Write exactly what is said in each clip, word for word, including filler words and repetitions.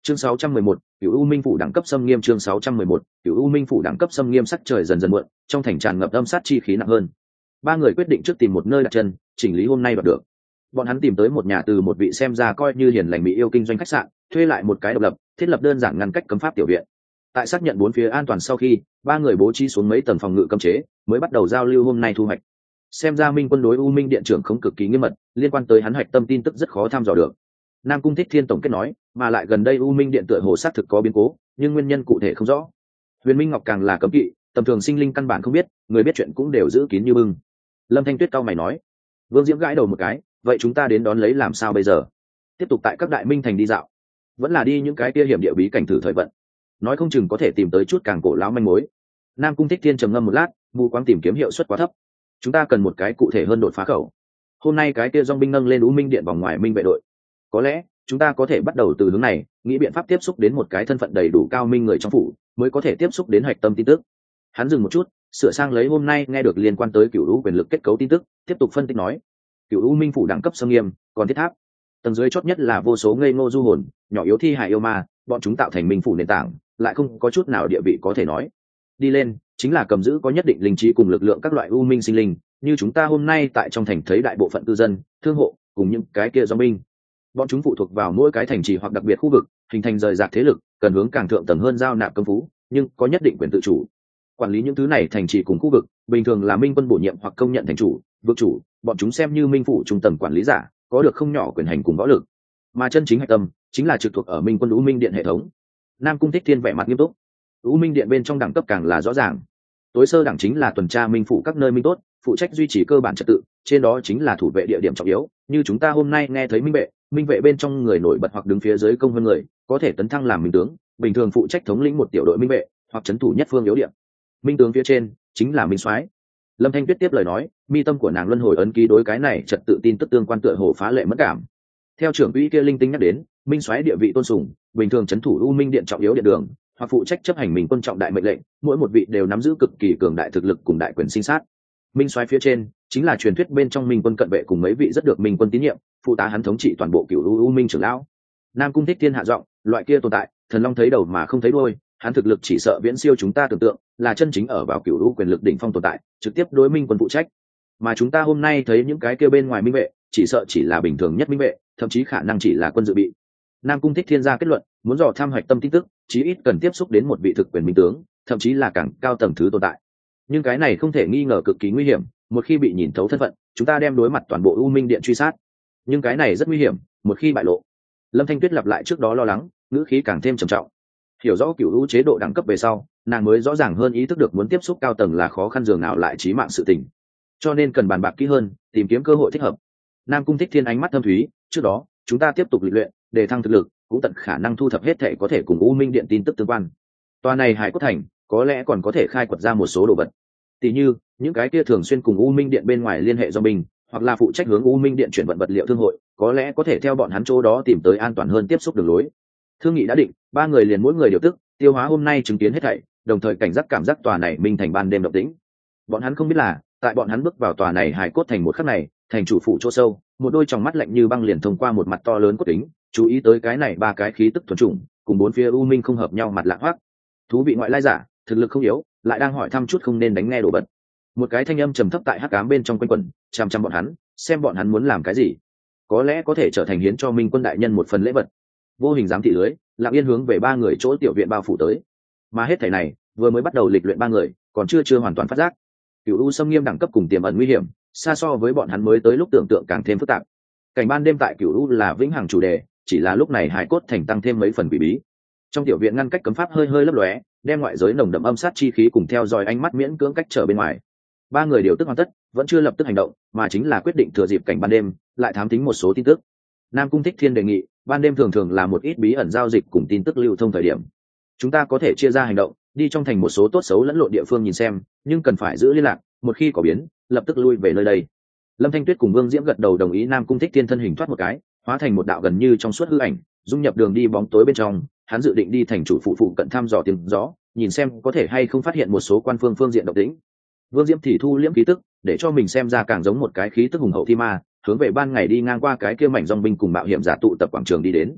Chương sáu trăm mười một, Cửu U Minh phủ đẳng cấp xâm nghiêm. Chương sáu trăm mười một, Cửu U Minh phủ đẳng cấp xâm nghiêm. Sắc trời dần dần muộn, trong thành tràn ngập âm sát chi khí nặng hơn. Ba người quyết định trước tìm một nơi đặt chân, chỉnh lý hôm nay đoạt được. Bọn hắn tìm tới một nhà từ một vị xem ra coi như hiền lành mỹ yêu kinh doanh khách sạn, thuê lại một cái độc lập, thiết lập đơn giản ngăn cách cấm pháp tiểu viện. Tại xác nhận bốn phía an toàn sau khi, ba người bố trí xuống mấy tầng phòng ngự cấm chế, mới bắt đầu giao lưu hôm nay thu hoạch. Xem ra Minh quân đối U Minh điện trưởng không cực kỳ nghiêm mật, liên quan tới hắn hoạch tâm tin tức rất khó thăm dò được. Nam Cung Thích Thiên tổng kết nói, mà lại gần đây U Minh điện tựa hồ xác thực có biến cố, nhưng nguyên nhân cụ thể không rõ. Huyền Minh Ngọc càng là cấm kỵ, tầm thường sinh linh căn bản không biết, người biết chuyện cũng đều giữ kín như bưng. Lâm Thanh Tuyết cao mày nói. Vương Diễm gãi đầu một cái, vậy chúng ta đến đón lấy làm sao bây giờ? Tiếp tục tại các đại minh thành đi dạo, vẫn là đi những cái kia hiểm địa bí cảnh thử thời vận, nói không chừng có thể tìm tới chút càng cổ lão manh mối. Nam Cung Thích Thiên trầm ngâm một lát, mù quáng tìm kiếm hiệu suất quá thấp, chúng ta cần một cái cụ thể hơn đột phá khẩu. Hôm nay cái kia dòng binh nâng lên U Minh điện vòng ngoài minh vệ đội, có lẽ chúng ta có thể bắt đầu từ hướng này, nghĩ biện pháp tiếp xúc đến một cái thân phận đầy đủ cao minh người trong phủ, mới có thể tiếp xúc đến hạch tâm tin tức. Hắn dừng một chút, sửa sang lấy hôm nay nghe được liên quan tới Cửu U quyền lực kết cấu tin tức, tiếp tục phân tích nói. Cửu U Minh phủ đẳng cấp xâm nghiêm, còn thiết tháp, tầng dưới chót nhất là vô số ngây ngô du hồn, nhỏ yếu thi hài yêu ma, bọn chúng tạo thành minh phủ nền tảng, lại không có chút nào địa vị có thể nói. Đi lên chính là cầm giữ có nhất định linh trí cùng lực lượng các loại u minh sinh linh, như chúng ta hôm nay tại trong thành thấy đại bộ phận cư dân, thương hộ cùng những cái kia do binh. Bọn chúng phụ thuộc vào mỗi cái thành trì hoặc đặc biệt khu vực, hình thành rời rạc thế lực, cần hướng càng thượng tầng hơn giao nạp công phú, nhưng có nhất định quyền tự chủ. Quản lý những thứ này thành trì cùng khu vực, bình thường là minh quân bổ nhiệm hoặc công nhận thành chủ, vực chủ, bọn chúng xem như minh phủ trung tầng quản lý giả, có được không nhỏ quyền hành cùng võ lực. Mà chân chính hạch tâm chính là trực thuộc ở minh quân U Minh điện hệ thống. Nam Cung Thích Thiên vẻ mặt nghiêm túc. U Minh điện bên trong đẳng cấp càng là rõ ràng. Tối sơ đẳng chính là tuần tra minh phủ các nơi minh tốt, phụ trách duy trì cơ bản trật tự, trên đó chính là thủ vệ địa điểm trọng yếu, như chúng ta hôm nay nghe thấy minh vệ, minh vệ bên trong người nổi bật hoặc đứng phía dưới công hơn người, có thể tấn thăng làm minh tướng, bình thường phụ trách thống lĩnh một tiểu đội minh vệ, hoặc trấn thủ nhất phương yếu điểm. Minh tướng phía trên chính là minh soái. Lâm Thanh Tuyết tiếp lời nói, mi tâm của nàng luân hồi ấn ký đối cái này trật tự tin tức tương quan tựa hồ phá lệ mất cảm. Theo trưởng quỹ kia linh tinh nhắc đến, minh soái địa vị tôn sùng, bình thường trấn thủ U Minh điện trọng yếu điện đường, hoặc phụ trách chấp hành mình quân trọng đại mệnh lệnh, mỗi một vị đều nắm giữ cực kỳ cường đại thực lực cùng đại quyền sinh sát. Minh soái phía trên chính là truyền thuyết bên trong minh quân cận vệ cùng mấy vị rất được minh quân tín nhiệm, phụ tá hắn thống trị toàn bộ Cửu U, U Minh trưởng lão. Nam Cung Thích Thiên hạ giọng, loại kia tồn tại, thần long thấy đầu mà không thấy đuôi, hắn thực lực chỉ sợ viễn siêu chúng ta tưởng tượng, là chân chính ở vào Cửu U quyền lực đỉnh phong tồn tại, trực tiếp đối minh quân phụ trách. Mà chúng ta hôm nay thấy những cái kia bên ngoài minh vệ, chỉ sợ chỉ là bình thường nhất minh vệ, thậm chí khả năng chỉ là quân dự bị. Nam Cung Thích Thiên ra kết luận, muốn dò tham hoạch tâm tin tức, chí ít cần tiếp xúc đến một vị thực quyền minh tướng, thậm chí là càng cao tầng thứ tồn tại. Nhưng cái này không thể nghi ngờ cực kỳ nguy hiểm, một khi bị nhìn thấu thân phận, chúng ta đem đối mặt toàn bộ U Minh điện truy sát. Nhưng cái này rất nguy hiểm, một khi bại lộ. Lâm Thanh Tuyết lặp lại trước đó lo lắng, ngữ khí càng thêm trầm trọng. Hiểu rõ Cửu U chế độ đẳng cấp về sau, nàng mới rõ ràng hơn ý thức được muốn tiếp xúc cao tầng là khó khăn dường nào lại chí mạng sự tình. Cho nên cần bàn bạc kỹ hơn, tìm kiếm cơ hội thích hợp. Nam Cung Thích Thiên ánh mắt thâm thúy, trước đó, chúng ta tiếp tục luyện luyện, để thăng thực lực, cũng tận khả năng thu thập hết thể có thể cùng U Minh điện tin tức tương quan. Tòa này Hải Cốt thành, có lẽ còn có thể khai quật ra một số đồ vật. Tỷ như, những cái kia thường xuyên cùng U Minh điện bên ngoài liên hệ do mình, hoặc là phụ trách hướng U Minh điện chuyển vận vật liệu thương hội, có lẽ có thể theo bọn hắn chỗ đó tìm tới an toàn hơn tiếp xúc đường lối. Thương nghị đã định, ba người liền mỗi người điều tức, tiêu hóa hôm nay chứng kiến hết thảy, đồng thời cảnh giác cảm giác tòa này minh thành ban đêm động tĩnh. Bọn hắn không biết là, tại bọn hắn bước vào tòa này Hải Cốt thành một khắc này, thành chủ phủ chỗ sâu, một đôi tròng mắt lạnh như băng liền thông qua một mặt to lớn cốt kính, chú ý tới cái này ba cái khí tức thuần chủng, cùng bốn phía U Minh không hợp nhau mặt lạ hoắc. Thú vị ngoại lai giả, thực lực không yếu, lại đang hỏi thăm chút không nên đánh nghe đồ vật. Một cái thanh âm trầm thấp tại hắc ám bên trong quanh quẩn, chằm chằm bọn hắn, xem bọn hắn muốn làm cái gì. Có lẽ có thể trở thành hiến cho Minh quân đại nhân một phần lễ vật. Vô hình giám thị lưới, lặng yên hướng về ba người chỗ tiểu viện bao phủ tới. Mà hết thảy này, vừa mới bắt đầu lịch luyện ba người, còn chưa chưa hoàn toàn phát giác. Cửu U xâm nghiêm đẳng cấp cùng tiềm ẩn nguy hiểm, xa so với bọn hắn mới tới lúc tưởng tượng càng thêm phức tạp. Cảnh ban đêm tại Cửu U là vĩnh hằng chủ đề, chỉ là lúc này Hải Cốt thành tăng thêm mấy phần quỷ bí. Trong tiểu viện ngăn cách cấm pháp hơi hơi lấp lóe, đem ngoại giới nồng đậm âm sát chi khí cùng theo dõi ánh mắt miễn cưỡng cách trở bên ngoài. Ba người điều tức hoàn tất, vẫn chưa lập tức hành động, mà chính là quyết định thừa dịp cảnh ban đêm, lại thám thính một số tin tức. Nam Cung Thích Thiên đề nghị, ban đêm thường thường là một ít bí ẩn giao dịch cùng tin tức lưu thông thời điểm. Chúng ta có thể chia ra hành động, đi trong thành một số tốt xấu lẫn lộn địa phương nhìn xem, nhưng cần phải giữ liên lạc, một khi có biến, lập tức lui về nơi đây. Lâm Thanh Tuyết cùng Vương Diễm gật đầu đồng ý. Nam Cung Thích Thiên thân hình thoát một cái, hóa thành một đạo gần như trong suốt hư ảnh, dung nhập đường đi bóng tối bên trong. Hắn dự định đi thành chủ phụ phụ cận thăm dò tiếng gió, nhìn xem có thể hay không phát hiện một số quan phương phương diện động tĩnh. Vương Diễm thì thu liễm khí tức, để cho mình xem ra càng giống một cái khí tức hùng hậu thi ma, hướng về ban ngày đi ngang qua cái kia mảnh dòng binh cùng mạo hiểm giả tụ tập quảng trường đi đến.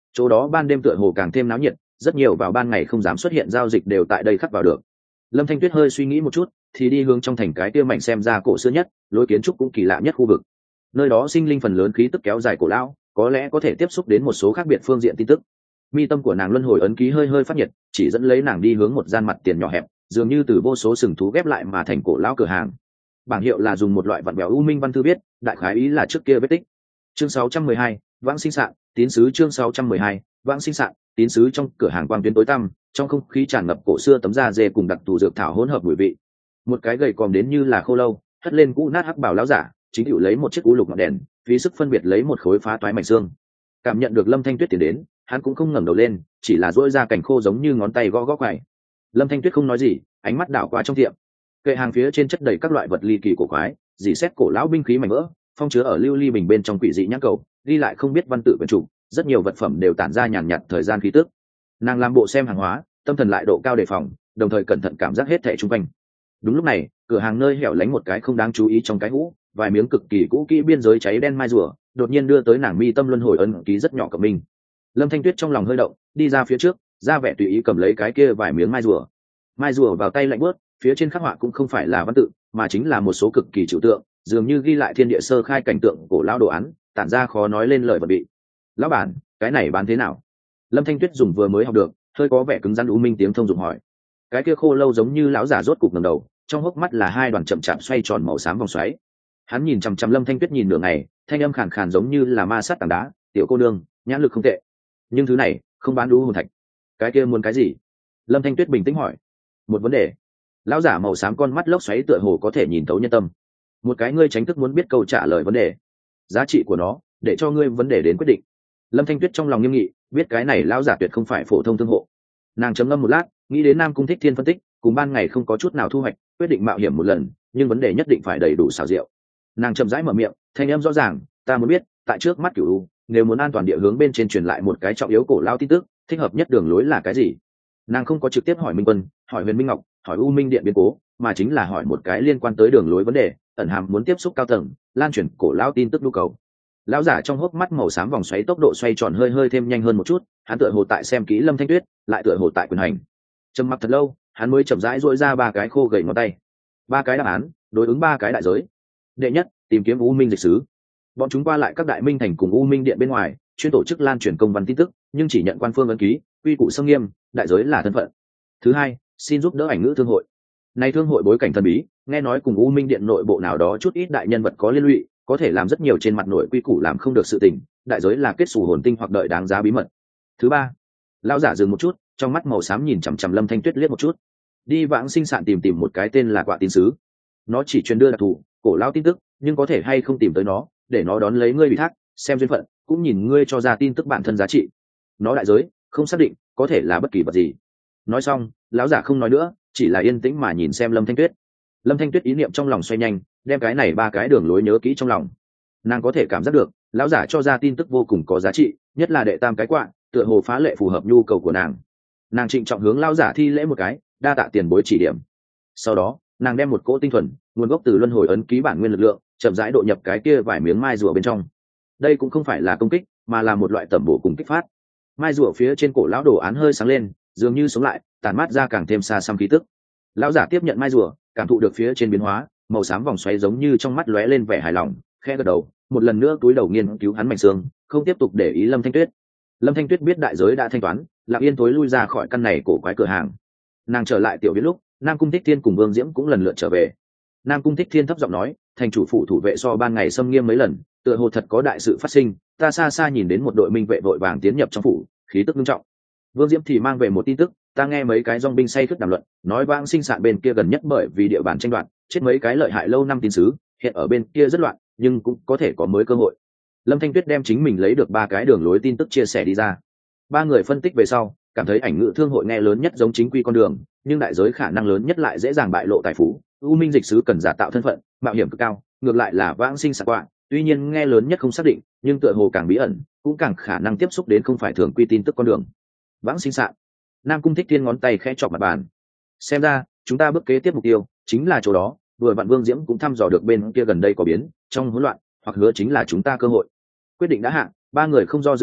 chỗ đó ban đêm tựa hồ càng thêm náo nhiệt, rất nhiều vào ban ngày không dám xuất hiện giao dịch đều tại đây khắc vào được. Lâm Thanh Tuyết hơi suy nghĩ một chút thì đi hướng trong thành cái kia mảnh xem ra cổ xưa nhất, lối kiến trúc cũng kỳ lạ nhất khu vực. Nơi đó sinh linh phần lớn khí tức kéo dài cổ lão, có lẽ có thể tiếp xúc đến một số khác biệt phương diện tin tức. Mi tâm của nàng luân hồi ấn ký hơi hơi phát nhiệt, chỉ dẫn lấy nàng đi hướng một gian mặt tiền nhỏ hẹp, dường như từ vô số sừng thú ghép lại mà thành cổ lão cửa hàng. Bảng hiệu là dùng một loại vặn bèo u minh văn thư viết, đại khái ý là trước kia vết tích. Chương sáu trăm mười hai, Vãng Sinh Sạn, tín sứ chương sáu trăm mười hai, Vãng Sinh Sạn, tín sứ. Trong cửa hàng quang tuyến tối tăm, trong không khí tràn ngập cổ xưa tấm da dê cùng đặc thù dược thảo hỗn hợp mùi vị. Một cái gầy còm đến như là khô lâu, hất lên cũ nát hắc bảo lão giả, chính hữu lấy một chiếc u lục ngọn đèn, phí sức phân biệt lấy một khối phá toái mảnh xương. Cảm nhận được Lâm Thanh Tuyết tiến đến, hắn cũng không ngẩng đầu lên, chỉ là duỗi ra cảnh khô giống như ngón tay gõ gõ quải. Lâm Thanh Tuyết không nói gì, ánh mắt đảo qua trong tiệm. Kệ hàng phía trên chất đầy các loại vật ly kỳ cổ quái, dì xét cổ lão binh khí mảnh vỡ, phong chứa ở lưu ly bình bên trong quỷ dị nhãn cầu, ghi lại không biết văn tự quyển chủ, rất nhiều vật phẩm đều tản ra nhàn nhạt thời gian khí tức. Nàng làm bộ xem hàng hóa, tâm thần lại độ cao đề phòng, đồng thời cẩn thận cảm giác hết thảy xung quanh. Đúng lúc này, cửa hàng nơi hẻo lánh một cái không đáng chú ý trong cái hũ, vài miếng cực kỳ cũ kỹ biên giới cháy đen mai rùa, đột nhiên đưa tới nàng mi tâm luân hồi ấn ký rất nhỏ của mình. Lâm Thanh Tuyết trong lòng hơi động, đi ra phía trước, ra vẻ tùy ý cầm lấy cái kia vài miếng mai rùa. Mai rùa vào tay lạnh buốt, phía trên khắc họa cũng không phải là văn tự, mà chính là một số cực kỳ trừu tượng, dường như ghi lại thiên địa sơ khai cảnh tượng cổ lão đồ án, tản ra khó nói lên lời vật vị. Lão bản, cái này bán thế nào? Lâm Thanh Tuyết dùng vừa mới học được, hơi có vẻ cứng rắn u minh tiếng thông dụng hỏi. Cái kia khô lâu giống như lão giả rốt cục ngẩng đầu, trong hốc mắt là hai đoàn chậm chạp xoay tròn màu xám vòng xoáy. Hắn nhìn chằm chằm Lâm Thanh Tuyết nhìn nửa ngày, thanh âm khàn khàn giống như là ma sát tảng đá, "Tiểu cô nương, nhãn lực không tệ, nhưng thứ này không bán đu hồn thạch." "Cái kia muốn cái gì?" Lâm Thanh Tuyết bình tĩnh hỏi. "Một vấn đề." Lão giả màu xám con mắt lốc xoáy tựa hồ có thể nhìn thấu nhân tâm. "Một cái ngươi tránh thức muốn biết câu trả lời vấn đề. Giá trị của nó, để cho ngươi vấn đề đến quyết định." Lâm Thanh Tuyết trong lòng nghiêm nghị, biết cái này lão giả tuyệt không phải phổ thông thương hộ. Nàng trầm ngâm một lát, nghĩ đến Nam Cung Thích Thiên phân tích, cùng ban ngày không có chút nào thu hoạch, quyết định mạo hiểm một lần, nhưng vấn đề nhất định phải đầy đủ xảo diệu. Nàng chậm rãi mở miệng, thanh âm rõ ràng, "Ta muốn biết, tại trước mắt Cửu U, nếu muốn an toàn địa hướng bên trên truyền lại một cái trọng yếu cổ lao tin tức, thích hợp nhất đường lối là cái gì?" Nàng không có trực tiếp hỏi Minh Quân, hỏi Huyền Minh Ngọc, hỏi U Minh Điện biến cố, mà chính là hỏi một cái liên quan tới đường lối vấn đề, ẩn hàm muốn tiếp xúc cao tầng, lan truyền cổ lao tin tức nhu cầu. Lão giả trong hốc mắt màu xám vòng xoáy tốc độ xoay tròn hơi hơi thêm nhanh hơn một chút, hắn tựa hồ tại xem kỹ Lâm Thanh Tuyết, lại tựa hồ tại quyền hành. Trầm mặc thật lâu, hắn mới chậm rãi duỗi ra ba cái khô gầy ngón tay. Ba cái đáp án, đối ứng ba cái đại giới. Đệ nhất, tìm kiếm U Minh dịch sứ. Bọn chúng qua lại các đại minh thành cùng U Minh Điện bên ngoài, chuyên tổ chức lan truyền công văn tin tức, nhưng chỉ nhận quan phương ấn ký, quy củ xâm nghiêm, đại giới là thân phận. Thứ hai, xin giúp đỡ ảnh ngữ thương hội. Này thương hội bối cảnh thần bí, nghe nói cùng U Minh Điện nội bộ nào đó chút ít đại nhân vật có liên lụy, có thể làm rất nhiều trên mặt nội quy củ làm không được sự tình, đại giới là kết xù hồn tinh hoặc đợi đáng giá bí mật. Thứ ba, lão giả dừng một chút, trong mắt màu xám nhìn chằm chằm Lâm Thanh Tuyết liếc một chút. Đi Vãng Sinh Sạn tìm tìm một cái tên là Quạ Tín Sứ. Nó chỉ truyền đưa đặc thù, cổ lão tin tức, nhưng có thể hay không tìm tới nó, để nó đón lấy ngươi ủy thác, xem duyên phận, cũng nhìn ngươi cho ra tin tức bản thân giá trị. Nó đại giới không xác định, có thể là bất kỳ vật gì. Nói xong, lão giả không nói nữa, chỉ là yên tĩnh mà nhìn xem Lâm Thanh Tuyết. Lâm Thanh Tuyết ý niệm trong lòng xoay nhanh, đem cái này ba cái đường lối nhớ kỹ trong lòng. Nàng có thể cảm giác được, lão giả cho ra tin tức vô cùng có giá trị, nhất là đệ tam cái quạ, tựa hồ phá lệ phù hợp nhu cầu của nàng. Nàng trịnh trọng hướng lão giả thi lễ một cái, đa tạ tiền bối chỉ điểm. Sau đó, nàng đem một cỗ tinh thuần, nguồn gốc từ luân hồi ấn ký bản nguyên lực lượng, chậm rãi độ nhập cái kia vài miếng mai rùa bên trong. Đây cũng không phải là công kích, mà là một loại tẩm bổ cùng kích phát. Mai rùa phía trên cổ lão đồ án hơi sáng lên, dường như sống lại, tản mát ra càng thêm xa xăm khí tức. Lão giả tiếp nhận mai rùa, cảm thụ được phía trên biến hóa, màu xám vòng xoáy giống như trong mắt lóe lên vẻ hài lòng, khẽ gật đầu, một lần nữa túi đầu nghiên cứu hắn mảnh xương, không tiếp tục để ý Lâm Thanh Tuyết. Lâm Thanh Tuyết biết đại giới đã thanh toán, lặng yên tối lui ra khỏi căn này cổ quái cửa hàng. Nàng trở lại tiểu viện lúc, Nam Cung Thích Thiên cùng Vương Diễm cũng lần lượt trở về. Nam Cung Thích Thiên thấp giọng nói, thành chủ phủ thủ vệ so ban ngày xâm nghiêm mấy lần, tựa hồ thật có đại sự phát sinh, ta xa xa nhìn đến một đội minh vệ vội vàng tiến nhập trong phủ, khí tức nghiêm trọng. Vương Diễm thì mang về một tin tức, ta nghe mấy cái dòng binh say khướt đàm luận, nói Vãng Sinh Sạn bên kia gần nhất bởi vì địa bàn tranh đoạt, chết mấy cái lợi hại lâu năm tín sứ, hiện ở bên kia rất loạn, nhưng cũng có thể có mới cơ hội. Lâm Thanh Tuyết đem chính mình lấy được ba cái đường lối tin tức chia sẻ đi ra. Ba người phân tích về sau, cảm thấy ảnh ngữ thương hội nghe lớn nhất giống chính quy con đường, nhưng đại giới khả năng lớn nhất lại dễ dàng bại lộ tài phú. U Minh dịch sứ cần giả tạo thân phận, mạo hiểm cực cao, ngược lại là Vãng Sinh Sạn quạ, tuy nhiên nghe lớn nhất không xác định, nhưng tựa hồ càng bí ẩn, cũng càng khả năng tiếp xúc đến không phải thường quy tin tức con đường. Vãng Sinh Sạn. Nam Cung Thích Thiên ngón tay khẽ chọc mặt bàn. Xem ra, chúng ta bước kế tiếp mục tiêu chính là chỗ đó, vừa vặn Vương Diễm cũng thăm dò được bên kia gần đây có biến, trong hỗn loạn, hoặc hứa chính là chúng ta cơ hội. Quyết định đã hạ, ba người không do dự nữa,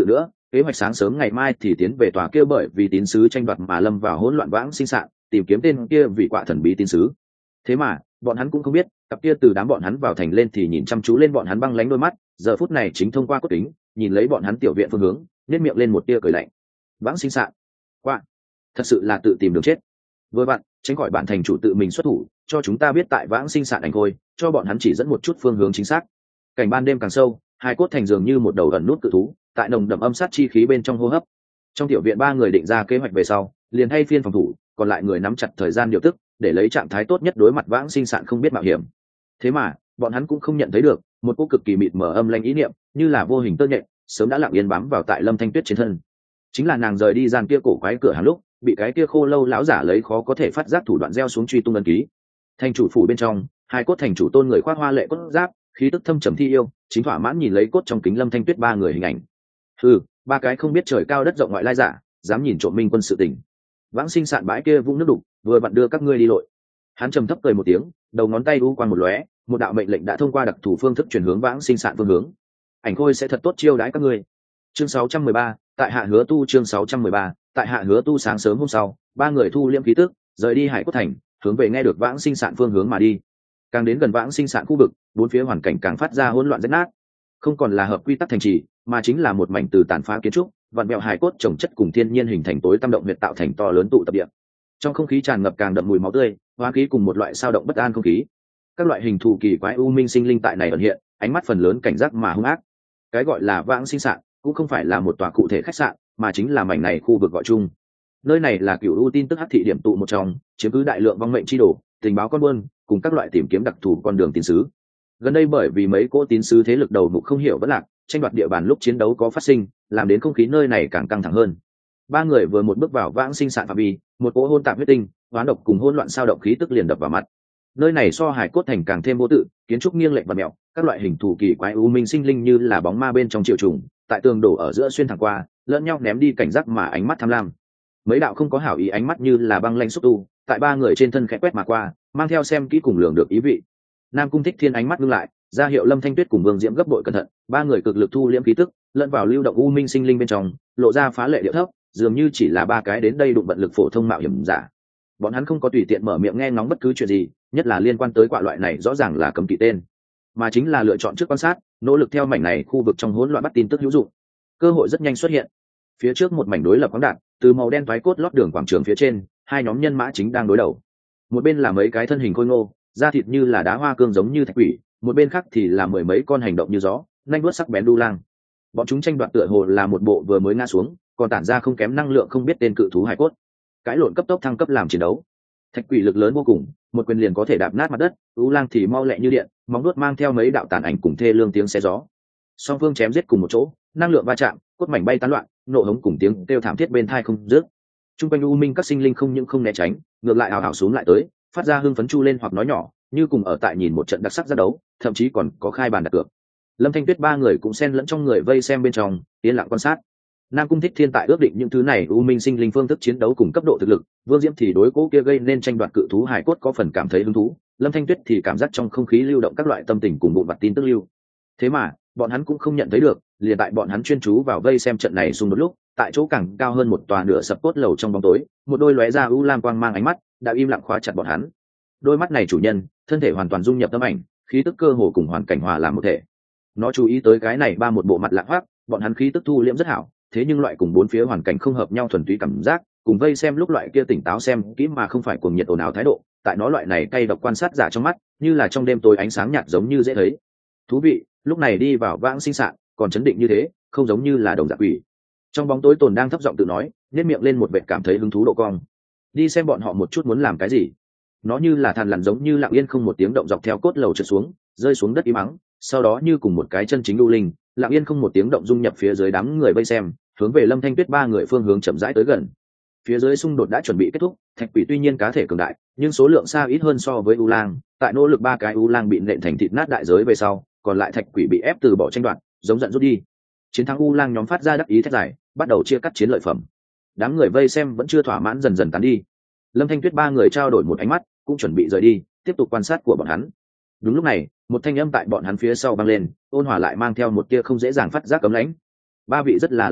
kế hoạch sáng sớm ngày mai thì tiến về tòa kia bởi vì tín sứ tranh đoạt mà lâm vào hỗn loạn vãng sinh sạn, tìm kiếm tên kia vị quạ thần bí tín sứ. Thế mà bọn hắn cũng không biết, cặp kia từ đám bọn hắn vào thành lên thì nhìn chăm chú lên bọn hắn băng lánh đôi mắt, giờ phút này chính thông qua cốt kính nhìn lấy bọn hắn tiểu viện phương hướng, nhếch miệng lên một tia cười lạnh. Vãng sinh sạn, quạ, thật sự là tự tìm đường chết. Vừa vặn tránh khỏi bản thành chủ tự mình xuất thủ cho chúng ta biết tại vãng sinh sạn ảnh khôi, cho bọn hắn chỉ dẫn một chút phương hướng chính xác. Cảnh ban đêm càng sâu, hai cốt thành dường như một đầu ẩn nút cự thú tại nồng đậm âm sát chi khí bên trong hô hấp. Trong tiểu viện ba người định ra kế hoạch về sau, liền thay phiên phòng thủ, còn lại người nắm chặt thời gian điều tức để lấy trạng thái tốt nhất đối mặt vãng sinh sạn không biết mạo hiểm. Thế mà bọn hắn cũng không nhận thấy được một cỗ cực kỳ mịt mờ âm lanh ý niệm như là vô hình tơ nhện sớm đã lặng yên bám vào tại Lâm Thanh Tuyết trên thân. Chính là nàng rời đi gian kia cổ quái cửa hàng lúc bị cái kia khô lâu lão giả lấy khó có thể phát giác thủ đoạn gieo xuống truy tung ấn ký. Thành chủ phủ bên trong, hai cốt thành chủ tôn người khoác hoa lệ cốt giáp, khí tức thâm trầm thi yêu, chính thỏa mãn nhìn lấy cốt trong kính Lâm Thanh Tuyết ba người hình ảnh. Ừ, ba cái không biết trời cao đất rộng ngoại lai giả, dám nhìn trộm minh quân sự tình. Vãng sinh sạn bãi kia vũng nước đục, vừa vặn đưa các ngươi đi lội. Hắn trầm thấp cười một tiếng, đầu ngón tay u quan một lóe, một đạo mệnh lệnh đã thông qua đặc thù phương thức chuyển hướng vãng sinh sạn phương hướng. Ảnh khôi sẽ thật tốt chiêu đãi các ngươi. Chương sáu trăm mười ba, tại hạ hứa tu chương sáu trăm mười ba, tại hạ hứa tu sáng sớm hôm sau, ba người thu liễm khí tức, rời đi Hải Cốt thành, hướng về nghe được vãng sinh sạn phương hướng mà đi. Càng đến gần vãng sinh sạn khu vực, bốn phía hoàn cảnh càng phát ra hỗn loạn rách nát, không còn là hợp quy tắc thành trì, mà chính là một mảnh từ tàn phá kiến trúc, vạn mèo hài cốt trồng chất cùng thiên nhiên hình thành tối tăm động huyệt tạo thành to lớn tụ tập địa. Trong không khí tràn ngập càng đậm mùi máu tươi, hóa khí cùng một loại sao động bất an không khí. Các loại hình thù kỳ quái u minh sinh linh tại này ẩn hiện, ánh mắt phần lớn cảnh giác mà hung ác. Cái gọi là vãng sinh sạn cũng không phải là một tòa cụ thể khách sạn, mà chính là mảnh này khu vực gọi chung. Nơi này là cựu u tin tức hắc thị điểm tụ một trong, chiếm cứ đại lượng vong mệnh chi đồ, tình báo con buôn, cùng các loại tìm kiếm đặc thù con đường tín sứ. Gần đây bởi vì mấy cỗ tín sứ thế lực đầu mục không hiểu vẫn lạc, tranh đoạt địa bàn lúc chiến đấu có phát sinh, làm đến không khí nơi này càng căng thẳng hơn. Ba người vừa một bước vào vãng sinh sạn phạm vi, một cỗ hôn tạp huyết tinh, hoán độc cùng hỗn loạn sao động khí tức liền đập vào mặt. Nơi này so Hải Cốt thành càng thêm vô tự, kiến trúc nghiêng lệch và mèo, các loại hình thù kỳ quái u minh sinh linh như là bóng ma bên trong triệu trùng, tại tường đổ ở giữa xuyên thẳng qua, lẫn nhau ném đi cảnh giác mà ánh mắt tham lam. Mấy đạo không có hảo ý ánh mắt như là băng lanh xúc tu, tại ba người trên thân khẽ quét mà qua, mang theo xem kỹ cùng lường được ý vị. Nam Cung Thích Thiên ánh mắt ngưng lại, ra hiệu Lâm Thanh Tuyết cùng Vương Diễm gấp bội cẩn thận, ba người cực lực thu liễm khí tức, lẫn vào lưu động u minh sinh linh bên trong, lộ ra phá lệ điệu thấp, dường như chỉ là ba cái đến đây đụng bận lực phổ thông mạo hiểm giả. Bọn hắn không có tùy tiện mở miệng nghe ngóng bất cứ chuyện gì, nhất là liên quan tới quạ loại này rõ ràng là cấm kỵ tên, mà chính là lựa chọn trước quan sát, nỗ lực theo mảnh này khu vực trong hỗn loạn bắt tin tức hữu dụng. Cơ hội rất nhanh xuất hiện. Phía trước một mảnh đối lập khoáng đạt, từ màu đen thoái cốt lót đường quảng trường phía trên, hai nhóm nhân mã chính đang đối đầu. Một bên là mấy cái thân hình khôi ngô, da thịt như là đá hoa cương giống như thạch quỷ, một bên khác thì là mười mấy con hành động như gió, nhanh vuốt sắc bén đu lang. Bọn chúng tranh đoạt tựa hồ là một bộ vừa mới ngã xuống, còn tản ra không kém năng lượng không biết tên cự thú hải cốt. Cái lộn cấp tốc thăng cấp làm chiến đấu. Thạch quỷ lực lớn vô cùng, một quyền liền có thể đạp nát mặt đất, đu lang thì mau lẹ như điện, móng vuốt mang theo mấy đạo tàn ảnh cùng thê lương tiếng xé gió. Song phương chém giết cùng một chỗ, năng lượng va chạm, cốt mảnh bay tán loạn, nổ hống cùng tiếng kêu thảm thiết bên tai không dứt. Trung quanh u minh các sinh linh không những không né tránh, ngược lại hào hào xuống lại tới, phát ra hưng phấn chu lên hoặc nói nhỏ, như cùng ở tại nhìn một trận đặc sắc ra đấu, thậm chí còn có khai bàn đặt cược. Lâm Thanh Tuyết ba người cũng xen lẫn trong người vây xem bên trong, yên lặng quan sát. Nam Cung Thích Thiên tại ước định những thứ này u minh sinh linh phương thức chiến đấu cùng cấp độ thực lực, Vương Diễm thì đối cố kia gây nên tranh đoạt cự thú hải cốt có phần cảm thấy hứng thú, Lâm Thanh Tuyết thì cảm giác trong không khí lưu động các loại tâm tình cùng vụn vặt tin tức lưu. Thế mà, bọn hắn cũng không nhận thấy được, liền tại bọn hắn chuyên chú vào vây xem trận này xung đột lúc, tại chỗ càng cao hơn một tòa nửa sập cốt lầu trong bóng tối, một đôi lóe ra u lam quang mang ánh mắt, đã im lặng khóa chặt bọn hắn. Đôi mắt này chủ nhân, thân thể hoàn toàn dung nhập tấm ảnh, khí tức cơ hồ cùng hoàn cảnh hòa làm một thể. Nó chú ý tới cái này ba một bộ mặt lạ hoắc, bọn hắn khí tức thu liễm rất hảo, thế nhưng loại cùng bốn phía hoàn cảnh không hợp nhau thuần túy cảm giác, cùng vây xem lúc loại kia tỉnh táo xem kỹ mà không phải cuồng nhiệt ồn ào thái độ, tại nó loại này cay độc quan sát giả trong mắt, như là trong đêm tối ánh sáng nhạt giống như dễ thấy. Thú vị, lúc này đi vào vãng sinh sạn, còn chấn định như thế, không giống như là đồng dạng quỷ. Trong bóng tối Tồn đang thấp giọng tự nói, nhếch miệng lên một vệt cảm thấy hứng thú độ cong. Đi xem bọn họ một chút muốn làm cái gì. Nó như là thằn lằn giống như lặng yên không một tiếng động dọc theo cốt lầu trượt xuống, rơi xuống đất im ắng, sau đó như cùng một cái chân chính lưu linh, lặng yên không một tiếng động dung nhập phía dưới đám người vây xem, hướng về Lâm Thanh Tuyết ba người phương hướng chậm rãi tới gần. Phía dưới xung đột đã chuẩn bị kết thúc, thạch quỷ tuy nhiên cá thể cường đại, nhưng số lượng xa ít hơn so với u lang, tại nỗ lực ba cái u lang bị nện thành thịt nát đại giới về sau, còn lại thạch quỷ bị ép từ bỏ tranh đoạt, giống giận rút đi. Chiến thắng u lang nhóm phát ra đắc ý thét dài, bắt đầu chia cắt chiến lợi phẩm. Đám người vây xem vẫn chưa thỏa mãn dần dần tán đi. Lâm Thanh Tuyết ba người trao đổi một ánh mắt, cũng chuẩn bị rời đi, tiếp tục quan sát của bọn hắn. Đúng lúc này, một thanh âm tại bọn hắn phía sau vang lên, ôn hòa lại mang theo một tia không dễ dàng phát giác cấm lãnh. Ba vị rất là lạ mặt,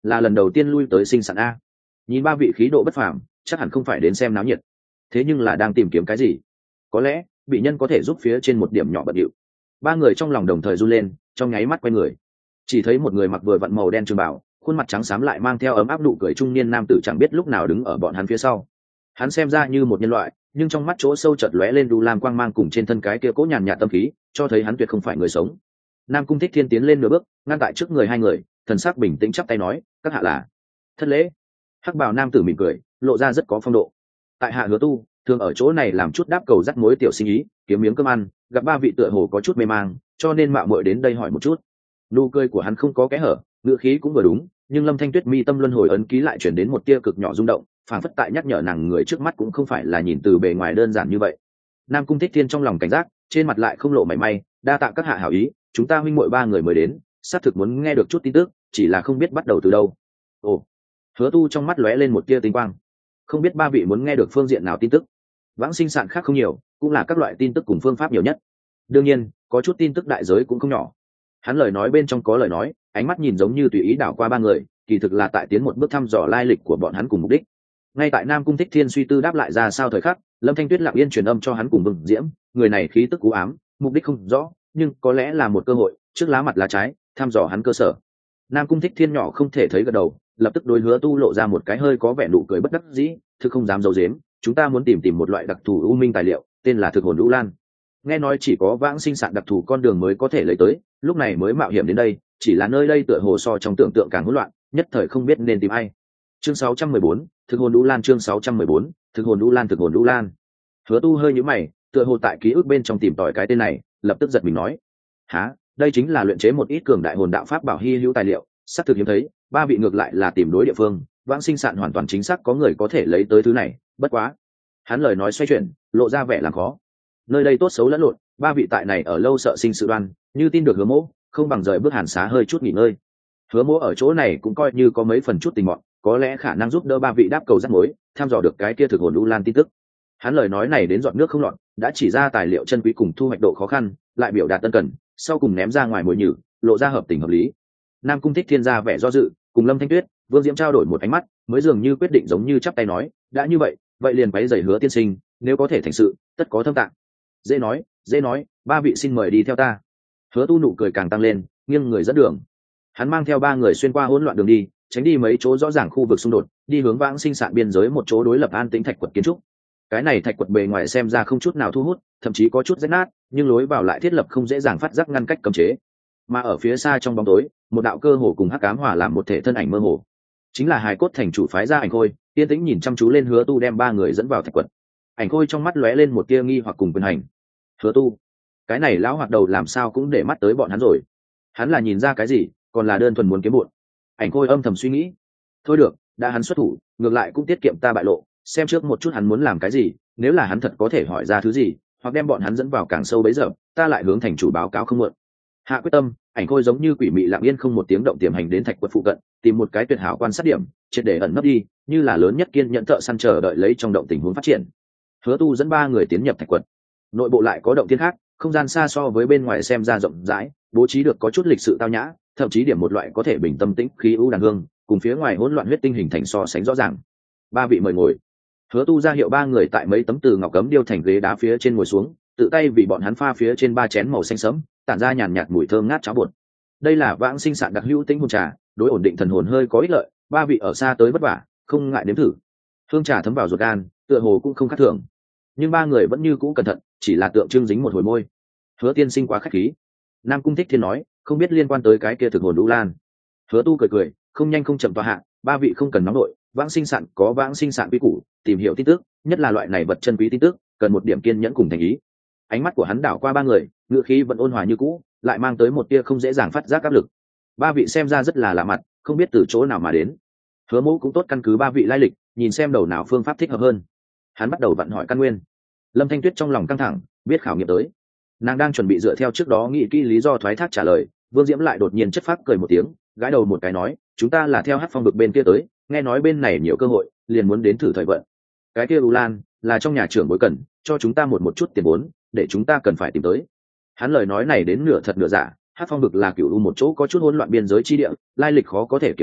là lần đầu tiên lui tới sinh sản a. Nhìn ba vị khí độ bất phàm, chắc hẳn không phải đến xem náo nhiệt, thế nhưng là đang tìm kiếm cái gì. Có lẽ bị nhân có thể giúp phía trên một điểm nhỏ bận điệu. Ba người trong lòng đồng thời run lên, trong nháy mắt quay người, chỉ thấy một người mặc vừa vặn màu đen trường bảo, khuôn mặt trắng xám lại mang theo ấm áp nụ cười trung niên nam tử chẳng biết lúc nào đứng ở bọn hắn phía sau. Hắn xem ra như một nhân loại, nhưng trong mắt chỗ sâu chợt lóe lên đu lam quang mang cùng trên thân cái kia cố nhàn nhạt tâm khí, cho thấy hắn tuyệt không phải người sống. Nam Cung Thích Thiên tiến lên nửa bước, ngăn tại trước người hai người, thần sắc bình tĩnh chắp tay nói, các hạ là. Thất lễ. Hắc bào nam tử mỉm cười, lộ ra rất có phong độ. Tại hạ Hứa Tu, thường ở chỗ này làm chút đáp cầu dắt mối tiểu sinh ý, kiếm miếng cơm ăn, gặp ba vị tựa hồ có chút mê mang, cho nên mạo muội đến đây hỏi một chút. Nụ cười của hắn không có kẽ hở, ngữ khí cũng vừa đúng, nhưng Lâm Thanh Tuyết mi tâm luân hồi ấn ký lại chuyển đến một tia cực nhỏ rung động, phảng phất tại nhắc nhở nàng người trước mắt cũng không phải là nhìn từ bề ngoài đơn giản như vậy. Nam Cung Thích Thiên trong lòng cảnh giác, trên mặt lại không lộ mảy may, đa tạ các hạ hảo ý, chúng ta huynh muội ba người mới đến, xác thực muốn nghe được chút tin tức, chỉ là không biết bắt đầu từ đâu. Ồ. Hứa Tu trong mắt lóe lên một tia tinh quang. Không biết ba vị muốn nghe được phương diện nào tin tức? Vãng sinh sạn khác không nhiều, cũng là các loại tin tức cùng phương pháp nhiều nhất. Đương nhiên, có chút tin tức đại giới cũng không nhỏ. Hắn lời nói bên trong có lời nói, ánh mắt nhìn giống như tùy ý đảo qua ba người, kỳ thực là tại tiến một bước thăm dò lai lịch của bọn hắn cùng mục đích. Ngay tại Nam Cung Thích Thiên suy tư đáp lại ra sao thời khắc, Lâm Thanh Tuyết lặng yên truyền âm cho hắn cùng Bừng Diễm, người này khí tức u ám, mục đích không rõ, nhưng có lẽ là một cơ hội, trước lá mặt lá trái, thăm dò hắn cơ sở. Nam Cung Thích Thiên nhỏ không thể thấy gật đầu, lập tức đối Hứa Tu lộ ra một cái hơi có vẻ nụ cười bất đắc dĩ, thực không dám giấu giếm, chúng ta muốn tìm tìm một loại đặc thù u minh tài liệu, tên là thực hồn lũ lan. Nghe nói chỉ có vãng sinh sạn đặc thù con đường mới có thể lấy tới, lúc này mới mạo hiểm đến đây, chỉ là nơi đây tựa hồ so trong tưởng tượng càng hỗn loạn, nhất thời không biết nên tìm ai. Chương sáu trăm mười bốn, thực hồn lũ lan chương sáu trăm mười bốn, thực hồn lũ lan thực hồn lũ lan. Hứa Tu hơi nhíu mày, tựa hồ tại ký ức bên trong tìm tòi cái tên này, lập tức giật mình nói: "Hả, đây chính là luyện chế một ít cường đại hồn đạo pháp bảo hi hữu tài liệu, sắp thực hiếm thấy, ba vị ngược lại là tìm đối địa phương, vãng sinh sạn hoàn toàn chính xác có người có thể lấy tới thứ này, bất quá." Hắn lời nói xoay chuyển, lộ ra vẻ làm khó. Nơi đây tốt xấu lẫn lộn, ba vị tại này ở lâu sợ sinh sự đoan, như tin được Hứa Mỗ, không bằng rời bước Hàn Xá hơi chút nghỉ ngơi. Hứa Mỗ ở chỗ này cũng coi như có mấy phần chút tình mọn, có lẽ khả năng giúp đỡ ba vị đáp cầu rắc mối, tham dò được cái kia thực hồn u lan tin tức. Hắn lời nói này đến giọt nước không lọt, đã chỉ ra tài liệu chân quý cùng thu hoạch độ khó khăn, lại biểu đạt tân cần, sau cùng ném ra ngoài mồi nhử, lộ ra hợp tình hợp lý. Nam Cung Thích Thiên ra vẻ do dự, cùng Lâm Thanh Tuyết, Vương Diễm trao đổi một ánh mắt, mới dường như quyết định giống như chắp tay nói, đã như vậy, vậy liền quấy rầy Hứa tiên sinh, nếu có thể thành sự, tất có thâm tạng. Dễ nói, dễ nói, ba vị xin mời đi theo ta. Hứa Tu nụ cười càng tăng lên, nghiêng người dẫn đường. Hắn mang theo ba người xuyên qua hỗn loạn đường đi, tránh đi mấy chỗ rõ ràng khu vực xung đột, đi hướng vãng sinh sạn biên giới một chỗ đối lập an tĩnh thạch quật kiến trúc. Cái này thạch quật bề ngoài xem ra không chút nào thu hút, thậm chí có chút rách nát, nhưng lối vào lại thiết lập không dễ dàng phát giác ngăn cách cấm chế. Mà ở phía xa trong bóng tối, một đạo cơ hồ cùng hắc ám hòa làm một thể thân ảnh mơ hồ, chính là hài cốt thành chủ phái ra Ảnh Khôi, yên tĩnh nhìn chăm chú lên Hứa Tu đem ba người dẫn vào thạch quật. Ảnh Khôi trong mắt lóe lên một tia nghi hoặc cùng quyền hành. Hứa Tu, cái này lão hoạt đầu làm sao cũng để mắt tới bọn hắn rồi? Hắn là nhìn ra cái gì, còn là đơn thuần muốn kiếm bụn? Ảnh Khôi âm thầm suy nghĩ. Thôi được, đã hắn xuất thủ, ngược lại cũng tiết kiệm ta bại lộ, xem trước một chút hắn muốn làm cái gì, nếu là hắn thật có thể hỏi ra thứ gì, hoặc đem bọn hắn dẫn vào càng sâu bấy giờ, ta lại hướng thành chủ báo cáo không muộn. Hạ quyết tâm, Ảnh Khôi giống như quỷ mị lặng yên không một tiếng động tiềm hành đến thạch quật phụ cận, tìm một cái tuyệt hảo quan sát điểm, triệt để ẩn nấp đi, như là lớn nhất kiên nhẫn thợ săn chờ đợi lấy trong động tình huống phát triển. Hứa Tu dẫn ba người tiến nhập thạch quật. Nội bộ lại có động thiên khác, không gian xa so với bên ngoài xem ra rộng rãi, bố trí được có chút lịch sự tao nhã, thậm chí điểm một loại có thể bình tâm tĩnh khí ưu đàn hương, cùng phía ngoài hỗn loạn huyết tinh hình thành so sánh rõ ràng. Ba vị mời ngồi. Hứa Tu ra hiệu ba người tại mấy tấm từ ngọc cấm điêu thành ghế đá phía trên ngồi xuống, tự tay vì bọn hắn pha phía trên ba chén màu xanh sẫm, tản ra nhàn nhạt mùi thơm ngát cháo bột. Đây là vãng sinh sạn đặc hữu tĩnh hồn trà, đối ổn định thần hồn hơi có ích lợi, ba vị ở xa tới vất vả, không ngại nếm thử. Hương trà thấm vào ruột gan, tựa hồ cũng không khác thường. Nhưng ba người vẫn như cũ cẩn thận, chỉ là tượng trưng dính một hồi môi. Hứa tiên sinh quá khách khí. Nam Cung Thích Thiên nói, không biết liên quan tới cái kia thực hồn lũ lan. Hứa Tu cười cười, không nhanh không chậm tọa hạ, ba vị không cần nóng nội, vãng sinh sạn có vãng sinh sạn quý củ, tìm hiểu tin tức, nhất là loại này vật chân quý tin tức, cần một điểm kiên nhẫn cùng thành ý. Ánh mắt của hắn đảo qua ba người, ngữ khí vẫn ôn hòa như cũ, lại mang tới một tia không dễ dàng phát giác áp lực. Ba vị xem ra rất là lạ mặt, không biết từ chỗ nào mà đến. Hứa Mỗ cũng tốt căn cứ ba vị lai lịch, nhìn xem đầu nào phương pháp thích hợp hơn. Hắn bắt đầu vặn hỏi căn nguyên. Lâm Thanh Tuyết trong lòng căng thẳng, biết khảo nghiệm tới. Nàng đang chuẩn bị dựa theo trước đó nghĩ kỹ lý do thoái thác trả lời, Vương Diễm lại đột nhiên chất phác cười một tiếng, gãi đầu một cái nói, chúng ta là theo Hắc Phong vực bên kia tới, nghe nói bên này nhiều cơ hội, liền muốn đến thử thời vận. Cái kia U Lan là trong nhà trưởng bối cần, cho chúng ta một một chút tiền vốn, để chúng ta cần phải tìm tới. Hắn lời nói này đến nửa thật nửa giả, Hắc Phong vực là cửu u một chỗ có chút hỗn loạn biên giới chi địa, lai lịch khó có thể kiểm chứng,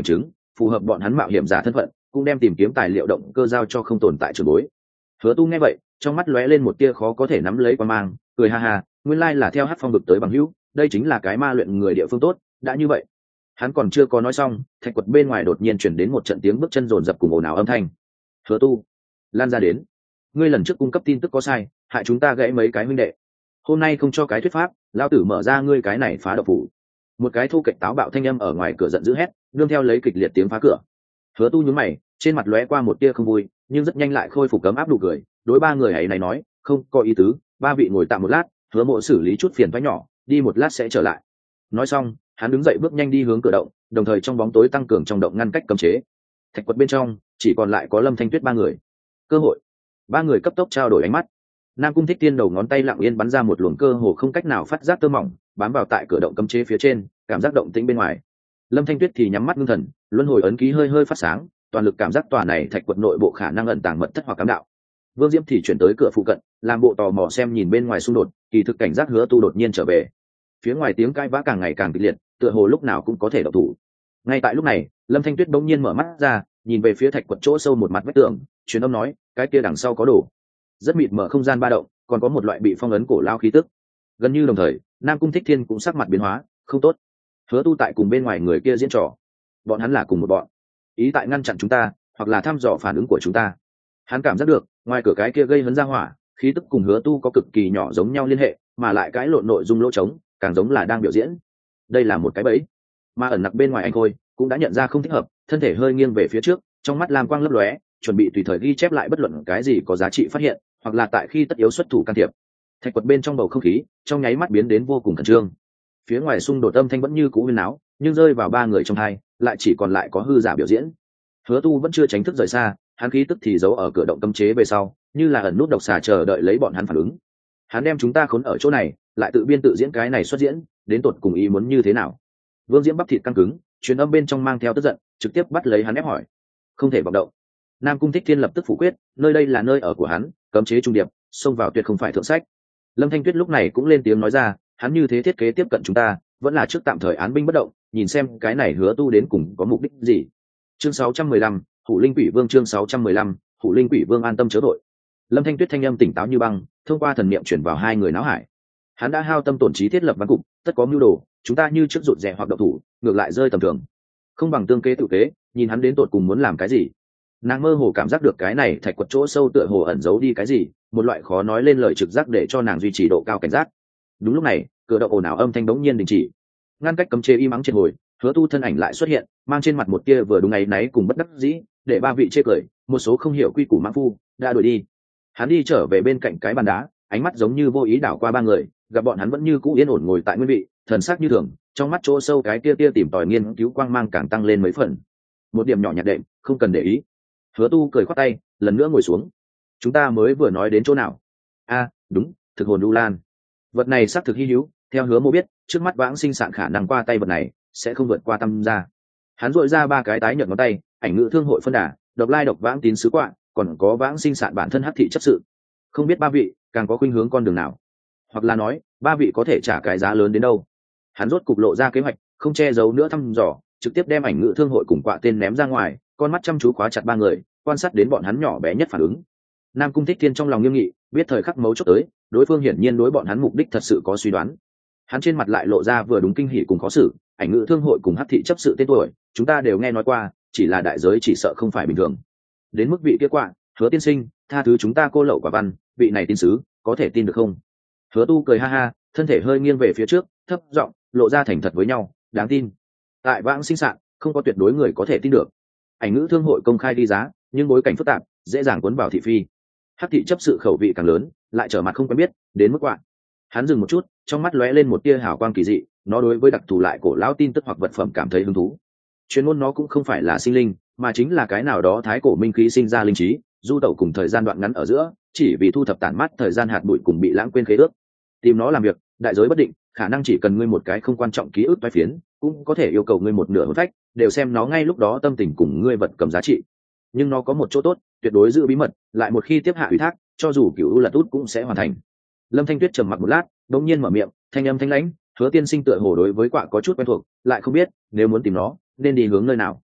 phù hợp bọn hắn mạo hiểm giả thân phận, cũng đem tìm kiếm tài liệu động cơ giao cho không tồn tại trường bối. Hứa Tu nghe vậy, trong mắt lóe lên một tia khó có thể nắm lấy qua mang, cười ha ha, nguyên lai là theo Hắc Phong vực tới bằng hữu, đây chính là cái ma luyện người địa phương tốt, đã như vậy. Hắn còn chưa có nói xong, thạch quật bên ngoài đột nhiên chuyển đến một trận tiếng bước chân rồn rập cùng ồn ào âm thanh. Hứa Tu, lan ra đến. Ngươi lần trước cung cấp tin tức có sai, hại chúng ta gãy mấy cái huynh đệ. Hôm nay không cho cái thuyết pháp, lao tử mở ra ngươi cái này phá độc phủ. Một cái thu kệch táo bạo thanh âm ở ngoài cửa giận dữ hét, nương theo lấy kịch liệt tiếng phá cửa. Hứa Tu nhướng mày, trên mặt lóe qua một tia không vui, nhưng rất nhanh lại khôi phục cấm áp nụ cười, đối ba người ấy này nói, không có ý tứ, ba vị ngồi tạm một lát, Hứa Mộ xử lý chút phiền toái nhỏ, đi một lát sẽ trở lại. Nói xong, hắn đứng dậy bước nhanh đi hướng cửa động, đồng thời trong bóng tối tăng cường trong động ngăn cách cấm chế. Thạch quật bên trong chỉ còn lại có Lâm Thanh Tuyết ba người. Cơ hội. Ba người cấp tốc trao đổi ánh mắt. Nam Cung Thích Tiên đầu ngón tay lặng yên bắn ra một luồng cơ hồ không cách nào phát giác tơ mỏng, bám vào tại cửa động cấm chế phía trên, cảm giác động tĩnh bên ngoài. Lâm Thanh Tuyết thì nhắm mắt ngưng thần, luân hồi ấn ký hơi hơi phát sáng, toàn lực cảm giác tòa này thạch quật nội bộ khả năng ẩn tàng mật thất hoặc cám đạo. Vương Diễm thì chuyển tới cửa phụ cận, làm bộ tò mò xem nhìn bên ngoài xung đột, kỳ thực cảnh giác Hứa Tu đột nhiên trở về. Phía ngoài tiếng cãi vã càng ngày càng kịch liệt, tựa hồ lúc nào cũng có thể động thủ. Ngay tại lúc này, Lâm Thanh Tuyết bỗng nhiên mở mắt ra, nhìn về phía thạch quật chỗ sâu một mặt vách tường, truyền âm nói, cái kia đằng sau có đồ. Rất mịt mở không gian ba động, còn có một loại bị phong ấn cổ lao khí tức. Gần như đồng thời, Nam Cung Thích Thiên cũng sắc mặt biến hóa, không tốt. Hứa Tu tại cùng bên ngoài người kia diễn trò, bọn hắn là cùng một bọn, ý tại ngăn chặn chúng ta, hoặc là thăm dò phản ứng của chúng ta. Hắn cảm giác được, ngoài cửa cái kia gây hấn ra hỏa, khí tức cùng Hứa Tu có cực kỳ nhỏ giống nhau liên hệ, mà lại cái lộn nội dung lỗ trống, càng giống là đang biểu diễn. Đây là một cái bẫy. Mà ẩn nặc bên ngoài anh Khôi cũng đã nhận ra không thích hợp, thân thể hơi nghiêng về phía trước, trong mắt lam quang lấp lóe, chuẩn bị tùy thời ghi chép lại bất luận cái gì có giá trị phát hiện, hoặc là tại khi tất yếu xuất thủ can thiệp. Thạch quật bên trong bầu không khí trong nháy mắt biến đến vô cùng khẩn trương. Phía ngoài xung đột âm thanh vẫn như cũ huyên náo, nhưng rơi vào ba người trong hai, lại chỉ còn lại có hư giả biểu diễn. Hứa Tu vẫn chưa tránh thức rời xa, hắn khí tức thì giấu ở cửa động cấm chế về sau, như là ẩn nút độc xà chờ đợi lấy bọn hắn phản ứng. Hắn đem chúng ta khốn ở chỗ này, lại tự biên tự diễn cái này xuất diễn, đến tột cùng ý muốn như thế nào? Vương Diễm bắp thịt căng cứng, truyền âm bên trong mang theo tức giận, trực tiếp bắt lấy hắn ép hỏi. Không thể vọng động. Nam Cung Thích Thiên lập tức phủ quyết, nơi đây là nơi ở của hắn, cấm chế trung điệp, xông vào tuyệt không phải thượng sách. Lâm Thanh Tuyết lúc này cũng lên tiếng nói ra, hắn như thế thiết kế tiếp cận chúng ta, vẫn là trước tạm thời án binh bất động, nhìn xem cái này Hứa Tu đến cùng có mục đích gì. Chương sáu trăm mười lăm, Hủ Linh Quỷ Vương chương sáu trăm mười lăm, Hủ Linh Quỷ Vương an tâm chớ đội. Lâm Thanh Tuyết thanh âm tỉnh táo như băng, thông qua thần niệm chuyển vào hai người não hải. Hắn đã hao tâm tổn trí thiết lập văn cục, tất có mưu đồ, chúng ta như trước rụt rè hoặc động thủ, ngược lại rơi tầm thường. Không bằng tương kế tự kế, nhìn hắn đến tột cùng muốn làm cái gì. Nàng mơ hồ cảm giác được cái này thạch quật chỗ sâu tựa hồ ẩn giấu đi cái gì, một loại khó nói lên lời trực giác để cho nàng duy trì độ cao cảnh giác. Đúng lúc này, cửa động ồn ào âm thanh đống nhiên đình chỉ. Ngăn cách cấm chế im ắng trên hồi, Hứa Tu thân ảnh lại xuất hiện, mang trên mặt một tia vừa đúng ngày náy cùng bất đắc dĩ, để ba vị chê cười, một số không hiểu quy củ mãng phu đã đuổi đi. Hắn đi trở về bên cạnh cái bàn đá, ánh mắt giống như vô ý đảo qua ba người, gặp bọn hắn vẫn như cũ yên ổn ngồi tại nguyên vị, thần sắc như thường, trong mắt chỗ sâu cái tia tia tìm tòi nghiên cứu quang mang càng tăng lên mấy phần. Một điểm nhỏ nhặt đệm, không cần để ý. Hứa Tu cười khoát tay, lần nữa ngồi xuống. Chúng ta mới vừa nói đến chỗ nào? A, đúng, thực hồn U Lan. Vật này xác thực hi hữu, theo Hứa Mộ biết, trước mắt vãng sinh sạn khả năng qua tay vật này sẽ không vượt qua tâm ra. Hắn dội ra ba cái tái nhợt ngón tay, ảnh ngữ thương hội phân đà, độc lai độc vãng tín sứ quạ, còn có vãng sinh sạn bản thân hắc thị chấp sự. Không biết ba vị càng có khuynh hướng con đường nào, hoặc là nói ba vị có thể trả cái giá lớn đến đâu. Hắn rốt cục lộ ra kế hoạch, không che giấu nữa thăm dò, trực tiếp đem ảnh ngữ thương hội cùng quạ tên ném ra ngoài, con mắt chăm chú khóa chặt ba người, quan sát đến bọn hắn nhỏ bé nhất phản ứng. Nam Cung Thích Thiên trong lòng nghiêm nghị, biết thời khắc mấu chốt tới, đối phương hiển nhiên đối bọn hắn mục đích thật sự có suy đoán. Hắn trên mặt lại lộ ra vừa đúng kinh hỉ cùng khó xử, ảnh ngữ thương hội cùng hắc thị chấp sự tên tuổi, chúng ta đều nghe nói qua, chỉ là đại giới chỉ sợ không phải bình thường. Đến mức vị kia quạ, Hứa tiên sinh, tha thứ chúng ta cô lậu quả văn, vị này tín sứ, có thể tin được không? Hứa Tu cười ha ha, thân thể hơi nghiêng về phía trước, thấp giọng lộ ra thành thật với nhau, đáng tin. Tại vãng sinh sạn, không có tuyệt đối người có thể tin được. Ảnh ngữ thương hội công khai đi giá, nhưng bối cảnh phức tạp, dễ dàng cuốn vào thị phi. Hắc thị chấp sự khẩu vị càng lớn, lại trở mặt không quen biết, đến mức quạ. Hắn dừng một chút, trong mắt lóe lên một tia hào quang kỳ dị, nó đối với đặc thù lại cổ lão tin tức hoặc vật phẩm cảm thấy hứng thú. Chuyên môn nó cũng không phải là sinh linh, mà chính là cái nào đó thái cổ minh khí sinh ra linh trí, du tẩu cùng thời gian đoạn ngắn ở giữa, chỉ vì thu thập tản mát thời gian hạt bụi cùng bị lãng quên khế ước. Tìm nó làm việc, đại giới bất định, khả năng chỉ cần ngươi một cái không quan trọng ký ức toái phiến, cũng có thể yêu cầu ngươi một nửa hồn phách, đều xem nó ngay lúc đó tâm tình cùng ngươi vật cầm giá trị. Nhưng nó có một chỗ tốt, tuyệt đối giữ bí mật, lại một khi tiếp hạ ủy thác, cho dù cửu u lật út cũng sẽ hoàn thành. Lâm Thanh Tuyết trầm mặc một lát, đột nhiên mở miệng, thanh âm thanh lãnh, Hứa tiên sinh tựa hồ đối với quạ có chút quen thuộc, lại không biết nếu muốn tìm nó nên đi hướng nơi nào.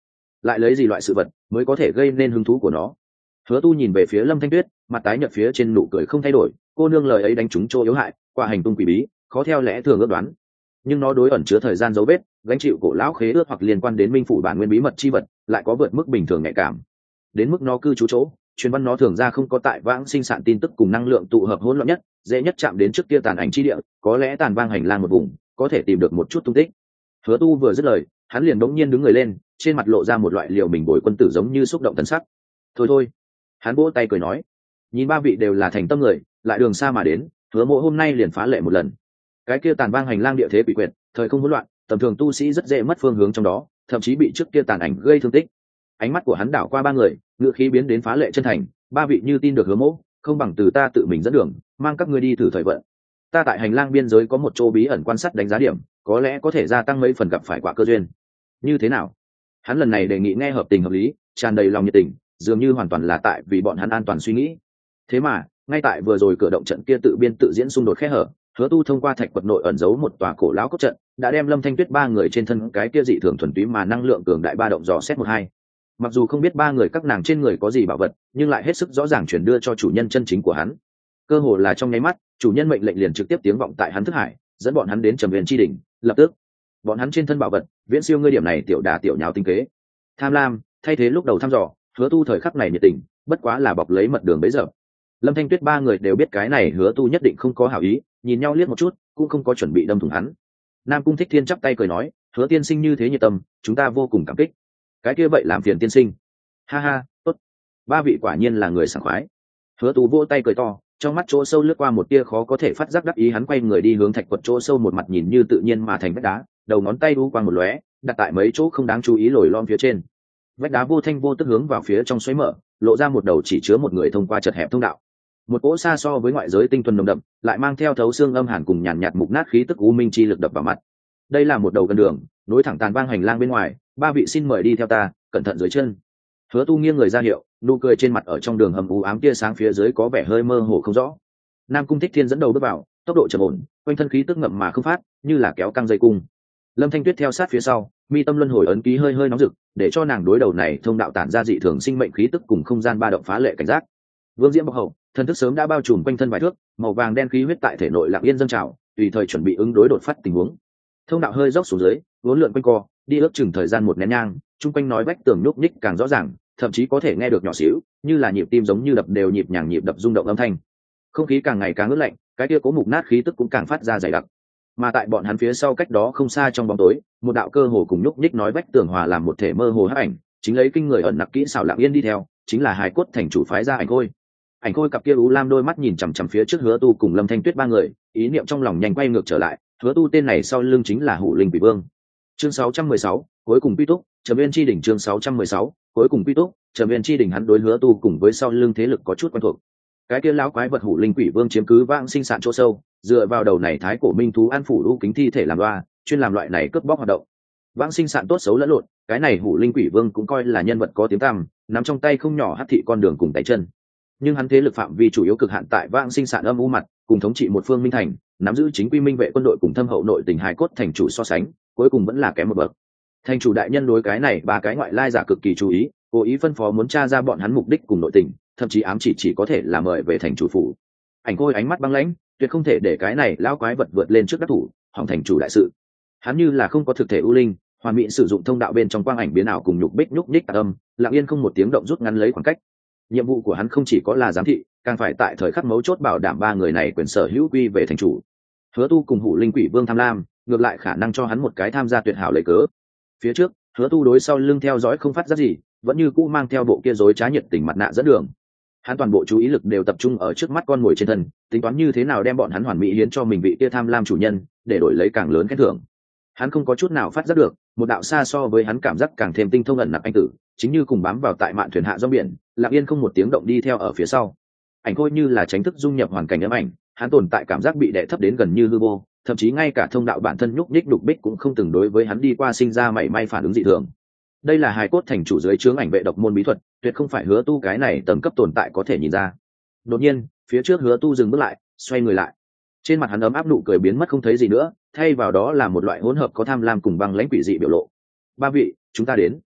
lại lấy gì loại sự vật mới có thể gây nên hứng thú của nó. Hứa Tu nhìn về phía Lâm Thanh Tuyết, mặt tái nhợt phía trên nụ cười không thay đổi. Cô nương lời ấy đánh trúng chỗ yếu hại, qua hành tung quỷ bí, khó theo lẽ thường ước đoán, nhưng nó đối ẩn chứa thời gian dấu vết, gánh chịu cổ lão khế ước hoặc liên quan đến minh phủ bản nguyên bí mật chi vật, lại có vượt mức bình thường nhạy cảm. Đến mức nó cư trú chỗ, truyền văn nó thường ra không có tại vãng sinh sản tin tức cùng năng lượng tụ hợp hỗn loạn nhất, dễ nhất chạm đến trước kia tàn ảnh chi địa, có lẽ tàn vang hành lang một vùng, có thể tìm được một chút tung tích. Hứa Tu vừa dứt lời, hắn liền đống nhiên đứng người lên, trên mặt lộ ra một loại liều mình bồi quân tử giống như xúc động thần sắc. Thôi thôi, hắn vỗ tay cười nói, nhìn ba vị đều là thành tâm người, lại đường xa mà đến, Hứa Mộ hôm nay liền phá lệ một lần. Cái kia tàn vang hành lang địa thế quỷ quyệt, thời không hỗn loạn, tầm thường tu sĩ rất dễ mất phương hướng trong đó, thậm chí bị trước kia tàn ảnh gây thương tích. Ánh mắt của hắn đảo qua ba người, ngữ khí biến đến phá lệ chân thành. Ba vị như tin được Hứa Mộ, không bằng từ ta tự mình dẫn đường, mang các ngươi đi thử thời vận. Ta tại hành lang biên giới có một chỗ bí ẩn quan sát đánh giá điểm, có lẽ có thể gia tăng mấy phần gặp phải quả cơ duyên. Như thế nào? Hắn lần này đề nghị nghe hợp tình hợp lý, tràn đầy lòng nhiệt tình, dường như hoàn toàn là tại vì bọn hắn an toàn suy nghĩ. Thế mà ngay tại vừa rồi cử động trận kia tự biên tự diễn xung đột khe hở, Hứa Tu thông qua thạch quật nội ẩn giấu một tòa cổ lão cốt trận, đã đem Lâm Thanh Tuyết ba người trên thân cái kia dị thường thuần túy mà năng lượng cường đại ba động dò xét một hai. Mặc dù không biết ba người các nàng trên người có gì bảo vật, nhưng lại hết sức rõ ràng truyền đưa cho chủ nhân chân chính của hắn. Cơ hồ là trong nháy mắt, chủ nhân mệnh lệnh liền trực tiếp tiếng vọng tại hắn thức hải, dẫn bọn hắn đến Trầm Huyền chi đỉnh. Lập tức, bọn hắn trên thân bảo vật viễn siêu ngươi điểm này tiểu đà tiểu nháo tinh kế. Tham lam thay thế lúc đầu thăm dò, Hứa Tu thời khắc này nhiệt tình, bất quá là bọc lấy mật đường bấy giờ. Lâm Thanh Tuyết ba người đều biết cái này Hứa Tu nhất định không có hảo ý, nhìn nhau liếc một chút, cũng không có chuẩn bị đâm thủng hắn. Nam Cung Thích Thiên chắp tay cười nói, Hứa tiên sinh như thế nhiệt tâm, chúng ta vô cùng cảm kích. Cái kia vậy làm phiền tiên sinh. Ha ha, tốt. Ba vị quả nhiên là người sảng khoái. Hứa Tu vỗ tay cười to, trong mắt chỗ sâu lướt qua một tia khó có thể phát giác đắc ý, hắn quay người đi hướng thạch quật chỗ sâu, một mặt nhìn như tự nhiên mà thành vách đá, đầu ngón tay u quang một lóe, đặt tại mấy chỗ không đáng chú ý lồi lom phía trên. Vách đá vô thanh vô tức hướng vào phía trong xoáy mở, lộ ra một đầu chỉ chứa một người thông qua chật hẹp thông đạo. Một cỗ xa so với ngoại giới tinh thuần nồng đậm, lại mang theo thấu xương âm hàn cùng nhàn nhạt mục nát khí tức u minh chi lực đập vào mặt. Đây là một đầu gần đường, nối thẳng tàn vang hành lang bên ngoài, ba vị xin mời đi theo ta, cẩn thận dưới chân. Hứa Tu nghiêng người ra hiệu, nụ cười trên mặt ở trong đường hầm u ám tia sáng phía dưới có vẻ hơi mơ hồ không rõ. Nam Cung Thích Thiên dẫn đầu bước vào, tốc độ chậm ổn, quanh thân khí tức ngậm mà không phát, như là kéo căng dây cung. Lâm Thanh Tuyết theo sát phía sau, mi tâm luân hồi ấn ký hơi hơi nóng rực, để cho nàng đối đầu này thông đạo tản ra dị thường sinh mệnh khí tức cùng không gian ba động phá lệ cảnh giác. Vương Diễm bộc hậu, thần thức sớm đã bao trùm quanh thân vài thước, màu vàng đen khí huyết tại thể nội lặng yên dâng trào, tùy thời chuẩn bị ứng đối đột phát tình huống. Thông đạo hơi dốc xuống dưới, uốn lượn quanh co, đi ước chừng thời gian một nén nhang, chung quanh nói vách tường nhúc nhích càng rõ ràng, thậm chí có thể nghe được nhỏ xíu, như là nhịp tim giống như đập đều nhịp nhàng nhịp đập rung động âm thanh. Không khí càng ngày càng ướt lạnh, cái kia cố mục nát khí tức cũng càng phát ra dày đặc. Mà tại bọn hắn phía sau cách đó không xa trong bóng tối, một đạo cơ hồ cùng nhúc nhích nói vách tường hòa làm một thể mơ hồ hắc ảnh, chính lấy kinh người ẩn nặc kỹ xảo lặng yên đi theo, chính là Hải Cốt thành chủ phái ra Ảnh Khôi. Ảnh Khôi cặp kia u lam đôi mắt nhìn chằm chằm phía trước Hứa Tu cùng Lâm Thanh Tuyết ba người, ý niệm trong lòng nhanh quay ngược trở lại, Hứa Tu tên này sau lưng chính là Hủ Linh Quỷ Vương. Chương sáu trăm mười sáu, cuối cùng quy túc, Trầm Viên chi đỉnh. Chương sáu trăm mười sáu, cuối cùng quy túc, Trầm Viên chi đỉnh. Hắn đối Hứa Tu cùng với sau lưng thế lực có chút quen thuộc. Cái kia lão quái vật Hủ Linh Quỷ Vương chiếm cứ vãng sinh sản chỗ sâu, dựa vào đầu này thái cổ minh thú an phủ u kính thi thể làm loa, chuyên làm loại này cướp bóc hoạt động. Vãng sinh sản tốt xấu lẫn lộn, cái này Hủ Linh Quỷ Vương cũng coi là nhân vật có tiếng tăm, nắm trong tay không nhỏ hắc thị con đường cùng tay chân. Nhưng hắn thế lực phạm vi chủ yếu cực hạn tại vãng sinh sản âm u mặt, cùng thống trị một phương minh thành, nắm giữ chính quy minh vệ quân đội cùng thâm hậu nội tình Hải Cốt thành chủ so sánh, cuối cùng vẫn là kém một bậc. Thành chủ đại nhân đối cái này ba cái ngoại lai giả cực kỳ chú ý, cố ý phân phó muốn tra ra bọn hắn mục đích cùng nội tình, thậm chí ám chỉ chỉ có thể là mời về thành chủ phủ. Ảnh Khôi ánh mắt băng lãnh, tuyệt không thể để cái này lão quái vật vượt lên trước đắc thủ, hỏng thành chủ đại sự. Hắn như là không có thực thể ưu linh, hoàn mỹ sử dụng thông đạo bên trong quang ảnh biến ảo cùng nhục bích nhúc nhích tạc âm, lặng yên không một tiếng động rút ngắn lấy khoảng cách. Nhiệm vụ của hắn không chỉ có là giám thị, càng phải tại thời khắc mấu chốt bảo đảm ba người này quyền sở hữu quy về thành chủ. Hứa Tu cùng Hủ Linh Quỷ Vương tham lam, ngược lại khả năng cho hắn một cái tham gia tuyệt hảo lấy cớ. Phía trước, Hứa Tu đối sau lưng theo dõi không phát giác gì, vẫn như cũ mang theo bộ kia rối trá nhiệt tình mặt nạ dẫn đường. Hắn toàn bộ chú ý lực đều tập trung ở trước mắt con ngồi trên thân, tính toán như thế nào đem bọn hắn hoàn mỹ hiến cho mình vị kia tham lam chủ nhân, để đổi lấy càng lớn khen thưởng. Hắn không có chút nào phát giác được, một đạo xa so với hắn cảm giác càng thêm tinh thông ẩn nặc anh tử, chính như cùng bám vào tại mạn thuyền hạ do biển, lặng yên không một tiếng động đi theo ở phía sau. Ảnh Khôi như là tránh thức dung nhập hoàn cảnh ấm ảnh, hắn tồn tại cảm giác bị đè thấp đến gần như hư vô, thậm chí ngay cả thông đạo bản thân nhúc nhích đục bích cũng không từng đối với hắn đi qua sinh ra mảy may phản ứng dị thường. Đây là Hải Cốt thành chủ dưới trướng ảnh vệ độc môn bí thuật, tuyệt không phải Hứa Tu cái này tầm cấp tồn tại có thể nhìn ra. Đột nhiên, phía trước Hứa Tu dừng bước lại, xoay người lại. Trên mặt hắn ấm áp nụ cười biến mất không thấy gì nữa, thay vào đó là một loại hỗn hợp có tham lam cùng băng lãnh quỷ dị biểu lộ. Ba vị, chúng ta đến.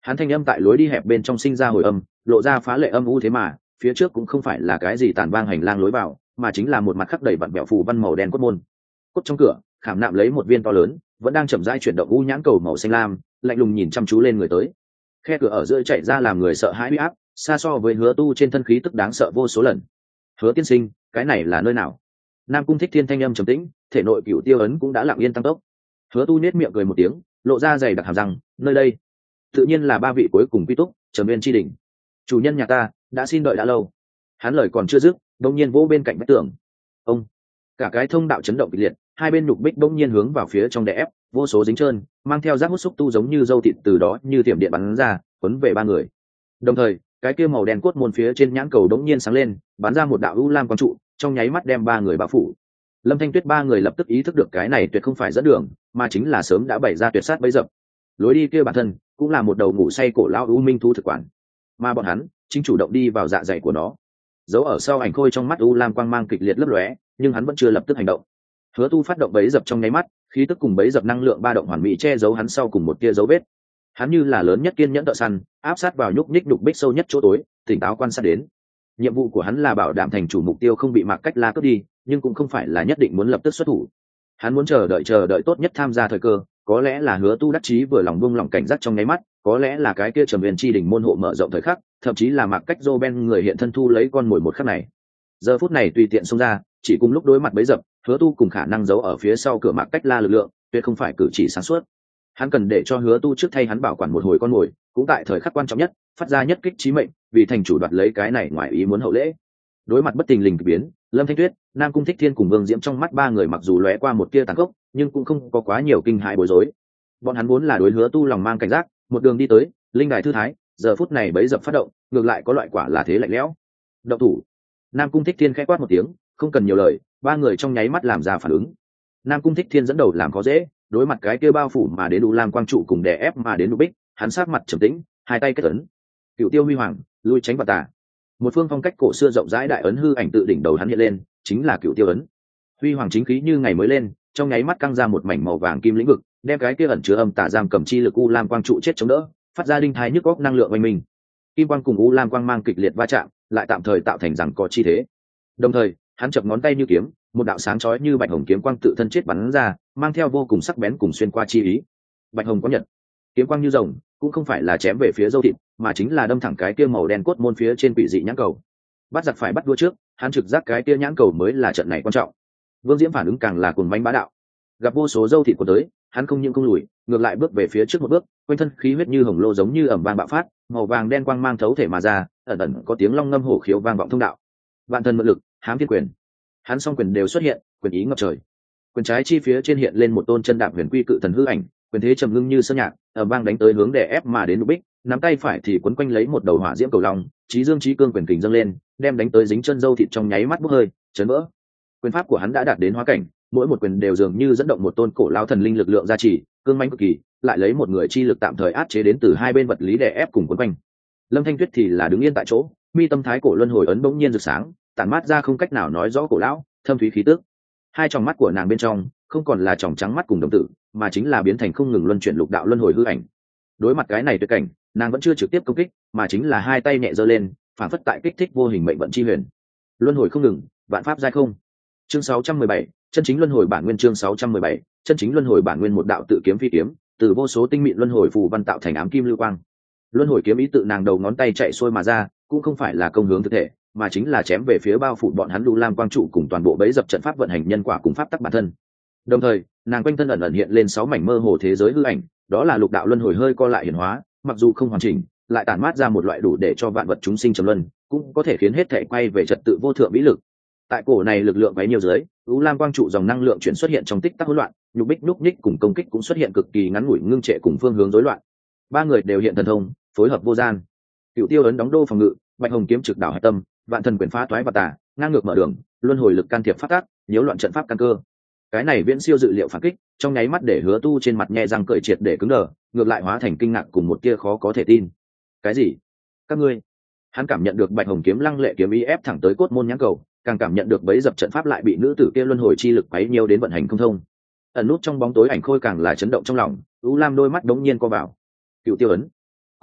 Hắn thanh âm tại lối đi hẹp bên trong sinh ra hồi âm, lộ ra phá lệ âm u thế mà phía trước cũng không phải là cái gì tàn vang hành lang lối vào, mà chính là một mặt khắc đầy vặn bẹo phù văn màu đen cốt môn. Cốt trong cửa khảm nạm lấy một viên to lớn, vẫn đang chậm rãi chuyển động u nhãn cầu màu xanh lam, lạnh lùng nhìn chăm chú lên người tới. Khe cửa ở giữa chạy ra làm người sợ hãi uy áp, xa so với Hứa Tu trên thân khí tức đáng sợ vô số lần. Hứa tiên sinh, cái này là nơi nào? Nam Cung Thích Thiên thanh âm trầm tĩnh, thể nội cửu tiêu ấn cũng đã lặng yên tăng tốc. Hứa Tu nét miệng cười một tiếng, lộ ra dày đặc hàm răng, nơi đây tự nhiên là ba vị cuối cùng quy túc, Trầm Nguyên chi đỉnh. Chủ nhân nhà ta đã xin đợi đã lâu. Hắn lời còn chưa dứt, đột nhiên vỗ bên cạnh vách tường. Ông, cả cái thông đạo chấn động kịch liệt, hai bên nhục bích bỗng nhiên hướng vào phía trong đè ép, vô số dính trơn, mang theo rác hút xúc tu giống như dâu thịt từ đó như tiệm điện bắn ra, quấn về ba người. Đồng thời, cái kia màu đen cốt môn phía trên nhãn cầu đống nhiên sáng lên, bắn ra một đạo u lam quang trụ, trong nháy mắt đem ba người bao phủ. Lâm Thanh Tuyết ba người lập tức ý thức được cái này tuyệt không phải dẫn đường, mà chính là sớm đã bày ra tuyệt sát bẫy dập. Lối đi kia bản thân cũng là một đầu ngủ say cổ lão u minh thú thực quản, mà bọn hắn chính chủ động đi vào dạ dày của nó. Giấu ở sau ảnh khôi trong mắt u lam quang mang kịch liệt lấp lóe, nhưng hắn vẫn chưa lập tức hành động. Hứa Tu phát động bẫy dập trong nháy mắt, khí tức cùng bẫy dập năng lượng ba động hoàn mỹ che giấu hắn sau cùng một tia dấu vết. Hắn như là lớn nhất kiên nhẫn thợ săn, áp sát vào nhúc nhích đục bích sâu nhất chỗ tối, tỉnh táo quan sát đến. Nhiệm vụ của hắn là bảo đảm thành chủ mục tiêu không bị Mạc Cách La cướp đi, nhưng cũng không phải là nhất định muốn lập tức xuất thủ. Hắn muốn chờ đợi chờ đợi tốt nhất tham gia thời cơ, có lẽ là Hứa Tu đắc chí vừa lòng buông lòng cảnh giác trong nháy mắt, có lẽ là cái kia Trầm Nguyên chi đỉnh môn hộ mở rộng thời khắc, thậm chí là Mạc Cách Roben người hiện thân thu lấy con mồi một khắc này. Giờ phút này tùy tiện xông ra, chỉ cùng lúc đối mặt bấy dập, Hứa Tu cùng khả năng giấu ở phía sau cửa Mạc Cách La lực lượng, tuyệt không phải cử chỉ sáng suốt. Hắn cần để cho Hứa Tu trước thay hắn bảo quản một hồi con mồi, cũng tại thời khắc quan trọng nhất phát ra nhất kích chí mệnh, vì thành chủ đoạt lấy cái này ngoài ý muốn hậu lễ. Đối mặt bất tình lình kỳ biến, Lâm Thanh Tuyết, Nam Cung Thích Thiên cùng Vương Diễm trong mắt ba người mặc dù lóe qua một tia tàn khốc, nhưng cũng không có quá nhiều kinh hãi bối rối. Bọn hắn vốn là đối Hứa Tu lòng mang cảnh giác, một đường đi tới, linh đài thư thái, giờ phút này bấy dập phát động, ngược lại có loại quả là thế lạnh lẽo. Động thủ. Nam Cung Thích Thiên khẽ quát một tiếng, không cần nhiều lời, ba người trong nháy mắt làm ra phản ứng. Nam Cung Thích Thiên dẫn đầu làm khó dễ, đối mặt cái kia bao phủ mà đến đủ lam quang trụ cùng đè ép mà đến đủ bích, hắn sát mặt trầm tĩnh, hai tay kết ấn. Cựu Tiêu Huy Hoàng, lui tránh và tà. Một phương phong cách cổ xưa rộng rãi đại ấn hư ảnh tự đỉnh đầu hắn hiện lên, chính là Cựu Tiêu ấn. Huy Hoàng chính khí như ngày mới lên, trong nháy mắt căng ra một mảnh màu vàng kim lĩnh vực, đem cái kia ẩn chứa âm tà giam cầm chi lực u lam quang trụ chết chống đỡ, phát ra đinh thái nhức óc năng lượng oanh minh. Kim quang cùng u lam quang mang kịch liệt va chạm, lại tạm thời tạo thành rằng có chi thế. Đồng thời, hắn chập ngón tay như kiếm, một đạo sáng chói như bạch hồng kiếm quang tự thân chết bắn ra, mang theo vô cùng sắc bén cùng xuyên qua chi ý. Bạch hồng có nhật, kiếm quang như rồng, cũng không phải là chém về phía dâu thịt, mà chính là đâm thẳng cái kia màu đen cốt môn phía trên quỷ dị nhãn cầu. Bắt giặc phải bắt đua trước, hắn trực giác cái kia nhãn cầu mới là trận này quan trọng. Vương Diễm phản ứng càng là cuồng mãnh bá đạo, gặp vô số dâu thịt của tới, hắn không những không lùi, ngược lại bước về phía trước một bước, quanh thân khí huyết như hồng lô giống như ẩm vang bạo phát, màu vàng đen quang mang thấu thể mà ra, ẩn ẩn có tiếng long ngâm hổ khiếu vang vọng thông đạo. Vạn thần mượn lực, hám thiên quyền. Hắn song quyền đều xuất hiện, quyền ý ngập trời. Quyền trái chi phía trên hiện lên một tôn chân đạp huyền quy cự thần hư ảnh, quyền thế trầm ngưng như sơn nhạc, ầm vang đánh tới hướng đè ép mà đến Lục Bích, nắm tay phải thì quấn quanh lấy một đầu hỏa diễm cầu long, chí dương chí cương quyền kình dâng lên, đem đánh tới dính chân dâu thịt trong nháy mắt bốc hơi, chấn vỡ. Quyền pháp của hắn đã đạt đến hóa cảnh, mỗi một quyền đều dường như dẫn động một tôn cổ lao thần linh lực lượng gia trì, cương mãnh cực kỳ, lại lấy một người chi lực tạm thời áp chế đến từ hai bên vật lý đè ép cùng quấn quanh. Lâm Thanh Tuyết thì là đứng yên tại chỗ, mi tâm thái cổ luân hồi ấn bỗng nhiên rực sáng, tản mát ra không cách nào nói rõ cổ lão, thâm thúy khí tức. Hai tròng mắt của nàng bên trong không còn là tròng trắng mắt cùng đồng tử, mà chính là biến thành không ngừng luân chuyển lục đạo luân hồi hư ảnh. Đối mặt cái này tuyệt cảnh, nàng vẫn chưa trực tiếp công kích, mà chính là hai tay nhẹ giơ lên, phản phất tại kích thích vô hình mệnh vận chi huyền. Luân hồi không ngừng, vạn pháp giai không. Chương sáu trăm mười bảy, chân chính luân hồi bản nguyên. Chương sáu trăm mười bảy, chân chính luân hồi bản nguyên. Một đạo tự kiếm phi kiếm, từ vô số tinh mịn luân hồi phù văn tạo thành ám kim lưu quang. Luân hồi kiếm ý tự nàng đầu ngón tay chạy xuôi mà ra, cũng không phải là công hướng thực thể, mà chính là chém về phía bao phủ bọn hắn đu lam quang trụ cùng toàn bộ bẫy dập trận pháp vận hành nhân quả cùng pháp tắc bản thân. Đồng thời, nàng quanh thân ẩn ẩn hiện lên sáu mảnh mơ hồ thế giới hư ảnh, đó là lục đạo luân hồi hơi co lại hiển hóa, mặc dù không hoàn chỉnh, lại tản mát ra một loại đủ để cho vạn vật chúng sinh trầm luân, cũng có thể khiến hết thể quay về trật tự vô thượng vĩ lực. Tại cổ này lực lượng bấy nhiêu dưới, u lam quang trụ dòng năng lượng chuyển xuất hiện trong tích tắc hỗn loạn, nhục bích núc nhích cùng công kích cũng xuất hiện cực kỳ ngắn ngủi ngưng trệ cùng phương hướng rối loạn. Ba người đều hiện thần thông, phối hợp vô gian. Cựu Tiêu ấn đóng đô phòng ngự, bạch hồng kiếm trực đảo hải tâm, vạn thần quyền phá toái và tà, ngang ngược mở đường, luân hồi lực can thiệp phát tác, nhiễu loạn trận pháp căn cơ. Cái này viễn siêu dự liệu phản kích, trong nháy mắt để Hứa Tu trên mặt nhe răng cười triệt để cứng đờ, ngược lại hóa thành kinh ngạc cùng một tia khó có thể tin. Cái gì? Các ngươi? Hắn cảm nhận được bạch hồng kiếm lăng lệ kiếm ý ép thẳng tới cốt môn nhãn cầu, càng cảm nhận được bấy dập trận pháp lại bị nữ tử kia luân hồi chi lực quấy nhiều đến vận hành không thông. Ẩn nút trong bóng tối ảnh khôi càng là chấn động trong lòng, u lam đôi mắt đống nhiên co vào. Cựu Tiêu ấn,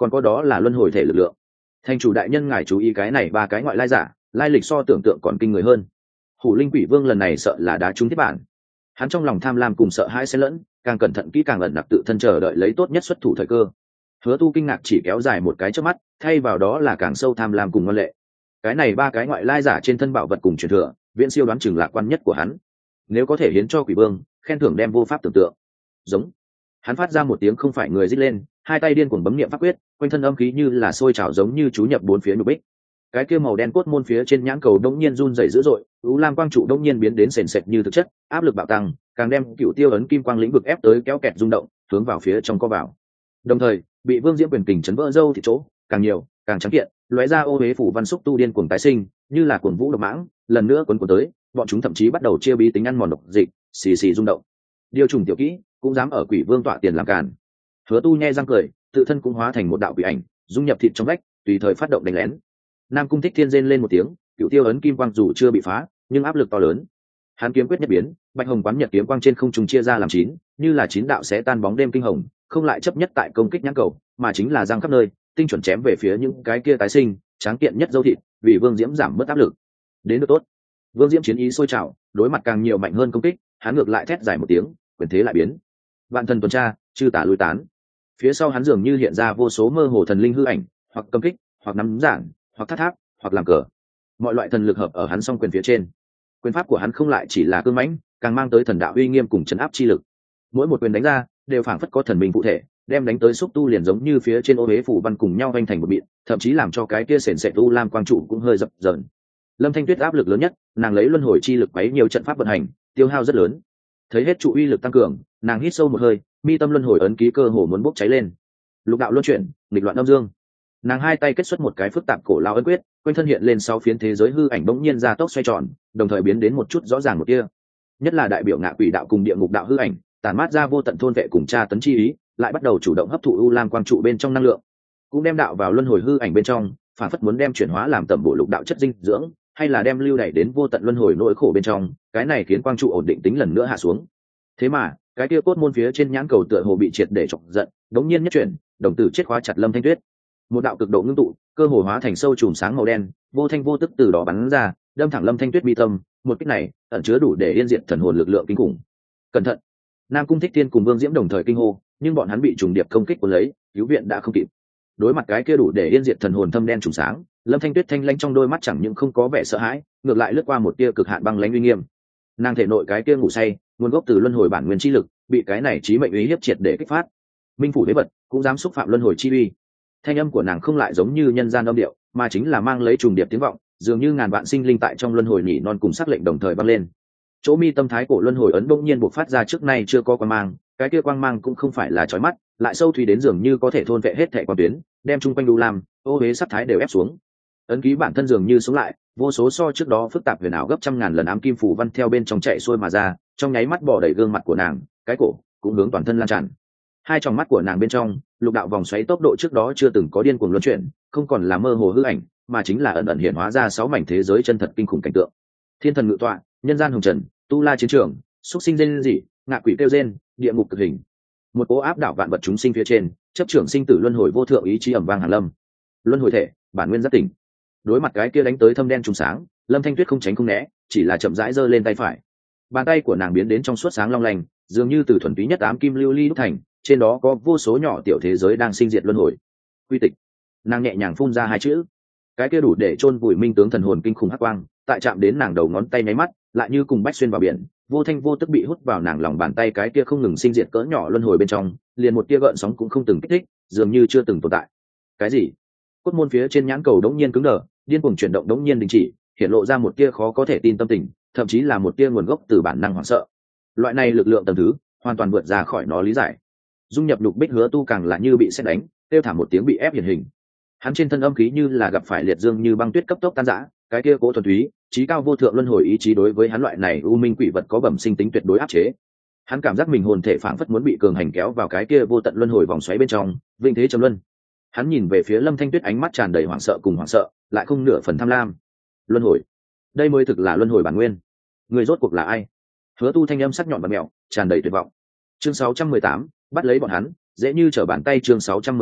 còn có đó là luân hồi thể lực lượng. Thành chủ đại nhân ngài chú ý cái này ba cái ngoại lai giả, lai lịch so tưởng tượng còn kinh người hơn. Hủ Linh Quỷ Vương lần này sợ là đá trúng thiết bản. Hắn trong lòng tham lam cùng sợ hãi xen lẫn, càng cẩn thận kỹ càng ẩn nặc tự thân chờ đợi lấy tốt nhất xuất thủ thời cơ. Hứa Tu kinh ngạc chỉ kéo dài một cái chớp mắt, thay vào đó là càng sâu tham lam cùng ngoan lệ. Cái này ba cái ngoại lai giả trên thân bảo vật cùng truyền thừa, viễn siêu đoán chừng lạc quan nhất của hắn. Nếu có thể hiến cho Quỷ Vương, khen thưởng đem vô pháp tưởng tượng. Giống. Hắn phát ra một tiếng không phải người rít lên, hai tay điên cuồng bấm niệm pháp quyết, quanh thân âm khí như là sôi trào giống như chú nhập bốn phía nhục bích. Cái kia màu đen cốt môn phía trên nhãn cầu đống nhiên run rẩy dữ dội, u lam quang trụ đống nhiên biến đến sền sệt như thực chất, áp lực bạo tăng, càng đem cựu tiêu ấn kim quang lĩnh vực ép tới kéo kẹt rung động, hướng vào phía trong co vào. Đồng thời, bị Vương Diễm quyền kình chấn vỡ râu thì chỗ, càng nhiều, càng trắng kiện, lóe ra ô huế phủ văn xúc tu điên cuồng tái sinh, như là cuồng vũ độc mãng, lần nữa cuốn cuốn tới, bọn chúng thậm chí bắt đầu chia bí tính ăn mòn độc dịch, xì xì rung động. Điều trùng tiểu kỹ, cũng dám ở Quỷ Vương tọa tiền làm càn. Hứa Tu nhe răng cười, tự thân cũng hóa thành một đạo quỷ ảnh, dung nhập thịt trong vách, tùy thời phát động đánh lén. Nam Cung Thích Thiên rên lên một tiếng, cựu tiêu ấn kim quang dù chưa bị phá, nhưng áp lực to lớn. Hắn kiếm quyết nhất biến, bạch hồng quán nhật kiếm quang trên không trung chia ra làm chín, như là chín đạo sẽ tan bóng đêm kinh hồng, không lại chấp nhất tại công kích nhãn cầu, mà chính là giang khắp nơi, tinh chuẩn chém về phía những cái kia tái sinh, tráng kiện nhất dâu thịt, vì Vương Diễm giảm bớt áp lực. Đến được tốt. Vương Diễm chiến ý sôi trào, đối mặt càng nhiều mạnh hơn công kích, hắn ngược lại thét dài một tiếng, quyền thế lại biến. Vạn thần tuần tra, chư tả lui tán. Phía sau hắn dường như hiện ra vô số mơ hồ thần linh hư ảnh, hoặc công kích, hoặc nắm giảng, hoặc thắt tháp, hoặc làm cờ. Mọi loại thần lực hợp ở hắn song quyền phía trên. Quyền pháp của hắn không lại chỉ là cương mãnh, càng mang tới thần đạo uy nghiêm cùng chấn áp chi lực. Mỗi một quyền đánh ra, đều phảng phất có thần minh cụ thể, đem đánh tới xúc tu liền giống như phía trên ô huế phủ văn cùng nhau vanh thành một mịn, thậm chí làm cho cái kia sền sệt u lam quang trụ cũng hơi dập dờn. Lâm Thanh Tuyết áp lực lớn nhất, nàng lấy luân hồi chi lực quấy nhiều trận pháp vận hành, tiêu hao rất lớn. Thấy hết trụ uy lực tăng cường, nàng hít sâu một hơi, mi tâm luân hồi ấn ký cơ hồ muốn bốc cháy lên. Lục đạo luân chuyển, nghịch loạn âm dương. Nàng hai tay kết xuất một cái phức tạp cổ lao ấn quyết, quanh thân hiện lên sau phiến thế giới hư ảnh bỗng nhiên ra tốc xoay tròn, đồng thời biến đến một chút rõ ràng một kia. Nhất là đại biểu ngạ quỷ đạo cùng địa ngục đạo hư ảnh, tản mát ra vô tận thôn vệ cùng tra tấn chi ý, lại bắt đầu chủ động hấp thụ u lam quang trụ bên trong năng lượng, cũng đem đạo vào luân hồi hư ảnh bên trong, phản phất muốn đem chuyển hóa làm tẩm bổ lục đạo chất dinh dưỡng, hay là đem lưu đẩy đến vô tận luân hồi nỗi khổ bên trong, cái này khiến quang trụ ổn định tính lần nữa hạ xuống. Thế mà, cái kia cốt môn phía trên nhãn cầu tựa hồ bị triệt để chọc giận, đống nhiên nhất chuyển, đồng tử chết khóa chặt Lâm Thanh Tuyết. Một đạo cực độ ngưng tụ, cơ hồ hóa thành sâu chùm sáng màu đen, vô thanh vô tức từ đó bắn ra, đâm thẳng Lâm Thanh Tuyết mi tâm, một kích này, ẩn chứa đủ để yên diệt thần hồn lực lượng kinh khủng. Cẩn thận! Nam Cung Thích Thiên cùng Vương Diễm đồng thời kinh hô, nhưng bọn hắn bị trùng điệp công kích cuốn lấy, cứu viện đã không kịp. Đối mặt cái kia đủ để yên diệt thần hồn thâm đen trùng sáng, Lâm Thanh Tuyết thanh lãnh trong đôi mắt chẳng những không có vẻ sợ hãi, ngược lại lướt qua một tia cực hạn băng lãnh uy nghiêm. Nàng thể nội cái kia ngủ say, nguồn gốc từ luân hồi bản nguyên chi lực, bị cái này chí mệnh uy hiếp triệt để kích phát. Minh phủ đế vật cũng dám xúc phạm luân hồi chi uy. Thanh âm của nàng không lại giống như nhân gian âm điệu, mà chính là mang lấy trùng điệp tiếng vọng, dường như ngàn vạn sinh linh tại trong luân hồi nhỉ non cùng sắc lệnh đồng thời vang lên. Chỗ mi tâm thái cổ luân hồi ấn bỗng nhiên bộc phát ra trước nay chưa có quang mang, cái kia quang mang cũng không phải là chói mắt, lại sâu thủy đến dường như có thể thôn vệ hết thảy quan tuyến, đem chung quanh đu lam, ô huế sắc thái đều ép xuống. Ấn ký bản thân dường như sống lại, vô số so trước đó phức tạp huyền ảo gấp trăm ngàn lần ám kim phủ văn theo bên trong chạy xuôi mà ra, trong nháy mắt bỏ đầy gương mặt của nàng, cái cổ cũng hướng toàn thân lan tràn. Hai tròng mắt của nàng bên trong, lục đạo vòng xoáy tốc độ trước đó chưa từng có điên cuồng luân chuyển, không còn là mơ hồ hư ảnh, mà chính là ẩn ẩn hiện hóa ra sáu mảnh thế giới chân thật kinh khủng cảnh tượng. Thiên thần ngự tọa, nhân gian hồng trần, tu la chiến trường, xuất sinh rên rỉ, ngạ quỷ kêu rên, địa ngục cực hình. Một cố áp đảo vạn vật chúng sinh phía trên, chấp trưởng sinh tử luân hồi vô thượng ý chí ầm vang hàn lâm. Luân hồi thể, bản nguyên giác tỉnh. Đối mặt cái kia đánh tới thâm đen trùng sáng, Lâm Thanh Tuyết không tránh không né, chỉ là chậm rãi giơ lên tay phải. Bàn tay của nàng biến đến trong suốt sáng long lanh, dường như từ thuần túy nhất ám kim lưu ly đúc thành, trên đó có vô số nhỏ tiểu thế giới đang sinh diệt luân hồi. Quy tịch. Nàng nhẹ nhàng phun ra hai chữ. Cái kia đủ để chôn vùi minh tướng thần hồn kinh khủng hắc quang, tại chạm đến nàng đầu ngón tay nháy mắt, lại như cùng bách xuyên vào biển, vô thanh vô tức bị hút vào nàng lòng bàn tay cái kia không ngừng sinh diệt cỡ nhỏ luân hồi bên trong, liền một tia gợn sóng cũng không từng kích thích, dường như chưa từng tồn tại. Cái gì? Cốt môn phía trên nhãn cầu đống nhiên cứng đờ, điên cuồng chuyển động đống nhiên đình chỉ, hiện lộ ra một tia khó có thể tin tâm tình, thậm chí là một tia nguồn gốc từ bản năng hoảng sợ. Loại này lực lượng tầng thứ, hoàn toàn vượt ra khỏi nó lý giải. Dung nhập lục bích Hứa Tu càng là như bị sét đánh, kêu thảm một tiếng bị ép hiển hình. Hắn trên thân âm khí như là gặp phải liệt dương như băng tuyết cấp tốc tan rã, cái kia cố thuần túy, trí cao vô thượng luân hồi ý chí đối với hắn loại này u minh quỷ vật có bẩm sinh tính tuyệt đối áp chế. Hắn cảm giác mình hồn thể phảng phất muốn bị cường hành kéo vào cái kia vô tận luân hồi vòng xoáy bên trong, vinh thế trầm luân. Hắn nhìn về phía Lâm Thanh Tuyết ánh mắt tràn đầy hoảng sợ cùng hoảng sợ, lại không nửa phần tham lam. Luân hồi, đây mới thực là luân hồi bản nguyên. Người rốt cuộc là ai? Hứa Tu thanh âm sắc nhọn và mèo, tràn đầy tuyệt vọng. Chương sáu trăm mười tám, bắt lấy bọn hắn, dễ như trở bàn tay. Chương sáu trăm mười tám,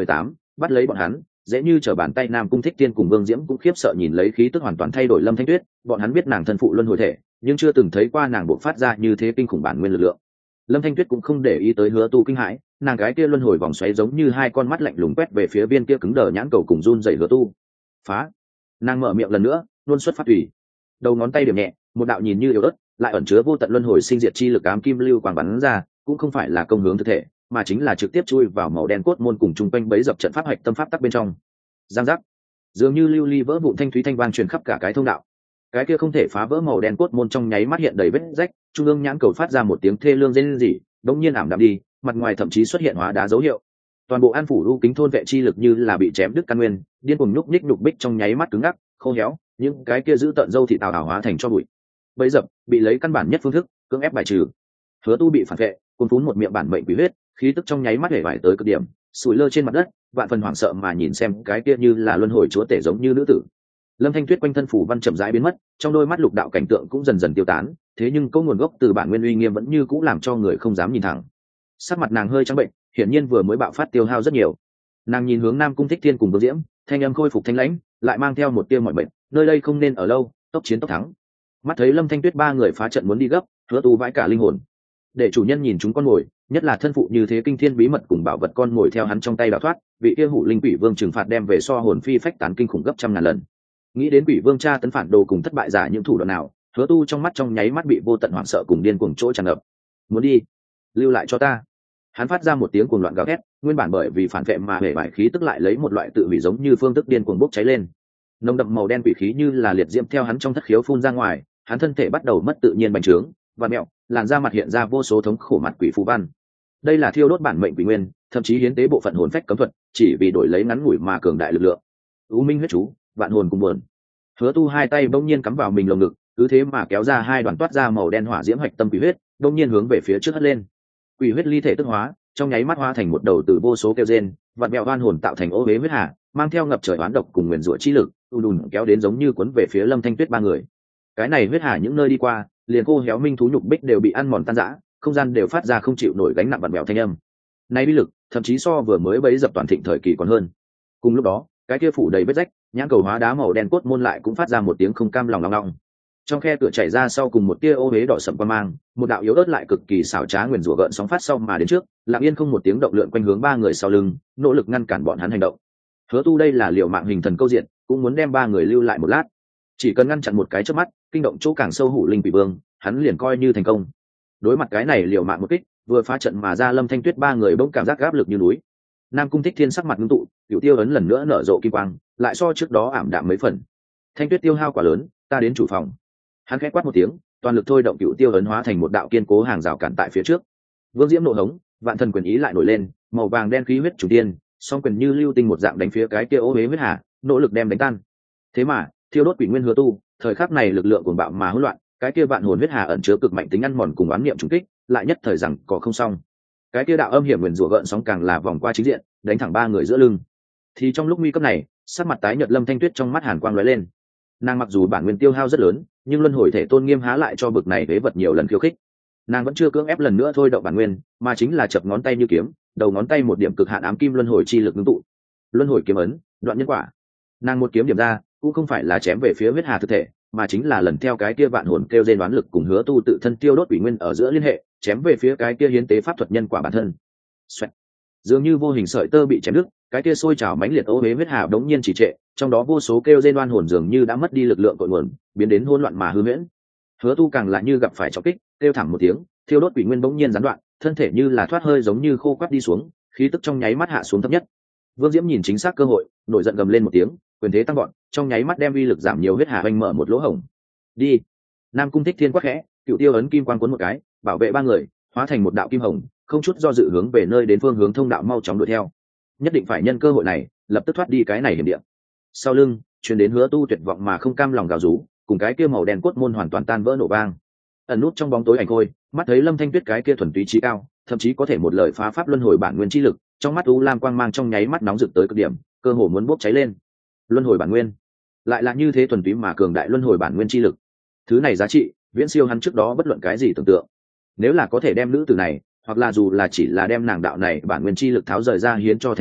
bắt lấy bọn hắn dễ như trở bàn tay. Nam Cung Thích Tiên cùng Vương Diễm cũng khiếp sợ nhìn lấy khí tức hoàn toàn thay đổi Lâm Thanh Tuyết, bọn hắn biết nàng thân phụ luân hồi thể, nhưng chưa từng thấy qua nàng bộc phát ra như thế kinh khủng bản nguyên lực lượng. Lâm Thanh Tuyết cũng không để ý tới Hứa Tu kinh hãi, nàng cái kia luân hồi vòng xoáy giống như hai con mắt lạnh lùng quét về phía viên kia cứng đờ nhãn cầu cùng run rẩy Hứa Tu. Phá! Nàng mở miệng lần nữa, luôn xuất phát tùy. Đầu ngón tay điểm nhẹ, một đạo nhìn như yếu ớt, lại ẩn chứa vô tận luân hồi sinh diệt chi lực ám kim lưu quang bắn ra, cũng không phải là công hướng thực thể, mà chính là trực tiếp chui vào màu đen cốt môn cùng chung quanh bấy dập trận pháp hạch tâm pháp tắc bên trong. Giang giác, dường như lưu ly vỡ vụn thanh thúy thanh vang truyền khắp cả cái thông đạo. Cái kia không thể phá vỡ màu đen cốt môn trong nháy mắt hiện đầy vết rách, trung ương nhãn cầu phát ra một tiếng thê lương rên rỉ, đống nhiên ảm đạm đi, mặt ngoài thậm chí xuất hiện hóa đá dấu hiệu. Toàn bộ an phủ u kính thôn vệ chi lực như là bị chém đứt căn nguyên, điên cuồng nhúc nhích nhục bích trong nháy mắt cứng ngắc, khô héo, những cái kia giữ tận dâu thị tào ảo hóa thành cho bụi. Bấy dập bị lấy căn bản nhất phương thức cưỡng ép bài trừ. Hứa Tu bị phản vệ, cuốn phún một miệng bản mệnh quỷ huyết, khí tức trong nháy mắt hể vải tới cực điểm, sủi lơ trên mặt đất, vạn phần hoảng sợ mà nhìn xem cái kia như là luân hồi chúa tể giống như nữ tử. Lâm Thanh Tuyết quanh thân phủ văn chậm rãi biến mất, trong đôi mắt lục đạo cảnh tượng cũng dần dần tiêu tán, thế nhưng câu nguồn gốc từ bản nguyên uy nghiêm vẫn như cũ làm cho người không dám nhìn thẳng. Sắc mặt nàng hơi trắng bệnh, hiển nhiên vừa mới bạo phát tiêu hao rất nhiều. Nàng nhìn hướng Nam Cung Thích Thiên cùng Vương Diễm, thanh âm khôi phục thanh lãnh, lại mang theo một tia mọi bệnh, nơi đây không nên ở lâu, tốc chiến tốc thắng. Mắt thấy Lâm Thanh Tuyết ba người phá trận muốn đi gấp, Hứa Tu vãi cả linh hồn. Để chủ nhân nhìn chúng con mồi, nhất là thân phụ như thế kinh thiên bí mật cùng bảo vật con mồi theo hắn trong tay đào thoát, vị kia hủ linh quỷ vương trừng phạt đem về so hồn phi phách tán kinh khủng gấp trăm ngàn lần. Nghĩ đến quỷ vương cha tấn phản đồ cùng thất bại giả những thủ đoạn nào, Hứa Tu trong mắt trong nháy mắt bị vô tận hoảng sợ cùng điên cuồng chỗ tràn ngập. Muốn đi, lưu lại cho ta. Hắn phát ra một tiếng cuồng loạn gào thét, nguyên bản bởi vì phản vệ mà hề bại khí tức lại lấy một loại tự hủy giống như phương thức điên cuồng bốc cháy lên. Nồng đậm màu đen quỷ khí như là liệt diễm theo hắn trong thất khiếu phun ra ngoài, hắn thân thể bắt đầu mất tự nhiên bành trướng và mẹo, làn da mặt hiện ra vô số thống khổ mặt quỷ phù văn. Đây là thiêu đốt bản mệnh quỷ nguyên, thậm chí hiến tế bộ phận hồn phách cấm thuật, chỉ vì đổi lấy ngắn ngủi mà cường đại lực lượng. U minh huyết chú, vạn hồn cùng buồn. Hứa Tu hai tay bỗng nhiên cắm vào mình lồng ngực, cứ thế mà kéo ra hai đoàn toát ra màu đen hỏa diễm hạch tâm quỷ huyết, bỗng nhiên hướng về phía trước hất lên. Quỷ huyết ly thể tức hóa, trong nháy mắt hóa thành một đầu từ vô số kêu rên, vạn mẹo oan hồn tạo thành ô huế huyết hà, mang theo ngập trời oán độc cùng nguyền rủa chi lực, u đùn kéo đến giống như cuốn về phía Lâm Thanh Tuyết ba người. Cái này huyết hà những nơi đi qua, liền khô héo minh thú nhục bích đều bị ăn mòn tan rã, không gian đều phát ra không chịu nổi gánh nặng vặn vẹo thanh âm. Nay uy lực, thậm chí so vừa mới bấy dập toàn thịnh thời kỳ còn hơn. Cùng lúc đó, cái kia phủ đầy vết rách, nhãn cầu hóa đá màu đen cốt môn lại cũng phát ra một tiếng không cam lòng lòng lòng. Trong khe cửa chảy ra sau cùng một tia ô huế đỏ sậm qua mang, một đạo yếu ớt lại cực kỳ xảo trá nguyền rủa gợn sóng phát sau mà đến trước, lặng yên không một tiếng động lượn quanh hướng ba người sau lưng, nỗ lực ngăn cản bọn hắn hành động. Hứa Tu đây là liều mạng hình thần câu diện, cũng muốn đem ba người lưu lại một lát. Chỉ cần ngăn chặn một cái chớp mắt, kinh động chỗ càng sâu hủ linh quỷ vương, hắn liền coi như thành công. Đối mặt cái này liều mạng một kích, vừa phá trận mà ra Lâm Thanh Tuyết ba người bỗng cảm giác áp lực như núi. Nam Cung Thích Thiên sắc mặt ngưng tụ, Cửu Tiêu ấn lần nữa nở rộ kim quang, lại so trước đó ảm đạm mấy phần. Thanh Tuyết tiêu hao quá lớn, ta đến chủ phòng. Hắn khẽ quát một tiếng, toàn lực thôi động Cửu Tiêu ấn hóa thành một đạo kiên cố hàng rào cản tại phía trước. Vương Diễm nộ hống, vạn thần quyền ý lại nổi lên, màu vàng đen khí huyết chủ tiên, song quyền như lưu tinh một dạng đánh phía cái kia ô huế huyết hà, nỗ lực đem đánh tan. Thế mà, thiêu đốt quỷ nguyên Hứa Tu, thời khắc này lực lượng cuồng bạo mà hỗn loạn, cái kia vạn hồn huyết hà ẩn chứa cực mạnh tính ăn mòn cùng oán niệm trùng kích, lại nhất thời rằng có không xong. Cái kia đạo âm hiểm nguyền rủa gợn sóng càng là vòng qua chính diện, đánh thẳng ba người giữa lưng. Thì trong lúc nguy cấp này, sắc mặt tái nhợt Lâm Thanh Tuyết trong mắt hàn quang lóe lên. Nàng mặc dù bản nguyên tiêu hao rất lớn, nhưng luân hồi thể tôn nghiêm há lại cho bực này vế vật nhiều lần khiêu khích. Nàng vẫn chưa cưỡng ép lần nữa thôi động bản nguyên, mà chính là chập ngón tay như kiếm, đầu ngón tay một điểm cực hạn ám kim luân hồi chi lực ngưng tụ. Luân hồi kiếm ấn, đoạn nhân quả. Nàng một kiếm điểm ra, cũng không phải là chém về phía huyết hà thực thể, mà chính là lần theo cái kia vạn hồn kêu dên đoán lực cùng Hứa Tu tự thân tiêu đốt quỷ nguyên ở giữa liên hệ, chém về phía cái kia hiến tế pháp thuật nhân quả bản thân. Xoẹt. Dường như vô hình sợi tơ bị chém đứt, cái kia sôi trào mãnh liệt ô huế huyết hà đống nhiên chỉ trệ, trong đó vô số kêu dên đoan hồn dường như đã mất đi lực lượng cội nguồn, biến đến hỗn loạn mà hư huyễn. Hứa Tu càng là như gặp phải trọng kích, kêu thảm một tiếng, thiêu đốt quỷ nguyên bỗng nhiên gián đoạn, thân thể như là thoát hơi giống như khô quắt đi xuống, khí tức trong nháy mắt hạ xuống thấp nhất. Vương Diễm nhìn chính xác cơ hội, nổi giận gầm lên một tiếng, quyền thế tăng vọt, trong nháy mắt đem uy lực giảm nhiều huyết hà oanh mở một lỗ hổng. Đi. Nam Cung Thích Thiên quát khẽ, Cửu Tiêu ấn kim quang cuốn một cái, bảo vệ ba người, hóa thành một đạo kim hồng, không chút do dự hướng về nơi đến phương hướng thông đạo mau chóng đuổi theo. Nhất định phải nhân cơ hội này, lập tức thoát đi cái này hiểm địa. Sau lưng, truyền đến Hứa Tu tuyệt vọng mà không cam lòng gào rú, cùng cái kia màu đen cốt môn hoàn toàn tan vỡ nổ vang. Ẩn nút trong bóng tối ảnh khôi, mắt thấy Lâm Thanh Tuyết cái kia thuần túy trí cao, thậm chí có thể một lời phá pháp luân hồi bản nguyên chi lực, trong mắt u lam quang mang trong nháy mắt nóng rực tới cực điểm, cơ hồ muốn bốc cháy lên. Luân hồi bản nguyên, lại là như thế thuần túy mà cường đại luân hồi bản nguyên chi lực. Thứ này giá trị viễn siêu hắn trước đó bất luận cái gì tưởng tượng. Nếu là có thể đem nữ tử này, hoặc là dù là chỉ là đem nàng đạo này bản nguyên chi lực tháo rời ra hiến cho thành chủ,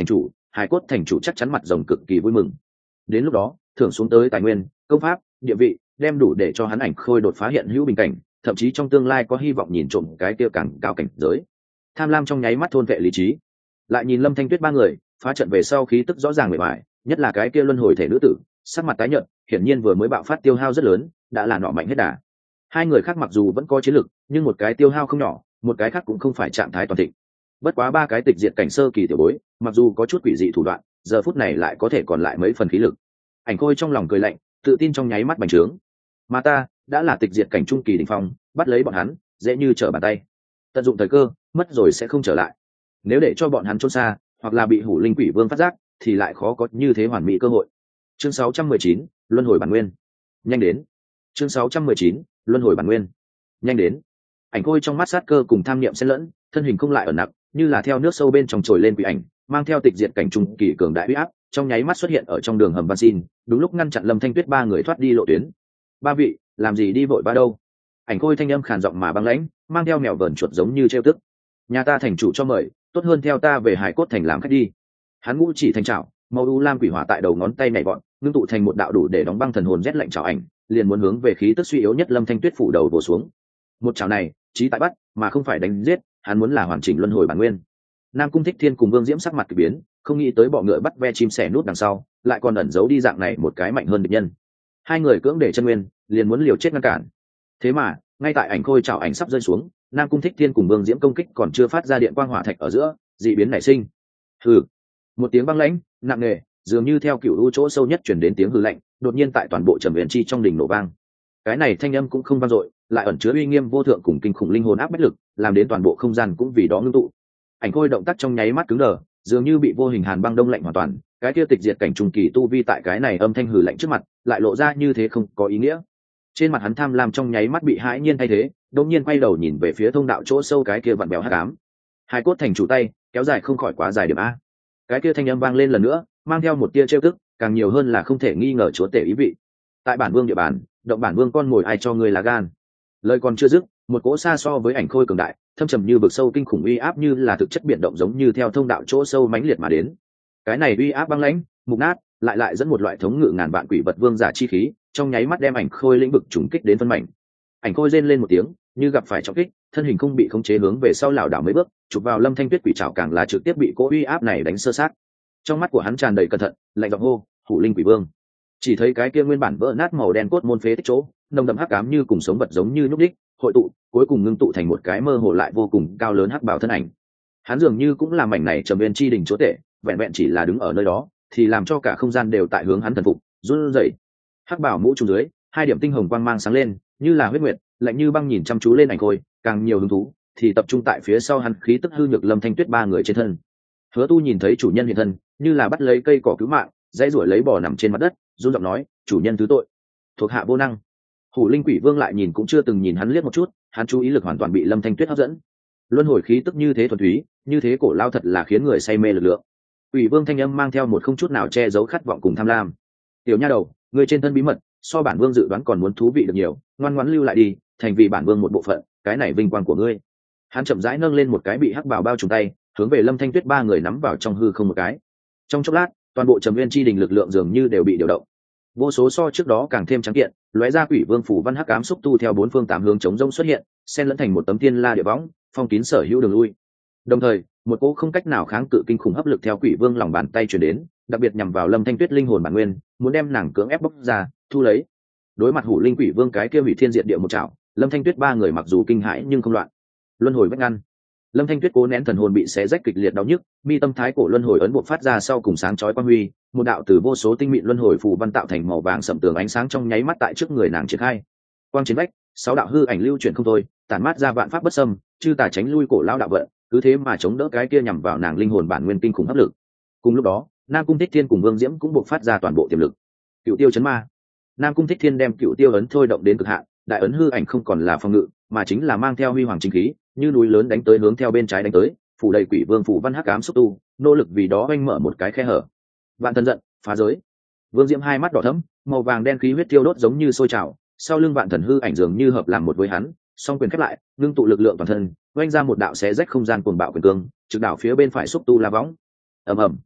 hải cốt thành chủ chắc chắn mặt rồng cực kỳ vui mừng. Đến lúc đó thưởng xuống tới tài nguyên, công pháp, địa vị đem đủ để cho hắn ảnh khôi đột phá hiện hữu bình cảnh, thậm chí trong tương lai có hy vọng nhìn trộm cái kia càng cao cảnh giới. Tham lam trong nháy mắt thôn vệ lý trí. Lại nhìn Lâm Thanh Tuyết ba người phá trận về sau khí tức rõ ràng mệt mỏi, nhất là cái kia luân hồi thể nữ tử, sắc mặt tái nhợt, hiển nhiên vừa mới bạo phát tiêu hao rất lớn, đã là nọ mạnh hết đà. Hai người khác mặc dù vẫn có chiến lực, nhưng một cái tiêu hao không nhỏ, một cái khác cũng không phải trạng thái toàn thịnh. Bất quá ba cái tịch diệt cảnh sơ kỳ tiểu bối, mặc dù có chút quỷ dị thủ đoạn, giờ phút này lại có thể còn lại mấy phần khí lực. Ảnh Khôi trong lòng cười lạnh, tự tin trong nháy mắt bành trướng. Mà ta đã là tịch diệt cảnh trung kỳ đỉnh phong, bắt lấy bọn hắn dễ như trở bàn tay. Tận dụng thời cơ, mất rồi sẽ không trở lại. Nếu để cho bọn hắn trốn xa, hoặc là bị Hủ Linh Quỷ Vương phát giác, thì lại khó có như thế hoàn mỹ cơ hội. Chương sáu trăm mười chín, luân hồi bản nguyên. Nhanh đến. Chương sáu trăm mười chín, luân hồi bản nguyên. Nhanh đến. Ảnh Khôi trong mắt sát cơ cùng tham niệm xen lẫn, thân hình không lại ẩn nặc, như là theo nước sâu bên trong trồi lên quỷ ảnh, mang theo tịch diệt cảnh trung kỳ cường đại uy áp, trong nháy mắt xuất hiện ở trong đường hầm Văn Xin, đúng lúc ngăn chặn Lâm Thanh Tuyết ba người thoát đi lộ tuyến. Ba vị, làm gì đi vội ba đâu? Ảnh Khôi thanh âm khàn giọng mà băng lãnh, mang theo mèo vờn chuột giống như trêu tức. Nhà ta thành chủ cho mời, tốt hơn theo ta về Hải Cốt thành làm khách đi. Hắn ngũ chỉ thành trảo, màu u lam quỷ hỏa tại đầu ngón tay nhảy vọt, ngưng tụ thành một đạo đủ để đóng băng thần hồn rét lạnh trảo ảnh, liền muốn hướng về khí tức suy yếu nhất Lâm Thanh Tuyết phủ đầu đổ xuống. Một trảo này, chí tại bắt, mà không phải đánh giết, hắn muốn là hoàn chỉnh luân hồi bản nguyên. Nam Cung Thích Thiên cùng Vương Diễm sắc mặt kỳ biến, không nghĩ tới bọ ngựa bắt ve chim sẻ nút đằng sau, lại còn ẩn giấu đi dạng này một cái mạnh hơn địch nhân. Hai người cưỡng để chân nguyên, liền muốn liều chết ngăn cản. Thế mà, ngay tại Ảnh Khôi trảo ảnh sắp rơi xuống, Nam Cung Thích Thiên cùng Vương Diễm công kích còn chưa phát ra điện quang hỏa thạch ở giữa, dị biến nảy sinh. Hừ. Một tiếng băng lãnh, nặng nề, dường như theo cựu u chỗ sâu nhất truyền đến tiếng hừ lạnh, đột nhiên tại toàn bộ Trầm Viễn Chi trong đỉnh nổ vang. Cái này thanh âm cũng không vang dội, lại ẩn chứa uy nghiêm vô thượng cùng kinh khủng linh hồn áp bách lực, làm đến toàn bộ không gian cũng vì đó ngưng tụ. Ảnh Khôi động tác trong nháy mắt cứng đờ, dường như bị vô hình hàn băng đông lạnh hoàn toàn, cái kia tịch diệt cảnh trung kỳ tu vi tại cái này âm thanh hừ lạnh trước mặt, lại lộ ra như thế không có ý nghĩa. Trên mặt hắn tham lam trong nháy mắt bị hãi nhiên thay thế, đột nhiên quay đầu nhìn về phía thông đạo chỗ sâu cái kia vặn bèo hắc ám. Hải Cốt thành chủ tay, kéo dài không khỏi quá dài điểm a. Cái kia thanh âm vang lên lần nữa, mang theo một tia trêu tức, càng nhiều hơn là không thể nghi ngờ chúa tể ý vị. Tại bản vương địa bàn, động bản vương con ngồi ai cho ngươi là gan. Lời còn chưa dứt, một cỗ xa so với Ảnh Khôi cường đại, thâm trầm như vực sâu kinh khủng uy áp như là thực chất biến động giống như theo thông đạo chỗ sâu mãnh liệt mà đến. Cái này uy áp băng lãnh, mục nát, lại lại dẫn một loại thống ngự ngàn vạn quỷ vật vương giả chi khí, trong nháy mắt đem Ảnh Khôi lĩnh vực trùng kích đến phân mảnh. Ảnh Khôi rên lên một tiếng, như gặp phải trọng kích, thân hình không bị khống chế hướng về sau lảo đảo mấy bước, chụp vào Lâm Thanh Tuyết quỷ trảo càng là trực tiếp bị cỗ uy áp này đánh sơ sát. Trong mắt của hắn tràn đầy cẩn thận, lạnh giọng hô, "Hủ Linh Quỷ Vương!" Chỉ thấy cái kia nguyên bản vỡ nát màu đen cốt môn phế tích chỗ, nồng đậm hắc ám như cùng sống vật giống như nhúc đích, hội tụ, cuối cùng ngưng tụ thành một cái mơ hồ lại vô cùng cao lớn hắc bào thân ảnh. Hắn dường như cũng là mảnh này Trầm Nguyên chi đỉnh chúa tể, vẹn vẹn chỉ là đứng ở nơi đó, thì làm cho cả không gian đều tại hướng hắn thần phục, run rẩy. Hắc bào mũ trùm dưới, hai điểm tinh hồng quang mang sáng lên, như là huyết nguyệt, lạnh như băng nhìn chăm chú lên Ảnh Khôi, càng nhiều hứng thú thì tập trung tại phía sau hắn khí tức hư nhược Lâm Thanh Tuyết ba người trên thân. Hứa Tu nhìn thấy chủ nhân hiện thân, như là bắt lấy cây cỏ cứu mạng, dãy ruổi lấy bò nằm trên mặt đất, run giọng nói, "Chủ nhân thứ tội, thuộc hạ vô năng." Hủ Linh Quỷ Vương lại nhìn cũng chưa từng nhìn hắn liếc một chút, hắn chú ý lực hoàn toàn bị Lâm Thanh Tuyết hấp dẫn. Luân hồi khí tức như thế thuần túy, như thế cổ lao thật là khiến người say mê lực lượng. Quỷ Vương thanh âm mang theo một không chút nào che giấu khát vọng cùng tham lam. "Tiểu nha đầu, ngươi trên thân bí mật, so bản vương dự đoán còn muốn thú vị được nhiều, ngoan ngoãn lưu lại đi, thành vì bản vương một bộ phận, cái này vinh quang của ngươi." Hắn chậm rãi nâng lên một cái bị hắc bào bao trùm tay, hướng về Lâm Thanh Tuyết ba người nắm vào trong hư không một cái. Trong chốc lát, toàn bộ Trầm Nguyên chi đình lực lượng dường như đều bị điều động. Vô số so trước đó càng thêm trắng kiện, lóe ra quỷ vương phủ văn hắc ám xúc tu theo bốn phương tám hướng chống rông xuất hiện, xen lẫn thành một tấm thiên la địa võng, phong kín sở hữu đường lui. Đồng thời, một cỗ không cách nào kháng cự kinh khủng hấp lực theo quỷ vương lòng bàn tay truyền đến, đặc biệt nhằm vào Lâm Thanh Tuyết linh hồn bản nguyên, muốn đem nàng cưỡng ép bóc ra, thu lấy. Đối mặt Hủ Linh Quỷ Vương cái kia hủy thiên diệt địa một chảo, Lâm Thanh Tuyết ba người mặc dù kinh hãi nhưng không loạn. Luân hồi vách ngăn. Lâm Thanh Tuyết cố nén thần hồn bị xé rách kịch liệt đau nhức, mi tâm thái cổ luân hồi ấn bộ phát ra sau cùng sáng chói quang huy, một đạo từ vô số tinh mịn luân hồi phù văn tạo thành màu vàng sẫm tường ánh sáng trong nháy mắt tại trước người nàng triển khai. Quang chiến vách, sáu đạo hư ảnh lưu chuyển không thôi, tản mát ra vạn pháp bất xâm, chư tà tránh lui cổ lao đạo vận, cứ thế mà chống đỡ cái kia nhằm vào nàng linh hồn bản nguyên kinh khủng áp lực. Cùng lúc đó, Nam Cung Thích Thiên cùng Vương Diễm cũng buộc phát ra toàn bộ tiềm lực. Cựu Tiêu chấn ma. Nam Cung Thích Thiên đem Cựu Tiêu ấn thôi động đến cực hạn, đại ấn hư ảnh không còn là phòng ngự, mà chính là mang theo huy hoàng chính khí, như núi lớn đánh tới hướng theo bên trái đánh tới, phủ đầy quỷ vương phủ văn hắc ám xúc tu, nỗ lực vì đó oanh mở một cái khe hở. Vạn thần giận, phá giới. Vương Diễm hai mắt đỏ thẫm, màu vàng đen khí huyết tiêu đốt giống như sôi trào, sau lưng vạn thần hư ảnh dường như hợp làm một với hắn, song quyền khép lại, ngưng tụ lực lượng toàn thân, oanh ra một đạo xé rách không gian cuồng bạo quyền cương, trực đảo phía bên phải xúc tu la võng. Ầm ầm.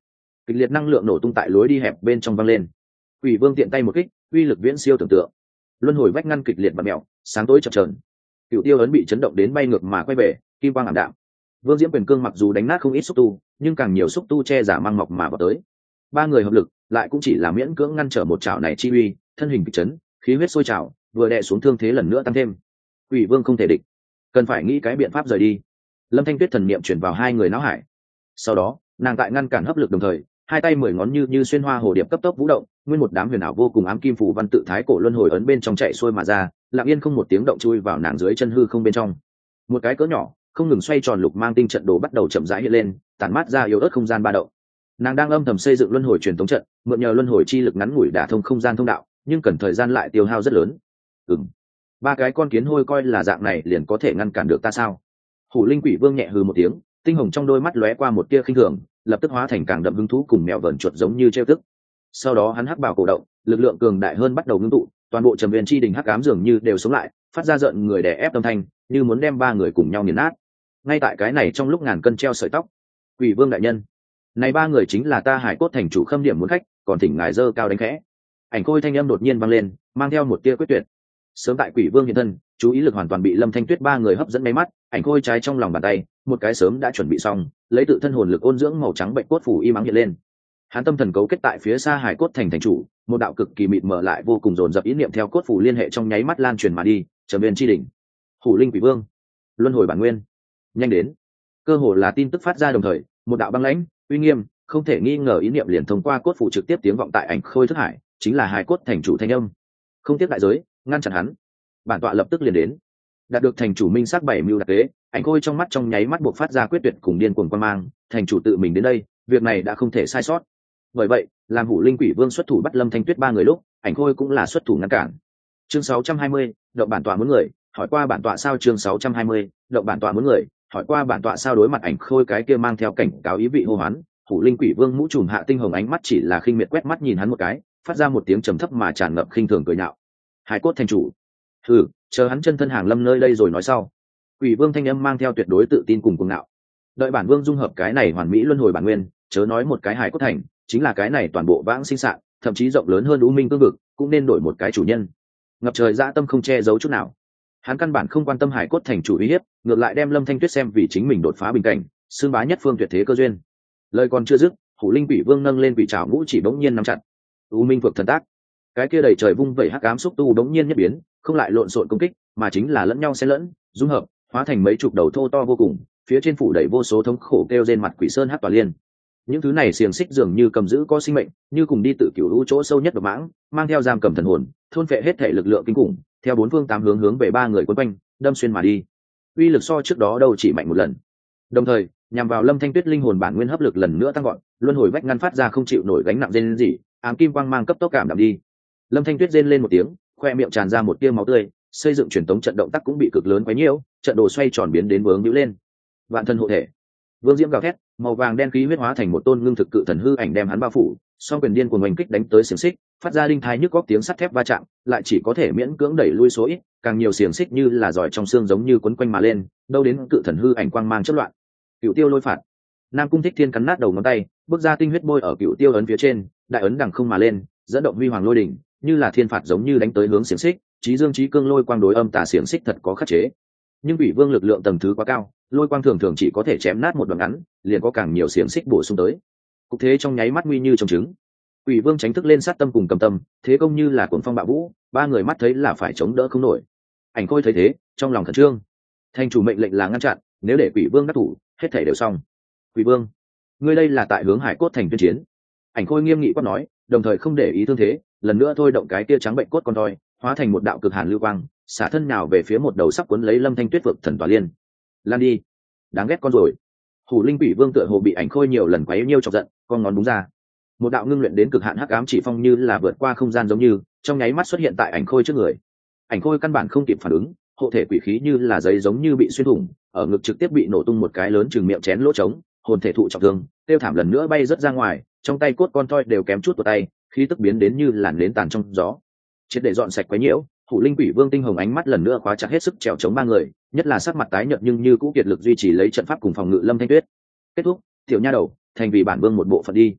kịch liệt năng lượng nổ tung tại lối đi hẹp bên trong văng lên. Quỷ vương tiện tay một kích, uy lực viễn siêu tưởng tượng, luân hồi vách ngăn kịch liệt và mèo, sáng tối chập chờn. Cựu tiêu ấn bị chấn động đến bay ngược mà quay về, kim quang ảm đạm. Vương Diễm Quyền Cương mặc dù đánh nát không ít xúc tu, nhưng càng nhiều xúc tu che giả mang mọc mà vào tới. Ba người hợp lực, lại cũng chỉ là miễn cưỡng ngăn trở một chảo này chi uy, thân hình kịch chấn, khí huyết sôi trào, vừa đè xuống thương thế lần nữa tăng thêm. Quỷ vương không thể địch, cần phải nghĩ cái biện pháp rời đi. Lâm Thanh Tuyết thần niệm chuyển vào hai người não hải. Sau đó, nàng tại ngăn cản hấp lực đồng thời, hai tay mười ngón như như xuyên hoa hồ điệp cấp tốc vũ động, nguyên một đám huyền ảo vô cùng ám kim phủ văn tự thái cổ luân hồi ấn bên trong chạy xuôi mà ra, lặng yên không một tiếng động chui vào nàng dưới chân hư không bên trong. Một cái cỡ nhỏ, không ngừng xoay tròn lục mang tinh trận đồ bắt đầu chậm rãi hiện lên, tản mát ra yếu ớt không gian ba động. Nàng đang âm thầm xây dựng luân hồi truyền thống trận, mượn nhờ luân hồi chi lực ngắn ngủi đả thông không gian thông đạo, nhưng cần thời gian lại tiêu hao rất lớn. Ừm, ba cái con kiến hôi coi là dạng này liền có thể ngăn cản được ta sao? Hủ Linh Quỷ Vương nhẹ hừ một tiếng, tinh hồng trong đôi mắt lóe qua một tia khinh thường, lập tức hóa thành càng đậm hứng thú cùng mèo vờn chuột giống như trêu tức. Sau đó hắn hắc bào cổ động, lực lượng cường đại hơn bắt đầu ngưng tụ, toàn bộ trầm viên chi đỉnh hắc ám dường như đều sống lại, phát ra giận người đè ép âm thanh, như muốn đem ba người cùng nhau nghiền nát. Ngay tại cái này trong lúc ngàn cân treo sợi tóc, Quỷ Vương đại nhân, này ba người chính là ta Hải Cốt thành chủ Khâm Điểm muốn khách, còn thỉnh ngài dơ cao đánh khẽ. Ảnh khôi thanh âm đột nhiên vang lên, mang theo một tia quyết tuyệt. Sớm tại Quỷ Vương hiện thân, chú ý lực hoàn toàn bị Lâm Thanh Tuyết ba người hấp dẫn mấy mắt, ảnh khôi trái trong lòng bàn tay, một cái sớm đã chuẩn bị xong, lấy tự thân hồn lực ôn dưỡng màu trắng bệnh cốt phủ y mắng hiện lên. Hắn tâm thần cấu kết tại phía xa Hải Cốt thành thành chủ, một đạo cực kỳ mịt mờ lại vô cùng dồn dập ý niệm theo cốt phủ liên hệ trong nháy mắt lan truyền mà đi, trầm viên chi đỉnh. Hủ Linh Quỷ Vương, luân hồi bản nguyên, nhanh đến. Cơ hồ là tin tức phát ra đồng thời, một đạo băng lãnh, uy nghiêm, không thể nghi ngờ ý niệm liền thông qua cốt phủ trực tiếp tiếng vọng tại ảnh khôi thức hải, chính là Hải Cốt thành chủ thanh âm. Không tiếc đại giới, ngăn chặn hắn. Bản tọa lập tức liền đến. Đạt được thành chủ minh sắc bảy mưu đặc kế, ảnh khôi trong mắt trong nháy mắt buộc phát ra quyết tuyệt cùng điên cuồng quan mang. Thành chủ tự mình đến đây, việc này đã không thể sai sót. Bởi vậy, làm Hủ Linh Quỷ Vương xuất thủ bắt Lâm Thanh Tuyết ba người lúc, ảnh khôi cũng là xuất thủ ngăn cản. Chương sáu trăm hai mươi, động bản tọa muốn người, hỏi qua bản tọa sao? Chương sáu trăm hai mươi, động bản tọa muốn người, hỏi qua bản tọa sao? Đối mặt ảnh khôi cái kia mang theo cảnh cáo ý vị hô hoán, Hủ Linh Quỷ Vương mũ trùm hạ tinh hồng ánh mắt chỉ là khinh miệt quét mắt nhìn hắn một cái, phát ra một tiếng trầm thấp mà tràn ngập khinh thường cười nhạo. Hải Cốt thành chủ, hừ, chờ hắn chân thân hàng lâm nơi đây rồi nói sau. Quỷ Vương thanh âm mang theo tuyệt đối tự tin cùng cuồng ngạo. Đợi bản vương dung hợp cái này hoàn mỹ luân hồi bản nguyên, chớ nói một cái Hải Cốt thành, chính là cái này toàn bộ vãng sinh sạn, thậm chí rộng lớn hơn U Minh cương vực, cũng nên đổi một cái chủ nhân. Ngập trời dã tâm không che giấu chút nào. Hắn căn bản không quan tâm Hải Cốt thành chủ uy hiếp, ngược lại đem Lâm Thanh Tuyết xem vì chính mình đột phá bình cảnh, xương bá nhất phương tuyệt thế cơ duyên. Lời còn chưa dứt, Hủ Linh Quỷ Vương nâng lên quỷ trảo ngũ chỉ bỗng nhiên nắm chặt. U Minh vực thần tác, cái kia đầy trời vung vẩy hắc ám xúc tu bỗng nhiên nhất biến, không lại lộn xộn công kích, mà chính là lẫn nhau xen lẫn, dung hợp, hóa thành mấy chục đầu thô to vô cùng, phía trên phủ đầy vô số thống khổ kêu trên mặt quỷ sơn hắc tỏa liên. Những thứ này xiềng xích dường như cầm giữ có sinh mệnh, như cùng đi tự cửu lũ chỗ sâu nhất độc mãng, mang theo giam cầm thần hồn, thôn phệ hết thể lực lượng kinh khủng, theo bốn phương tám hướng hướng về ba người quấn quanh, đâm xuyên mà đi. Uy lực so trước đó đâu chỉ mạnh một lần. Đồng thời, nhằm vào Lâm Thanh Tuyết linh hồn bản nguyên hấp lực lần nữa tăng gọn, luân hồi vách ngăn phát ra không chịu nổi gánh nặng rên rỉ, ám kim quang mang cấp tốc cảm đạm đi. Lâm Thanh Tuyết rên lên một tiếng, khoe miệng tràn ra một tia máu tươi, xây dựng truyền tống trận động tác cũng bị cực lớn quấy nhiễu, trận đồ xoay tròn biến đến vướng nhũ lên. Vạn thân hộ thể, Vương Diễm gào thét, màu vàng đen khí huyết hóa thành một tôn ngưng thực cự thần hư ảnh đem hắn bao phủ, song quyền điên cuồng oanh kích đánh tới xiềng xích, phát ra đinh thai nhức góc tiếng sắt thép va chạm, lại chỉ có thể miễn cưỡng đẩy lui số ít, càng nhiều xiềng xích như là giỏi trong xương giống như quấn quanh mà lên, đâu đến cự thần hư ảnh quang mang chất loạn. Cựu Tiêu lôi phạt, Nam Cung Thích Thiên cắn nát đầu ngón tay, bước ra tinh huyết bôi ở Cựu Tiêu ấn phía trên, đại ấn đằng không mà lên, dẫn động huy hoàng lôi đỉnh, như là thiên phạt giống như đánh tới hướng xiềng xích, chí dương chí cương lôi quang đối âm tà xiềng xích thật có khắc chế. Nhưng Quỷ Vương lực lượng tầng thứ quá cao, lôi quang thường thường chỉ có thể chém nát một đoạn ngắn, liền có càng nhiều xiềng xích bổ sung tới. Cục thế trong nháy mắt nguy như trồng trứng. Quỷ Vương tránh thức lên sát tâm cùng cầm tâm, thế công như là cuồng phong bạo vũ, ba người mắt thấy là phải chống đỡ không nổi. Ảnh Khôi thấy thế, trong lòng khẩn trương. Thành chủ mệnh lệnh là ngăn chặn, nếu để Quỷ Vương đắc thủ, hết thảy đều xong. Quỷ Vương, ngươi đây là tại hướng Hải Cốt thành tuyên chiến. Ảnh Khôi nghiêm nghị quát nói, đồng thời không để ý thương thế, lần nữa thôi động cái tia trắng bệnh cốt con toi, hóa thành một đạo cực hàn lưu quang, xả thân nào về phía một đầu sắp cuốn lấy Lâm Thanh Tuyết vực thần tỏa liên. Lan đi, đáng ghét con rồi. Hủ Linh Quỷ Vương tựa hồ bị Ảnh Khôi nhiều lần quấy nhiêu chọc giận, con ngón búng ra, một đạo ngưng luyện đến cực hạn hắc ám chỉ phong như là vượt qua không gian giống như trong nháy mắt xuất hiện tại Ảnh Khôi trước người. Ảnh Khôi căn bản không kịp phản ứng, hộ thể quỷ khí như là giấy giống như bị xuyên thủng, ở ngực trực tiếp bị nổ tung một cái lớn chừng miệng chén lỗ trống, hồn thể thụ trọng thương, tiêu thảm lần nữa bay rất ra ngoài, trong tay cốt con toi đều kém chút vào tay, khí tức biến đến như làn nến tàn trong gió. Triệt để dọn sạch quấy nhiễu, Hủ Linh Quỷ Vương tinh hồng ánh mắt lần nữa khóa chặt hết sức trèo chống ba người, nhất là sắc mặt tái nhợt nhưng như cũ kiệt lực duy trì lấy trận pháp cùng phòng ngự Lâm Thanh Tuyết. Kết thúc, tiểu nha đầu, thành vì bản vương một bộ phận đi.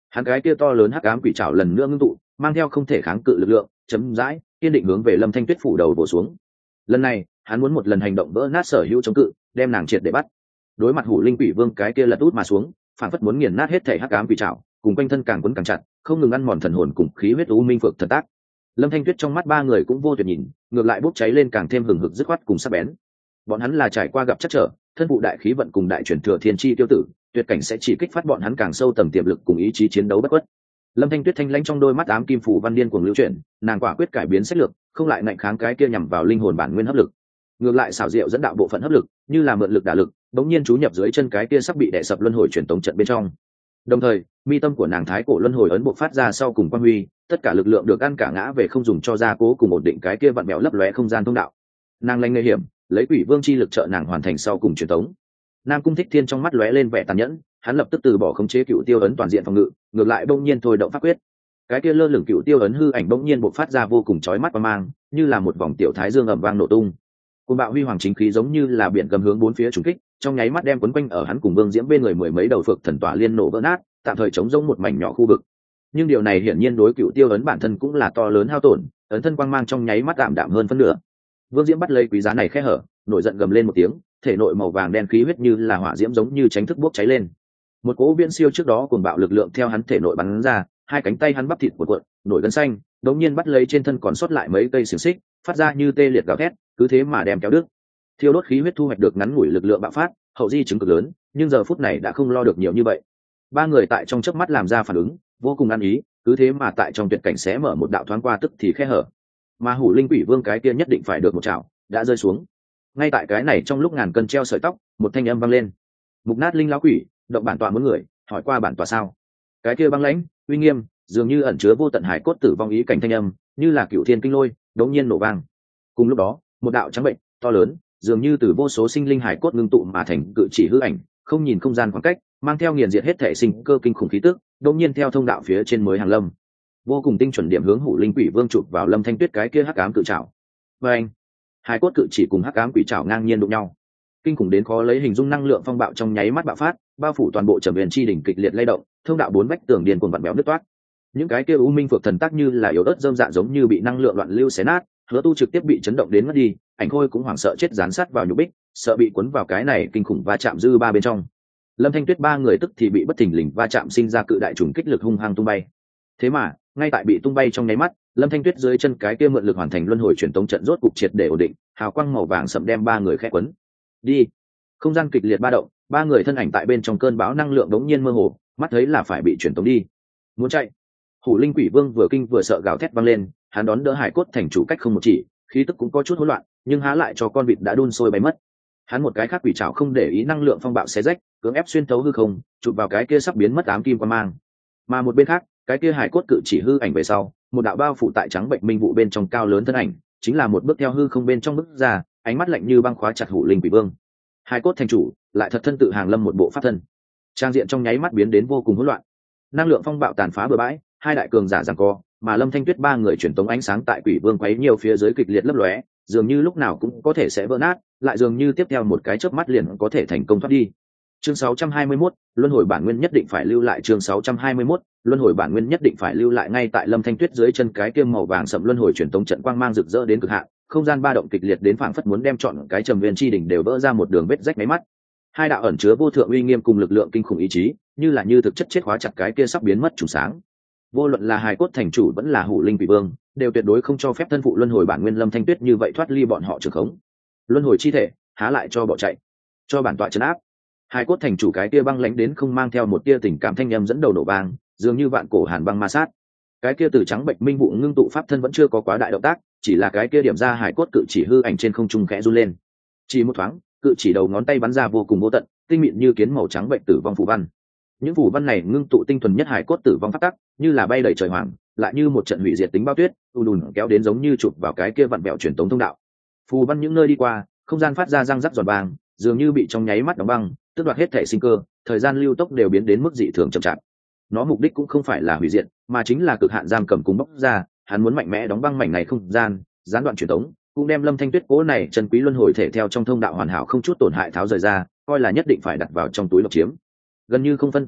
hắn cái kia to lớn hắc ám quỷ trảo lần nữa ngưng tụ, mang theo không thể kháng cự lực lượng, chấm dãi kiên định hướng về Lâm Thanh Tuyết phủ đầu bổ xuống. Lần này hắn muốn một lần hành động vỡ nát sở hữu chống cự, đem nàng triệt để bắt. Đối mặt hủ linh quỷ vương cái kia lật út mà xuống, phản phất muốn nghiền nát hết thể hắc ám quỷ trảo, cùng quanh thân càng quấn càng chặt, không ngừng ăn mòn thần hồn cùng khí huyết u minh phược thần tác. Lâm Thanh Tuyết trong mắt ba người cũng vô tuyệt nhìn, ngược lại bốc cháy lên càng thêm hừng hực dứt khoát cùng sắc bén. Bọn hắn là trải qua gặp chắc trở, thân phụ đại khí vận cùng đại truyền thừa thiên chi tiêu tử, tuyệt cảnh sẽ chỉ kích phát bọn hắn càng sâu tầng tiềm lực cùng ý chí chiến đấu bất khuất. Lâm Thanh Tuyết thanh lãnh trong đôi mắt ám kim phủ văn điên cuồng lưu chuyển, nàng quả quyết cải biến sách lược, không lại ngạnh kháng cái kia nhằm vào linh hồn bản nguyên hấp lực. Ngược lại xảo diệu dẫn đạo bộ phận hấp lực, như là mượn lực đả lực, đống nhiên chú nhập dưới chân cái kia sắp bị đè sập luân hồi truyền tống trận bên trong. Đồng thời, mi tâm của nàng thái cổ luân hồi ấn bộ phát ra sau cùng quang huy, tất cả lực lượng được ăn cả ngã về không dùng cho gia cố cùng ổn định cái kia vặn vẹo lấp lóe không gian thông đạo. Nàng lanh nguy hiểm, lấy quỷ vương chi lực trợ nàng hoàn thành sau cùng truyền tống. Nam Cung Thích Thiên trong mắt lóe lên vẻ tàn nhẫn, hắn lập tức từ bỏ khống chế cựu tiêu ấn toàn diện phòng ngự, ngược lại bỗng nhiên thôi động pháp quyết. Cái kia lơ lửng cựu tiêu ấn hư ảnh bỗng nhiên bộc phát ra vô cùng chói mắt và mang, như là một vòng tiểu thái dương ầm vang nổ tung. Cơn bạo huy hoàng chính khí giống như là biển gầm hướng bốn phía trùng kích, trong nháy mắt đem quấn quanh ở hắn cùng Vương Diễm bên người mười mấy đầu phược thần tỏa liên nổ vỡ nát, tạm thời chống rỗng một mảnh nhỏ khu vực. Nhưng điều này hiển nhiên đối cựu tiêu ấn bản thân cũng là to lớn hao tổn, ấn thân quang mang trong nháy mắt tạm đạm hơn phân nửa. Vương Diễm bắt lấy quý giá này khe hở, nổi giận gầm lên một tiếng, thể nội màu vàng đen khí huyết như là hỏa diễm giống như tránh thức bốc cháy lên. Một cỗ viễn siêu trước đó cuồng bạo lực lượng theo hắn thể nội bắn ra, hai cánh tay hắn bắp thịt cuộn cuộn, nổi gân xanh, đống nhiên bắt lấy trên thân còn sót lại mấy cây xiềng xích, phát ra như tê liệt gào thét, cứ thế mà đem kéo đứt. Thiêu đốt khí huyết thu hoạch được ngắn ngủi lực lượng bạo phát, hậu di chứng cực lớn, nhưng giờ phút này đã không lo được nhiều như vậy. Ba người tại trong chớp mắt làm ra phản ứng, vô cùng ăn ý, cứ thế mà tại trong tuyệt cảnh sẽ mở một đạo thoáng qua tức thì khe hở. Mà hủ linh quỷ vương cái kia nhất định phải được một chảo, đã rơi xuống. Ngay tại cái này trong lúc ngàn cân treo sợi tóc, một thanh âm vang lên. Mục nát linh lão quỷ, động bản tọa muốn người, hỏi qua bản tọa sao? Cái kia băng lãnh, uy nghiêm, dường như ẩn chứa vô tận hải cốt tử vong ý cảnh thanh âm, như là cựu thiên kinh lôi, đống nhiên nổ vang. Cùng lúc đó, một đạo trắng bệnh, to lớn, dường như từ vô số sinh linh hải cốt ngưng tụ mà thành cự chỉ hư ảnh, không nhìn không gian khoảng cách, mang theo nghiền diệt hết thể sinh cơ kinh khủng khí tức, đống nhiên theo thông đạo phía trên mới hàng lâm. Vô cùng tinh chuẩn điểm hướng hủ linh quỷ vương chụp vào Lâm Thanh Tuyết cái kia hắc ám cự trảo. Và anh, hải cốt cự chỉ cùng hắc ám quỷ trảo ngang nhiên đụng nhau. Kinh khủng đến khó lấy hình dung năng lượng phong bạo trong nháy mắt bạo phát, bao phủ toàn bộ trầm huyền chi đỉnh kịch liệt lay động, thông đạo bốn vách tường điên cuồng vặn béo nứt toát. Những cái kia u minh phược thần tác như là yếu ớt rơm dạ giống như bị năng lượng loạn lưu xé nát, Hứa Tu trực tiếp bị chấn động đến mất đi, Ảnh Khôi cũng hoảng sợ chết dán sát vào nhục bích, sợ bị cuốn vào cái này kinh khủng va chạm dư ba bên trong. Lâm Thanh Tuyết ba người tức thì bị bất thình lình va chạm sinh ra cự đại trùng kích lực hung hăng tung bay. Thế mà, ngay tại bị tung bay trong nháy mắt, Lâm Thanh Tuyết dưới chân cái kia mượn lực hoàn thành luân hồi truyền tống trận rốt cục triệt để ổn định, hào quang màu vàng sậm đem ba người khẽ quấn. Đi. Không gian kịch liệt ba động, ba người thân ảnh tại bên trong cơn bão năng lượng đống nhiên mơ hồ, mắt thấy là phải bị truyền tống đi. Muốn chạy. Hủ linh quỷ vương vừa kinh vừa sợ gào thét vang lên, hắn đón đỡ hải cốt thành chủ cách không một chỉ, khí tức cũng có chút hỗn loạn, nhưng há lại cho con vịt đã đun sôi bay mất. Hắn một cái khác quỷ trảo không để ý năng lượng phong bạo xé rách, cưỡng ép xuyên thấu hư không, chụp vào cái kia sắp biến mất ám kim quang mang. Mà một bên khác, cái kia hải cốt cự chỉ hư ảnh về sau, một đạo bao phủ tại trắng bệnh minh vụ bên trong cao lớn thân ảnh, chính là một bước theo hư không bên trong bước ra, ánh mắt lạnh như băng khóa chặt hủ linh quỷ vương. Hải cốt thành chủ lại thật thân tự hàng lâm một bộ pháp thân, trang diện trong nháy mắt biến đến vô cùng hỗn loạn, năng lượng phong bạo tàn phá bừa bãi, hai đại cường giả giằng co, mà Lâm Thanh Tuyết ba người chuyển tống ánh sáng tại quỷ vương quấy nhiều phía dưới kịch liệt lấp lóe, dường như lúc nào cũng có thể sẽ vỡ nát, lại dường như tiếp theo một cái chớp mắt liền có thể thành công thoát đi. Chương sáu trăm hai mươi mốt, luân hồi bản nguyên nhất định phải lưu lại. Chương sáu trăm hai mươi mốt, luân hồi bản nguyên nhất định phải lưu lại. Ngay tại Lâm Thanh Tuyết dưới chân cái kiêm màu vàng sậm luân hồi truyền tống trận quang mang rực rỡ đến cực hạn, không gian ba động kịch liệt đến phảng phất muốn đem trọn cái trầm viên chi đỉnh đều vỡ ra một đường vết rách mấy mắt. Hai đạo ẩn chứa vô thượng uy nghiêm cùng lực lượng kinh khủng ý chí, như là như thực chất chết khóa chặt cái kia sắp biến mất trùng sáng. Vô luận là hài cốt thành chủ vẫn là hủ linh quỷ vương, đều tuyệt đối không cho phép thân phụ luân hồi bản nguyên Lâm Thanh Tuyết như vậy thoát ly bọn họ trường khống. Luân hồi chi thể, há lại cho bỏ chạy, cho bản tọa trấn áp. Hài cốt thành chủ cái kia băng lãnh đến không mang theo một tia tình cảm thanh âm dẫn đầu nổ vang, dường như vạn cổ hàn băng ma sát. Cái kia từ trắng bệnh minh vụ ngưng tụ pháp thân vẫn chưa có quá đại động tác, chỉ là cái kia điểm ra hài cốt cự chỉ hư ảnh trên không trung khẽ run lên. Chỉ một thoáng, cự chỉ đầu ngón tay bắn ra vô cùng vô tận, tinh mịn như kiến màu trắng bệnh tử vong phù văn. Những phù văn này ngưng tụ tinh thuần nhất hài cốt tử vong phát tắc, như là bay đầy trời hoàng, lại như một trận hủy diệt tính bao tuyết, u đùn kéo đến giống như chụp vào cái kia vặn bẹo truyền tống thông đạo. Phù văn những nơi đi qua, không gian phát ra răng rắc giòn vàng, dường như bị trong nháy mắt đóng băng, tước đoạt hết thể sinh cơ, thời gian lưu tốc đều biến đến mức dị thường chậm chạp. Nó mục đích cũng không phải là hủy diệt, mà chính là cực hạn giam cầm cùng bóc ra, hắn muốn mạnh mẽ đóng băng mảnh này không gian, gián đoạn truyền tống, cũng đem Lâm Thanh Tuyết cố này chân quý luân hồi thể theo trong thông đạo hoàn hảo không chút tổn hại tháo rời ra, coi là nhất định phải đặt vào trong túi độc chiếm. Gần như không phân tuần tự,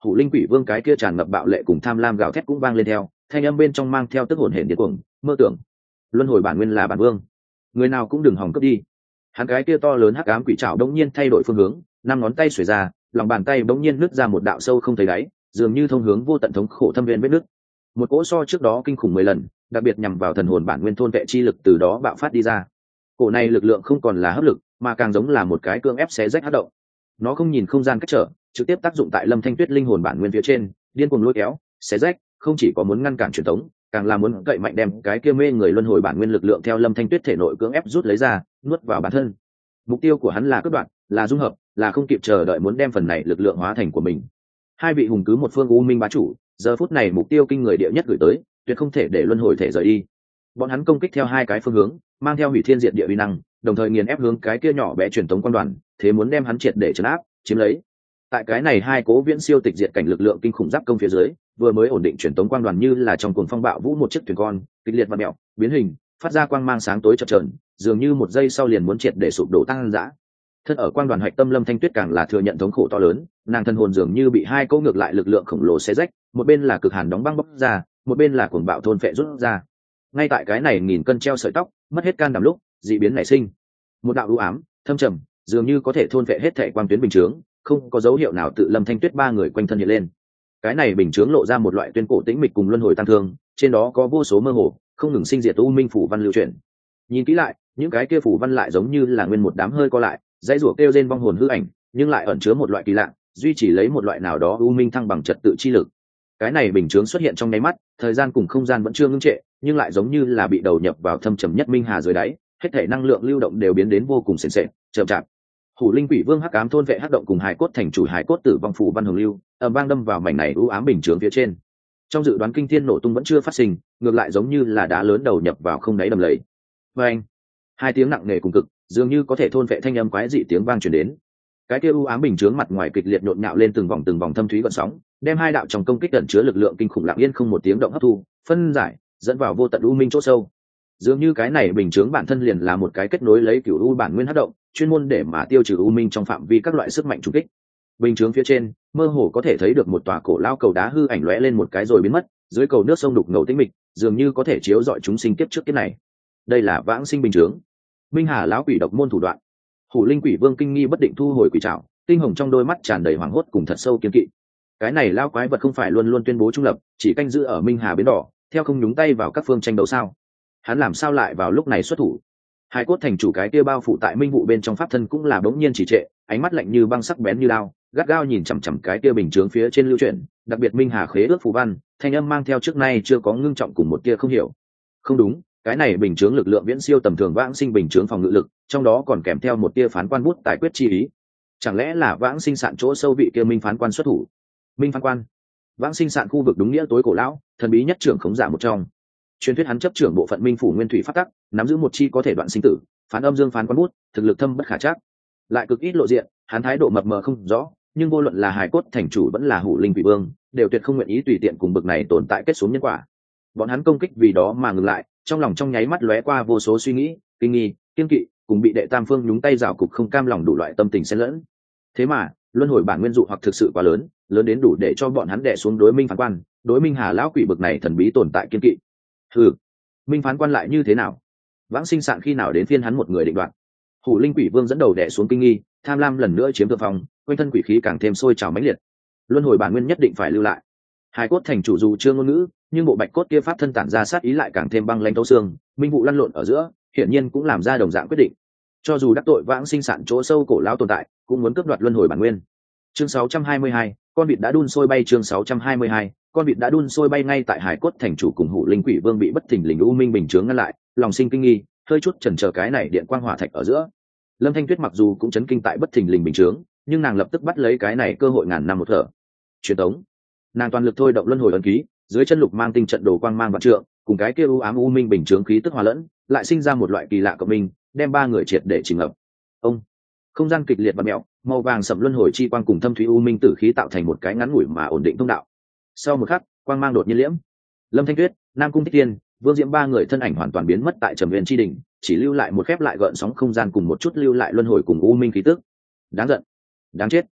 Hủ Linh Quỷ Vương cái kia tràn ngập bạo lệ cùng tham lam gào thét cũng vang lên theo, thanh âm bên trong mang theo tức hồn hển điên cuồng, mơ tưởng. Luân hồi bản nguyên là bản vương, người nào cũng đừng hòng cướp đi. Hắn cái kia to lớn hắc ám quỷ trảo đống nhiên thay đổi phương hướng, năm ngón tay xuề ra, lòng bàn tay đống nhiên nứt ra một đạo sâu không thấy đáy, dường như thông hướng vô tận thống khổ thâm viên vết nứt. Một cỗ so trước đó kinh khủng mười lần, đặc biệt nhằm vào thần hồn bản nguyên thôn vệ chi lực từ đó bạo phát đi ra. Cổ này lực lượng không còn là hấp lực, mà càng giống là một cái cương ép xé rách hất động. Nó không nhìn không gian cách trở, trực tiếp tác dụng tại Lâm Thanh Tuyết linh hồn bản nguyên phía trên, điên cuồng lôi kéo, xé rách, không chỉ có muốn ngăn cản truyền tống, càng là muốn cậy mạnh đem cái kia mê người luân hồi bản nguyên lực lượng theo Lâm Thanh Tuyết thể nội cưỡng ép rút lấy ra, nuốt vào bản thân. Mục tiêu của hắn là cắt đoạn, là dung hợp, là không kịp chờ đợi muốn đem phần này lực lượng hóa thành của mình. Hai vị hùng cứ một phương u minh bá chủ, giờ phút này mục tiêu kinh người địa nhất gửi tới, tuyệt không thể để luân hồi thể rời đi. Bọn hắn công kích theo hai cái phương hướng, mang theo hủy thiên diệt địa uy năng, đồng thời nghiền ép hướng cái kia nhỏ bé truyền tống quan đoàn, thế muốn đem hắn triệt để trấn áp, chiếm lấy. Tại cái này hai cố viễn siêu tịch diệt cảnh lực lượng kinh khủng giáp công phía dưới, vừa mới ổn định truyền tống quan đoàn như là trong cuồng phong bạo vũ một chiếc thuyền con, kịch liệt và mèo, biến hình, phát ra quang mang sáng tối chập chờn, dường như một giây sau liền muốn triệt để sụp đổ tăng dã. Thân ở quan đoàn hạch tâm Lâm Thanh Tuyết càng là thừa nhận thống khổ to lớn, nàng thân hồn dường như bị hai cỗ ngược lại lực lượng khổng lồ xé rách, một bên là cực hàn đóng băng bóc ra, một bên là cuồng bạo thôn phệ rút ra. Ngay tại cái này nghìn cân treo sợi tóc, mất hết can đảm lúc, dị biến nảy sinh. Một đạo u ám, thâm trầm, dường như có thể thôn phệ hết thảy quang tuyến bình chướng, không có dấu hiệu nào tự Lâm Thanh Tuyết ba người quanh thân hiện lên. Cái này bình chướng lộ ra một loại tuyên cổ tĩnh mịch cùng luân hồi tăng thương, trên đó có vô số mơ hồ, không ngừng sinh diệt u minh phủ văn lưu chuyển. Nhìn kỹ lại, những cái kia phủ văn lại giống như là nguyên một đám hơi co lại, dãy rủa kêu rên vong hồn hư ảnh, nhưng lại ẩn chứa một loại kỳ lạ, duy trì lấy một loại nào đó u minh thăng bằng trật tự chi lực. Cái này bình chướng xuất hiện trong nháy mắt, thời gian cùng không gian vẫn chưa ngưng trệ, nhưng lại giống như là bị đầu nhập vào thâm trầm nhất minh hà dưới đáy, hết thể năng lượng lưu động đều biến đến vô cùng sền sệt, chậm chạp. Hủ Linh Quỷ Vương hắc ám thôn vệ hắc động cùng hải cốt thành chủ hải cốt tử vong phủ văn hồng lưu, ầm vang đâm vào mảnh này u ám bình chướng phía trên. Trong dự đoán kinh thiên nổ tung vẫn chưa phát sinh, ngược lại giống như là đá lớn đầu nhập vào không đáy đầm lầy. Oeng! Hai tiếng nặng nề cùng cực, dường như có thể thôn vệ thanh âm quái dị tiếng vang truyền đến. Cái kia u ám bình chướng mặt ngoài kịch liệt nhộn nhạo lên từng vòng từng vòng thâm thúy gợn sóng, đem hai đạo trong công kích ẩn chứa lực lượng kinh khủng lặng yên không một tiếng động hấp thu, phân giải, dẫn vào vô tận u minh chỗ sâu. Dường như cái này bình chướng bản thân liền là một cái kết nối lấy cửu u bản nguyên hấp động, chuyên môn để mà tiêu trừ u minh trong phạm vi các loại sức mạnh trùng kích. Bình chướng phía trên, mơ hồ có thể thấy được một tòa cổ lao cầu đá hư ảnh lóe lên một cái rồi biến mất, dưới cầu nước sông đục ngầu tĩnh mịch, dường như có thể chiếu rọi chúng sinh kiếp trước kiếp này. Đây là vãng sinh bình chướng. Minh Hà lão quỷ độc môn thủ đoạn. Hủ Linh Quỷ Vương kinh nghi bất định thu hồi quỷ trảo, tinh hồng trong đôi mắt tràn đầy hoảng hốt cùng thật sâu kiên kỵ. Cái này lao quái vật không phải luôn luôn tuyên bố trung lập, chỉ canh giữ ở Minh Hà bến đỏ, theo không nhúng tay vào các phương tranh đấu sao? Hắn làm sao lại vào lúc này xuất thủ? Hải cốt thành chủ cái kia bao phủ tại minh vụ bên trong pháp thân cũng là bỗng nhiên chỉ trệ, ánh mắt lạnh như băng sắc bén như đao, gắt gao nhìn chằm chằm cái kia bình chướng phía trên lưu chuyển, đặc biệt Minh Hà khế ước phù văn, thanh âm mang theo trước nay chưa có ngưng trọng cùng một tia không hiểu. Không đúng, cái này bình chướng lực lượng viễn siêu tầm thường vãng sinh bình chướng phòng ngự lực, trong đó còn kèm theo một tia phán quan bút tài quyết chi ý. Chẳng lẽ là vãng sinh sạn chỗ sâu vị kia Minh phán quan xuất thủ? Minh phán quan, vãng sinh sạn khu vực đúng nghĩa tối cổ lão, thần bí nhất trưởng khống giả một trong. Truyền thuyết hắn chấp trưởng bộ phận minh phủ nguyên thủy pháp tắc, nắm giữ một chi có thể đoạn sinh tử, phán âm dương phán quan bút, thực lực thâm bất khả trắc. Lại cực ít lộ diện, hắn thái độ mập mờ không rõ, nhưng vô luận là Hải cốt thành chủ vẫn là Hủ Linh Quỷ Vương, đều tuyệt không nguyện ý tùy tiện cùng bực này tồn tại kết xuống nhân quả. Bọn hắn công kích vì đó mà ngừng lại, trong lòng trong nháy mắt lóe qua vô số suy nghĩ, kinh nghi, kiên kỵ, cùng bị đệ tam phương nhúng tay rào cục không cam lòng đủ loại tâm tình xen lẫn. Thế mà, luân hồi bản nguyên dụ hoặc thực sự quá lớn, lớn đến đủ để cho bọn hắn đè xuống đối minh phán quan, đối minh hà lão quỷ bực này thần bí tồn tại kiên kỵ. Hừ, minh phán quan lại như thế nào? Vãng sinh sạn khi nào đến phiên hắn một người định đoạt? Hủ Linh Quỷ Vương dẫn đầu đè xuống kinh nghi, tham lam lần nữa chiếm thượng phong, quanh thân quỷ khí càng thêm sôi trào mãnh liệt. Luân hồi bản nguyên nhất định phải lưu lại. Hải cốt thành chủ dù chưa ngôn ngữ, nhưng bộ bạch cốt kia pháp thân tản ra sát ý lại càng thêm băng lãnh thấu xương, minh vụ lăn lộn ở giữa, hiển nhiên cũng làm ra đồng dạng quyết định. Cho dù đắc tội vãng sinh sạn chỗ sâu cổ lão tồn tại, cũng muốn cướp đoạt luân hồi bản nguyên. Chương sáu trăm hai mươi hai, con vịt đã đun sôi bay. Chương sáu trăm hai mươi hai, con vịt đã đun sôi bay. Ngay tại Hải cốt thành chủ cùng Hủ Linh Quỷ Vương bị bất thình lình u minh bình chướng ngăn lại, lòng sinh kinh nghi, hơi chút chần chờ cái này điện quang hỏa thạch ở giữa. Lâm Thanh Tuyết mặc dù cũng chấn kinh tại bất thình lình bình chướng, nhưng nàng lập tức bắt lấy cái này cơ hội ngàn năm một thở. Truyền tống, nàng toàn lực thôi động luân hồi ấn ký, dưới chân lục mang tinh trận đồ quang mang vạn trượng, cùng cái kia u ám u minh bình chướng khí tức hòa lẫn, lại sinh ra một loại kỳ lạ cộng minh, đem ba người triệt để chìm ngập. Ông, không gian kịch liệt và mèo, màu vàng sẫm luân hồi chi quang cùng thâm thúy u minh tử khí tạo thành một cái ngắn ngủi mà ổn định thông đạo. Sau một khắc, quang mang đột nhiên liễm, Lâm Thanh Tuyết, Nam Cung Thích Tiên, Vương Diễm ba người thân ảnh hoàn toàn biến mất tại Trầm Viên chi đỉnh, chỉ lưu lại một khép lại gợn sóng không gian cùng một chút lưu lại luân hồi cùng u minh khí tức. Đáng giận, đáng chết.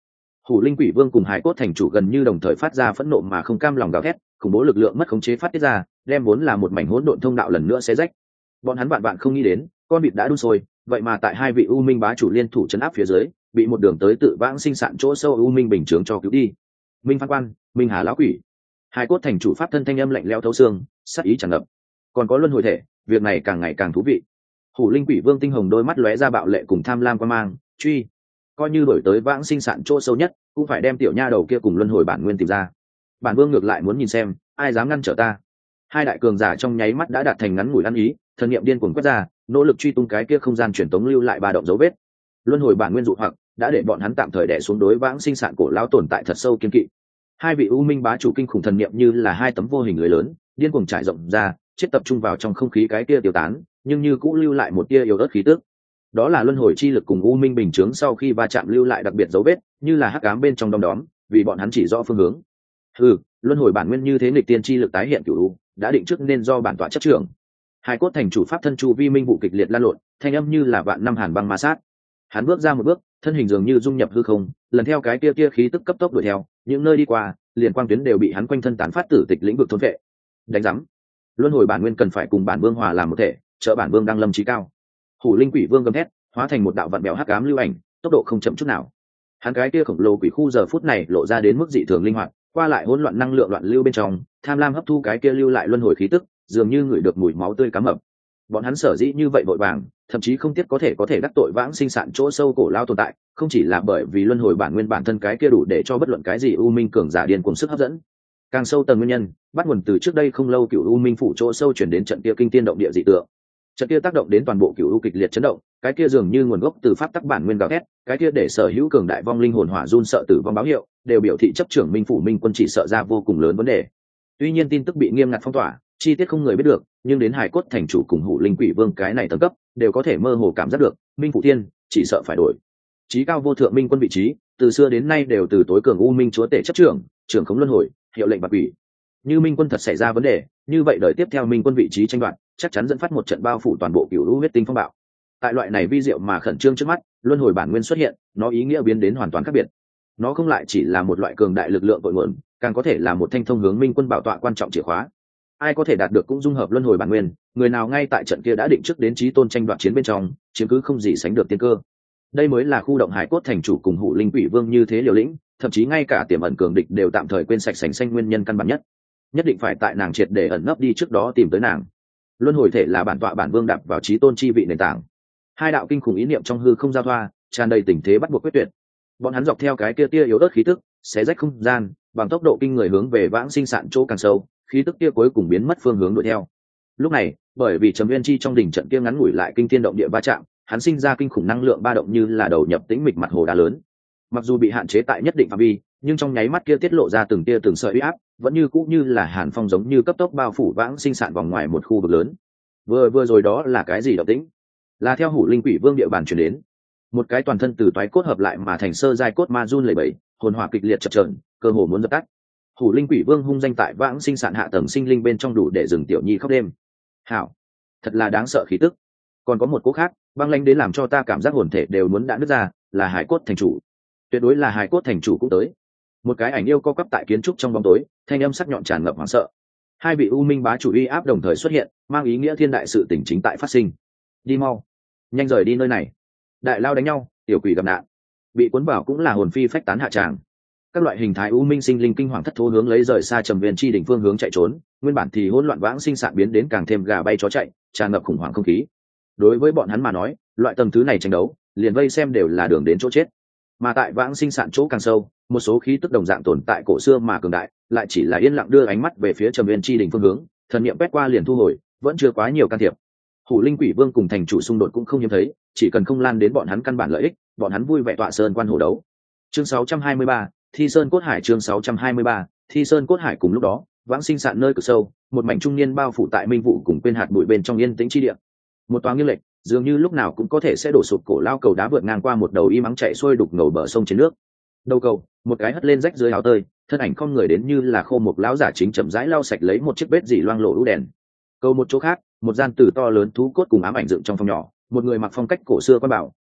Hủ Linh Quỷ Vương cùng Hải Cốt Thành chủ gần như đồng thời phát ra phẫn nộ mà không cam lòng gào thét, khủng bố lực lượng mất khống chế phát tiết ra, đem vốn là một mảnh hỗn độn thông đạo lần nữa xé rách. Bọn hắn vạn vạn không nghĩ đến, con vịt đã đun sôi, vậy mà tại hai vị U Minh bá chủ liên thủ trấn áp phía dưới, bị một đường tới tự vãng sinh sạn chỗ sâu U Minh bình chướng cho cứu đi. Minh Phan Quan, Minh Hà lão quỷ. Hải Cốt Thành chủ pháp thân thanh âm lạnh lẽo thấu xương, sát ý tràn ngập. Còn có luân hồi thể, việc này càng ngày càng thú vị. Hủ Linh Quỷ Vương tinh hồng đôi mắt lóe ra bạo lệ cùng tham lam quan mang, truy. Coi như đổi tới vãng sinh sạn chỗ sâu nhất, cũng phải đem tiểu nha đầu kia cùng luân hồi bản nguyên tìm ra. Bản Vương ngược lại muốn nhìn xem, ai dám ngăn trở ta. Hai đại cường giả trong nháy mắt đã đạt thành ngắn ngủi ăn ý, thần niệm điên cuồng quét ra, nỗ lực truy tung cái kia không gian truyền tống lưu lại ba động dấu vết. Luân hồi bản nguyên dụ hoặc đã để bọn hắn tạm thời đè xuống đối vãng sinh sạn cổ lão tồn tại thật sâu kiên kỵ. Hai vị U Minh bá chủ kinh khủng thần niệm như là hai tấm vô hình lưới lớn, điên cuồng trải rộng ra, chết tập trung vào trong không khí cái kia tiêu tán, nhưng như cũng lưu lại một tia yếu ớt khí tức. Đó là luân hồi chi lực cùng U Minh bình chướng sau khi va chạm lưu lại đặc biệt dấu vết, như là hắc ám bên trong đom đóm, vì bọn hắn chỉ rõ phương hướng. Ừ, luân hồi bản nguyên như thế nghịch tiên chi lực tái hiện cửu u, đã định trước nên do bản tọa chấp trưởng. Hải Cốt Thành chủ pháp thân chu vi minh vụ kịch liệt lan lộn, thanh âm như là vạn năm hàn băng ma sát. Hắn bước ra một bước, thân hình dường như dung nhập hư không, lần theo cái kia kia khí tức cấp tốc đuổi theo, những nơi đi qua, liền quang tuyến đều bị hắn quanh thân tán phát tử tịch lĩnh vực thôn vệ. Đánh rắm. Luân hồi bản nguyên cần phải cùng bản vương hòa làm một thể, trợ bản vương đang lâm trí cao. Hủ Linh Quỷ Vương gầm thét, hóa thành một đạo vạn bèo hắc ám lưu ảnh, tốc độ không chậm chút nào. Hắn cái kia khổng lồ quỷ khu giờ phút này lộ ra đến mức dị thường linh hoạt, qua lại hỗn loạn năng lượng loạn lưu bên trong, tham lam hấp thu cái kia lưu lại luân hồi khí tức, dường như ngửi được mùi máu tươi cá mập. Bọn hắn sở dĩ như vậy vội vàng, thậm chí không tiếc có thể có thể đắc tội vãng sinh sạn chỗ sâu cổ lao tồn tại, không chỉ là bởi vì luân hồi bản nguyên bản thân cái kia đủ để cho bất luận cái gì u minh cường giả điên cuồng sức hấp dẫn. Càng sâu tầng nguyên nhân, bắt nguồn từ trước đây không lâu cựu u minh phủ chỗ sâu chuyển đến trận kia kinh tiên động địa dị tượng. Trận kia tác động đến toàn bộ cựu u kịch liệt chấn động, cái kia dường như nguồn gốc từ pháp tắc bản nguyên gào thét, cái kia để sở hữu cường đại vong linh hồn hỏa run sợ tử vong báo hiệu, đều biểu thị chấp trưởng minh phủ minh quân chỉ sợ ra vô cùng lớn vấn đề. Tuy nhiên tin tức bị nghiêm ngặt phong tỏa, chi tiết không người biết được, nhưng đến Hải Cốt Thành chủ cùng Hủ Linh Quỷ Vương cái này tầng cấp, đều có thể mơ hồ cảm giác được, minh phủ thiên chỉ sợ phải đổi. Chí cao vô thượng minh quân vị trí, từ xưa đến nay đều từ tối cường u minh chúa tể chấp trưởng, trưởng khống luân hồi, hiệu lệnh bạc quỷ. Như minh quân thật xảy ra vấn đề, như vậy đời tiếp theo minh quân vị trí tranh đoạt, chắc chắn dẫn phát một trận bao phủ toàn bộ cửu lũ huyết tinh phong bạo. Tại loại này vi diệu mà khẩn trương trước mắt, luân hồi bản nguyên xuất hiện, nó ý nghĩa biến đến hoàn toàn khác biệt. Nó không lại chỉ là một loại cường đại lực lượng cội nguồn, càng có thể là một thanh thông hướng minh quân bảo tọa quan trọng chìa khóa. Ai có thể đạt được cũng dung hợp luân hồi bản nguyên, người nào ngay tại trận kia đã định trước đến chí tôn tranh đoạt chiến bên trong, chiếm cứ không gì sánh được tiên cơ. Đây mới là khu động Hải Cốt Thành chủ cùng Hủ Linh Quỷ Vương như thế liều lĩnh, thậm chí ngay cả tiềm ẩn cường địch đều tạm thời quên sạch sành xanh nguyên nhân căn bản nhất. Nhất định phải tại nàng triệt để ẩn nấp đi trước đó tìm tới nàng. Luân hồi thể là bản tọa bản vương đạp vào chí tôn chi vị nền tảng. Hai đạo kinh khủng ý niệm trong hư không giao thoa, tràn đầy tình thế bắt buộc quyết tuyệt. Bọn hắn dọc theo cái kia tia yếu ớt khí tức, xé rách không gian, bằng tốc độ kinh người hướng về vãng sinh sạn chỗ càng sâu, khí tức kia cuối cùng biến mất phương hướng đuổi theo. Lúc này, bởi vì Trầm Nguyên Chi trong đỉnh trận kia ngắn ngủi lại kinh thiên động địa va chạm, hắn sinh ra kinh khủng năng lượng ba động như là đầu nhập tĩnh mịch mặt hồ đá lớn. Mặc dù bị hạn chế tại nhất định phạm vi, nhưng trong nháy mắt kia tiết lộ ra từng tia từng sợi uy áp, vẫn như cũ như là hàn phong giống như cấp tốc bao phủ vãng sinh sạn vòng ngoài một khu vực lớn. Vừa vừa rồi đó là cái gì động tĩnh? Là theo Hủ Linh Quỷ Vương địa bàn truyền đến. Một cái toàn thân từ toái cốt hợp lại mà thành sơ giai cốt ma run lẩy bẩy, hồn hỏa kịch liệt chập chờn, cơ hồ muốn dập tắt. Hủ Linh Quỷ Vương hung danh tại vãng sinh sạn hạ tầng sinh linh bên trong đủ để dừng tiểu nhi khóc đêm. Hảo, thật là đáng sợ khí tức. Còn có một cố khác, băng lãnh đến làm cho ta cảm giác hồn thể đều muốn đã nứt ra, là Hải Cốt Thành chủ. Tuyệt đối là Hải Cốt Thành chủ cũng tới. Một cái ảnh yêu co quắp tại kiến trúc trong bóng tối, thanh âm sắc nhọn tràn ngập hoảng sợ. Hai vị u minh bá chủ uy áp đồng thời xuất hiện, mang ý nghĩa thiên đại sự tình chính tại phát sinh. Đi mau, nhanh rời đi nơi này. Đại lao đánh nhau, tiểu quỷ gặp nạn, bị cuốn vào cũng là hồn phi phách tán hạ tràng. Các loại hình thái u minh sinh linh kinh hoàng thất thố hướng lấy rời xa Trầm Viên chi đỉnh phương hướng chạy trốn, nguyên bản thì hỗn loạn vãng sinh sạn biến đến càng thêm gà bay chó chạy, tràn ngập khủng hoảng không khí. Đối với bọn hắn mà nói, loại tầng thứ này tranh đấu, liền vây xem đều là đường đến chỗ chết. Mà tại vãng sinh sạn chỗ càng sâu, một số khí tức đồng dạng tồn tại cổ xưa mà cường đại, lại chỉ là yên lặng đưa ánh mắt về phía Trầm Viên chi đỉnh phương hướng, thần niệm quét qua liền thu hồi, vẫn chưa quá nhiều can thiệp. Hủ Linh Quỷ Vương cùng thành chủ xung đột cũng không hiếm thấy, chỉ cần không lan đến bọn hắn căn bản lợi ích, bọn hắn vui vẻ tọa sơn quan hổ đấu. Chương sáu trăm hai mươi ba, Thi Sơn Cốt Hải. Chương sáu trăm hai mươi ba, Thi Sơn Cốt Hải. Cùng lúc đó, vãng sinh sạn nơi cực sâu, một mảnh trung niên bao phủ tại minh vụ cùng quên hạt bụi bên trong yên tĩnh chi địa. Một toáng nghiêng lệch, dường như lúc nào cũng có thể sẽ đổ sụp cổ lao cầu đá vượt ngang qua một đầu y mắng chạy xuôi đục ngầu bờ sông trên nước. Đầu cầu, một cái hất lên rách dưới áo tơi, thân ảnh không người đến như là khô một lão giả chính chậm rãi lau sạch lấy một chiếc bết dỉ loang lổ ưu đèn. Cầu một chỗ khác, một gian từ to lớn thú cốt cùng ám ảnh dựng trong phòng nhỏ, một người mặc phong cách cổ xưa quan bảo,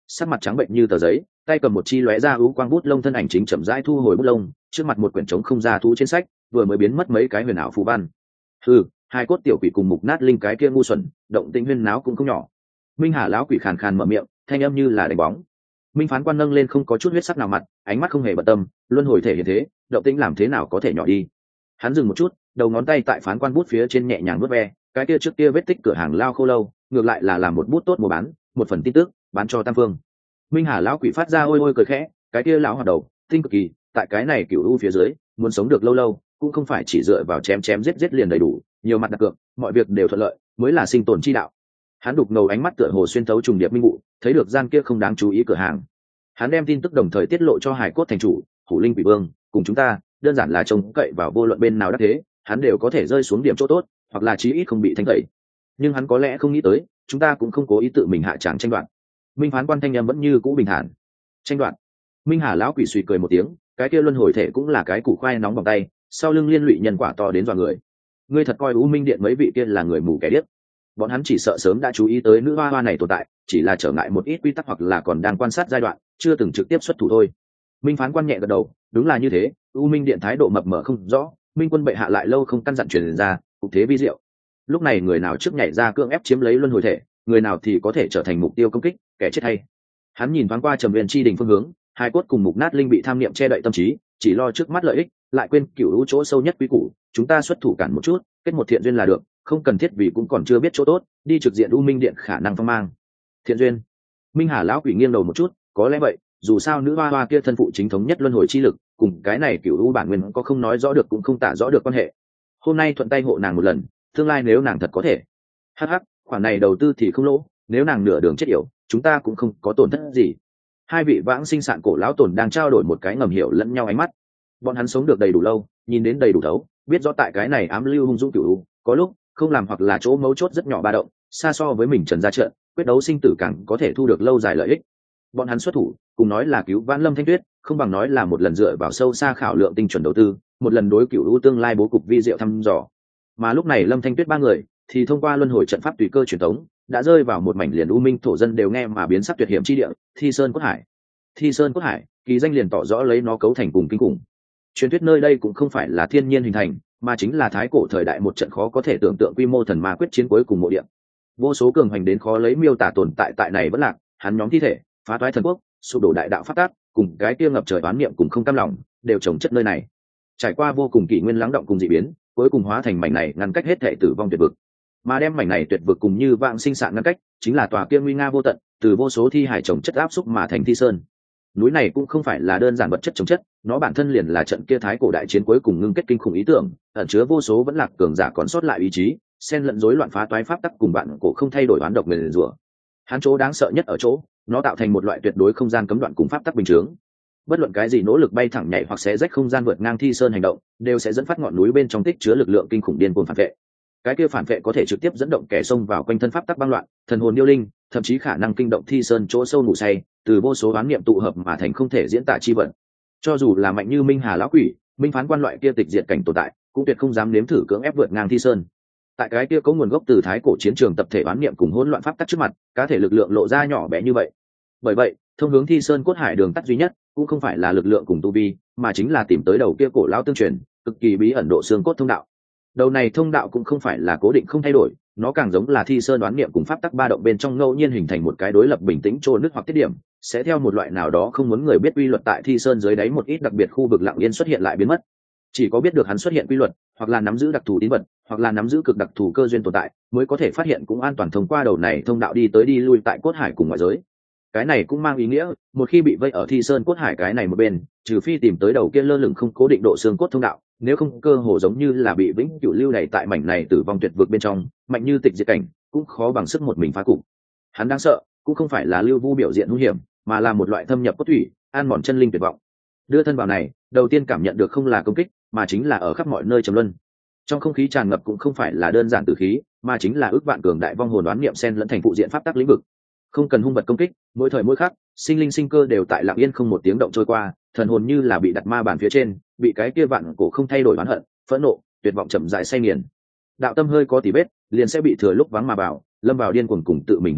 sắc mặt trắng bệnh như tờ giấy, tay cầm một chi lóe ra ưu quang bút lông, thân ảnh chính chậm rãi thu hồi bút lông, trước mặt một quyển trống không ra thú trên sách vừa mới biến mất mấy cái huyền ảo phù văn. Ừ, hai cốt tiểu quỷ cùng mục nát linh cái kia ngu xuẩn, động tĩnh huyên náo cũng không nhỏ. Minh Hà lão quỷ khàn khàn mở miệng, thanh âm như là đánh bóng. Minh phán quan nâng lên không có chút huyết sắc nào mặt, ánh mắt không hề bận tâm, luân hồi thể hiện thế, động tĩnh làm thế nào có thể nhỏ đi. Hắn dừng một chút, đầu ngón tay tại phán quan bút phía trên nhẹ nhàng vuốt ve, cái kia trước kia vết tích cửa hàng lao khô lâu, ngược lại là làm một bút tốt mua bán, một phần tin tức, bán cho Tam Phương. Minh Hà lão quỷ phát ra ôi ôi cười khẽ, cái kia lão hoạt đầu, tinh cực kỳ, tại cái này cửu u phía dưới, muốn sống được lâu lâu, cũng không phải chỉ dựa vào chém chém giết giết liền đầy đủ, nhiều mặt đặt cược, mọi việc đều thuận lợi, mới là sinh tồn chi đạo. Hắn đục ngầu ánh mắt tựa hồ xuyên thấu trùng điệp minh vụ, thấy được gian kia không đáng chú ý cửa hàng. Hắn đem tin tức đồng thời tiết lộ cho Hải Cốt thành chủ, Hủ Linh Quỷ Vương, cùng chúng ta, đơn giản là trông cậy vào vô luận bên nào đắc thế, hắn đều có thể rơi xuống điểm chỗ tốt, hoặc là chí ít không bị thanh tẩy. Nhưng hắn có lẽ không nghĩ tới, chúng ta cũng không cố ý tự mình hạ tràng tranh đoạt. Minh phán quan thanh em vẫn như cũ bình thản. Tranh đoạt? Minh Hà lão quỷ suy cười một tiếng, cái kia luân hồi thể cũng là cái củ khoai nóng bằng tay, sau lưng liên lụy nhân quả to đến dọa người. Ngươi thật coi U Minh điện mấy vị kia là người mù kẻ điếc? Bọn hắn chỉ sợ sớm đã chú ý tới nữ hoa hoa này tồn tại, chỉ là trở ngại một ít quy tắc hoặc là còn đang quan sát giai đoạn, chưa từng trực tiếp xuất thủ thôi. Minh phán quan nhẹ gật đầu, đúng là như thế, U Minh điện thái độ mập mờ không rõ, Minh quân bệ hạ lại lâu không căn dặn truyền ra, cục thế vi diệu. Lúc này người nào trước nhảy ra cưỡng ép chiếm lấy luân hồi thể, người nào thì có thể trở thành mục tiêu công kích, kẻ chết hay. Hắn nhìn thoáng qua Trầm Viên chi đỉnh phương hướng, hai cốt cùng mục nát linh bị tham niệm che đậy tâm trí, chỉ lo trước mắt lợi ích, lại quên cửu lũ chỗ sâu nhất quý củ, chúng ta xuất thủ cản một chút, kết một thiện duyên là được, không cần thiết vì cũng còn chưa biết chỗ tốt, đi trực diện U Minh điện khả năng phong mang. Thiện duyên? Minh Hà lão quỷ nghiêng đầu một chút, có lẽ vậy, dù sao nữ hoa hoa kia thân phụ chính thống nhất luân hồi chi lực, cùng cái này cửu lũ bản nguyên có không nói rõ được cũng không tả rõ được quan hệ. Hôm nay thuận tay hộ nàng một lần, tương lai nếu nàng thật có thể. Hắc hắc, khoản này đầu tư thì không lỗ, nếu nàng nửa đường chết yểu, chúng ta cũng không có tổn thất gì. Hai vị vãng sinh sạn cổ lão tồn đang trao đổi một cái ngầm hiểu lẫn nhau ánh mắt. Bọn hắn sống được đầy đủ lâu, nhìn đến đầy đủ thấu, biết rõ tại cái này ám lưu hung dũng cửu u, có lúc không làm hoặc là chỗ mấu chốt rất nhỏ ba động, xa so với mình trần ra trận, quyết đấu sinh tử càng có thể thu được lâu dài lợi ích. Bọn hắn xuất thủ, cùng nói là cứu vãn Lâm Thanh Tuyết, không bằng nói là một lần dựa vào sâu xa khảo lượng tinh chuẩn đầu tư, một lần đối cửu u tương lai bố cục vi diệu thăm dò. Mà lúc này Lâm Thanh Tuyết ba người thì thông qua luân hồi trận pháp tùy cơ truyền thống, đã rơi vào một mảnh liền u minh thổ dân đều nghe mà biến sắc tuyệt hiểm chi địa, Thi Sơn Cốt Hải. Thi Sơn Cốt Hải, kỳ danh liền tỏ rõ lấy nó cấu thành cùng kinh khủng. Truyền thuyết nơi đây cũng không phải là thiên nhiên hình thành, mà chính là thái cổ thời đại một trận khó có thể tưởng tượng quy mô thần ma quyết chiến cuối cùng mộ địa. Vô số cường hành đến khó lấy miêu tả tồn tại tại này vẫn lạc, hắn nhóm thi thể, phá toái thần quốc, sụp đổ đại đạo phát tác, cùng cái kia ngập trời oán niệm cùng không cam lòng, đều chồng chất nơi này. Trải qua vô cùng kỷ nguyên lắng động cùng dị biến, cuối cùng hóa thành mảnh này ngăn cách hết thể tử vong tuyệt vực. Mà đem mảnh này tuyệt vực cùng như vạn sinh sạn ngăn cách, chính là tòa kia nguy nga vô tận, từ vô số thi hải chồng chất áp xúc mà thành Thi Sơn. Núi này cũng không phải là đơn giản vật chất chống chất, nó bản thân liền là trận kia thái cổ đại chiến cuối cùng ngưng kết kinh khủng ý tưởng, ẩn chứa vô số vẫn lạc cường giả còn sót lại ý chí, xen lẫn rối loạn phá toái pháp tắc cùng bạn cổ không thay đổi oán độc nguyền rủa. Hắn chỗ đáng sợ nhất ở chỗ, nó tạo thành một loại tuyệt đối không gian cấm đoạn cùng pháp tắc bình chướng. Bất luận cái gì nỗ lực bay thẳng nhảy hoặc xé rách không gian vượt ngang Thi Sơn hành động, đều sẽ dẫn phát ngọn núi bên trong tích chứa lực lượng kinh khủng điên cuồng phản vệ. Cái kia phản vệ có thể trực tiếp dẫn động kẻ xông vào quanh thân pháp tắc băng loạn, thần hồn điêu linh, thậm chí khả năng kinh động Thi Sơn chỗ sâu ngủ say, từ vô số oán niệm tụ hợp mà thành không thể diễn tả chi vận. Cho dù là mạnh như Minh Hà lão quỷ, Minh phán quan loại kia tịch diệt cảnh tồn tại, cũng tuyệt không dám nếm thử cưỡng ép vượt ngang Thi Sơn. Tại cái kia có nguồn gốc từ thái cổ chiến trường tập thể oán niệm cùng hỗn loạn pháp tắc trước mặt, cá thể lực lượng lộ ra nhỏ bé như vậy. Bởi vậy, thông hướng Thi Sơn Cốt Hải đường tắt duy nhất, cũng không phải là lực lượng cùng tu vi, mà chính là tìm tới đầu kia cổ lão tương truyền, cực kỳ bí ẩn độ xương cốt thông đạo. Đầu này thông đạo cũng không phải là cố định không thay đổi, nó càng giống là Thi Sơn đoán niệm cùng pháp tắc ba động bên trong ngẫu nhiên hình thành một cái đối lập bình tĩnh trô nước hoặc tiết điểm, sẽ theo một loại nào đó không muốn người biết quy luật tại Thi Sơn dưới đáy một ít đặc biệt khu vực lặng yên xuất hiện lại biến mất. Chỉ có biết được hắn xuất hiện quy luật, hoặc là nắm giữ đặc thù tín vật, hoặc là nắm giữ cực đặc thù cơ duyên tồn tại, mới có thể phát hiện cũng an toàn thông qua đầu này thông đạo đi tới đi lui tại Cốt Hải cùng ngoại giới. Cái này cũng mang ý nghĩa, một khi bị vây ở Thi Sơn Cốt Hải cái này một bên, trừ phi tìm tới đầu kia lơ lửng không cố định độ xương cốt thông đạo, nếu không cơ hồ giống như là bị vĩnh cửu lưu đày tại mảnh này tử vong tuyệt vực bên trong, mạnh như tịch diệt cảnh, cũng khó bằng sức một mình phá cục. Hắn đáng sợ, cũng không phải là lưu vu biểu diện hung hiểm, mà là một loại thâm nhập cốt thủy, an mòn chân linh tuyệt vọng. Đưa thân vào này, đầu tiên cảm nhận được không là công kích, mà chính là ở khắp mọi nơi trầm luân. Trong không khí tràn ngập cũng không phải là đơn giản tử khí, mà chính là ước vạn cường đại vong hồn đoán niệm xen lẫn thành phụ diện pháp tắc lĩnh vực. Không cần hung vật công kích, mỗi thời mỗi khắc, sinh linh sinh cơ đều tại lặng yên không một tiếng động trôi qua, thần hồn như là bị đặt ma bàn phía trên, bị cái kia vạn cổ không thay đổi oán hận, phẫn nộ, tuyệt vọng chậm rãi say nghiền. Đạo tâm hơi có tỉ vết, liền sẽ bị thừa lúc vắng mà vào, lâm vào điên cuồng cùng tự mình hủy diệt,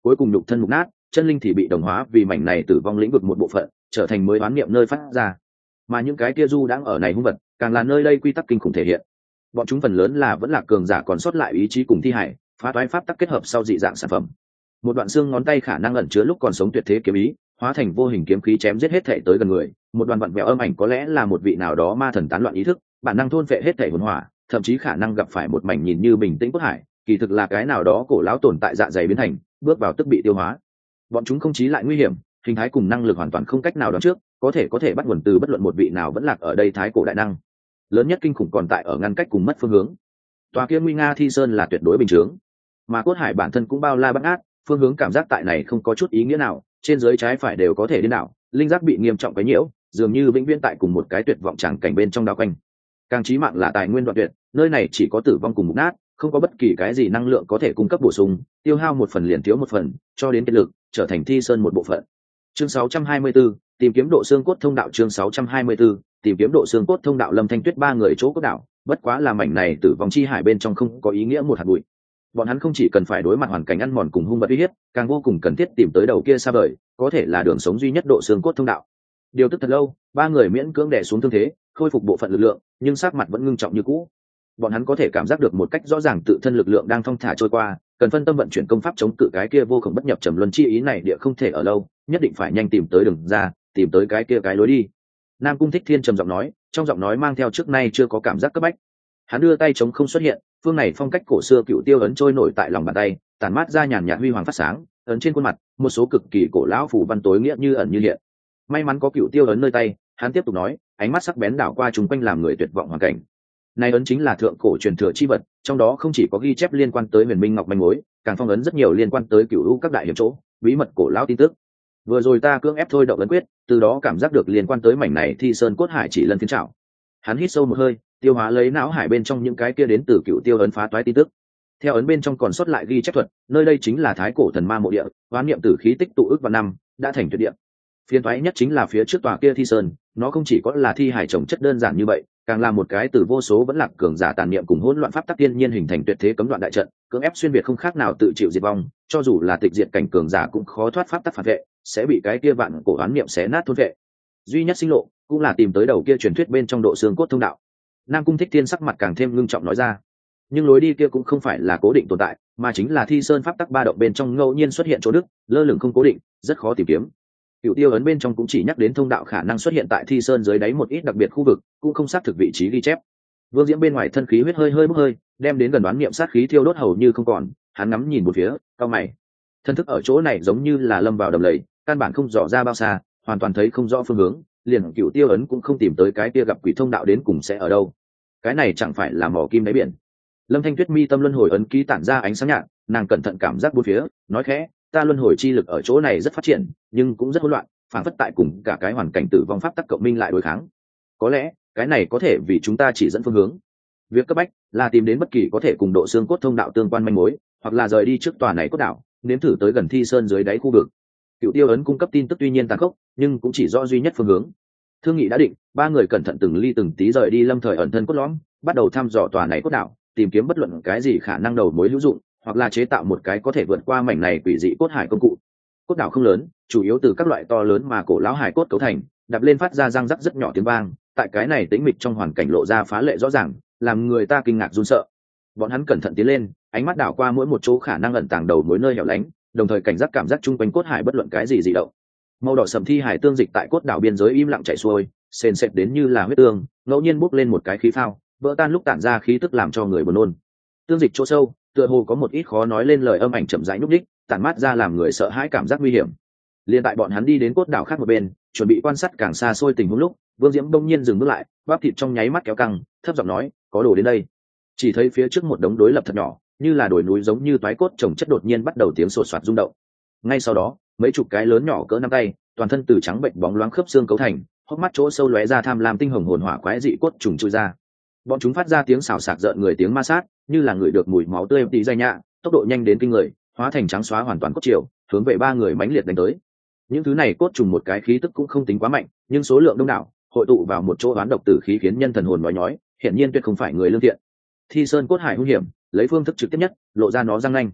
cuối cùng nhục thân mục nát, chân linh thì bị đồng hóa vì mảnh này tử vong lĩnh vực một bộ phận, trở thành mới oán niệm nơi phát ra. Mà những cái kia du đang ở này hung vật, càng là nơi đây quy tắc kinh khủng thể hiện. Bọn chúng phần lớn là vẫn là cường giả còn sót lại ý chí cùng thi hải, phá toái pháp tắc kết hợp sau dị dạng sản phẩm. Một đoạn xương ngón tay khả năng ẩn chứa lúc còn sống tuyệt thế kiếm ý, hóa thành vô hình kiếm khí chém giết hết thể tới gần người. Một đoàn vặn vẹo âm ảnh có lẽ là một vị nào đó ma thần tán loạn ý thức, bản năng thôn phệ hết thể hồn hỏa, thậm chí khả năng gặp phải một mảnh nhìn như bình tĩnh cốt hải, kỳ thực là cái nào đó cổ lão tồn tại dạ dày biến thành, bước vào tức bị tiêu hóa. Bọn chúng không chí lại nguy hiểm, hình thái cùng năng lực hoàn toàn không cách nào đoán trước, có thể có thể bắt nguồn từ bất luận một vị nào vẫn lạc ở đây thái cổ đại năng. Lớn nhất kinh khủng còn tại ở ngăn cách cùng mất phương hướng. Tòa kia nguy nga thi sơn là tuyệt đối bình thường, mà cốt hải bản thân cũng bao la bát ngát, phương hướng cảm giác tại này không có chút ý nghĩa nào, trên dưới trái phải đều có thể điên đảo, linh giác bị nghiêm trọng quấy nhiễu, dường như vĩnh viễn tại cùng một cái tuyệt vọng tràng cảnh bên trong đao quanh. Càng chí mạng là tài nguyên đoạn tuyệt, nơi này chỉ có tử vong cùng mục nát, không có bất kỳ cái gì năng lượng có thể cung cấp bổ sung, tiêu hao một phần liền thiếu một phần, cho đến kết lực trở thành thi sơn một bộ phận. Chương sáu trăm hai mươi tư, tìm kiếm độ xương cốt thông đạo. Chương sáu trăm hai mươi tư, tìm kiếm độ xương cốt thông đạo. Lâm Thanh Tuyết ba người chỗ cốt đạo, bất quá là mảnh này tử vong chi hải bên trong không có ý nghĩa một hạt bụi. Bọn hắn không chỉ cần phải đối mặt hoàn cảnh ăn mòn cùng hung vật uy hiếp, càng vô cùng cần thiết tìm tới đầu kia xa vời, có thể là đường sống duy nhất độ xương cốt thông đạo. Điều tức thật lâu, ba người miễn cưỡng đè xuống thương thế, khôi phục bộ phận lực lượng, nhưng sắc mặt vẫn ngưng trọng như cũ. Bọn hắn có thể cảm giác được một cách rõ ràng tự thân lực lượng đang thong thả trôi qua, cần phân tâm vận chuyển công pháp chống cự cái kia vô cùng bất nhập trầm luân chi ý này, địa không thể ở lâu, nhất định phải nhanh tìm tới đường ra, tìm tới cái kia cái lối đi. Nam Cung Thích Thiên trầm giọng nói, trong giọng nói mang theo trước nay chưa có cảm giác cấp bách. Hắn đưa tay chống không xuất hiện, phương này phong cách cổ xưa cựu tiêu ấn trôi nổi tại lòng bàn tay, tản mát ra nhàn nhạt huy hoàng phát sáng, ấn trên khuôn mặt, một số cực kỳ cổ lão phù văn tối nghĩa như ẩn như hiện. May mắn có cựu tiêu ấn nơi tay, hắn tiếp tục nói, ánh mắt sắc bén đảo qua chúng quanh làm người tuyệt vọng hoàn cảnh. Này ấn chính là thượng cổ truyền thừa chi vật, trong đó không chỉ có ghi chép liên quan tới Huyền Minh Ngọc manh mối, càng phong ấn rất nhiều liên quan tới cựu u các đại hiểm chỗ, bí mật cổ lão tin tức. Vừa rồi ta cưỡng ép thôi động ấn quyết, từ đó cảm giác được liên quan tới mảnh này thi sơn cốt hải chỉ lần phiến trảo. Hắn hít sâu một hơi, tiêu hóa lấy não hải bên trong những cái kia đến từ cựu tiêu ấn phá toái tin tức. Theo ấn bên trong còn sót lại ghi chép thuật, nơi đây chính là thái cổ thần ma mộ địa, oán niệm tử khí tích tụ ước vạn năm, đã thành tuyệt địa. Phiến toái nhất chính là phía trước tòa kia thi sơn, nó không chỉ có là thi hải chồng chất đơn giản như vậy, càng là một cái từ vô số vẫn lạc cường giả tàn niệm cùng hỗn loạn pháp tắc tiên nhiên hình thành tuyệt thế cấm đoạn đại trận, cưỡng ép xuyên việt không khác nào tự chịu diệt vong, cho dù là tịch diệt cảnh cường giả cũng khó thoát pháp tắc phản vệ, sẽ bị cái kia vạn cổ oán niệm xé nát thôn vệ. Duy nhất sinh lộ cũng là tìm tới đầu kia truyền thuyết bên trong độ xương cốt thông đạo. Nam Cung Thích Thiên sắc mặt càng thêm ngưng trọng nói ra, nhưng lối đi kia cũng không phải là cố định tồn tại, mà chính là thi sơn pháp tắc ba động bên trong ngẫu nhiên xuất hiện chỗ đức, lơ lửng không cố định, rất khó tìm kiếm. Cựu tiêu ấn bên trong cũng chỉ nhắc đến thông đạo khả năng xuất hiện tại thi sơn dưới đáy một ít đặc biệt khu vực, cũng không xác thực vị trí ghi chép. Vương Diễm bên ngoài thân khí huyết hơi hơi bốc hơi, đem đến gần đoán niệm sát khí thiêu đốt hầu như không còn, hắn ngắm nhìn một phía, cao mày. Thân thức ở chỗ này giống như là lâm vào đầm lầy, căn bản không rõ ra bao xa, hoàn toàn thấy không rõ phương hướng, liền cựu tiêu ấn cũng không tìm tới cái kia gặp quỷ thông đạo đến cùng sẽ ở đâu. Cái này chẳng phải là mỏ kim đáy biển. Lâm Thanh Tuyết mi tâm luân hồi ấn ký tản ra ánh sáng nhạt, nàng cẩn thận cảm giác bốn phía, nói khẽ, ta luân hồi chi lực ở chỗ này rất phát triển, nhưng cũng rất hỗn loạn, phản phất tại cùng cả cái hoàn cảnh tử vong pháp tắc cộng minh lại đối kháng. Có lẽ cái này có thể vì chúng ta chỉ dẫn phương hướng. Việc cấp bách là tìm đến bất kỳ có thể cùng độ xương cốt thông đạo tương quan manh mối, hoặc là rời đi trước tòa này cốt đảo, nếm thử tới gần thi sơn dưới đáy khu vực. Cựu tiêu ấn cung cấp tin tức tuy nhiên tàn khốc, nhưng cũng chỉ rõ duy nhất phương hướng. Thương nghị đã định, ba người cẩn thận từng ly từng tí rời đi lâm thời ẩn thân cốt lõm, bắt đầu thăm dò tòa này cốt đảo, tìm kiếm bất luận cái gì khả năng đầu mối hữu dụng, hoặc là chế tạo một cái có thể vượt qua mảnh này quỷ dị cốt hải công cụ. Cốt đảo không lớn, chủ yếu từ các loại to lớn mà cổ lão hải cốt cấu thành, đập lên phát ra răng rắc rất nhỏ tiếng vang, tại cái này tĩnh mịch trong hoàn cảnh lộ ra phá lệ rõ ràng, làm người ta kinh ngạc run sợ. Bọn hắn cẩn thận tiến lên, ánh mắt đảo qua mỗi một chỗ khả năng ẩn tàng đầu mối nơi hẻo lánh, đồng thời cảnh giác cảm giác chung quanh cốt hải bất luận cái gì dị động. Màu đỏ sầm thi hải tương dịch tại cốt đảo biên giới im lặng chảy xuôi, sền sệt đến như là huyết tương, ngẫu nhiên bốc lên một cái khí phao, vỡ tan lúc tản ra khí tức làm cho người buồn nôn. Tương dịch chỗ sâu, tựa hồ có một ít khó nói lên lời âm ảnh chậm rãi nhúc nhích, tản mát ra làm người sợ hãi cảm giác nguy hiểm. Liên tại bọn hắn đi đến cốt đảo khác một bên, chuẩn bị quan sát càng xa xôi tình huống lúc, Vương Diễm bỗng nhiên dừng bước lại, bắp thịt trong nháy mắt kéo căng, thấp giọng nói, có đồ đến đây. Chỉ thấy phía trước một đống đối lập thật nhỏ, như là đồi núi giống như toái cốt chồng chất đột nhiên bắt đầu tiếng sột soạt rung động. Ngay sau đó, mấy chục cái lớn nhỏ cỡ nắm tay, toàn thân từ trắng bệnh bóng loáng khớp xương cấu thành, hốc mắt chỗ sâu lóe ra tham lam tinh hồng hồn hỏa quái dị cốt trùng chui ra. Bọn chúng phát ra tiếng xào xạc rợn người tiếng ma sát, như là người được mùi máu tươi tí dây nhạ, tốc độ nhanh đến kinh người, hóa thành trắng xóa hoàn toàn cốt triều, hướng về ba người mãnh liệt đánh tới. Những thứ này cốt trùng một cái khí tức cũng không tính quá mạnh, nhưng số lượng đông đảo, hội tụ vào một chỗ oán độc tử khí khiến nhân thần hồn nói nhói, hiển nhiên tuyệt không phải người lương thiện. Thi sơn cốt hải hung hiểm, lấy phương thức trực tiếp nhất, lộ ra nó răng nanh.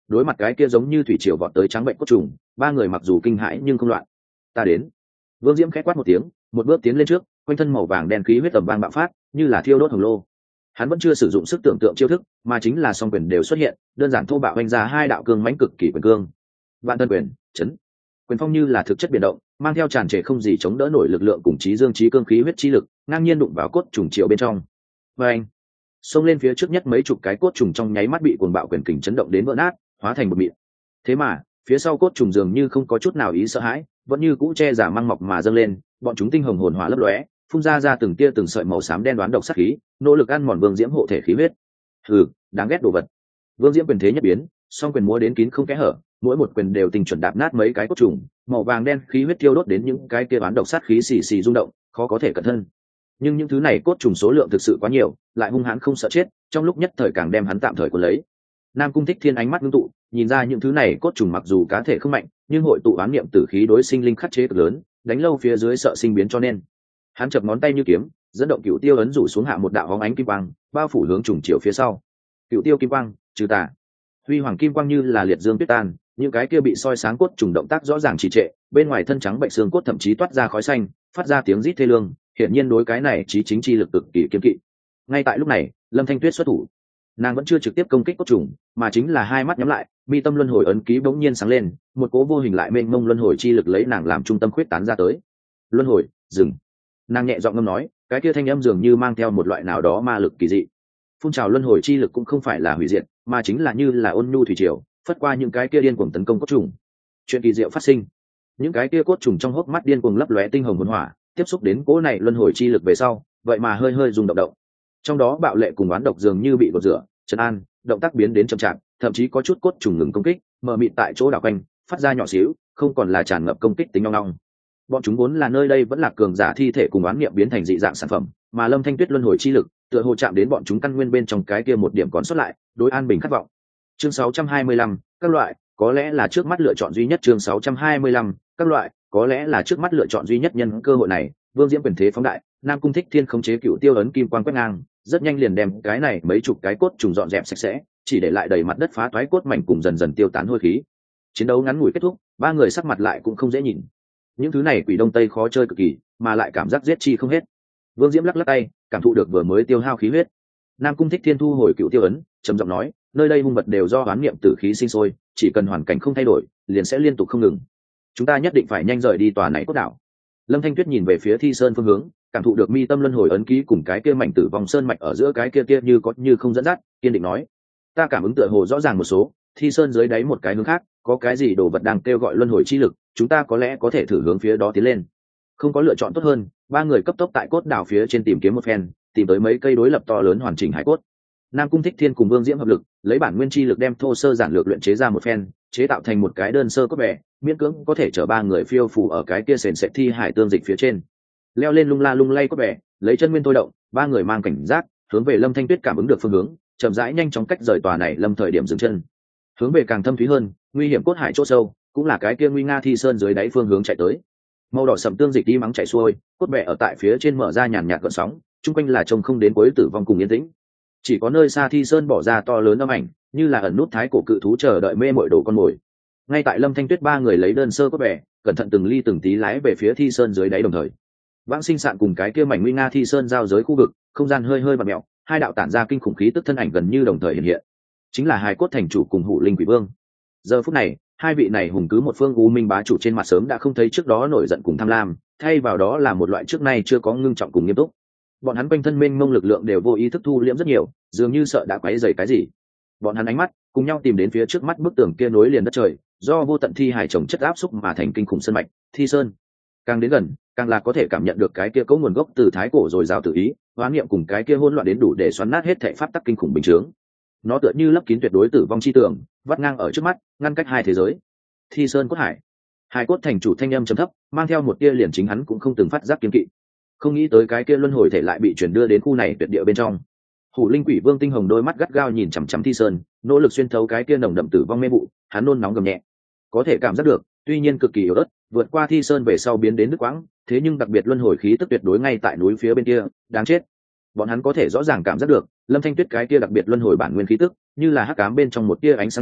đối mặt cái kia giống như thủy triều vọt tới trắng bệnh cốt trùng, ba người mặc dù kinh hãi nhưng không loạn. Ta đến. Vương Diễm khẽ quát một tiếng, một bước tiến lên trước, quanh thân màu vàng đen khí huyết tầm vang bạo phát, như là thiêu đốt hồng lô. Hắn vẫn chưa sử dụng sức tưởng tượng chiêu thức, mà chính là song quyền đều xuất hiện, đơn giản thô bạo vung ra hai đạo cương mãnh cực kỳ quyền cương. Vạn Thân Quyền, chấn. Quyền phong như là thực chất biến động, mang theo tràn trề không gì chống đỡ nổi lực lượng cùng trí dương trí cương khí huyết chi lực, ngang nhiên đụng vào cốt trùng triều bên trong. Và anh, xông lên phía trước nhất mấy chục cái cốt trùng trong nháy mắt bị cuồng bạo quyền kình chấn động đến vỡ nát, hóa thành một mịn. Thế mà, phía sau cốt trùng dường như không có chút nào ý sợ hãi, vẫn như cũ che giả mang mọc mà dâng lên, bọn chúng tinh hồng hồn hỏa lấp lóe, phun ra ra từng tia từng sợi màu xám đen đoán độc sát khí, nỗ lực ăn mòn Vương Diễm hộ thể khí huyết. Hừ, đáng ghét đồ vật. Vương Diễm quyền thế nhất biến, song quyền múa đến kín không kẽ hở, mỗi một quyền đều tình chuẩn đạp nát mấy cái cốt trùng, màu vàng đen khí huyết tiêu đốt đến những cái kia đoán độc sát khí xì xì rung động, khó có thể cẩn thân. Nhưng những thứ này cốt trùng số lượng thực sự quá nhiều, lại hung hãn không sợ chết, trong lúc nhất thời càng đem hắn tạm thời cuốn lấy. Nam Cung Thích Thiên ánh mắt ngưng tụ, nhìn ra những thứ này cốt trùng mặc dù cá thể không mạnh, nhưng hội tụ ám niệm tử khí đối sinh linh khắc chế cực lớn, đánh lâu phía dưới sợ sinh biến cho nên. Hắn chập ngón tay như kiếm, dẫn động cửu tiêu ấn rủ xuống hạ một đạo hóng ánh kim quang, bao phủ hướng trùng chiều phía sau. Cửu tiêu kim quang, trừ tà. Huy hoàng kim quang như là liệt dương tuyết tan, những cái kia bị soi sáng cốt trùng động tác rõ ràng trì trệ, bên ngoài thân trắng bệnh xương cốt thậm chí toát ra khói xanh, phát ra tiếng rít thê lương, hiển nhiên đối cái này chí chính chi lực cực kỳ kiên kỵ. Ngay tại lúc này, Lâm Thanh Tuyết xuất thủ. Nàng vẫn chưa trực tiếp công kích cốt trùng, mà chính là hai mắt nhắm lại, mi tâm luân hồi ấn ký bỗng nhiên sáng lên, một cố vô hình lại mênh mông luân hồi chi lực lấy nàng làm trung tâm khuyết tán ra tới. Luân hồi, dừng. Nàng nhẹ giọng ngâm nói, cái kia thanh âm dường như mang theo một loại nào đó ma lực kỳ dị. Phun trào luân hồi chi lực cũng không phải là hủy diệt, mà chính là như là ôn nhu thủy triều, phất qua những cái kia điên cuồng tấn công cốt trùng. Chuyện kỳ diệu phát sinh. Những cái kia cốt trùng trong hốc mắt điên cuồng lấp lóe tinh hồng hồn hỏa, tiếp xúc đến cỗ này luân hồi chi lực về sau, vậy mà hơi hơi rung động động. Trong đó bạo lệ cùng oán độc dường như bị gột rửa, trấn an, động tác biến đến chậm chạp, thậm chí có chút cốt trùng ngừng công kích, mờ mịt tại chỗ đảo quanh, phát ra nhỏ xíu, không còn là tràn ngập công kích tính nong nong. Bọn chúng vốn là nơi đây vẫn là cường giả thi thể cùng oán niệm biến thành dị dạng sản phẩm, mà Lâm Thanh Tuyết luân hồi chi lực, tựa hồ chạm đến bọn chúng căn nguyên bên trong cái kia một điểm còn sót lại, đối an bình khát vọng. Chương sáu trăm hai mươi lăm, các loại, có lẽ là trước mắt lựa chọn duy nhất. Chương sáu trăm hai mươi lăm, các loại, có lẽ là trước mắt lựa chọn duy nhất. Nhân cơ hội này, Vương Diễm quyền thế phóng đại, Nam Cung Thích Thiên khống chế cựu tiêu ấn kim quang quét ngang, rất nhanh liền đem cái này mấy chục cái cốt trùng dọn dẹp sạch sẽ, chỉ để lại đầy mặt đất phá toái cốt mảnh cùng dần dần tiêu tán hôi khí. Chiến đấu ngắn ngủi kết thúc, ba người sắc mặt lại cũng không dễ nhìn. Những thứ này quỷ đông tây khó chơi cực kỳ, mà lại cảm giác giết chi không hết. Vương Diễm lắc lắc tay, cảm thụ được vừa mới tiêu hao khí huyết. Nam Cung Thích Thiên thu hồi cựu tiêu ấn, trầm giọng nói, nơi đây hung vật đều do oán niệm tử khí sinh sôi, chỉ cần hoàn cảnh không thay đổi, liền sẽ liên tục không ngừng. Chúng ta nhất định phải nhanh rời đi tòa này cốt đảo. Lâm Thanh Tuyết nhìn về phía Thi Sơn phương hướng, cảm thụ được mi tâm luân hồi ấn ký cùng cái kia mảnh tử vong sơn mạch ở giữa cái kia kia như có như không dẫn dắt, kiên định nói, ta cảm ứng tựa hồ rõ ràng một số, Thi Sơn dưới đáy một cái hướng khác, có cái gì đồ vật đang kêu gọi luân hồi chi lực, chúng ta có lẽ có thể thử hướng phía đó tiến lên. Không có lựa chọn tốt hơn, ba người cấp tốc tại cốt đảo phía trên tìm kiếm một phen, tìm tới mấy cây đối lập to lớn hoàn chỉnh hải cốt. Nam Cung Thích Thiên cùng Vương Diễm hợp lực, lấy bản nguyên chi lực đem thô sơ giản lược luyện chế ra một phen, chế tạo thành một cái đơn sơ cốt bè, miễn cưỡng có thể chở ba người phiêu phù ở cái kia sền sệt thi hải tương dịch phía trên. Leo lên lung la lung lay cốt bè, lấy chân nguyên thôi động, ba người mang cảnh giác, hướng về Lâm Thanh Tuyết cảm ứng được phương hướng, chậm rãi nhanh chóng cách rời tòa này lâm thời điểm dừng chân. Hướng về càng thâm thúy hơn, nguy hiểm cốt hải chỗ sâu, cũng là cái kia nguy nga thi sơn dưới đáy phương hướng chạy tới. Màu đỏ sẫm tương dịch đi mắng chạy xuôi, cốt bè ở tại phía trên mở ra nhàn nhạt gợn sóng, chung quanh là trông không đến cuối tử vong cùng yên tĩnh. Chỉ có nơi xa thi sơn bỏ ra to lớn âm ảnh, như là ẩn nút thái cổ cự thú chờ đợi mê mội đồ con mồi. Ngay tại Lâm Thanh Tuyết ba người lấy đơn sơ cốt bè, cẩn thận từng ly từng tí lái về phía thi sơn dưới đáy đồng thời. Vãng Sinh Sạn cùng cái kia mảnh nguy nga thi sơn giao giới khu vực, không gian hơi hơi bặm mèo, hai đạo tản ra kinh khủng khí tức thân ảnh gần như đồng thời hiện hiện. Chính là Hài Cốt Thành chủ cùng Hủ Linh Quỷ Vương. Giờ phút này, hai vị này hùng cứ một phương u minh bá chủ trên mặt sớm đã không thấy trước đó nổi giận cùng tham lam, thay vào đó là một loại trước nay chưa có ngưng trọng cùng nghiêm túc. Bọn hắn quanh thân mênh mông lực lượng đều vô ý thức thu liễm rất nhiều, dường như sợ đã quấy rầy cái gì. Bọn hắn ánh mắt cùng nhau tìm đến phía trước mắt bức tường kia nối liền đất trời, do vô tận thi hải chồng chất áp xúc mà thành kinh khủng sơn mạch, Thi Sơn. Càng đến gần, càng là có thể cảm nhận được cái kia có nguồn gốc từ thái cổ rồi rào tự ý, hóa niệm cùng cái kia hỗn loạn đến đủ để xoắn nát hết thảy pháp tắc kinh khủng bình chướng. Nó tựa như lấp kín tuyệt đối tử vong chi tường, vắt ngang ở trước mắt, ngăn cách hai thế giới. Thi Sơn cốt hải. Hải Cốt Thành chủ thanh âm trầm thấp, mang theo một tia liền chính hắn cũng không từng phát giác kiên kỵ. Không nghĩ tới cái kia luân hồi thể lại bị chuyển đưa đến khu này tuyệt địa bên trong. Hủ Linh Quỷ Vương tinh hồng đôi mắt gắt gao nhìn chằm chằm Thi Sơn, nỗ lực xuyên thấu cái kia nồng đậm tử vong mê vụ, hắn nôn nóng gầm nhẹ. Có thể cảm giác được, tuy nhiên cực kỳ yếu ớt, vượt qua Thi Sơn về sau biến đến nước quãng, thế nhưng đặc biệt luân hồi khí tức tuyệt đối ngay tại núi phía bên kia, đáng chết. Bọn hắn có thể rõ ràng cảm giác được, Lâm Thanh Tuyết cái kia đặc biệt luân hồi bản nguyên khí tức, như là hắc ám bên trong một tia ánh sáng nhạt,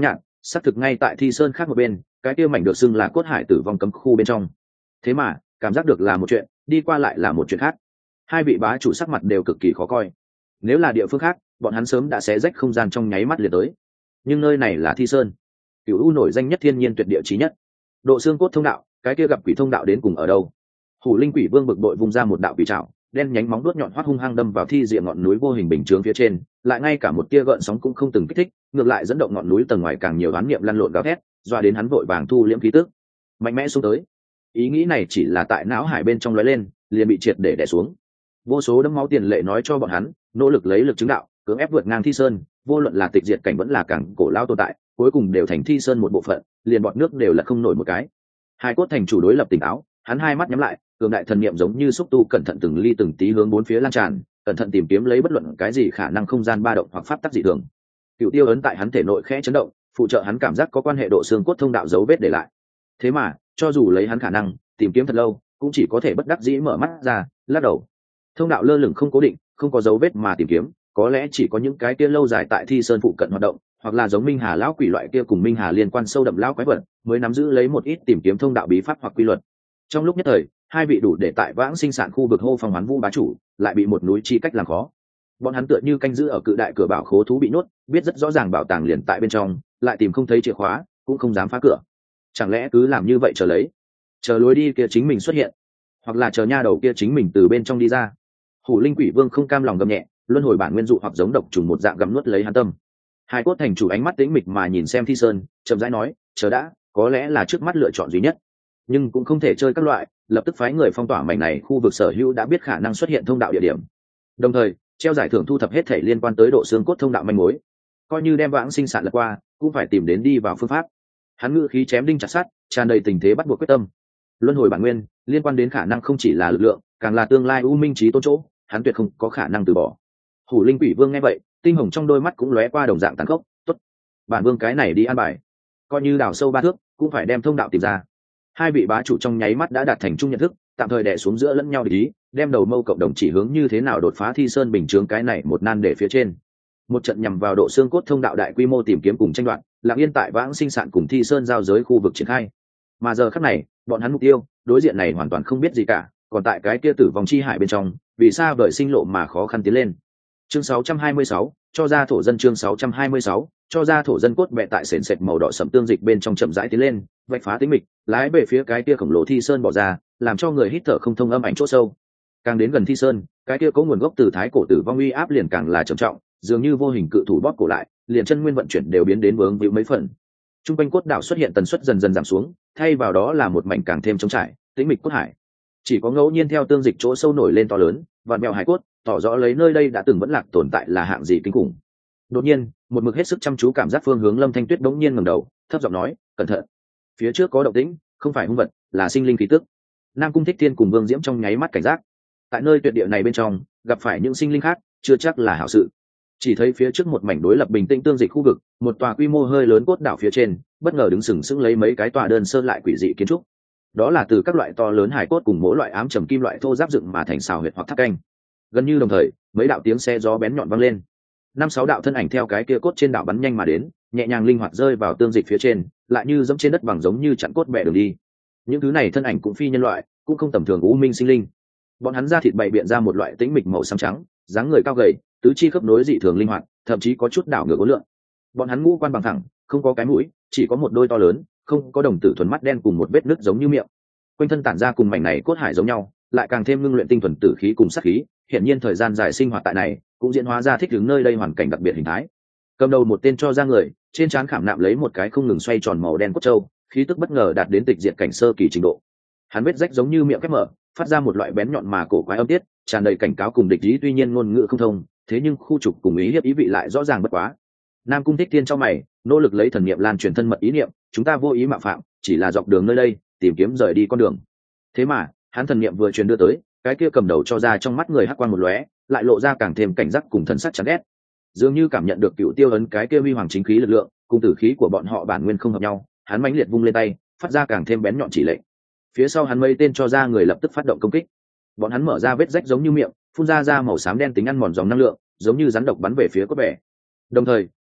xác thực ngay tại thi sơn khác một bên, cái kia mảnh được xưng là cốt hải tử vong cấm khu bên trong. Thế mà cảm giác được là một chuyện, đi qua lại là một chuyện khác. Hai vị bá chủ sắc mặt đều cực kỳ khó coi. Nếu là địa phương khác, bọn hắn sớm đã xé rách không gian trong nháy mắt liền tới. Nhưng nơi này là Thi Sơn, cửu u nổi danh nhất thiên nhiên tuyệt địa chí nhất. Độ xương cốt thông đạo, cái kia gặp quỷ thông đạo đến cùng ở đâu? Hủ Linh Quỷ Vương bực bội vung ra một đạo quỷ trảo, đen nhánh móng vuốt nhọn hoắt hung hăng đâm vào thi diện ngọn núi vô hình bình chướng phía trên, lại ngay cả một tia gợn sóng cũng không từng kích thích, ngược lại dẫn động ngọn núi tầng ngoài càng nhiều oán niệm lăn lộn gào thét, dọa đến hắn vội vàng thu liễm khí tức, mạnh mẽ xuống tới. Ý nghĩ này chỉ là tại não hải bên trong lóe lên, liền bị triệt để đè xuống. Vô số đấm máu tiền lệ nói cho bọn hắn, nỗ lực lấy lực chứng đạo, cưỡng ép vượt ngang Thi Sơn, vô luận là tịch diệt cảnh vẫn là càng cổ lao tồn tại, cuối cùng đều thành Thi Sơn một bộ phận, liền bọn nước đều là không nổi một cái. Hai cốt thành chủ đối lập tỉnh táo, hắn hai mắt nhắm lại, cường đại thần niệm giống như xúc tu cẩn thận từng ly từng tí hướng bốn phía lan tràn, cẩn thận tìm kiếm lấy bất luận cái gì khả năng không gian ba động hoặc pháp tắc dị thường. Cựu tiêu ấn tại hắn thể nội khẽ chấn động, phụ trợ hắn cảm giác có quan hệ độ xương cốt thông đạo dấu vết để lại. Thế mà, cho dù lấy hắn khả năng tìm kiếm thật lâu, cũng chỉ có thể bất đắc dĩ mở mắt ra, lắc đầu. Thông đạo lơ lửng không cố định, không có dấu vết mà tìm kiếm, có lẽ chỉ có những cái kia lâu dài tại Thi Sơn phụ cận hoạt động, hoặc là giống Minh Hà lão quỷ loại kia cùng Minh Hà liên quan sâu đậm lão quái vật, mới nắm giữ lấy một ít tìm kiếm thông đạo bí pháp hoặc quy luật. Trong lúc nhất thời, hai vị đủ để tại vãng sinh sản khu vực hô phong hoán vũ bá chủ, lại bị một núi chi cách làm khó. Bọn hắn tựa như canh giữ ở cự đại cửa bảo khố thú bị nuốt, biết rất rõ ràng bảo tàng liền tại bên trong, lại tìm không thấy chìa khóa, cũng không dám phá cửa. Chẳng lẽ cứ làm như vậy chờ lấy, chờ lối đi kia chính mình xuất hiện, hoặc là chờ nha đầu kia chính mình từ bên trong đi ra? Hủ Linh Quỷ Vương không cam lòng gầm nhẹ, luân hồi bản nguyên dụ hoặc giống độc trùng một dạng gặm nuốt lấy hắn tâm. Hai cốt thành chủ ánh mắt tĩnh mịch mà nhìn xem Thi Sơn, chậm rãi nói, chờ đã, có lẽ là trước mắt lựa chọn duy nhất, nhưng cũng không thể chơi các loại, lập tức phái người phong tỏa mảnh này khu vực sở hữu đã biết khả năng xuất hiện thông đạo địa điểm, đồng thời treo giải thưởng thu thập hết thể liên quan tới độ xương cốt thông đạo manh mối, coi như đem vãng sinh sản lật qua, cũng phải tìm đến đi vào phương pháp. Hắn ngữ khí chém đinh chặt sắt, tràn đầy tình thế bắt buộc quyết tâm. Luân hồi bản nguyên liên quan đến khả năng không chỉ là lực lượng, càng là tương lai u minh trí tôn chỗ, hắn tuyệt không có khả năng từ bỏ. Hủ Linh Quỷ Vương nghe vậy, tinh hồng trong đôi mắt cũng lóe qua đồng dạng tàn khốc. Tốt, bản vương cái này đi an bài, coi như đào sâu ba thước cũng phải đem thông đạo tìm ra. Hai vị bá chủ trong nháy mắt đã đạt thành chung nhận thức, tạm thời đè xuống giữa lẫn nhau để ý, đem đầu mâu cộng đồng chỉ hướng như thế nào đột phá Thi Sơn bình chướng cái này một nan để phía trên. Một trận nhằm vào độ xương cốt thông đạo đại quy mô tìm kiếm cùng tranh đoạt, lặng yên tại vãng sinh sản cùng Thi Sơn giao giới khu vực triển khai. Mà giờ khắc này, bọn hắn mục tiêu, đối diện này hoàn toàn không biết gì cả, còn tại cái kia tử vong chi hải bên trong, vì sao vời sinh lộ mà khó khăn tiến lên. Chương sáu trăm hai mươi sáu, cho ra thổ dân chương sáu trăm hai mươi sáu, cho ra thổ dân cốt bẹ tại sền sệt màu đỏ sẫm tương dịch bên trong chậm rãi tiến lên, vạch phá tĩnh mịch, lái về phía cái kia khổng lồ Thi Sơn bỏ ra, làm cho người hít thở không thông âm ảnh chỗ sâu. Càng đến gần Thi Sơn, cái kia có nguồn gốc từ thái cổ tử vong uy áp liền càng là trầm trọng, dường như vô hình cự thủ bóp cổ lại, liền chân nguyên vận chuyển đều biến đến vướng víu mấy phần. Trung quanh cốt đảo xuất hiện tần suất dần dần giảm xuống, thay vào đó là một mảnh càng thêm trống trải, tĩnh mịch cốt hải. Chỉ có ngẫu nhiên theo tương dịch chỗ sâu nổi lên to lớn, vạn mèo hải cốt, tỏ rõ lấy nơi đây đã từng vẫn lạc tồn tại là hạng gì kinh khủng. Đột nhiên, một mực hết sức chăm chú cảm giác phương hướng Lâm Thanh Tuyết bỗng nhiên ngẩng đầu, thấp giọng nói, cẩn thận, phía trước có động tĩnh, không phải hung vật, là sinh linh khí tức. Nam Cung Thích Thiên cùng Vương Diễm trong nháy mắt cảnh giác. Tại nơi tuyệt địa này bên trong, gặp phải những sinh linh khác, chưa chắc là hảo sự. Chỉ thấy phía trước một mảnh đối lập bình tĩnh tương dịch khu vực, một tòa quy mô hơi lớn cốt đảo phía trên, bất ngờ đứng sừng sững lấy mấy cái tòa đơn sơ lại quỷ dị kiến trúc. Đó là từ các loại to lớn hải cốt cùng mỗi loại ám trầm kim loại thô giáp dựng mà thành xào huyệt hoặc tháp canh. Gần như đồng thời, mấy đạo tiếng xe gió bén nhọn vang lên. Năm sáu đạo thân ảnh theo cái kia cốt trên đảo bắn nhanh mà đến, nhẹ nhàng linh hoạt rơi vào tương dịch phía trên, lại như dẫm trên đất bằng giống như chặn cốt bẻ đường đi. Những thứ này thân ảnh cũng phi nhân loại, cũng không tầm thường u minh sinh linh. Bọn hắn da thịt bày biện ra một loại tĩnh mịch màu xám trắng, dáng người cao gầy, tứ chi khớp nối dị thường linh hoạt, thậm chí có chút đảo ngược uốn lượn. Bọn hắn ngũ quan bằng thẳng, không có cái mũi, chỉ có một đôi to lớn, không có đồng tử thuần mắt đen cùng một vết nứt giống như miệng. Quanh thân tản ra cùng mảnh này cốt hải giống nhau, lại càng thêm ngưng luyện tinh thuần tử khí cùng sát khí. Hiện nhiên thời gian dài sinh hoạt tại này, cũng diễn hóa ra thích ứng nơi đây hoàn cảnh đặc biệt hình thái. Cầm đầu một tên cho ra người, trên trán khảm nạm lấy một cái không ngừng xoay tròn màu đen cốt trâu, khí tức bất ngờ đạt đến tịch diệt cảnh sơ kỳ trình độ. Hắn vết rách giống như miệng khép mở, phát ra một loại bén nhọn mà cổ quái âm tiết, tràn đầy cảnh cáo cùng địch ý, tuy nhiên ngôn ngữ không thông, thế nhưng khu trục cùng ý hiếp ý vị lại rõ ràng bất quá. Nam Cung Thích Thiên trong mày, nỗ lực lấy thần niệm lan truyền thân mật ý niệm, chúng ta vô ý mạo phạm, chỉ là dọc đường nơi đây, tìm kiếm rời đi con đường. Thế mà, hắn thần niệm vừa truyền đưa tới, cái kia cầm đầu cho ra trong mắt người hắc quang một lóe, lại lộ ra càng thêm cảnh giác cùng thần sắc chán ghét. Dường như cảm nhận được cựu tiêu ấn cái kia huy hoàng chính khí lực lượng, cùng tử khí của bọn họ bản nguyên không hợp nhau, hắn mãnh liệt vung lên tay, phát ra càng thêm bén nhọn chỉ lệnh. Phía sau hắn mây tên cho ra người lập tức phát động công kích. Bọn hắn mở ra vết rách giống như miệng, phun ra ra màu xám đen tính ăn mòn dòng năng lượng, giống như rắn độc bắn về phía cốt bẻ. Đồng thời,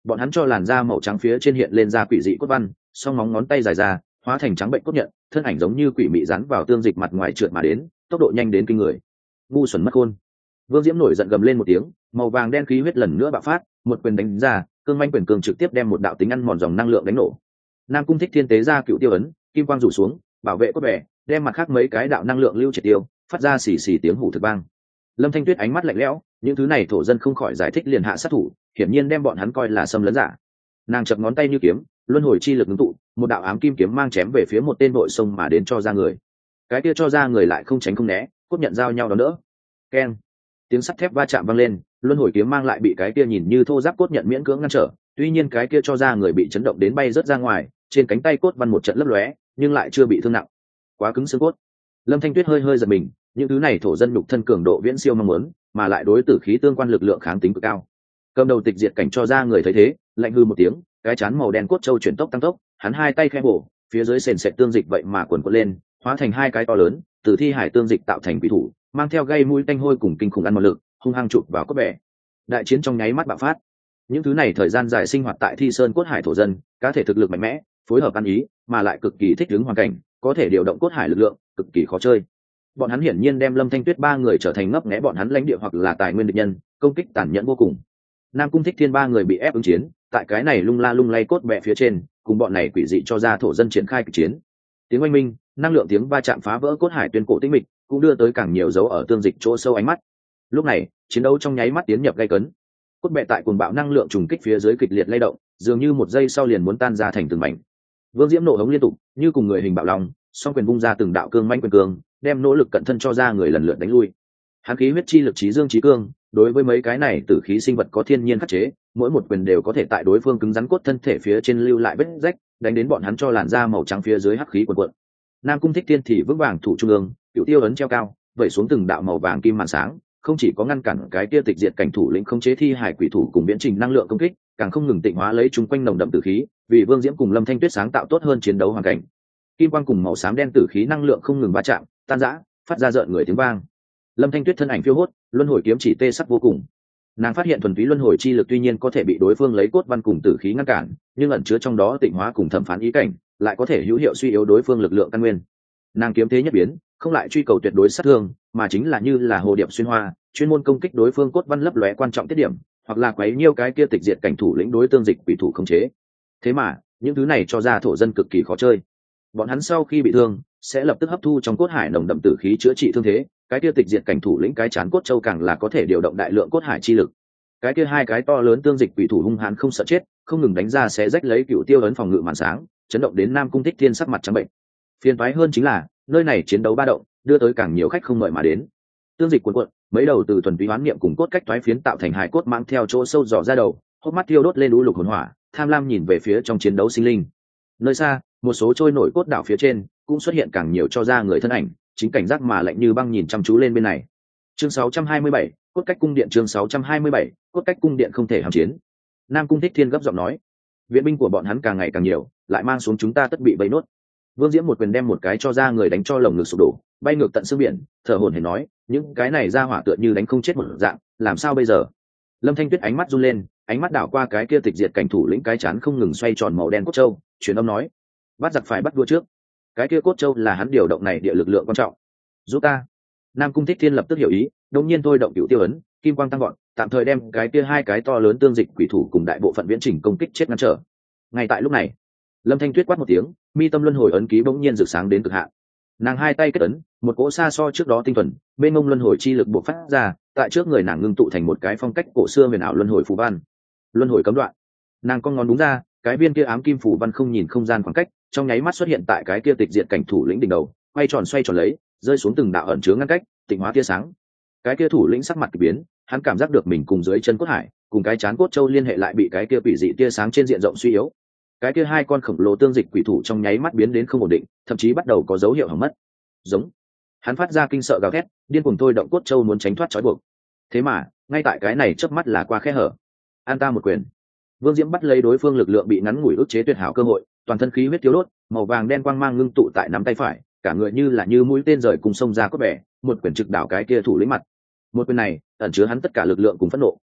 bọn hắn cho làn da màu trắng phía trên hiện lên da quỷ dị cốt văn, song móng ngón tay dài ra hóa thành trắng bệnh cốt nhận, thân ảnh giống như quỷ mị rắn vào tương dịch mặt ngoài trượt mà đến, tốc độ nhanh đến kinh người. Ngu xuẩn mất khôn. Vương Diễm nổi giận gầm lên một tiếng, màu vàng đen khí huyết lần nữa bạo phát, một quyền đánh ra, cương manh quyền cường trực tiếp đem một đạo tính ăn mòn dòng năng lượng đánh nổ. Nam Cung Thích Thiên tế ra cựu tiêu ấn, kim quang rủ xuống, bảo vệ cốt bè, đem mặt khác mấy cái đạo năng lượng lưu triệt tiêu, phát ra xì xì tiếng hủ thực vang. Lâm Thanh Tuyết ánh mắt lạnh lẽo, những thứ này thổ dân không khỏi giải thích liền hạ sát thủ, hiển nhiên đem bọn hắn coi là xâm lấn giả. Nàng chập ngón tay như kiếm, luân hồi chi lực ngưng tụ, một đạo ám kim kiếm mang chém về phía một tên nội sông mà đến cho ra người. Cái kia cho ra người lại không tránh không né, cốt nhận giao nhau đó nữa. Keng, tiếng sắt thép va chạm vang lên, luân hồi kiếm mang lại bị cái kia nhìn như thô giáp cốt nhận miễn cưỡng ngăn trở. Tuy nhiên cái kia cho ra người bị chấn động đến bay rớt ra ngoài, trên cánh tay cốt văn một trận lấp lóe, nhưng lại chưa bị thương nặng. Quá cứng xương cốt. Lâm Thanh Tuyết hơi hơi giật mình, những thứ này thổ dân nhục thân cường độ viễn siêu mong muốn, mà lại đối tử khí tương quan lực lượng kháng tính cực cao. Cầm đầu tịch diệt cảnh cho ra người thấy thế, lạnh hư một tiếng, cái chán màu đen cốt châu chuyển tốc tăng tốc, hắn hai tay khẽ bổ, phía dưới sền sệt tương dịch vậy mà cuộn cuộn lên, hóa thành hai cái to lớn, từ thi hải tương dịch tạo thành quỷ thủ, mang theo gây mũi tanh hôi cùng kinh khủng ăn mòn lực, hung hăng chụp vào cốt bè. Đại chiến trong nháy mắt bạo phát. Những thứ này thời gian dài sinh hoạt tại Thi Sơn cốt hải thổ dân, cá thể thực lực mạnh mẽ, phối hợp ăn ý, mà lại cực kỳ thích ứng hoàn cảnh, có thể điều động cốt hải lực lượng, cực kỳ khó chơi. Bọn hắn hiển nhiên đem Lâm Thanh Tuyết ba người trở thành ngấp nghé bọn hắn lãnh địa hoặc là tài nguyên địch nhân, công kích tàn nhẫn vô cùng. Nam Cung Thích Thiên ba người bị ép ứng chiến, tại cái này lung la lung lay cốt bè phía trên, cùng bọn này quỷ dị cho ra thổ dân triển khai kịch chiến. Tiếng oanh minh, năng lượng tiếng va chạm phá vỡ cốt hải tuyên cổ tĩnh mịch, cũng đưa tới càng nhiều dấu ở tương dịch chỗ sâu ánh mắt. Lúc này, chiến đấu trong nháy mắt tiến nhập gay cấn. Cốt bè tại cuồng bạo năng lượng trùng kích phía dưới kịch liệt lay động, dường như một giây sau liền muốn tan ra thành từng mảnh. Vương Diễm nộ hống liên tục, như cùng người hình bạo long, song quyền vung ra từng đạo cương mãnh quyền cường, đem nỗ lực cận thân cho ra người lần lượt đánh lui. Hắn khí huyết chi lực trí dương trí cương, đối với mấy cái này tử khí sinh vật có thiên nhiên khắc chế, mỗi một quyền đều có thể tại đối phương cứng rắn cốt thân thể phía trên lưu lại vết rách, đánh đến bọn hắn cho làn da màu trắng phía dưới hắc khí cuộn cuộn. Nam Cung Thích Thiên thì vững vàng thủ trung ương, cựu tiêu ấn treo cao, vẩy xuống từng đạo màu vàng kim màn sáng, không chỉ có ngăn cản cái kia tịch diệt cảnh thủ lĩnh không chế thi hải quỷ thủ cùng biến trình năng lượng công kích, càng không ngừng tịnh hóa lấy chúng quanh nồng đậm tử khí, vì Vương Diễm cùng Lâm Thanh Tuyết sáng tạo tốt hơn chiến đấu hoàn cảnh. Kim quang cùng màu xám đen tử khí năng lượng không ngừng va chạm, tan rã, phát ra rợn người tiếng vang. Lâm Thanh Tuyết thân ảnh phiêu hốt, luân hồi kiếm chỉ tê sắc vô cùng. Nàng phát hiện thuần túy luân hồi chi lực tuy nhiên có thể bị đối phương lấy cốt văn cùng tử khí ngăn cản, nhưng ẩn chứa trong đó tịnh hóa cùng thẩm phán ý cảnh, lại có thể hữu hiệu suy yếu đối phương lực lượng căn nguyên. Nàng kiếm thế nhất biến, không lại truy cầu tuyệt đối sát thương, mà chính là như là hồ điệp xuyên hoa, chuyên môn công kích đối phương cốt văn lấp lóe quan trọng tiết điểm, hoặc là quấy nhiêu cái kia tịch diệt cảnh thủ lĩnh đối tương dịch quỷ thủ khống chế. Thế mà, những thứ này cho ra thổ dân cực kỳ khó chơi. Bọn hắn sau khi bị thương, sẽ lập tức hấp thu trong cốt hải nồng đậm tử khí chữa trị thương thế, cái kia tịch diệt cảnh thủ lĩnh cái chán cốt châu càng là có thể điều động đại lượng cốt hải chi lực. Cái kia hai cái to lớn tương dịch quỷ thủ hung hãn không sợ chết, không ngừng đánh ra sẽ rách lấy cựu tiêu ấn phòng ngự màn sáng, chấn động đến Nam Cung Thích Thiên sắc mặt trắng bệnh. Phiền toái hơn chính là, nơi này chiến đấu ba động, đưa tới càng nhiều khách không mời mà đến. Tương dịch cuộn cuộn, mấy đầu từ thuần túy hoán niệm cùng cốt cách toái phiến tạo thành hài cốt mang theo chỗ sâu dò ra đầu, hốc mắt thiêu đốt lên u lục hồn hỏa, tham lam nhìn về phía trong chiến đấu sinh linh. Nơi xa, một số trôi nổi cốt đảo phía trên, cũng xuất hiện càng nhiều cho ra người thân ảnh, chính cảnh giác mà lạnh như băng nhìn chăm chú lên bên này. Chương sáu trăm hai mươi bảy, cốt cách cung điện. Chương sáu trăm hai mươi bảy, cốt cách cung điện không thể hàm chiến. Nam Cung Thích Thiên gấp giọng nói, viện binh của bọn hắn càng ngày càng nhiều, lại mang xuống chúng ta tất bị bẫy nốt. Vương Diễm một quyền đem một cái cho ra người đánh cho lồng ngực sụp đổ, bay ngược tận xương biển, thở hổn hển nói, những cái này ra hỏa tựa như đánh không chết một dạng, làm sao bây giờ? Lâm Thanh Tuyết ánh mắt run lên, ánh mắt đảo qua cái kia tịch diệt cảnh thủ lĩnh cái chán không ngừng xoay tròn màu đen cốt châu, truyền âm nói, bắt giặc phải bắt vua trước. Cái kia cốt châu là hắn điều động này địa lực lượng quan trọng. Giúp ta. Nam Cung Thích Thiên lập tức hiểu ý, đống nhiên thôi động cửu tiêu ấn, kim quang tăng gọn, tạm thời đem cái kia hai cái to lớn tương dịch quỷ thủ cùng đại bộ phận viễn trình công kích chết ngăn trở. Ngay tại lúc này, Lâm Thanh Tuyết quát một tiếng, mi tâm luân hồi ấn ký bỗng nhiên rực sáng đến cực hạn. Nàng hai tay kết ấn, một cỗ xa so trước đó tinh thuần, bên ngông luân hồi chi lực bộc phát ra, tại trước người nàng ngưng tụ thành một cái phong cách cổ xưa huyền ảo luân hồi phù văn. Luân hồi cấm đoạn. Nàng con ngón đúng ra, cái viên kia ám kim phù văn không nhìn không gian khoảng cách, trong nháy mắt xuất hiện tại cái kia tịch diệt cảnh thủ lĩnh đỉnh đầu, quay tròn xoay tròn lấy, rơi xuống từng đạo ẩn chứa ngăn cách, tịnh hóa tia sáng. Cái kia thủ lĩnh sắc mặt kỳ biến, hắn cảm giác được mình cùng dưới chân cốt hải, cùng cái chán cốt châu liên hệ lại bị cái kia quỷ dị tia sáng trên diện rộng suy yếu. Cái kia hai con khổng lồ tương dịch quỷ thủ trong nháy mắt biến đến không ổn định, thậm chí bắt đầu có dấu hiệu hỏng mất. Giống. Hắn phát ra kinh sợ gào thét, điên cuồng thôi động cốt châu muốn tránh thoát trói buộc. Thế mà, ngay tại cái này chớp mắt là qua khe hở. An ta một quyền. Vương Diễm bắt lấy đối phương lực lượng bị ngắn ngủi ức chế tuyệt hảo cơ hội, toàn thân khí huyết thiếu đốt, màu vàng đen quang mang ngưng tụ tại nắm tay phải, cả người như là như mũi tên rời cùng sông ra cốt bẻ, một quyền trực đảo cái kia thủ lĩnh mặt. Một quyền này, ẩn chứa hắn tất cả lực lượng cùng phẫn nộ,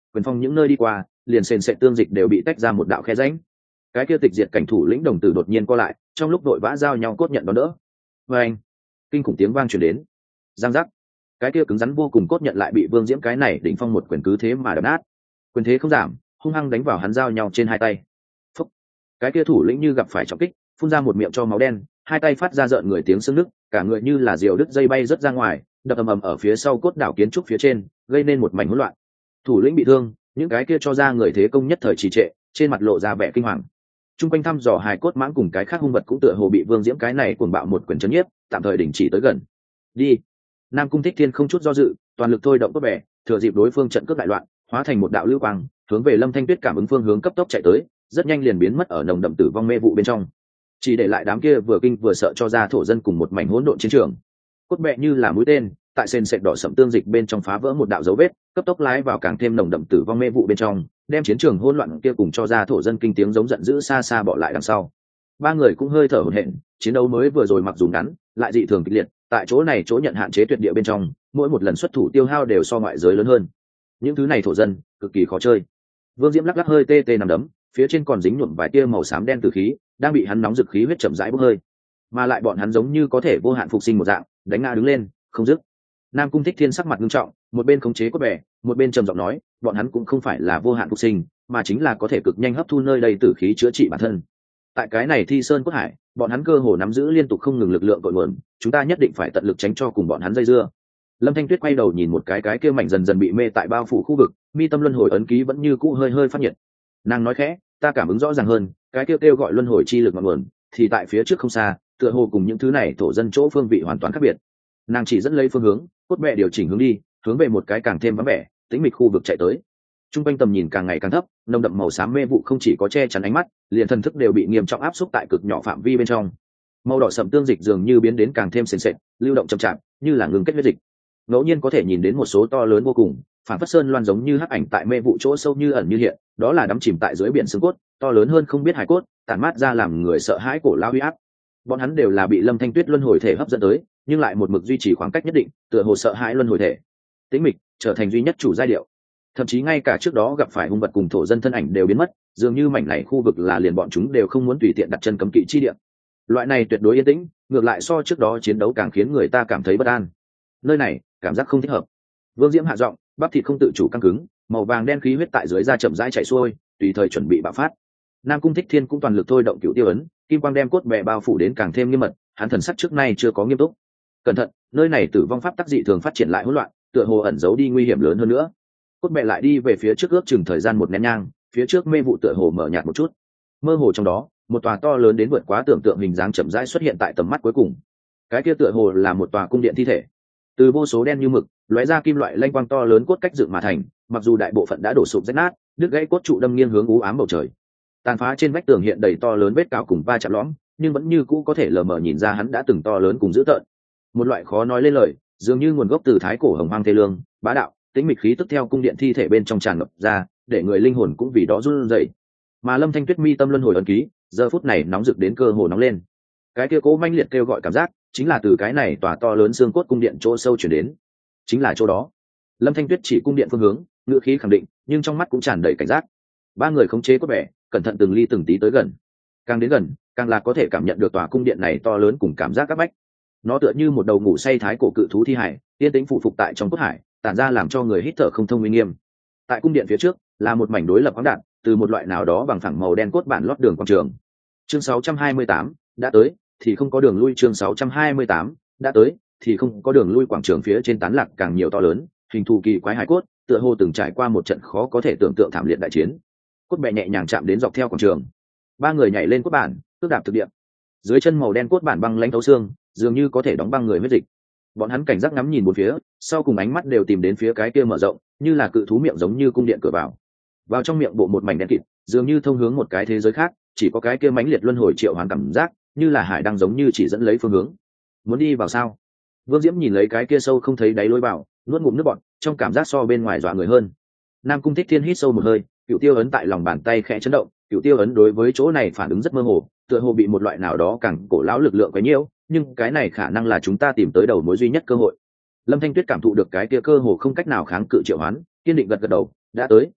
quyền phong những nơi đi qua liền sền sệt tương dịch đều bị tách ra một đạo khe rãnh. Cái kia tịch diệt cảnh thủ lĩnh đồng tử đột nhiên co lại, trong lúc đội vã giao nhau cốt nhận đón đỡ. Và anh, kinh khủng tiếng vang truyền đến. Giang giác, cái kia cứng rắn vô cùng cốt nhận lại bị Vương Diễm cái này đỉnh phong một quyền cứ thế mà đập nát. Quyền thế không giảm, hung hăng đánh vào hắn giao nhau trên hai tay. Phúc, cái kia thủ lĩnh như gặp phải trọng kích, phun ra một miệng cho máu đen, hai tay phát ra rợn người tiếng xương nứt, cả người như là diều đứt dây bay rớt ra ngoài, đập ầm ầm ở phía sau cốt đảo kiến trúc phía trên, gây nên một mảnh hỗn loạn. Thủ lĩnh bị thương, những cái kia cho ra người thế công nhất thời trì trệ, trên mặt lộ ra vẻ kinh hoàng. Trung quanh thăm dò hài cốt mãng cùng cái khác hung vật cũng tựa hồ bị Vương Diễm cái này cuồng bạo một quyền chấn nhiếp, tạm thời đình chỉ tới gần. Đi. Nam Cung Thích Thiên không chút do dự, toàn lực thôi động cốt bè, thừa dịp đối phương trận cướp đại loạn, hóa thành một đạo lưu quang, hướng về Lâm Thanh Tuyết cảm ứng phương hướng cấp tốc chạy tới, rất nhanh liền biến mất ở nồng đậm tử vong mê vụ bên trong, chỉ để lại đám kia vừa kinh vừa sợ cho ra thổ dân cùng một mảnh hỗn độn chiến trường. Cốt bè như là mũi tên, tại sền sệt đỏ sẫm tương dịch bên trong phá vỡ một đạo dấu vết, cấp tốc lái vào càng thêm nồng đậm tử vong mê vụ bên trong, đem chiến trường hỗn loạn kia cùng cho ra thổ dân kinh tiếng giống giận dữ xa xa bỏ lại đằng sau. Ba người cũng hơi thở hổn hển, chiến đấu mới vừa rồi mặc dù ngắn, lại dị thường kịch liệt, tại chỗ này chỗ nhận hạn chế tuyệt địa bên trong, mỗi một lần xuất thủ tiêu hao đều so ngoại giới lớn hơn. Những thứ này thổ dân cực kỳ khó chơi. Vương Diễm lắc lắc hơi tê tê nằm đấm, phía trên còn dính nhuộm vài tia màu xám đen từ khí, đang bị hắn nóng dực khí huyết chậm rãi bốc hơi, mà lại bọn hắn giống như có thể vô hạn phục sinh một dạng, đánh ngã đứng lên, không dứt. Nam Cung Thích Thiên sắc mặt nghiêm trọng, một bên khống chế cốt bè, một bên trầm giọng nói, bọn hắn cũng không phải là vô hạn phục sinh, mà chính là có thể cực nhanh hấp thu nơi đây tử khí chữa trị bản thân. Tại cái này Thi Sơn Cốt Hải, bọn hắn cơ hồ nắm giữ liên tục không ngừng lực lượng cội nguồn, chúng ta nhất định phải tận lực tránh cho cùng bọn hắn dây dưa. Lâm Thanh Tuyết quay đầu nhìn một cái cái kia mảnh dần dần bị mê tại bao phủ khu vực, mi tâm luân hồi ấn ký vẫn như cũ hơi hơi phát nhiệt. Nàng nói khẽ, ta cảm ứng rõ ràng hơn, cái kia kêu gọi luân hồi chi lực ngọn nguồn, thì tại phía trước không xa, tựa hồ cùng những thứ này thổ dân chỗ phương vị hoàn toàn khác biệt. Nàng chỉ dẫn lấy phương hướng, cốt bè điều chỉnh hướng đi, hướng về một cái càng thêm vắng vẻ, tĩnh mịch khu vực chạy tới. Trung quanh tầm nhìn càng ngày càng thấp, nồng đậm màu xám mê vụ không chỉ có che chắn ánh mắt, liền thần thức đều bị nghiêm trọng áp xúc tại cực nhỏ phạm vi bên trong. Màu đỏ sẫm tương dịch dường như biến đến càng thêm sền sệt, lưu động chậm chạp, như là ngừng kết huyết dịch. Ngẫu nhiên có thể nhìn đến một số to lớn vô cùng, phản phất sơn loan giống như hắc ảnh tại mê vụ chỗ sâu như ẩn như hiện, đó là đắm chìm tại dưới biển xương cốt, to lớn hơn không biết hải cốt, tản mát ra làm người sợ hãi cổ lao uy áp. Bọn hắn đều là bị Lâm Thanh Tuyết luân hồi thể hấp dẫn tới, nhưng lại một mực duy trì khoảng cách nhất định, tựa hồ sợ hãi luân hồi thể. Tĩnh mịch trở thành duy nhất chủ giai điệu. Thậm chí ngay cả trước đó gặp phải hung vật cùng thổ dân thân ảnh đều biến mất, dường như mảnh này khu vực là liền bọn chúng đều không muốn tùy tiện đặt chân cấm kỵ chi địa. Loại này tuyệt đối yên tĩnh, ngược lại so trước đó chiến đấu càng khiến người ta cảm thấy bất an. Nơi này cảm giác không thích hợp. Vương Diễm hạ giọng, bắp thịt không tự chủ căng cứng, màu vàng đen khí huyết tại dưới da chậm rãi chảy xuôi, tùy thời chuẩn bị bạo phát. Nam Cung Thích Thiên cũng toàn lực thôi động cựu tiêu ấn, kim quang đem cốt bè bao phủ đến càng thêm nghiêm mật, hắn thần sắc trước nay chưa có nghiêm túc. Cẩn thận, nơi này tử vong pháp tắc dị thường phát triển lại hỗn loạn, tựa hồ ẩn giấu đi nguy hiểm lớn hơn nữa. Cốt bè lại đi về phía trước ước chừng thời gian một nén nhang, phía trước mê vụ tựa hồ mở nhạt một chút, mơ hồ trong đó một tòa to lớn đến vượt quá tưởng tượng hình dáng chậm rãi xuất hiện tại tầm mắt cuối cùng. Cái kia tựa hồ là một tòa cung điện thi thể, từ vô số đen như mực lóe ra kim loại lanh quang to lớn cốt cách dựng mà thành, mặc dù đại bộ phận đã đổ sụp rách nát, đứt gãy cốt trụ đâm nghiêng hướng u ám bầu trời, tàn phá trên vách tường hiện đầy to lớn vết cào cùng va chạm lõm, nhưng vẫn như cũ có thể lờ mờ nhìn ra hắn đã từng to lớn cùng dữ tợn. Một loại khó nói lên lời, dường như nguồn gốc từ thái cổ hồng hoang thê lương, bá đạo, tĩnh mịch khí tức theo cung điện thi thể bên trong tràn ngập ra, để người linh hồn cũng vì đó run rẩy. Mà Lâm Thanh Tuyết mi tâm luân hồi ấn ký, giờ phút này nóng rực đến cơ hồ nóng lên. Cái kia cố manh liệt kêu gọi cảm giác, chính là từ cái này tòa to lớn xương cốt cung điện chỗ sâu chuyển đến. Chính là chỗ đó. Lâm Thanh Tuyết chỉ cung điện phương hướng, ngữ khí khẳng định, nhưng trong mắt cũng tràn đầy cảnh giác. Ba người khống chế cốt bè, cẩn thận từng ly từng tí tới gần. Càng đến gần, càng là có thể cảm nhận được tòa cung điện này to lớn cùng cảm giác áp bách. Nó tựa như một đầu ngủ say thái cổ cự thú thi hải, yên tĩnh phụ phục tại trong cốt hải, tản ra làm cho người hít thở không thông uy nghiêm. Tại cung điện phía trước là một mảnh đối lập khoáng đạn, từ một loại nào đó bằng phẳng màu đen cốt bản lót đường quảng trường. Chương sáu trăm hai mươi tám đã tới thì không có đường lui. Chương sáu trăm hai mươi tám đã tới thì không có đường lui. Quảng trường phía trên tán lạc càng nhiều to lớn, hình thù kỳ quái hải cốt, tựa hồ từng trải qua một trận khó có thể tưởng tượng thảm liệt đại chiến. Cốt bè nhẹ nhàng chạm đến dọc theo quảng trường, ba người nhảy lên cốt bản, cước đạp thực địa. Dưới chân màu đen cốt bản băng lãnh thấu xương, dường như có thể đóng băng người huyết dịch. Bọn hắn cảnh giác ngắm nhìn bốn phía, sau cùng ánh mắt đều tìm đến phía cái kia mở rộng, như là cự thú miệng giống như cung điện cửa vào. Vào trong miệng bộ một mảnh đen kịt, dường như thông hướng một cái thế giới khác, chỉ có cái kia mãnh liệt luân hồi triệu hoán cảm giác, như là hải đăng giống như chỉ dẫn lấy phương hướng. Muốn đi vào sao? Vương Diễm nhìn lấy cái kia sâu không thấy đáy lối vào, nuốt ngụm nước bọt, trong cảm giác so bên ngoài dọa người hơn. Nam Cung Thích Thiên hít sâu một hơi, cựu tiêu ấn tại lòng bàn tay khẽ chấn động, cựu tiêu ấn đối với chỗ này phản ứng rất mơ hồ, tựa hồ bị một loại nào đó càng cổ lão lực lượng quấy nhiễu, nhưng cái này khả năng là chúng ta tìm tới đầu mối duy nhất cơ hội. Lâm Thanh Tuyết cảm thụ được cái kia cơ hồ không cách nào kháng cự triệu hoán, kiên định gật gật đầu, đã tới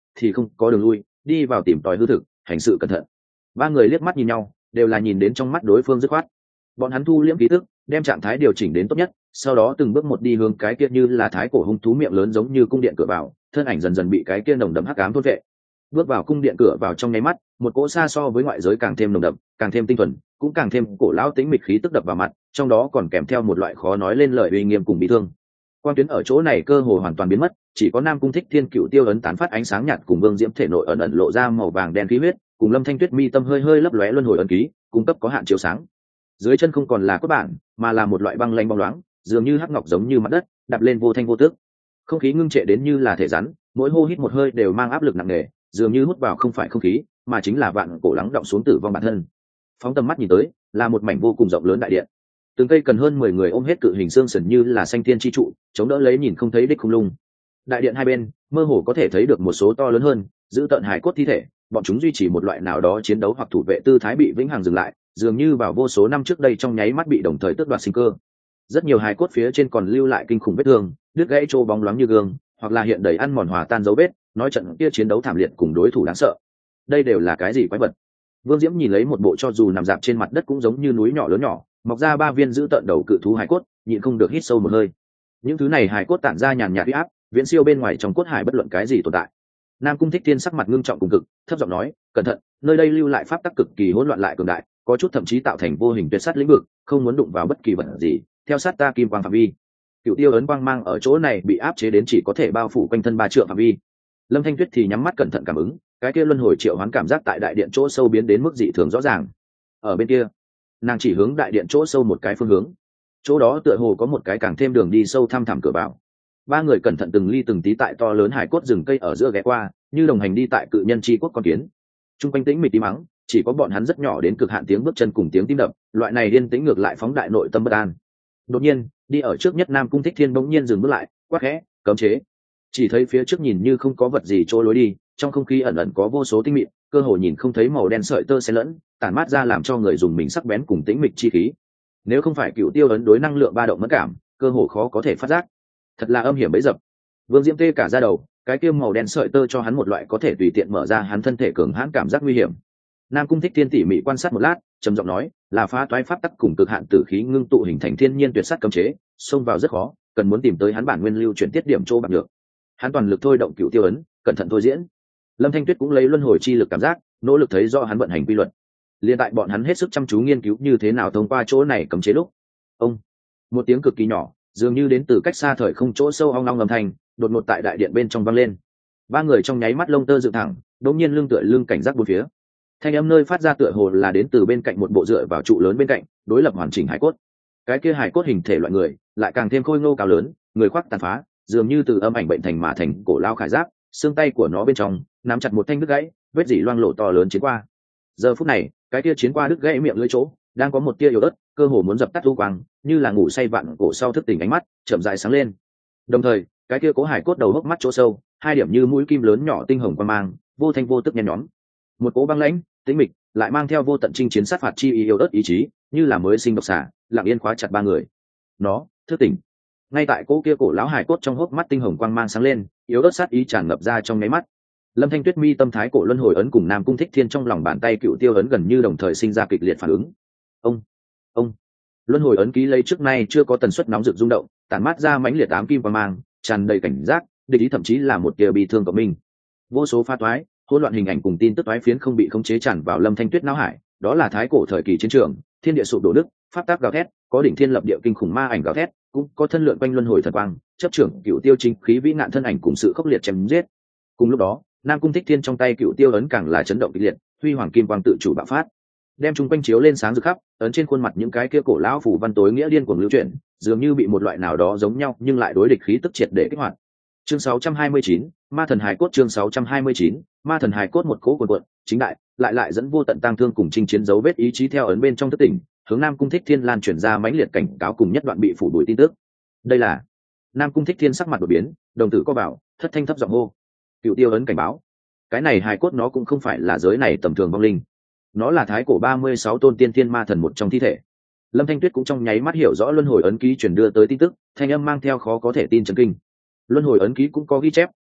thì không có đường lui, đi vào tìm tòi hư thực, hành sự cẩn thận. Ba người liếc mắt nhìn nhau, đều là nhìn đến trong mắt đối phương dứt khoát. Bọn hắn thu liễm ký tức, đem trạng thái điều chỉnh đến tốt nhất, sau đó từng bước một đi hướng cái kia như là thái cổ hung thú miệng lớn giống như cung điện cửa vào, thân ảnh dần dần bị cái kia nồng đậm hắc ám thôn vệ. Bước vào cung điện cửa vào trong nháy mắt, một cỗ xa so với ngoại giới càng thêm nồng đậm, càng thêm tinh thuần, cũng càng thêm cổ lão tĩnh mịch khí tức đập vào mặt, trong đó còn kèm theo một loại khó nói lên lời uy nghiêm cùng bi thương. Quang tuyến ở chỗ này cơ hồ hoàn toàn biến mất, chỉ có Nam Cung Thích Thiên Cựu Tiêu ấn tán phát ánh sáng nhạt cùng Vương Diễm thể nội ẩn ẩn lộ ra màu vàng đen khí huyết, cùng Lâm Thanh Tuyết mi tâm hơi hơi lấp lóe luân hồi ấn ký, cung cấp có hạn chiếu sáng. Dưới chân không còn là cốt bản, mà là một loại băng lanh bóng loáng, dường như hắc ngọc giống như mặt đất, đạp lên vô thanh vô tức. Không khí ngưng trệ đến như là thể rắn, mỗi hô hít một hơi đều mang áp lực nặng nề, dường như hút vào không phải không khí, mà chính là vạn cổ lắng động xuống tử vong bản thân. Phóng tầm mắt nhìn tới, là một mảnh vô cùng rộng lớn đại điện. Từng cây cần hơn mười người ôm hết cự hình xương sườn như là xanh thiên chi trụ, chống đỡ lấy nhìn không thấy đích khung lung. Đại điện hai bên, mơ hồ có thể thấy được một số to lớn hơn, giữ tận hài cốt thi thể, bọn chúng duy trì một loại nào đó chiến đấu hoặc thủ vệ tư thái bị vĩnh hằng dừng lại, dường như vào vô số năm trước đây trong nháy mắt bị đồng thời tước đoạt sinh cơ. Rất nhiều hài cốt phía trên còn lưu lại kinh khủng vết thương, đứt gãy trô bóng loáng như gương, hoặc là hiện đầy ăn mòn hòa tan dấu vết, nói trận kia chiến đấu thảm liệt cùng đối thủ đáng sợ. Đây đều là cái gì quái vật? Vương Diễm nhìn lấy một bộ cho dù nằm dạp trên mặt đất cũng giống như núi nhỏ lớn nhỏ, mọc ra ba viên giữ tận đầu cự thú hài cốt, nhịn không được hít sâu một hơi. Những thứ này hài cốt tản ra nhàn nhạt uy áp, viễn siêu bên ngoài trong cốt hải bất luận cái gì tồn tại. Nam Cung Thích Thiên sắc mặt ngưng trọng cùng cực, thấp giọng nói, cẩn thận, nơi đây lưu lại pháp tắc cực kỳ hỗn loạn lại cường đại, có chút thậm chí tạo thành vô hình tuyệt sát lĩnh vực, không muốn đụng vào bất kỳ vật gì, theo sát ta kim quang phạm vi. Cựu Tiêu ấn quang mang ở chỗ này bị áp chế đến chỉ có thể bao phủ quanh thân ba trượng phạm vi. Lâm Thanh Tuyết thì nhắm mắt cẩn thận cảm ứng, cái kia luân hồi triệu hoán cảm giác tại đại điện chỗ sâu biến đến mức dị thường rõ ràng. Ở bên kia, nàng chỉ hướng đại điện chỗ sâu một cái phương hướng. Chỗ đó tựa hồ có một cái càng thêm đường đi sâu thăm thẳm cửa vào. Ba người cẩn thận từng ly từng tí tại to lớn hải cốt rừng cây ở giữa ghé qua, như đồng hành đi tại cự nhân chi quốc con kiến. Trung quanh tĩnh mịch tí mắng, chỉ có bọn hắn rất nhỏ đến cực hạn tiếng bước chân cùng tiếng tim đập, loại này yên tĩnh ngược lại phóng đại nội tâm bất an. Đột nhiên, đi ở trước nhất Nam Cung Thích Thiên bỗng nhiên dừng bước lại, quát khẽ, cấm chế. Chỉ thấy phía trước nhìn như không có vật gì chỗ lối đi, trong không khí ẩn ẩn có vô số tinh mịn, cơ hồ nhìn không thấy màu đen sợi tơ xen lẫn, tản mát ra làm cho người dùng mình sắc bén cùng tĩnh mịch chi khí. Nếu không phải Cựu Tiêu ấn đối năng lượng ba động mất cảm, cơ hồ khó có thể phát giác. Thật là âm hiểm bấy dập. Vương Diễm tê cả da đầu, cái kia màu đen sợi tơ cho hắn một loại có thể tùy tiện mở ra hắn thân thể cường hãn cảm giác nguy hiểm. Nam Cung Thích Thiên tỉ mỉ quan sát một lát, trầm giọng nói, là phá toái pháp tắc cùng cực hạn tử khí ngưng tụ hình thành thiên nhiên tuyệt sát cấm chế, xông vào rất khó, cần muốn tìm tới hắn bản nguyên lưu chuyển tiết điểm chỗ bạc được. Hắn toàn lực thôi động Cựu Tiêu ấn, cẩn thận thôi diễn. Lâm Thanh Tuyết cũng lấy luân hồi chi lực cảm giác, nỗ lực thấy rõ hắn vận hành quy luật. Liên tại bọn hắn hết sức chăm chú nghiên cứu như thế nào thông qua chỗ này cấm chế lúc, ông, một tiếng cực kỳ nhỏ, dường như đến từ cách xa thời không chỗ sâu ong ong âm thanh, đột ngột tại đại điện bên trong vang lên. Ba người trong nháy mắt lông tơ dựng thẳng, đột nhiên lưng tựa lưng cảnh giác bốn phía. Thanh âm nơi phát ra tựa hồ là đến từ bên cạnh một bộ dựa vào trụ lớn bên cạnh, đối lập hoàn chỉnh hải cốt. Cái kia hải cốt hình thể loại người, lại càng thêm khôi ngô cao lớn, người khoác tàn phá, dường như từ âm ảnh bệnh thành mà thành cổ lao khải giáp, xương tay của nó bên trong nắm chặt một thanh đứt gãy, vết dỉ loang lổ to lớn chiến qua. Giờ phút này, cái kia chiến qua đứt gãy miệng lưỡi chỗ, đang có một tia yếu ớt, cơ hồ muốn dập tắt u quang, như là ngủ say vạn cổ sau thức tỉnh ánh mắt, chậm rãi sáng lên. Đồng thời, cái kia cố hải cốt đầu hốc mắt chỗ sâu, hai điểm như mũi kim lớn nhỏ tinh hồng quang mang, vô thanh vô tức nhen nhóm. Một cố băng lãnh, tĩnh mịch, lại mang theo vô tận chinh chiến sát phạt chi ý yếu ớt ý chí, như là mới sinh độc xà, lặng yên khóa chặt ba người. Nó, thức tỉnh. Ngay tại cố kia cổ lão hải cốt trong hốc mắt tinh hồng quang mang sáng lên, yếu ớt sát ý tràn ngập ra trong nháy mắt. Lâm Thanh Tuyết mi tâm thái cổ luân hồi ấn cùng Nam Cung Thích Thiên trong lòng bàn tay Cựu Tiêu ấn gần như đồng thời sinh ra kịch liệt phản ứng. Ông, ông, luân hồi ấn ký lấy trước nay chưa có tần suất nóng rực rung động, tản mát ra mãnh liệt ám kim quang mang, tràn đầy cảnh giác, địch ý thậm chí là một tia bi thương của mình. Vô số pha toái, hỗn loạn hình ảnh cùng tin tức toái phiến không bị khống chế tràn vào Lâm Thanh Tuyết não hải, đó là thái cổ thời kỳ chiến trường, thiên địa sụp đổ đức, pháp tác gào thét, có đỉnh thiên lập địa kinh khủng ma ảnh gào thét, cũng có thân lượn quanh luân hồi thần quang, chấp trưởng Cựu Tiêu chính khí vĩ nạn thân ảnh cùng sự khốc liệt chém giết. Cùng lúc đó, Nam Cung Thích Thiên trong tay Cựu Tiêu ấn càng là chấn động kịch liệt, huy hoàng kim quang tự chủ bạo phát, đem chúng quanh chiếu lên sáng rực khắp, ấn trên khuôn mặt những cái kia cổ lão phủ văn tối nghĩa điên cuồng lưu chuyển, dường như bị một loại nào đó giống nhau nhưng lại đối địch khí tức triệt để kích hoạt. Chương sáu trăm hai mươi chín, Ma thần hài cốt chương sáu trăm hai mươi chín, Ma thần hài cốt một cố cuồn cuộn, chính đại, lại lại dẫn vô tận tang thương cùng chinh chiến dấu vết ý chí theo ấn bên trong thức tỉnh, hướng Nam Cung Thích Thiên lan truyền ra mãnh liệt cảnh cáo cùng nhất đoạn bị phủ đuổi tin tức. Đây là Nam Cung Thích Thiên sắc mặt đột biến, đồng tử co vào, thất thanh thấp giọng hô. Cựu Tiêu ấn cảnh báo. Cái này hài cốt nó cũng không phải là giới này tầm thường vong linh, nó là thái cổ ba mươi sáu tôn tiên thiên ma thần một trong thi thể. Lâm Thanh Tuyết cũng trong nháy mắt hiểu rõ luân hồi ấn ký truyền đưa tới tin tức, thanh âm mang theo khó có thể tin chấn kinh. Luân hồi ấn ký cũng có ghi chép,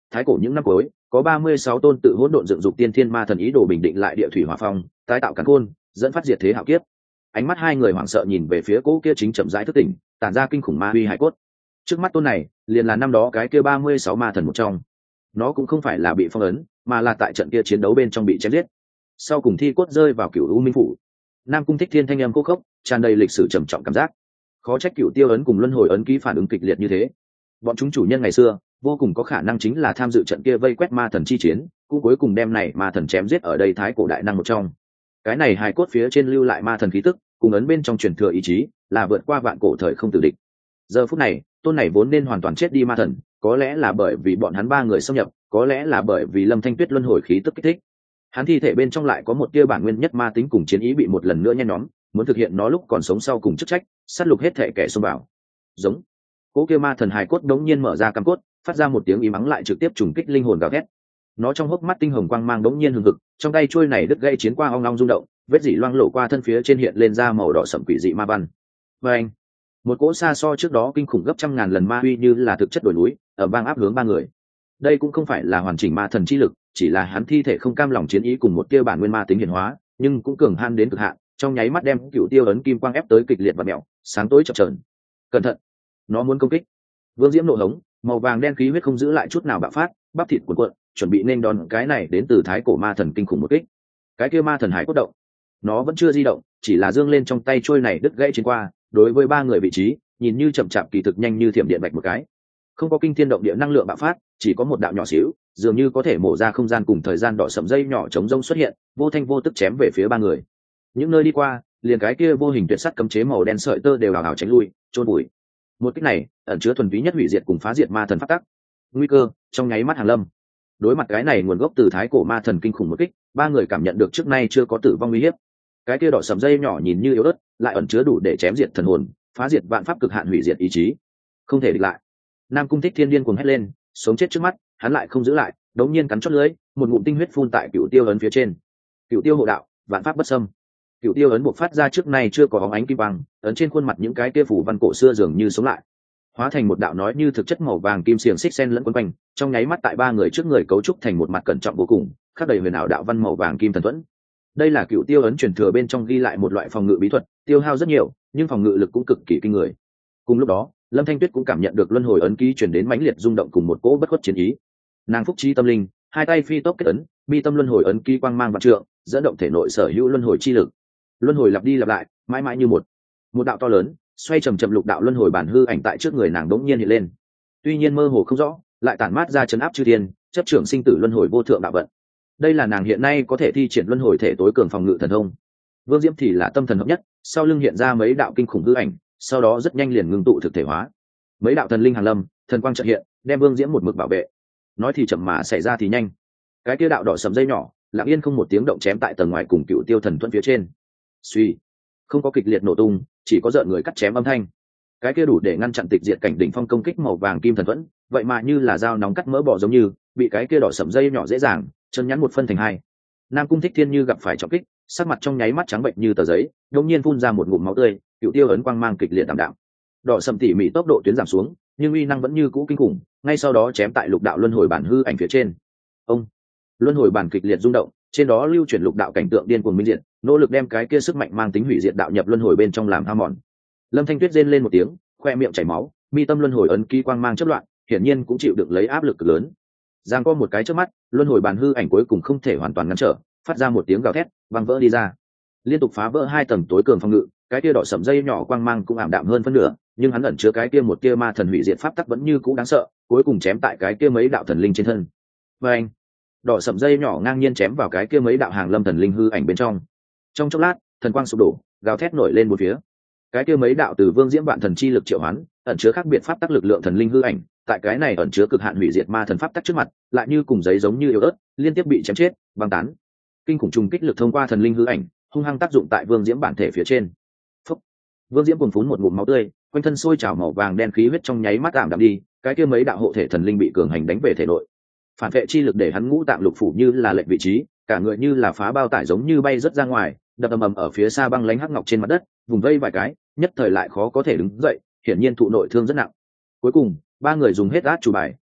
thái cổ những năm cuối có ba mươi sáu tôn tự hỗn độn dựng dục tiên thiên ma thần ý đồ bình định lại địa thủy hỏa phong, tái tạo càn khôn, dẫn phát diệt thế hạo kiếp. Ánh mắt hai người hoảng sợ nhìn về phía cỗ kia chính chậm rãi thức tỉnh, tản ra kinh khủng ma uy hải cốt. Trước mắt tôn này liền là năm đó cái kia ba mươi sáu ma thần một trong. Nó cũng không phải là bị phong ấn, mà là tại trận kia chiến đấu bên trong bị chém giết. Sau cùng thi cốt rơi vào Cửu U Minh phủ. Nam Cung Thích Thiên thanh âm khô khốc, tràn đầy lịch sử trầm trọng cảm giác. Khó trách Cửu Tiêu ấn cùng Luân Hồi ấn ký phản ứng kịch liệt như thế. Bọn chúng chủ nhân ngày xưa vô cùng có khả năng chính là tham dự trận kia vây quét ma thần chi chiến, cũng cuối cùng đem này ma thần chém giết ở đây thái cổ đại năng một trong. Cái này hài cốt phía trên lưu lại ma thần khí tức, cùng ấn bên trong truyền thừa ý chí, là vượt qua vạn cổ thời không tử địch. Giờ phút này, tôn này vốn nên hoàn toàn chết đi ma thần, có lẽ là bởi vì bọn hắn ba người xâm nhập, có lẽ là bởi vì Lâm Thanh Tuyết luân hồi khí tức kích thích. Hắn thi thể bên trong lại có một tia bản nguyên nhất ma tính cùng chiến ý bị một lần nữa nhen nhóm, muốn thực hiện nó lúc còn sống sau cùng chức trách, sát lục hết thể kẻ xông vào. Giống. Cỗ kia ma thần hài cốt đống nhiên mở ra cam cốt, phát ra một tiếng ý mắng lại trực tiếp trùng kích linh hồn gào thét. Nó trong hốc mắt tinh hồng quang mang đống nhiên hừng hực, trong tay chuôi này đứt gãy chiến qua ong ong rung động, vết dỉ loang lổ qua thân phía trên hiện lên ra màu đỏ sẫm quỷ dị ma văn. Và anh, một cỗ xa so trước đó kinh khủng gấp trăm ngàn lần ma uy như là thực chất đổi núi, ở vang áp hướng ba người. Đây cũng không phải là hoàn chỉnh ma thần chi lực, chỉ là hắn thi thể không cam lòng chiến ý cùng một tia bản nguyên ma tính hiển hóa, nhưng cũng cường han đến cực hạn, trong nháy mắt đem Cửu Tiêu ấn kim quang ép tới kịch liệt và mèo, sáng tối chập chờn. Cẩn thận, nó muốn công kích. Vương Diễm nộ hống, màu vàng đen khí huyết không giữ lại chút nào bạo phát, bắp thịt cuộn cuộn, chuẩn bị nên đón cái này đến từ thái cổ ma thần kinh khủng một kích. Cái kia ma thần hải cốt động, nó vẫn chưa di động, chỉ là dương lên trong tay trôi này đứt gãy chiến qua, đối với ba người vị trí, nhìn như chậm chạp kỳ thực nhanh như thiểm điện bạch một cái. Không có kinh thiên động địa năng lượng bạo phát, chỉ có một đạo nhỏ xíu, dường như có thể mổ ra không gian cùng thời gian đỏ sẫm dây nhỏ chống rông xuất hiện, vô thanh vô tức chém về phía ba người. Những nơi đi qua, liền cái kia vô hình tuyệt sắt cấm chế màu đen sợi tơ đều hào hào tránh lui, chôn bụi. Một kích này ẩn chứa thuần túy nhất hủy diệt cùng phá diệt ma thần pháp tắc. Nguy cơ trong nháy mắt hàng lâm. Đối mặt cái này nguồn gốc từ thái cổ ma thần kinh khủng một kích, ba người cảm nhận được trước nay chưa có tử vong uy hiếp. Cái kia đỏ sẫm dây nhỏ nhìn như yếu ớt, lại ẩn chứa đủ để chém diệt thần hồn, phá diệt vạn pháp cực hạn hủy diệt ý chí. Không thể địch lại. Nam Cung Thích Thiên điên cuồng hét lên, sống chết trước mắt, hắn lại không giữ lại, đống nhiên cắn chót lưỡi, một ngụm tinh huyết phun tại Cửu Tiêu ấn phía trên. Cửu Tiêu hộ đạo, vạn pháp bất xâm. Cửu Tiêu ấn buộc phát ra trước nay chưa có bóng ánh kim quang, ấn trên khuôn mặt những cái kia phủ văn cổ xưa dường như sống lại, hóa thành một đạo nói như thực chất màu vàng kim xiềng xích sen lẫn quấn quanh, trong nháy mắt tại ba người trước người cấu trúc thành một mặt cẩn trọng vô cùng, khắc đầy huyền ảo đạo văn màu vàng kim thần thuẫn. Đây là Cửu Tiêu ấn truyền thừa bên trong ghi lại một loại phòng ngự bí thuật, tiêu hao rất nhiều, nhưng phòng ngự lực cũng cực kỳ kinh người. Cùng lúc đó, Lâm Thanh Tuyết cũng cảm nhận được luân hồi ấn ký truyền đến mãnh liệt rung động cùng một cỗ bất khuất chiến ý. Nàng phúc trí tâm linh, hai tay phi tốc kết ấn, mi tâm luân hồi ấn ký quang mang vạn trượng, dẫn động thể nội sở hữu luân hồi chi lực. Luân hồi lặp đi lặp lại, mãi mãi như một. Một đạo to lớn, xoay chậm chậm lục đạo luân hồi bản hư ảnh tại trước người nàng đống nhiên hiện lên. Tuy nhiên mơ hồ không rõ, lại tản mát ra chấn áp chư thiên, chấp trưởng sinh tử luân hồi vô thượng đạo vận. Đây là nàng hiện nay có thể thi triển luân hồi thể tối cường phòng ngự thần thông. Vương Diễm thì là tâm thần hợp nhất, sau lưng hiện ra mấy đạo kinh khủng hư ảnh, sau đó rất nhanh liền ngưng tụ thực thể hóa. Mấy đạo thần linh hàng lâm, thần quang chợt hiện, đem Vương Diễm một mực bảo vệ. Nói thì chậm mà xảy ra thì nhanh. Cái kia đạo đỏ sầm dây nhỏ, lặng yên không một tiếng động chém tại tầng ngoài cùng Cựu Tiêu thần thuẫn phía trên. Suy, không có kịch liệt nổ tung, chỉ có rợn người cắt chém âm thanh. Cái kia đủ để ngăn chặn tịch diệt cảnh đỉnh phong công kích màu vàng kim thần thuẫn, vậy mà như là dao nóng cắt mỡ bò giống như, bị cái kia đỏ sầm dây nhỏ dễ dàng chân nhắn một phân thành hai. Nam Cung Thích Thiên như gặp phải trọng kích, sắc mặt trong nháy mắt trắng bệnh như tờ giấy, đột nhiên phun ra một ngụm máu tươi, Cựu Tiêu ấn quang mang kịch liệt tạm đạm. Đỏ sầm tỉ mỉ tốc độ tuyến giảm xuống, nhưng uy năng vẫn như cũ kinh khủng, ngay sau đó chém tại lục đạo luân hồi bản hư ảnh phía trên. Ông, luân hồi bản kịch liệt rung động, trên đó lưu chuyển lục đạo cảnh tượng điên cuồng minh diệt, nỗ lực đem cái kia sức mạnh mang tính hủy diệt đạo nhập luân hồi bên trong làm hao mòn. Lâm Thanh Tuyết rên lên một tiếng, khoe miệng chảy máu, mi tâm luân hồi ấn ký quang mang chớp loạn, hiển nhiên cũng chịu đựng lấy áp lực cực lớn. Giang có một cái trước mắt, luân hồi bản hư ảnh cuối cùng không thể hoàn toàn ngăn trở, phát ra một tiếng gào thét, văng vỡ đi ra, liên tục phá vỡ hai tầng tối cường phòng ngự. Cái kia đỏ sẫm dây nhỏ quang mang cũng ảm đạm hơn phân nửa, nhưng hắn ẩn chứa cái kia một kia ma thần hủy diệt pháp tắc vẫn như cũ đáng sợ, cuối cùng chém tại cái kia mấy đạo thần linh trên thân. Và anh, đỏ sẫm dây nhỏ ngang nhiên chém vào cái kia mấy đạo hàng lâm thần linh hư ảnh bên trong. Trong chốc lát, thần quang sụp đổ, gào thét nổi lên một phía. Cái kia mấy đạo từ vương diễm vạn thần chi lực triệu hoán, ẩn chứa khác biệt pháp tắc lực lượng thần linh hư ảnh, tại cái này ẩn chứa cực hạn hủy diệt ma thần pháp tắc trước mặt, lại như cùng giấy giống như yếu ớt, liên tiếp bị chém chết, băng tán. Kinh khủng trùng kích lực thông qua thần linh hư ảnh, hung hăng tác dụng tại vương diễm bản thể phía trên. Phúc. Vương diễm cuồng phún một ngụm máu tươi, quanh thân sôi trào màu vàng đen khí huyết trong nháy mắt ảm đạm đi, cái kia mấy đạo hộ thể thần linh bị cường hành đánh về thể nội. Phản vệ chi lực để hắn ngũ tạng lục phủ như là lệch vị trí, cả người như là phá bao tải giống như bay rất ra ngoài, đập ầm ầm ở phía xa băng lánh hắc ngọc trên mặt đất, vùng vây vài cái, nhất thời lại khó có thể đứng dậy, hiển nhiên thụ nội thương rất nặng. Cuối cùng, ba người dùng hết át chủ bài,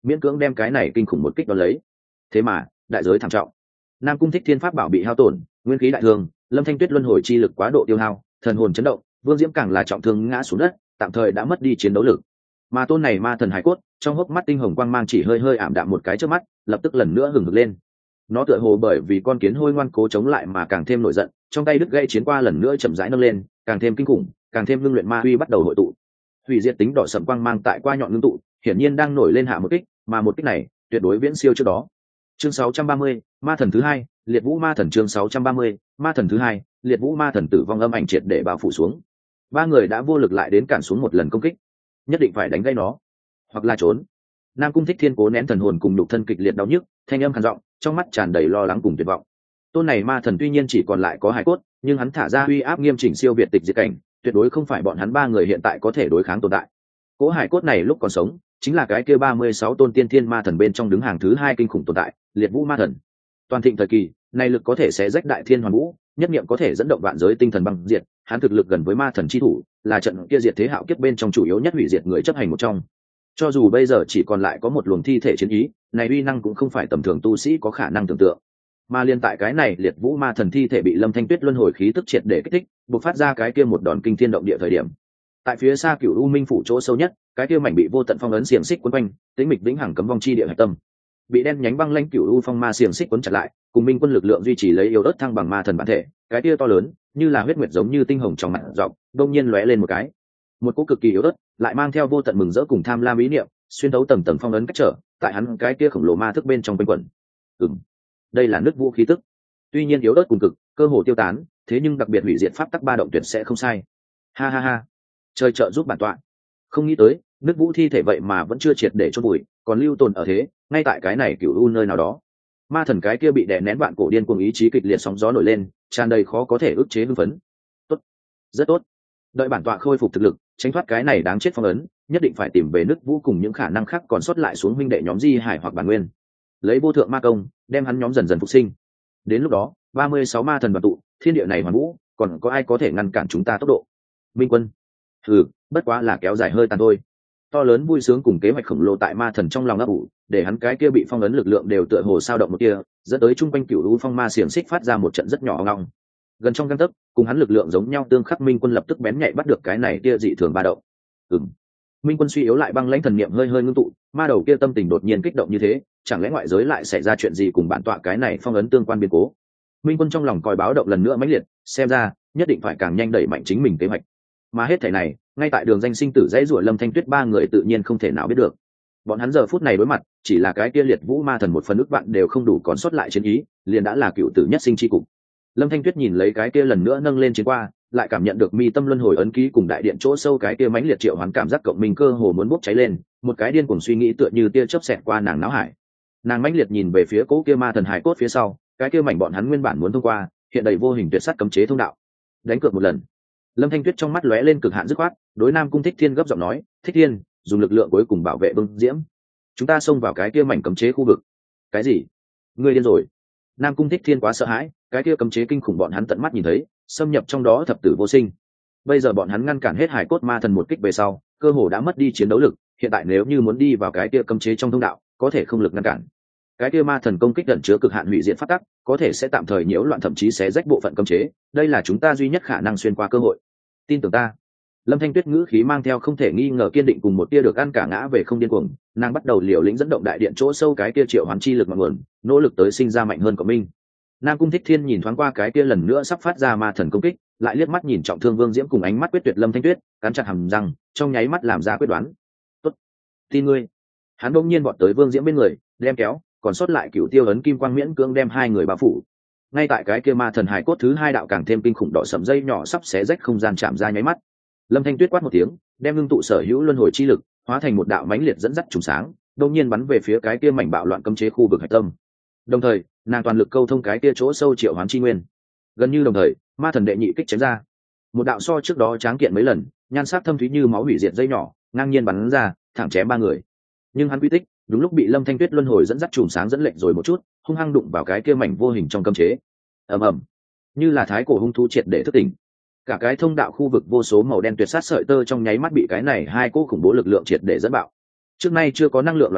miễn cưỡng đem cái này kinh khủng một kích đón lấy. Thế mà đại giới thảm trọng, Nam Cung Thích Thiên pháp bảo bị hao tổn, nguyên khí đại thương, Lâm Thanh Tuyết luân hồi chi lực quá độ tiêu hao, thần hồn chấn động, Vương Diễm càng là trọng thương ngã xuống đất, tạm thời đã mất đi chiến đấu lực. Mà tôn này ma thần hải cốt, trong hốc mắt tinh hồng quang mang chỉ hơi hơi ảm đạm một cái trước mắt, lập tức lần nữa hừng hực lên. Nó tựa hồ bởi vì con kiến hôi ngoan cố chống lại mà càng thêm nổi giận, trong tay đứt gãy chiến qua lần nữa chậm rãi nâng lên, càng thêm kinh khủng, càng thêm ngưng luyện ma uy bắt đầu hội tụ. Hủy diệt tính đỏ sẫm quang mang tại qua nhọn ngưng tụ, hiển nhiên đang nổi lên hạ một kích, mà một kích này tuyệt đối viễn siêu trước đó. Chương sáu trăm ba mươi, ma thần thứ hai, liệt vũ ma thần. Chương sáu trăm ba mươi, ma thần thứ hai, liệt vũ ma thần tử vong âm ảnh triệt để bao phủ xuống. Ba người đã vô lực lại đến cản xuống một lần công kích, nhất định phải đánh gây nó, hoặc là trốn. Nam Cung Thích Thiên cố nén thần hồn cùng nhục thân kịch liệt đau nhức, thanh âm khàn giọng, trong mắt tràn đầy lo lắng cùng tuyệt vọng. Tôn này ma thần tuy nhiên chỉ còn lại có hài cốt, nhưng hắn thả ra uy áp nghiêm chỉnh siêu việt tịch diệt cảnh, tuyệt đối không phải bọn hắn ba người hiện tại có thể đối kháng tồn tại. Cố hài cốt này lúc còn sống, chính là cái kia ba mươi sáu tôn tiên thiên ma thần bên trong đứng hàng thứ hai kinh khủng tồn tại, liệt vũ ma thần. Toàn thịnh thời kỳ, này lực có thể xé rách đại thiên hoàn vũ, nhất niệm có thể dẫn động vạn giới tinh thần băng diệt, hắn thực lực gần với ma thần chi thủ, là trận kia diệt thế hạo kiếp bên trong chủ yếu nhất hủy diệt người chấp hành một trong. Cho dù bây giờ chỉ còn lại có một luồng thi thể chiến ý, này uy năng cũng không phải tầm thường tu sĩ có khả năng tưởng tượng. Mà liên tại cái này liệt vũ ma thần thi thể bị Lâm Thanh Tuyết luân hồi khí tức triệt để kích thích, bộc phát ra cái kia một đòn kinh thiên động địa thời điểm. Tại phía xa Cửu U Minh phủ chỗ sâu nhất, cái kia mảnh bị vô tận phong ấn xiềng xích quấn quanh, tĩnh mịch vĩnh hằng cấm vong chi địa hạch tâm. Bị đen nhánh băng lãnh Cửu U phong ma xiềng xích quấn chặt lại, cùng minh quân lực lượng duy trì lấy yếu ớt thăng bằng ma thần bản thể, cái kia to lớn, như là huyết nguyệt giống như tinh hồng trong mặt rộng, đột nhiên lóe lên một cái. Một cỗ cực kỳ yếu ớt, lại mang theo vô tận mừng rỡ cùng tham lam ý niệm, xuyên thấu tầng tầng phong ấn cách trở, tại hắn cái kia khổng lồ ma thức bên trong quanh quẩn. Ừm, đây là nước vũ khí tức. Tuy nhiên yếu ớt cùng cực, cơ hồ tiêu tán, thế nhưng đặc biệt hủy diệt pháp tắc ba động tuyệt sẽ không sai. Ha ha ha, trời trợ giúp bản tọa. Không nghĩ tới, nước vũ thi thể vậy mà vẫn chưa triệt để chôn bụi, còn lưu tồn ở thế, ngay tại cái này Cửu U nơi nào đó. Ma thần cái kia bị đè nén vạn cổ điên cuồng ý chí kịch liệt sóng gió nổi lên, tràn đầy khó có thể ức chế hưng phấn. Tốt, rất tốt. Đợi bản tọa khôi phục thực lực, tránh thoát cái này đáng chết phong ấn, nhất định phải tìm về nước vũ cùng những khả năng khác còn sót lại xuống huynh đệ nhóm Di Hải hoặc Bản Nguyên, lấy vô thượng ma công đem hắn nhóm dần dần phục sinh. Đến lúc đó, ba mươi sáu ma thần đoàn tụ, thiên địa này hoàn vũ, còn có ai có thể ngăn cản chúng ta tốc độ? Minh quân, ừ, bất quá là kéo dài hơi tàn thôi. To lớn vui sướng cùng kế hoạch khổng lồ tại ma thần trong lòng ấp ủ, để hắn cái kia bị phong ấn lực lượng đều tựa hồ sao động một kia, dẫn tới trung quanh Cửu U phong ma xiềng xích phát ra một trận rất nhỏ ngong. Gần trong gang tấc, cùng hắn lực lượng giống nhau tương khắc Minh quân lập tức bén nhạy bắt được cái này kia dị thường ba động. Ừm. Minh quân suy yếu lại băng lãnh thần niệm hơi hơi ngưng tụ, ma đầu kia tâm tình đột nhiên kích động như thế, chẳng lẽ ngoại giới lại xảy ra chuyện gì cùng bản tọa cái này phong ấn tương quan biến cố? Minh quân trong lòng còi báo động lần nữa mãnh liệt, xem ra nhất định phải càng nhanh đẩy mạnh chính mình kế hoạch. Mà hết thảy này, ngay tại đường danh sinh tử dãy rủa Lâm Thanh Tuyết ba người tự nhiên không thể nào biết được. Bọn hắn giờ phút này đối mặt, chỉ là cái kia liệt vũ ma thần một phần ức vạn đều không đủ còn sót lại chiến ý, liền đã là cựu tử nhất sinh chi cục. Lâm Thanh Tuyết nhìn lấy cái kia lần nữa nâng lên chiến qua, lại cảm nhận được mi tâm luân hồi ấn ký cùng đại điện chỗ sâu cái kia mãnh liệt triệu hoán cảm giác cộng minh cơ hồ muốn bốc cháy lên, một cái điên cuồng suy nghĩ tựa như tia chớp xẹt qua nàng não hải. Nàng mãnh liệt nhìn về phía cố kia ma thần hải cốt phía sau, cái kia mảnh bọn hắn nguyên bản muốn thông qua, hiện đầy vô hình tuyệt sát cấm chế thông đạo. Đánh cược một lần. Lâm Thanh Tuyết trong mắt lóe lên cực hạn dứt khoát, đối Nam Cung Thích Thiên gấp giọng nói, "Thích Thiên, dùng lực lượng cuối cùng bảo vệ Bưng Diễm. Chúng ta xông vào cái kia mảnh cấm chế khu vực." "Cái gì? Ngươi điên rồi?" Nam Cung Thích Thiên quá sợ hãi, cái kia cấm chế kinh khủng bọn hắn tận mắt nhìn thấy, xâm nhập trong đó thập tử vô sinh. Bây giờ bọn hắn ngăn cản hết hải cốt ma thần một kích về sau, cơ hồ đã mất đi chiến đấu lực, hiện tại nếu như muốn đi vào cái kia cấm chế trong thông đạo, có thể không lực ngăn cản. Cái kia ma thần công kích ẩn chứa cực hạn hủy diệt phát tắc, có thể sẽ tạm thời nhiễu loạn thậm chí xé rách bộ phận cấm chế, đây là chúng ta duy nhất khả năng xuyên qua cơ hội. Tin tưởng ta. Lâm Thanh Tuyết ngữ khí mang theo không thể nghi ngờ kiên định cùng một tia được ăn cả ngã về không điên cuồng, nàng bắt đầu liều lĩnh dẫn động đại điện chỗ sâu cái kia triệu hoán chi lực ngọn nguồn, nỗ lực tới sinh ra mạnh hơn của mình. Nam Cung Thích Thiên nhìn thoáng qua cái kia lần nữa sắp phát ra ma thần công kích, lại liếc mắt nhìn trọng thương Vương Diễm cùng ánh mắt quyết tuyệt Lâm Thanh Tuyết, cắn chặt hàm răng, trong nháy mắt làm ra quyết đoán. "Tốt, tin ngươi." Hắn đột nhiên vọt tới Vương Diễm bên người, đem kéo, còn sót lại cửu tiêu ấn kim quang miễn cưỡng đem hai người bao phủ. Ngay tại cái kia ma thần hải cốt thứ hai đạo càng thêm kinh khủng đỏ sẫm dây nhỏ sắp xé rách không gian chạm ra nháy mắt, Lâm Thanh Tuyết quát một tiếng, đem ngưng tụ sở hữu luân hồi chi lực, hóa thành một đạo mãnh liệt dẫn dắt trùng sáng, đột nhiên bắn về phía cái kia mảnh bạo loạn cấm chế khu vực hải tâm. Đồng thời, nàng toàn lực câu thông cái kia chỗ sâu triệu hoán chi nguyên. Gần như đồng thời, ma thần đệ nhị kích chém ra. Một đạo so trước đó tráng kiện mấy lần, nhan sắc thâm thúy như máu hủy diệt dây nhỏ, ngang nhiên bắn ra, thẳng chém ba người. Nhưng hắn quy tích, đúng lúc bị Lâm Thanh Tuyết luân hồi dẫn dắt trùng sáng dẫn lệnh rồi một chút, hung hăng đụng vào cái kia mảnh vô hình trong cấm chế. Ầm ầm, như là thái cổ hung thú triệt để thức tỉnh. Cả cái thông đạo khu vực vô số màu đen tuyệt sát sợi tơ trong nháy mắt bị cái này hai cỗ khủng bố lực lượng triệt để dẫn bạo. Trước nay chưa có năng lượng loạn lưu,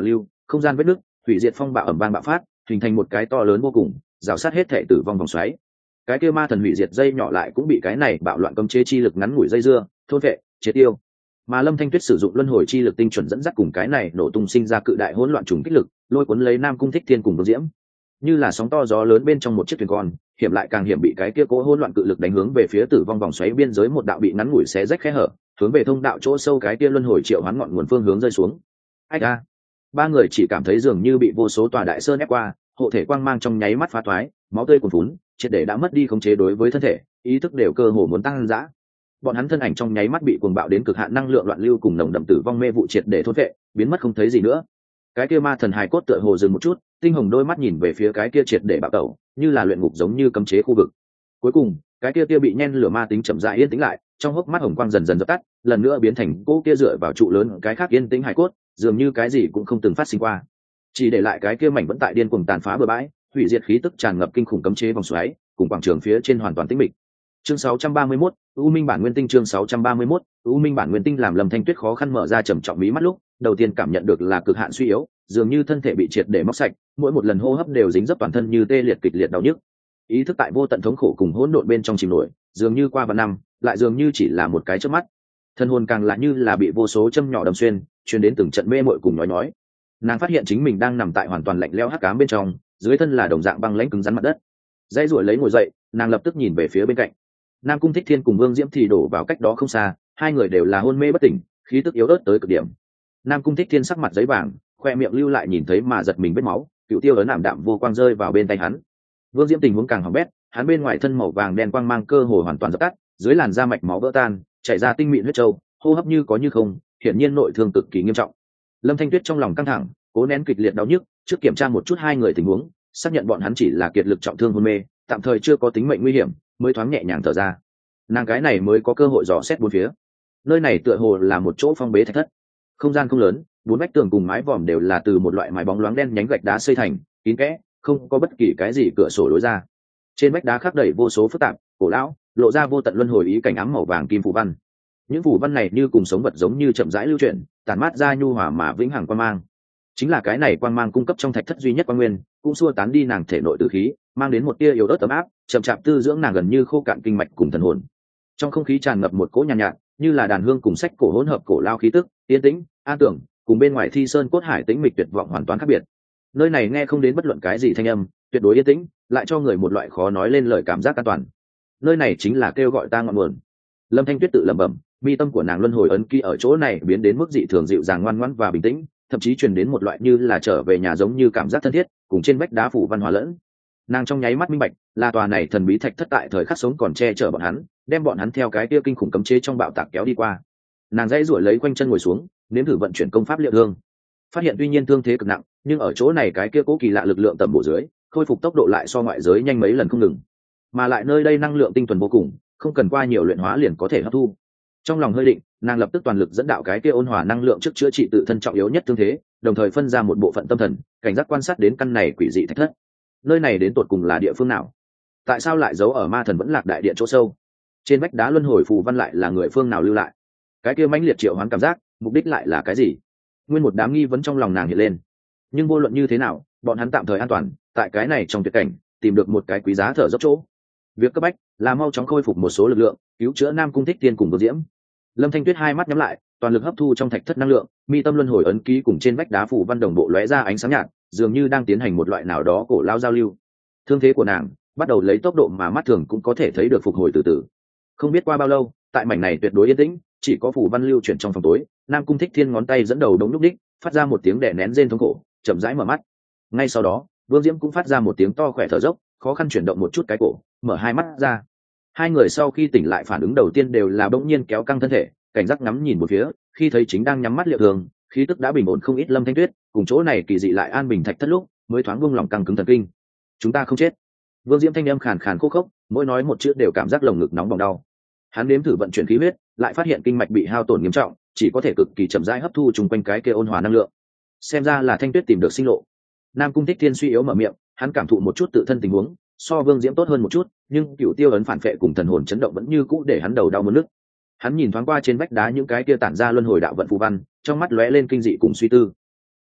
không gian vết nứt, hủy diệt phong bạo ẩm vang bạo phát, hình thành một cái to lớn vô cùng, rào sát hết thể tử vong vòng xoáy. Cái kia ma thần hủy diệt dây nhỏ lại cũng bị cái này bạo loạn cấm chế chi lực ngắn ngủi dây dưa, thôn vệ, triệt tiêu. Mà Lâm Thanh Tuyết sử dụng luân hồi chi lực tinh chuẩn dẫn dắt cùng cái này nổ tung sinh ra cự đại hỗn loạn trùng kích lực, lôi cuốn lấy Nam Cung Thích Thiên cùng Vương Diễm. Như là sóng to gió lớn bên trong một chiếc thuyền con, hiểm lại càng hiểm bị cái kia cố hỗn loạn cự lực đánh hướng về phía tử vong vòng xoáy biên giới một đạo bị ngắn ngủi xé rách khe hở, hướng về thông đạo chỗ sâu cái kia luân hồi triệu hoán ngọn nguồn phương hướng rơi xuống. Ách a! Ba người chỉ cảm thấy dường như bị vô số tòa đại sơn ép qua, hộ thể quang mang trong nháy mắt phá thoái, máu tươi cuồn phún, triệt để đã mất đi khống chế đối với thân thể, ý thức đều cơ hồ muốn tăng dã. Bọn hắn thân ảnh trong nháy mắt bị cuồng bạo đến cực hạn năng lượng loạn lưu cùng nồng đậm tử vong mê vụ triệt để thôn vệ, biến mất không thấy gì nữa. Cái kia ma thần hài cốt tựa hồ dừng một chút, tinh hồng đôi mắt nhìn về phía cái kia triệt để bạo tẩu, như là luyện ngục giống như cấm chế khu vực. Cuối cùng, cái kia kia bị nhen lửa ma tính chậm rãi yên tĩnh lại, trong hốc mắt hồng quang dần dần dập tắt, lần nữa biến thành cô kia dựa vào trụ lớn cái khác yên tĩnh hài cốt, dường như cái gì cũng không từng phát sinh qua. Chỉ để lại cái kia mảnh vẫn tại điên cuồng tàn phá bừa bãi, hủy diệt khí tức tràn ngập kinh khủng cấm chế vòng xoáy, cùng quảng trường phía trên hoàn toàn tĩnh mịch. Chương sáu trăm ba mươi mốt, U Minh bản nguyên tinh chương sáu trăm ba mươi mốt, U Minh bản nguyên tinh làm Lâm Thanh Tuyết khó khăn mở ra trầm trọng mí mắt lúc, đầu tiên cảm nhận được là cực hạn suy yếu, dường như thân thể bị triệt để móc sạch, mỗi một lần hô hấp đều dính dấp toàn thân như tê liệt kịch liệt đau nhức. Ý thức tại vô tận thống khổ cùng hỗn độn bên trong chìm nổi, dường như qua vạn năm, lại dường như chỉ là một cái chớp mắt. Thân hồn càng là như là bị vô số châm nhỏ đâm xuyên, truyền đến từng trận mê muội cùng nói nói. Nàng phát hiện chính mình đang nằm tại hoàn toàn lạnh lẽo hắc ám bên trong, dưới thân là đồng dạng băng lãnh cứng rắn mặt đất. Dãy ruổi lấy ngồi dậy, nàng lập tức nhìn về phía bên cạnh. Nam Cung Thích Thiên cùng Vương Diễm thì đổ vào cách đó không xa, hai người đều là hôn mê bất tỉnh, khí tức yếu ớt tới cực điểm. Nam Cung Thích Thiên sắc mặt giấy vàng, khoe miệng lưu lại nhìn thấy mà giật mình vết máu, cựu tiêu ấn ảm đạm vô quang rơi vào bên tay hắn. Vương Diễm tình huống càng hỏng bét, hắn bên ngoài thân màu vàng đen quang mang cơ hồ hoàn toàn dập tắt, dưới làn da mạch máu vỡ tan, chảy ra tinh mịn huyết châu, hô hấp như có như không, hiển nhiên nội thương cực kỳ nghiêm trọng. Lâm Thanh Tuyết trong lòng căng thẳng, cố nén kịch liệt đau nhức, trước kiểm tra một chút hai người tình huống, xác nhận bọn hắn chỉ là kiệt lực trọng thương hôn mê, tạm thời chưa có tính mệnh nguy hiểm, mới thoáng nhẹ nhàng thở ra. Nàng cái này mới có cơ hội dò xét bốn phía. Nơi này tựa hồ là một chỗ phong bế thạch thất, không gian không lớn, bốn vách tường cùng mái vòm đều là từ một loại mái bóng loáng đen nhánh gạch đá xây thành, kín kẽ, không có bất kỳ cái gì cửa sổ lối ra. Trên vách đá khắc đầy vô số phức tạp, cổ lão, lộ ra vô tận luân hồi ý cảnh ám màu vàng kim phù văn. Những phù văn này như cùng sống vật giống như chậm rãi lưu chuyển, tản mát ra nhu hòa mà vĩnh hằng quang mang. Chính là cái này quang mang cung cấp trong thạch thất duy nhất quang nguyên, cũng xua tán đi nàng thể nội tử khí, mang đến một tia yếu ớt ấm áp, chậm chạp tư dưỡng nàng gần như khô cạn kinh mạch cùng thần hồn. Trong không khí tràn ngập một cỗ nhàn nhạt, nhạt, như là đàn hương cùng sách cổ hỗn hợp cổ lao khí tức, yên tĩnh, an tưởng, cùng bên ngoài thi sơn cốt hải tĩnh mịch tuyệt vọng hoàn toàn khác biệt. Nơi này nghe không đến bất luận cái gì thanh âm, tuyệt đối yên tĩnh, lại cho người một loại khó nói lên lời cảm giác an toàn. Nơi này chính là kêu gọi ta ngọn nguồn. Lâm Thanh Tuyết tự lẩm bẩm, mi tâm của nàng luân hồi ấn ký ở chỗ này biến đến mức dị thường dịu dàng ngoan ngoãn và bình tĩnh, thậm chí truyền đến một loại như là trở về nhà giống như cảm giác thân thiết, cùng trên vách đá phủ văn hòa lẫn. Nàng trong nháy mắt minh bạch, là tòa này thần bí thạch thất tại thời khắc sống còn che chở bọn hắn, đem bọn hắn theo cái kia kinh khủng cấm chế trong bạo tạc kéo đi qua. Nàng dãy ruổi lấy quanh chân ngồi xuống, nếm thử vận chuyển công pháp liệu thương. Phát hiện tuy nhiên thương thế cực nặng, nhưng ở chỗ này cái kia cố kỳ lạ lực lượng tầm bổ dưới, khôi phục tốc độ lại so ngoại giới nhanh mấy lần không ngừng. Mà lại nơi đây năng lượng tinh thuần vô cùng, không cần qua nhiều luyện hóa liền có thể hấp thu. Trong lòng hơi định, nàng lập tức toàn lực dẫn đạo cái kia ôn hòa năng lượng trước chữa trị tự thân trọng yếu nhất thương thế, đồng thời phân ra một bộ phận tâm thần, cảnh giác quan sát đến căn này quỷ dị thạch thất. Nơi này đến tột cùng là địa phương nào? Tại sao lại giấu ở ma thần vẫn lạc đại điện chỗ sâu? Trên vách đá luân hồi phù văn lại là người phương nào lưu lại? Cái kia mãnh liệt triệu hoán cảm giác, mục đích lại là cái gì? Nguyên một đám nghi vấn trong lòng nàng hiện lên. Nhưng vô luận như thế nào, bọn hắn tạm thời an toàn, tại cái này trong tuyệt cảnh, tìm được một cái quý giá thở dốc chỗ. Việc cấp bách là mau chóng khôi phục một số lực lượng, cứu chữa Nam Cung Thích Tiên cùng Vương Diễm. Lâm Thanh Tuyết hai mắt nhắm lại, toàn lực hấp thu trong thạch thất năng lượng, mi tâm luân hồi ấn ký cùng trên vách đá phủ văn đồng bộ lóe ra ánh sáng nhạt, dường như đang tiến hành một loại nào đó cổ lao giao lưu. Thương thế của nàng bắt đầu lấy tốc độ mà mắt thường cũng có thể thấy được phục hồi từ từ. Không biết qua bao lâu, tại mảnh này tuyệt đối yên tĩnh, chỉ có phủ văn lưu chuyển trong phòng tối, Nam Cung Thích Thiên ngón tay dẫn đầu đống lúc đích, phát ra một tiếng đè nén rên thống khổ, chậm rãi mở mắt. Ngay sau đó, Vương Diễm cũng phát ra một tiếng to khỏe thở dốc, khó khăn chuyển động một chút cái cổ, mở hai mắt ra. Hai người sau khi tỉnh lại phản ứng đầu tiên đều là bỗng nhiên kéo căng thân thể, cảnh giác ngắm nhìn một phía, khi thấy chính đang nhắm mắt liệu thường, khí tức đã bình ổn không ít Lâm Thanh Tuyết, cùng chỗ này kỳ dị lại an bình thạch thất lúc, mới thoáng buông lòng căng cứng thần kinh. Chúng ta không chết. Vương Diễm thanh âm khàn khàn khô khốc, mỗi nói một chữ đều cảm giác lồng ngực nóng bỏng đau. Hắn nếm thử vận chuyển khí huyết, lại phát hiện kinh mạch bị hao tổn nghiêm trọng, chỉ có thể cực kỳ chậm rãi hấp thu chung quanh cái kia ôn hòa năng lượng. Xem ra là Thanh Tuyết tìm được sinh lộ. Nam Cung Thích Thiên suy yếu mở miệng, hắn cảm thụ một chút tự thân tình huống, so Vương Diễm tốt hơn một chút, nhưng cựu tiêu ấn phản phệ cùng thần hồn chấn động vẫn như cũ để hắn đầu đau muốn nức. Hắn nhìn thoáng qua trên vách đá những cái kia tản ra luân hồi đạo vận phù văn, trong mắt lóe lên kinh dị cùng suy tư.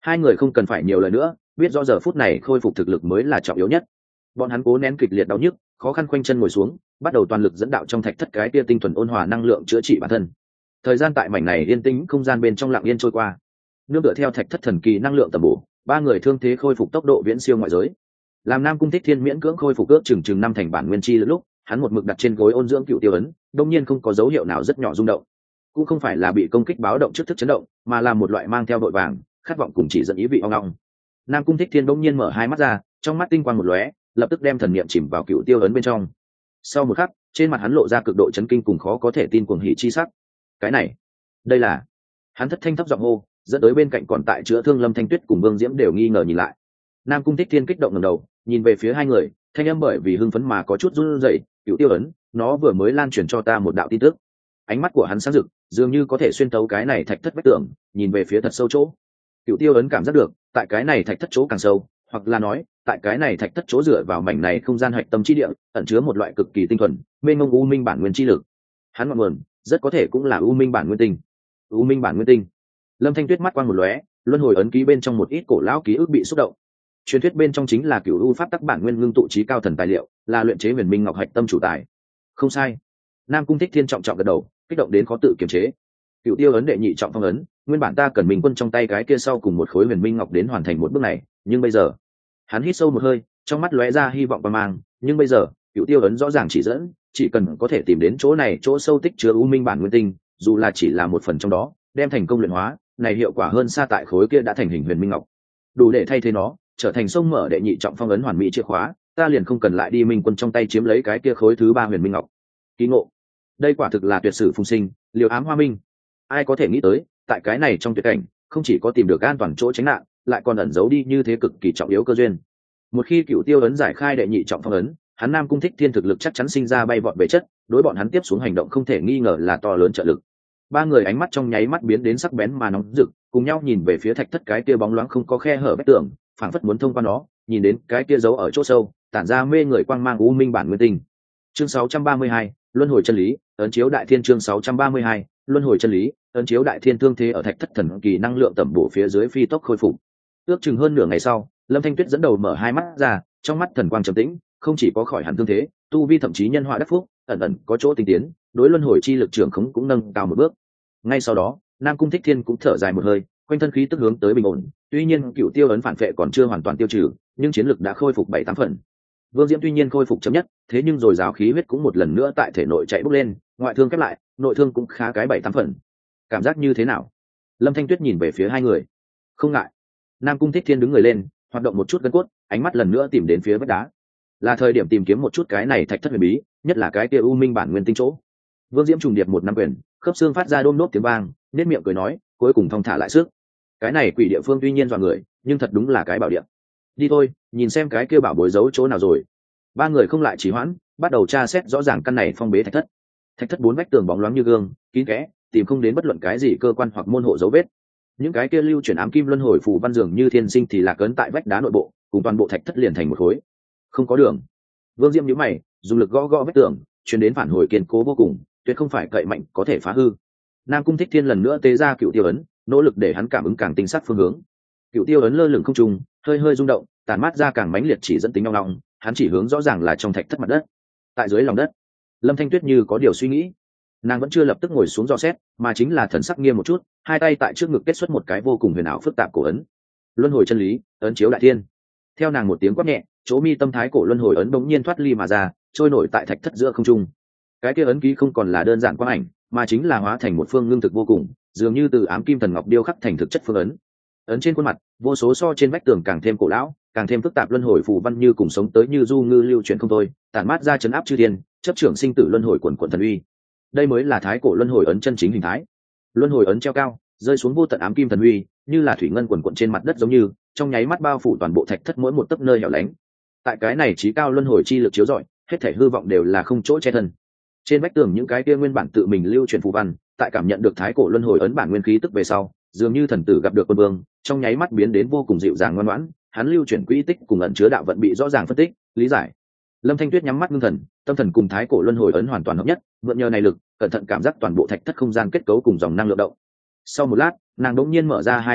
Hai người không cần phải nhiều lời nữa, biết rõ giờ phút này khôi phục thực lực mới là trọng yếu nhất. Bọn hắn cố nén kịch liệt đau nhức, khó khăn khoanh chân ngồi xuống, bắt đầu toàn lực dẫn đạo trong thạch thất cái tia tinh thuần ôn hòa năng lượng chữa trị bản thân. Thời gian tại mảnh này yên tĩnh không gian bên trong lặng yên trôi qua. Nương tựa theo thạch thất thần kỳ năng lượng tầm bổ, ba người thương thế khôi phục tốc độ viễn siêu ngoại giới. Làm Nam Cung Thích Thiên miễn cưỡng khôi phục ước chừng chừng năm thành bản nguyên chi lúc, hắn một mực đặt trên gối ôn dưỡng cựu tiêu ấn, đông nhiên không có dấu hiệu nào rất nhỏ rung động. Cũng không phải là bị công kích báo động trước thức chấn động, mà là một loại mang theo đội vàng, khát vọng cùng chỉ dẫn ý vị ong ong. Nam Cung Thích Thiên đông nhiên mở hai mắt ra, trong mắt tinh quang một lóe, lập tức đem thần niệm chìm vào cựu tiêu ấn bên trong. Sau một khắc, trên mặt hắn lộ ra cực độ chấn kinh cùng khó có thể tin cuồng hỉ chi sắc. Cái này, đây là... Hắn thất thanh thấp giọng hô, dẫn tới bên cạnh còn tại chữa thương Lâm Thanh Tuyết cùng Vương Diễm đều nghi ngờ nhìn lại. Nam Cung Thích Thiên kích động ngẩng đầu, nhìn về phía hai người, thanh âm bởi vì hưng phấn mà có chút run rẩy, "Cựu tiêu ấn, nó vừa mới lan truyền cho ta một đạo tin tức." Ánh mắt của hắn sáng rực, dường như có thể xuyên tấu cái này thạch thất vách tường, nhìn về phía thật sâu chỗ. Cựu tiêu ấn cảm giác được, tại cái này thạch thất chỗ càng sâu, hoặc là nói, tại cái này thạch thất chỗ dựa vào mảnh này không gian hạch tâm chi địa, ẩn chứa một loại cực kỳ tinh thuần, mênh mông u minh bản nguyên chi lực. Hắn ngọn nguồn, rất có thể cũng là u minh bản nguyên tinh. U minh bản nguyên tinh. Lâm Thanh Tuyết mắt quang một lóe, luân hồi ấn ký bên trong một ít cổ lão ký ức bị xúc động. Truyền thuyết bên trong chính là cửu u pháp tắc bản nguyên ngưng tụ trí cao thần tài liệu, là luyện chế huyền minh ngọc hạch tâm chủ tài. Không sai. Nam Cung Thích Thiên trọng trọng gật đầu, kích động đến khó tự kiềm chế. Cửu tiêu ấn đệ nhị trọng phong ấn, nguyên bản ta cần minh quân trong tay cái kia sau cùng một khối huyền minh ngọc đến hoàn thành một bước này, nhưng bây giờ, hắn hít sâu một hơi, trong mắt lóe ra hy vọng và mang, nhưng bây giờ, cửu tiêu ấn rõ ràng chỉ dẫn, chỉ cần có thể tìm đến chỗ này, chỗ sâu tích chứa u minh bản nguyên tinh, dù là chỉ là một phần trong đó, đem thành công luyện hóa, này hiệu quả hơn xa tại khối kia đã thành hình huyền minh ngọc, đủ để thay thế nó trở thành sông mở đệ nhị trọng phong ấn hoàn mỹ chìa khóa, ta liền không cần lại đi minh quân trong tay chiếm lấy cái kia khối thứ ba huyền minh ngọc. Kỳ ngộ, đây quả thực là tuyệt sử phùng sinh, liều ám hoa minh. Ai có thể nghĩ tới, tại cái này trong tuyệt cảnh, không chỉ có tìm được an toàn chỗ tránh nạn, lại còn ẩn giấu đi như thế cực kỳ trọng yếu cơ duyên. Một khi cựu tiêu ấn giải khai đệ nhị trọng phong ấn, hắn Nam Cung Thích Thiên thực lực chắc chắn sinh ra bay vọt về chất, đối bọn hắn tiếp xuống hành động không thể nghi ngờ là to lớn trợ lực. Ba người ánh mắt trong nháy mắt biến đến sắc bén mà nóng rực, cùng nhau nhìn về phía thạch thất cái kia bóng loáng không có khe hở vách tường, phảng phất muốn thông qua nó, nhìn đến cái kia giấu ở chỗ sâu, tản ra mê người quang mang u minh bản nguyên tinh. Chương sáu trăm ba mươi hai, luân hồi chân lý, ấn chiếu đại thiên. Chương sáu trăm ba mươi hai, luân hồi chân lý, ấn chiếu đại thiên. Thương thế ở thạch thất thần kỳ năng lượng tẩm bổ phía dưới phi tốc khôi phục. Ước chừng hơn nửa ngày sau, Lâm Thanh Tuyết dẫn đầu mở hai mắt ra, trong mắt thần quang trầm tĩnh, không chỉ có khỏi hẳn thương thế, tu vi thậm chí nhân họa đắc phúc, ẩn ẩn có chỗ tinh tiến, đối luân hồi chi lực trưởng khống cũng nâng cao một bước. Ngay sau đó, Nam Cung Thích Thiên cũng thở dài một hơi, quanh thân khí tức hướng tới bình ổn. Tuy nhiên cựu tiêu ấn phản vệ còn chưa hoàn toàn tiêu trừ, nhưng chiến lực đã khôi phục bảy tám phần. Vương Diễm tuy nhiên khôi phục chậm nhất, thế nhưng rồi giáo khí huyết cũng một lần nữa tại thể nội chạy bốc lên, ngoại thương khép lại, nội thương cũng khá cái bảy tám phần. Cảm giác như thế nào? Lâm Thanh Tuyết nhìn về phía hai người. Không ngại. Nam Cung Thích Thiên đứng người lên, hoạt động một chút gân cốt, ánh mắt lần nữa tìm đến phía vách đá. Là thời điểm tìm kiếm một chút cái này thạch thất huyền bí, nhất là cái kia u minh bản nguyên tinh chỗ. Vương Diễm trùng điệp một năm quyền, khớp xương phát ra đôm nốt tiếng vang, nét miệng cười nói, cuối cùng thong thả lại sức. Cái này quỷ địa phương tuy nhiên dọa người, nhưng thật đúng là cái bảo địa. Đi thôi, nhìn xem cái kia bảo bối giấu chỗ nào rồi. Ba người không lại trì hoãn, bắt đầu tra xét rõ ràng căn này phong bế thạch thất. Thạch thất bốn vách tường bóng loáng như gương, kín kẽ, tìm không đến bất luận cái gì cơ quan hoặc môn hộ dấu vết. Những cái kia lưu chuyển ám kim luân hồi phù văn dường như thiên sinh thì lạc ấn tại vách đá nội bộ, cùng toàn bộ thạch thất liền thành một khối. Không có đường. Vương Diễm nhíu mày, dùng lực gõ gõ vách tường, truyền đến phản hồi kiên cố vô cùng, tuyệt không phải cậy mạnh có thể phá hư. Nam Cung Thích Thiên lần nữa tế ra cựu tiêu ấn, nỗ lực để hắn cảm ứng càng tinh xác phương hướng. Cựu tiêu ấn lơ lửng không trung, hơi hơi rung động, tản mát ra càng mãnh liệt chỉ dẫn tính long long, hắn chỉ hướng rõ ràng là trong thạch thất mặt đất. Tại dưới lòng đất, Lâm Thanh Tuyết như có điều suy nghĩ, nàng vẫn chưa lập tức ngồi xuống dò xét, mà chính là thần sắc nghiêm một chút, hai tay tại trước ngực kết xuất một cái vô cùng huyền ảo phức tạp cổ ấn. Luân hồi chân lý, ấn chiếu đại thiên. Theo nàng một tiếng quát nhẹ, chỗ mi tâm thái cổ luân hồi ấn bỗng nhiên thoát ly mà ra, trôi nổi tại thạch thất giữa không trung. Cái kia ấn ký không còn là đơn giản quang ảnh, mà chính là hóa thành một phương ngưng thực vô cùng, dường như từ ám kim thần ngọc điêu khắc thành thực chất phương ấn. Ấn trên khuôn mặt, vô số so trên vách tường càng thêm cổ lão, càng thêm phức tạp luân hồi phù văn như cùng sống tới như du ngư lưu chuyển không thôi, tản mát ra chấn áp chư thiên, chấp trưởng sinh tử luân hồi quần quần thần uy. Đây mới là thái cổ luân hồi ấn chân chính hình thái. Luân hồi ấn treo cao, rơi xuống vô tận ám kim thần uy, như là thủy ngân quần quần trên mặt đất giống như, trong nháy mắt bao phủ toàn bộ thạch thất mỗi một tấc nơi hẻo lánh. Tại cái này chí cao luân hồi chi lực chiếu rọi, hết thảy hư vọng đều là không chỗ che thân. Trên vách tường những cái kia nguyên bản tự mình lưu truyền phù văn, tại cảm nhận được thái cổ luân hồi ấn bản nguyên khí tức về sau, dường như thần tử gặp được quân vương, trong nháy mắt biến đến vô cùng dịu dàng ngoan ngoãn, hắn lưu chuyển quỹ tích cùng ẩn chứa đạo vận bị rõ ràng phân tích, lý giải. Lâm Thanh Tuyết nhắm mắt ngưng thần, tâm thần cùng thái cổ luân hồi ấn hoàn toàn hợp nhất, mượn nhờ này lực, cẩn thận cảm giác toàn bộ thạch thất không gian kết cấu cùng dòng năng lượng động. Sau một lát, nàng đột nhiên mở ra hai con mắt,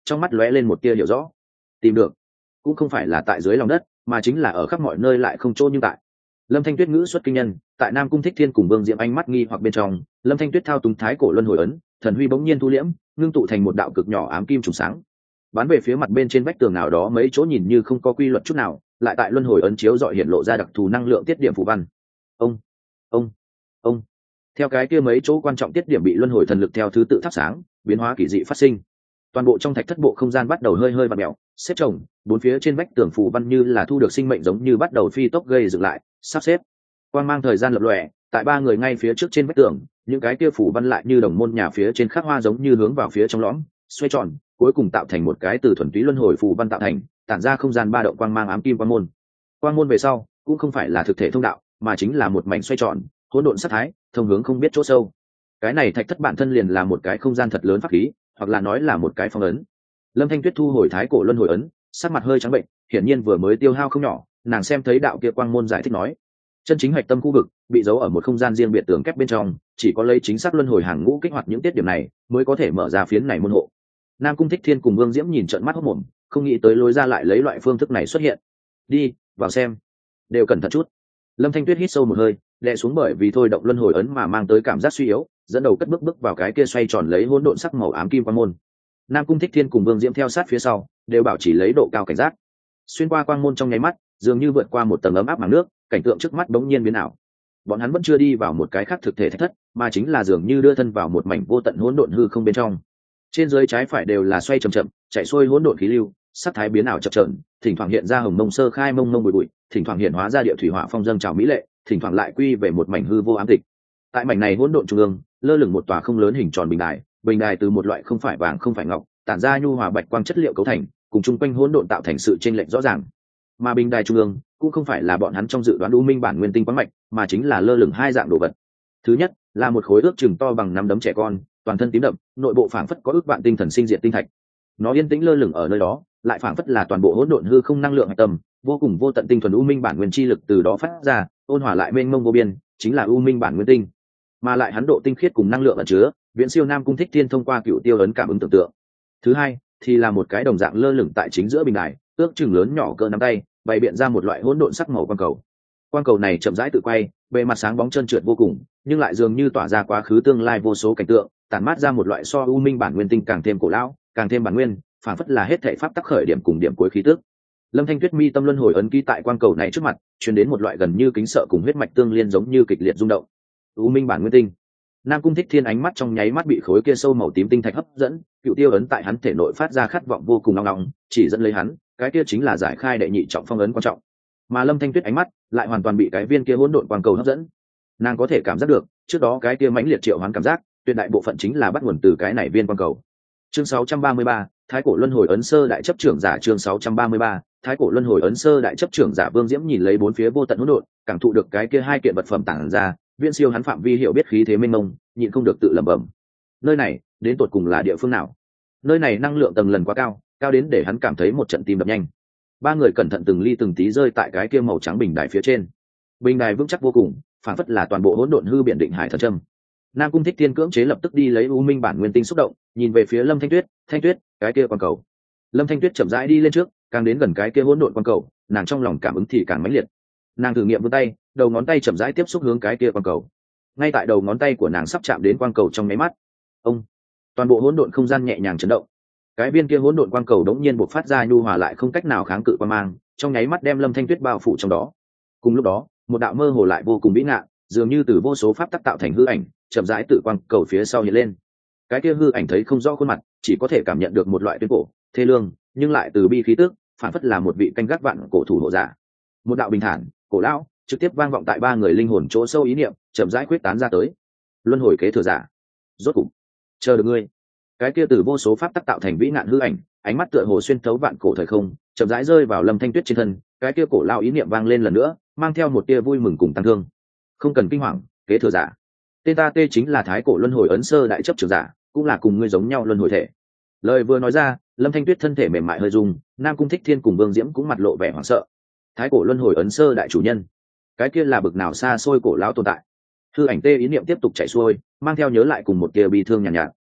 trong mắt lóe lên một tia hiểu rõ. Tìm được cũng không phải là tại dưới lòng đất, mà chính là ở khắp mọi nơi lại không chỗ như tại. Lâm Thanh Tuyết ngữ xuất kinh nhân, tại Nam Cung Thích Thiên cùng Vương Diễm ánh mắt nghi hoặc bên trong, Lâm Thanh Tuyết thao túng thái cổ luân hồi ấn, thần huy bỗng nhiên thu liễm, ngưng tụ thành một đạo cực nhỏ ám kim trùng sáng, bắn về phía mặt bên trên vách tường nào đó mấy chỗ nhìn như không có quy luật chút nào, lại tại luân hồi ấn chiếu dọi hiện lộ ra đặc thù năng lượng tiết điểm phù văn. Ông, ông, ông. Theo cái kia mấy chỗ quan trọng tiết điểm bị luân hồi thần lực theo thứ tự thắp sáng, biến hóa kỳ dị phát sinh. Toàn bộ trong thạch thất bộ không gian bắt đầu hơi hơi vặn mèo, xếp chồng, bốn phía trên vách tường phù văn như là thu được sinh mệnh giống như bắt đầu phi tốc gây dựng lại, sắp xếp. Quang mang thời gian lập lòe, tại ba người ngay phía trước trên vách tường, những cái kia phù văn lại như đồng môn nhà phía trên khắc hoa giống như hướng vào phía trong lõm, xoay tròn, cuối cùng tạo thành một cái từ thuần túy luân hồi phù văn tạo thành, tản ra không gian ba động quang mang ám kim quang môn. Quang môn về sau, cũng không phải là thực thể thông đạo, mà chính là một mảnh xoay tròn, hỗn độn sát thái, thông hướng không biết chỗ sâu. Cái này thạch thất bản thân liền là một cái không gian thật lớn pháp khí, hoặc là nói là một cái phong ấn. Lâm Thanh Tuyết thu hồi thái cổ luân hồi ấn, sắc mặt hơi trắng bệnh, hiển nhiên vừa mới tiêu hao không nhỏ. Nàng xem thấy đạo kia quang môn giải thích nói, chân chính hạch tâm khu vực bị giấu ở một không gian riêng biệt tường kép bên trong, chỉ có lấy chính xác luân hồi hàng ngũ kích hoạt những tiết điểm này, mới có thể mở ra phiến này môn hộ. Nam Cung Thích Thiên cùng Vương Diễm nhìn trợn mắt hốt mồm, không nghĩ tới lối ra lại lấy loại phương thức này xuất hiện. Đi vào xem, đều cẩn thận chút. Lâm Thanh Tuyết hít sâu một hơi, đè xuống bởi vì thôi động luân hồi ấn mà mang tới cảm giác suy yếu, dẫn đầu cất bước bước vào cái kia xoay tròn lấy hỗn độn sắc màu ám kim quang môn. Nam Cung Thích Thiên cùng Vương Diễm theo sát phía sau, đều bảo chỉ lấy độ cao cảnh giác. Xuyên qua quang môn trong nháy mắt, dường như vượt qua một tầng ấm áp màng nước, cảnh tượng trước mắt bỗng nhiên biến ảo. Bọn hắn vẫn chưa đi vào một cái khác thực thể thạch thất, mà chính là dường như đưa thân vào một mảnh vô tận hỗn độn hư không bên trong. Trên dưới trái phải đều là xoay chậm chậm, chạy xuôi hỗn độn khí lưu, sắc thái biến ảo chập chờn, thỉnh thoảng hiện ra hồng mông sơ khai mông mông bụi bụi, thỉnh thoảng hiện hóa ra địa thủy hỏa phong dâng trào mỹ lệ, thỉnh thoảng lại quy về một mảnh hư vô ám tịch. Tại mảnh này hỗn độn trung ương, lơ lửng một tòa không lớn hình tròn bình đài, bình đài từ một loại không phải vàng không phải ngọc, tản ra nhu hòa bạch quang chất liệu cấu thành, cùng chung quanh hỗn độn tạo thành sự chênh lệch rõ ràng. Mà bình đài trung ương cũng không phải là bọn hắn trong dự đoán u minh bản nguyên tinh quán mạch, mà chính là lơ lửng hai dạng đồ vật. Thứ nhất là một khối ước chừng to bằng nắm đấm trẻ con, toàn thân tím đậm, nội bộ phảng phất có ước vạn tinh thần sinh diệt tinh thạch. Nó yên tĩnh lơ lửng ở nơi đó, lại phảng phất là toàn bộ hỗn độn hư không năng lượng hạch tâm, vô cùng vô tận tinh thuần u minh bản nguyên chi lực từ đó phát ra, ôn hòa lại mênh mông vô biên, chính là u minh bản nguyên tinh. Mà lại hắn độ tinh khiết cùng năng lượng ẩn chứa, viễn siêu Nam Cung Thích Thiên thông qua cựu tiêu ấn cảm ứng tưởng tượng. Thứ hai thì là một cái đồng dạng lơ lửng tại chính giữa bình đài, ước chừng lớn nhỏ cỡ nắm tay, bày biện ra một loại hỗn độn sắc màu quang cầu. Quang cầu này chậm rãi tự quay, bề mặt sáng bóng trơn trượt vô cùng, nhưng lại dường như tỏa ra quá khứ tương lai vô số cảnh tượng, tản mát ra một loại so u minh bản nguyên tinh càng thêm cổ lão, càng thêm bản nguyên, phản phất là hết thảy pháp tắc khởi điểm cùng điểm cuối khí tức. Lâm Thanh Tuyết mi tâm luân hồi ấn ký tại quang cầu này trước mặt, truyền đến một loại gần như kính sợ cùng huyết mạch tương liên giống như kịch liệt rung động. U minh bản nguyên tinh. Nam Cung Thích Thiên ánh mắt trong nháy mắt bị khối kia sâu màu tím tinh thạch hấp dẫn, cựu tiêu ấn tại hắn thể nội phát ra khát vọng vô cùng nóng nóng, chỉ dẫn lấy hắn, cái kia chính là giải khai đệ nhị trọng phong ấn quan trọng. Mà Lâm Thanh Tuyết ánh mắt lại hoàn toàn bị cái viên kia hỗn độn quang cầu hấp dẫn. Nàng có thể cảm giác được, trước đó cái kia mãnh liệt triệu hoán cảm giác, tuyệt đại bộ phận chính là bắt nguồn từ cái này viên quang cầu. Chương sáu trăm ba mươi ba, Thái cổ luân hồi ấn sơ đại chấp trưởng giả. Chương sáu trăm ba mươi ba, Thái cổ luân hồi ấn sơ đại chấp trưởng giả. Vương Diễm nhìn lấy bốn phía vô tận hỗn độn, cảm thụ được cái kia hai kiện vật phẩm tản ra, viễn siêu hắn phạm vi hiểu biết khí thế mênh mông, nhịn không được tự lẩm bẩm. Nơi này, đến tột cùng là địa phương nào? Nơi này năng lượng tầng lần quá cao, cao đến để hắn cảm thấy một trận tim đập nhanh. Ba người cẩn thận từng ly từng tí rơi tại cái kia màu trắng bình đài phía trên. Bình đài vững chắc vô cùng, phản phất là toàn bộ hỗn độn hư biển định hải thần trâm. Nam Cung Thích Thiên cưỡng chế lập tức đi lấy u minh bản nguyên tinh xúc động, nhìn về phía Lâm Thanh Tuyết, "Thanh Tuyết, cái kia quang cầu." Lâm Thanh Tuyết chậm rãi đi lên trước, càng đến gần cái kia hỗn độn quang cầu, nàng trong lòng cảm ứng thì càng mãnh liệt. Nàng thử nghiệm vươn tay, đầu ngón tay chậm rãi tiếp xúc hướng cái kia quang cầu. Ngay tại đầu ngón tay của nàng sắp chạm đến quang cầu trong nháy mắt, ông, toàn bộ hỗn độn không gian nhẹ nhàng chấn động. Cái viên kia hỗn độn quang cầu đống nhiên bộc phát ra nhu hòa lại không cách nào kháng cự quang mang, trong nháy mắt đem Lâm Thanh Tuyết bao phủ trong đó. Cùng lúc đó, một đạo mơ hồ lại vô cùng vĩ ngạn, dường như từ vô số pháp tắc tạo thành hư ảnh, chậm rãi tự quang cầu phía sau hiện lên. Cái kia hư ảnh thấy không rõ khuôn mặt, chỉ có thể cảm nhận được một loại tuyên cổ, thê lương, nhưng lại từ bi khí tức, phản phất là một vị canh gác vạn cổ thủ hộ giả. Một đạo bình thản, cổ lão, trực tiếp vang vọng tại ba người linh hồn chỗ sâu ý niệm, chậm rãi quyết tán ra tới. Luân hồi kế thừa giả, rốt cục chờ được ngươi. Cái kia từ vô số pháp tắc tạo thành vĩ nạn hư ảnh, ánh mắt tựa hồ xuyên thấu vạn cổ thời không, chậm rãi rơi vào Lâm Thanh Tuyết trên thân. Cái kia cổ lão ý niệm vang lên lần nữa, mang theo một tia vui mừng cùng tăng thương. Không cần kinh hoàng, kế thừa giả. Tên ta tê chính là Thái cổ luân hồi ấn sơ đại chấp trưởng giả, cũng là cùng ngươi giống nhau luân hồi thể. Lời vừa nói ra, Lâm Thanh Tuyết thân thể mềm mại hơi rung, Nam Cung Thích Thiên cùng Vương Diễm cũng mặt lộ vẻ hoảng sợ. Thái cổ luân hồi ấn sơ đại chủ nhân, cái kia là bực nào xa xôi cổ lão tồn tại. Hư ảnh tê ý niệm tiếp tục chạy xuôi, mang theo nhớ lại cùng một tia bi thương nhàn nhạt, nhạt.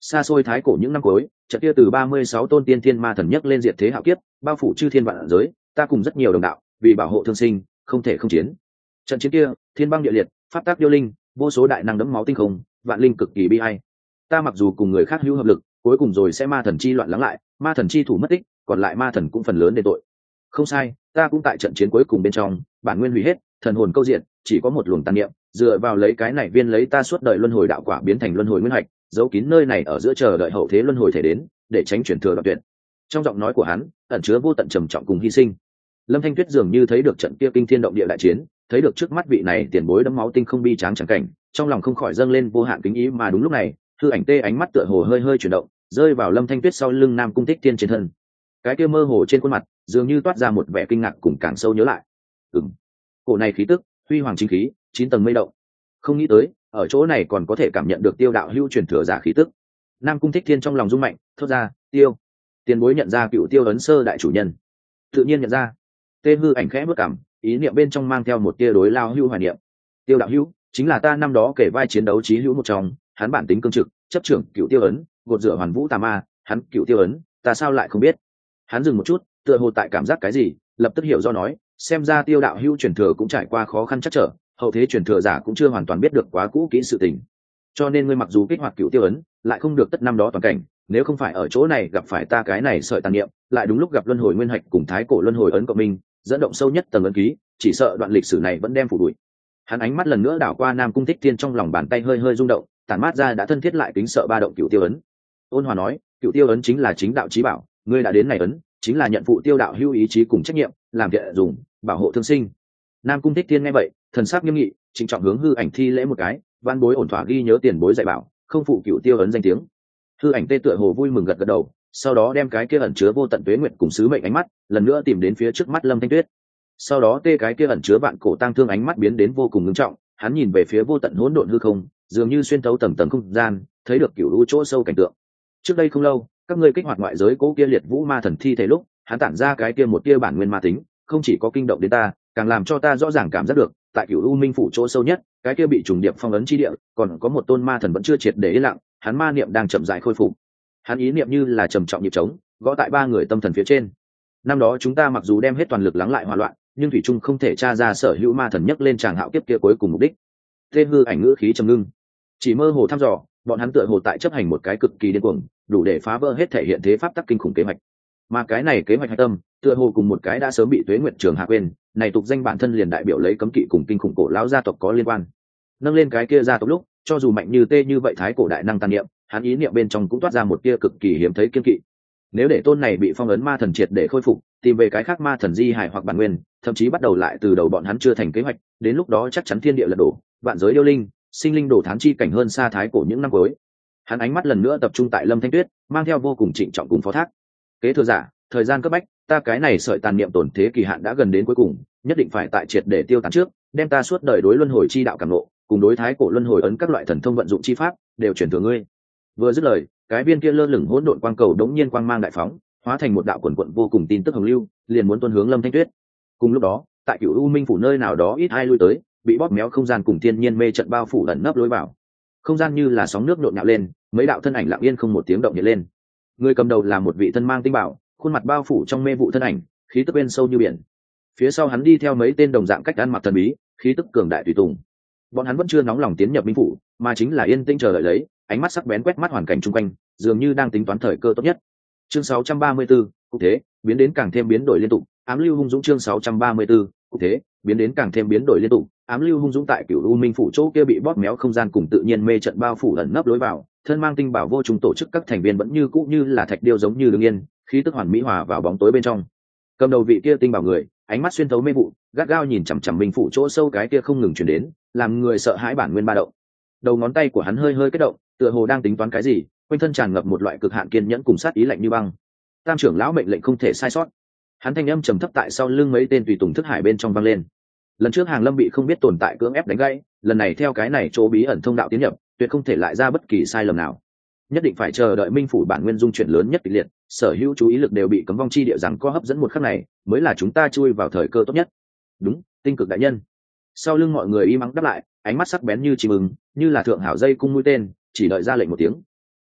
Xa xôi thái cổ những năm cuối, trận kia từ ba mươi sáu tôn tiên thiên ma thần nhất lên diệt thế hạo kiếp, bao phủ chư thiên vạn giới, ta cùng rất nhiều đồng đạo, vì bảo hộ thương sinh, không thể không chiến. Trận chiến kia, thiên băng địa liệt, pháp tác điêu linh, vô số đại năng đẫm máu tinh không, vạn linh cực kỳ bi ai. Ta mặc dù cùng người khác hữu hợp lực, cuối cùng rồi sẽ ma thần chi loạn lắng lại, ma thần chi thủ mất tích, còn lại ma thần cũng phần lớn đền tội. Không sai, ta cũng tại trận chiến cuối cùng bên trong, bản nguyên hủy hết, thần hồn câu diện, chỉ có một luồng tàn niệm, dựa vào lấy cái này viên lấy ta suốt đời luân hồi đạo quả biến thành luân hồi nguyên hạch, giấu kín nơi này ở giữa chờ đợi hậu thế luân hồi thể đến, để tránh chuyển thừa đoạn tuyệt. Trong giọng nói của hắn, ẩn chứa vô tận trầm trọng cùng hy sinh. Lâm Thanh Tuyết dường như thấy được trận kia kinh thiên động địa đại chiến, thấy được trước mắt vị này tiền bối đẫm máu tinh không bi tráng chẳng cảnh, trong lòng không khỏi dâng lên vô hạn kính ý. Mà đúng lúc này, hư ảnh tê ánh mắt tựa hồ hơi hơi chuyển động, rơi vào Lâm Thanh Tuyết sau lưng Nam Cung Thích Thiên trên thân. Cái kia mơ hồ trên khuôn mặt, dường như toát ra một vẻ kinh ngạc cùng càng sâu nhớ lại. Ừm, cổ này khí tức, huy hoàng chính khí, chín tầng mây động. Không nghĩ tới, ở chỗ này còn có thể cảm nhận được Tiêu đạo hữu truyền thừa giả khí tức. Nam Cung Thích Thiên trong lòng rung mạnh, thốt ra, "Tiêu." Tiền bối nhận ra cựu Tiêu ấn sơ đại chủ nhân. Tự nhiên nhận ra. Tê hư ảnh khẽ bước cằm, ý niệm bên trong mang theo một tia đối lao hữu hoài niệm. Tiêu đạo hữu chính là ta năm đó kể vai chiến đấu chí hữu một trong, hắn bản tính cương trực, chấp trưởng cựu Tiêu ấn, gột rửa hoàn vũ tà ma, hắn cựu Tiêu ấn, ta sao lại không biết? Hắn dừng một chút, tựa hồ tại cảm giác cái gì, lập tức hiểu do nói, xem ra Tiêu đạo hữu truyền thừa cũng trải qua khó khăn chắc trở, hậu thế truyền thừa giả cũng chưa hoàn toàn biết được quá cũ kỹ sự tình. Cho nên ngươi mặc dù kích hoạt cựu Tiêu ấn, lại không được tất năm đó toàn cảnh, nếu không phải ở chỗ này gặp phải ta cái này sợi tàn niệm, lại đúng lúc gặp luân hồi nguyên hạch cùng thái cổ luân hồi ấn cộng minh, dẫn động sâu nhất tầng ấn ký, chỉ sợ đoạn lịch sử này vẫn đem phủ đuổi. Hắn ánh mắt lần nữa đảo qua Nam Cung Thích Thiên, trong lòng bàn tay hơi hơi rung động, tản mát ra đã thân thiết lại kính sợ ba động cựu Tiêu ấn. Ôn Hòa nói, cựu Tiêu ấn chính là chính đạo chí bảo, ngươi đã đến này ấn, chính là nhận phụ Tiêu đạo hữu ý chí cùng trách nhiệm, làm thiện dùng, bảo hộ thương sinh. Nam Cung Thích Thiên nghe vậy, thần sắc nghiêm nghị, trịnh trọng hướng hư ảnh thi lễ một cái, van bối ổn thỏa ghi nhớ tiền bối dạy bảo, không phụ cựu Tiêu ấn danh tiếng. Hư ảnh tê tựa hồ vui mừng gật gật đầu, sau đó đem cái kia ẩn chứa vô tận tuế nguyện cùng sứ mệnh ánh mắt lần nữa tìm đến phía trước mắt Lâm Thanh Tuyết. Sau đó tê cái kia ẩn chứa vạn cổ tang thương ánh mắt biến đến vô cùng ngưng trọng, hắn nhìn về phía vô tận hỗn độn hư không, dường như xuyên thấu tầng tầng không gian, thấy được cửu lũ chỗ sâu cảnh tượng. Trước đây không lâu, các ngươi kích hoạt ngoại giới cố kia liệt vũ ma thần thi thể lúc, hắn tản ra cái kia một tia bản nguyên ma tính, không chỉ có kinh động đến ta, càng làm cho ta rõ ràng cảm giác được, tại cửu u minh phủ chỗ sâu nhất, cái kia bị trùng điệp phong ấn chi địa, còn có một tôn ma thần vẫn chưa triệt để yên lặng, hắn ma niệm đang chậm rãi khôi phục. Hắn ý niệm như là trầm trọng nhịp trống, gõ tại ba người tâm thần phía trên. Năm đó chúng ta mặc dù đem hết toàn lực lắng lại hỏa loạn, nhưng thủy trung không thể tra ra sở hữu ma thần nhấc lên tràng hạo kiếp kia cuối cùng mục đích. Tên hư ảnh ngữ khí trầm ngưng, chỉ mơ hồ thăm dò, bọn hắn tựa hồ tại chấp hành một cái cực kỳ điên cuồng, đủ để phá vỡ hết thể hiện thế pháp tắc kinh khủng kế hoạch. Mà cái này kế hoạch hạch tâm, tựa hồ cùng một cái đã sớm bị Tuế Nguyệt Trường hạ quên, này tục danh bản thân liền đại biểu lấy cấm kỵ cùng kinh khủng cổ lão gia tộc có liên quan. Nâng lên cái kia gia tộc lúc, cho dù mạnh như tê như vậy thái cổ đại năng tàn niệm, hắn ý niệm bên trong cũng toát ra một tia cực kỳ hiếm thấy kiên kỵ. Nếu để tôn này bị phong ấn ma thần triệt để khôi phục, tìm về cái khác ma thần di hải hoặc bản nguyên, thậm chí bắt đầu lại từ đầu bọn hắn chưa thành kế hoạch, đến lúc đó chắc chắn thiên địa lật đổ, vạn giới điêu linh, sinh linh đổ thán chi cảnh hơn xa thái cổ những năm cuối. Hắn ánh mắt lần nữa tập trung tại Lâm Thanh Tuyết, mang theo vô cùng trịnh trọng cùng phó thác. Kế thừa giả, thời gian cấp bách, ta cái này sợi tàn niệm tổn thế kỳ hạn đã gần đến cuối cùng, nhất định phải tại triệt để tiêu tán trước, đem ta suốt đời đối luân hồi chi đạo cảm ngộ, cùng đối thái cổ luân hồi ấn các loại thần thông vận dụng chi pháp, đều chuyển thừa ngươi. Vừa dứt lời, cái viên kia lơ lửng hỗn độn quang cầu đống nhiên quang mang đại phóng, hóa thành một đạo quần quận vô cùng tin tức hồng lưu, liền muốn tuôn hướng Lâm Thanh Tuyết. Cùng lúc đó, tại Cửu U Minh phủ nơi nào đó ít ai lui tới, bị bóp méo không gian cùng thiên nhiên mê trận bao phủ ẩn nấp lối vào. Không gian như là sóng nước nhộn nhạo lên, mấy đạo thân ảnh lặng yên không một tiếng động hiện lên. Người cầm đầu là một vị thân mang tinh bảo, khuôn mặt bao phủ trong mê vụ thân ảnh, khí tức bên sâu như biển. Phía sau hắn đi theo mấy tên đồng dạng cách ăn mặc thần bí, khí tức cường đại tùy tùng. Bọn hắn vẫn chưa nóng lòng tiến nhập minh phủ, mà chính là yên tĩnh chờ đợi lấy, ánh mắt sắc bén quét mắt hoàn cảnh chung quanh, dường như đang tính toán thời cơ tốt nhất. Chương sáu trăm ba mươi tư, cụ thế biến đến càng thêm biến đổi liên tục, ám lưu hung dũng. Chương sáu trăm ba mươi tư, cụ thế biến đến càng thêm biến đổi liên tục, ám lưu hung dũng. Tại Cửu U Minh phủ chỗ kia bị bóp méo không gian cùng tự nhiên mê trận bao phủ ẩn nấp lối vào, thân mang tinh bảo vô trùng tổ chức các thành viên vẫn như cũ như là thạch điêu giống như đứng yên, khí tức hoàn mỹ hòa vào bóng tối bên trong. Cầm đầu vị kia tinh bảo người, ánh mắt xuyên thấu mê vụ, gắt gao nhìn chằm chằm Minh phủ chỗ sâu cái kia không ngừng truyền đến, làm người sợ hãi bản nguyên ba động. Đầu ngón tay của hắn hơi hơi kết động, tựa hồ đang tính toán cái gì, quanh thân tràn ngập một loại cực hạn kiên nhẫn cùng sát ý lạnh như băng. Tam trưởng lão mệnh lệnh không thể sai sót. Hắn thanh âm trầm thấp tại sau lưng mấy tên tùy tùng thức hải bên trong vang lên. Lần trước Hàng Lâm bị không biết tồn tại cưỡng ép đánh gãy, lần này theo cái này chỗ bí ẩn thông đạo tiến nhập, tuyệt không thể lại ra bất kỳ sai lầm nào. Nhất định phải chờ đợi Minh phủ bản nguyên dung chuyển lớn nhất kịch liệt, sở hữu chú ý lực đều bị cấm vong chi địa rằng có hấp dẫn một khắc này, mới là chúng ta chui vào thời cơ tốt nhất. Đúng, tinh cực đại nhân. Sau lưng mọi người im mắng đáp lại, ánh mắt sắc bén như chim ưng, như là thượng hảo dây cung mũi tên, chỉ đợi ra lệnh một tiếng.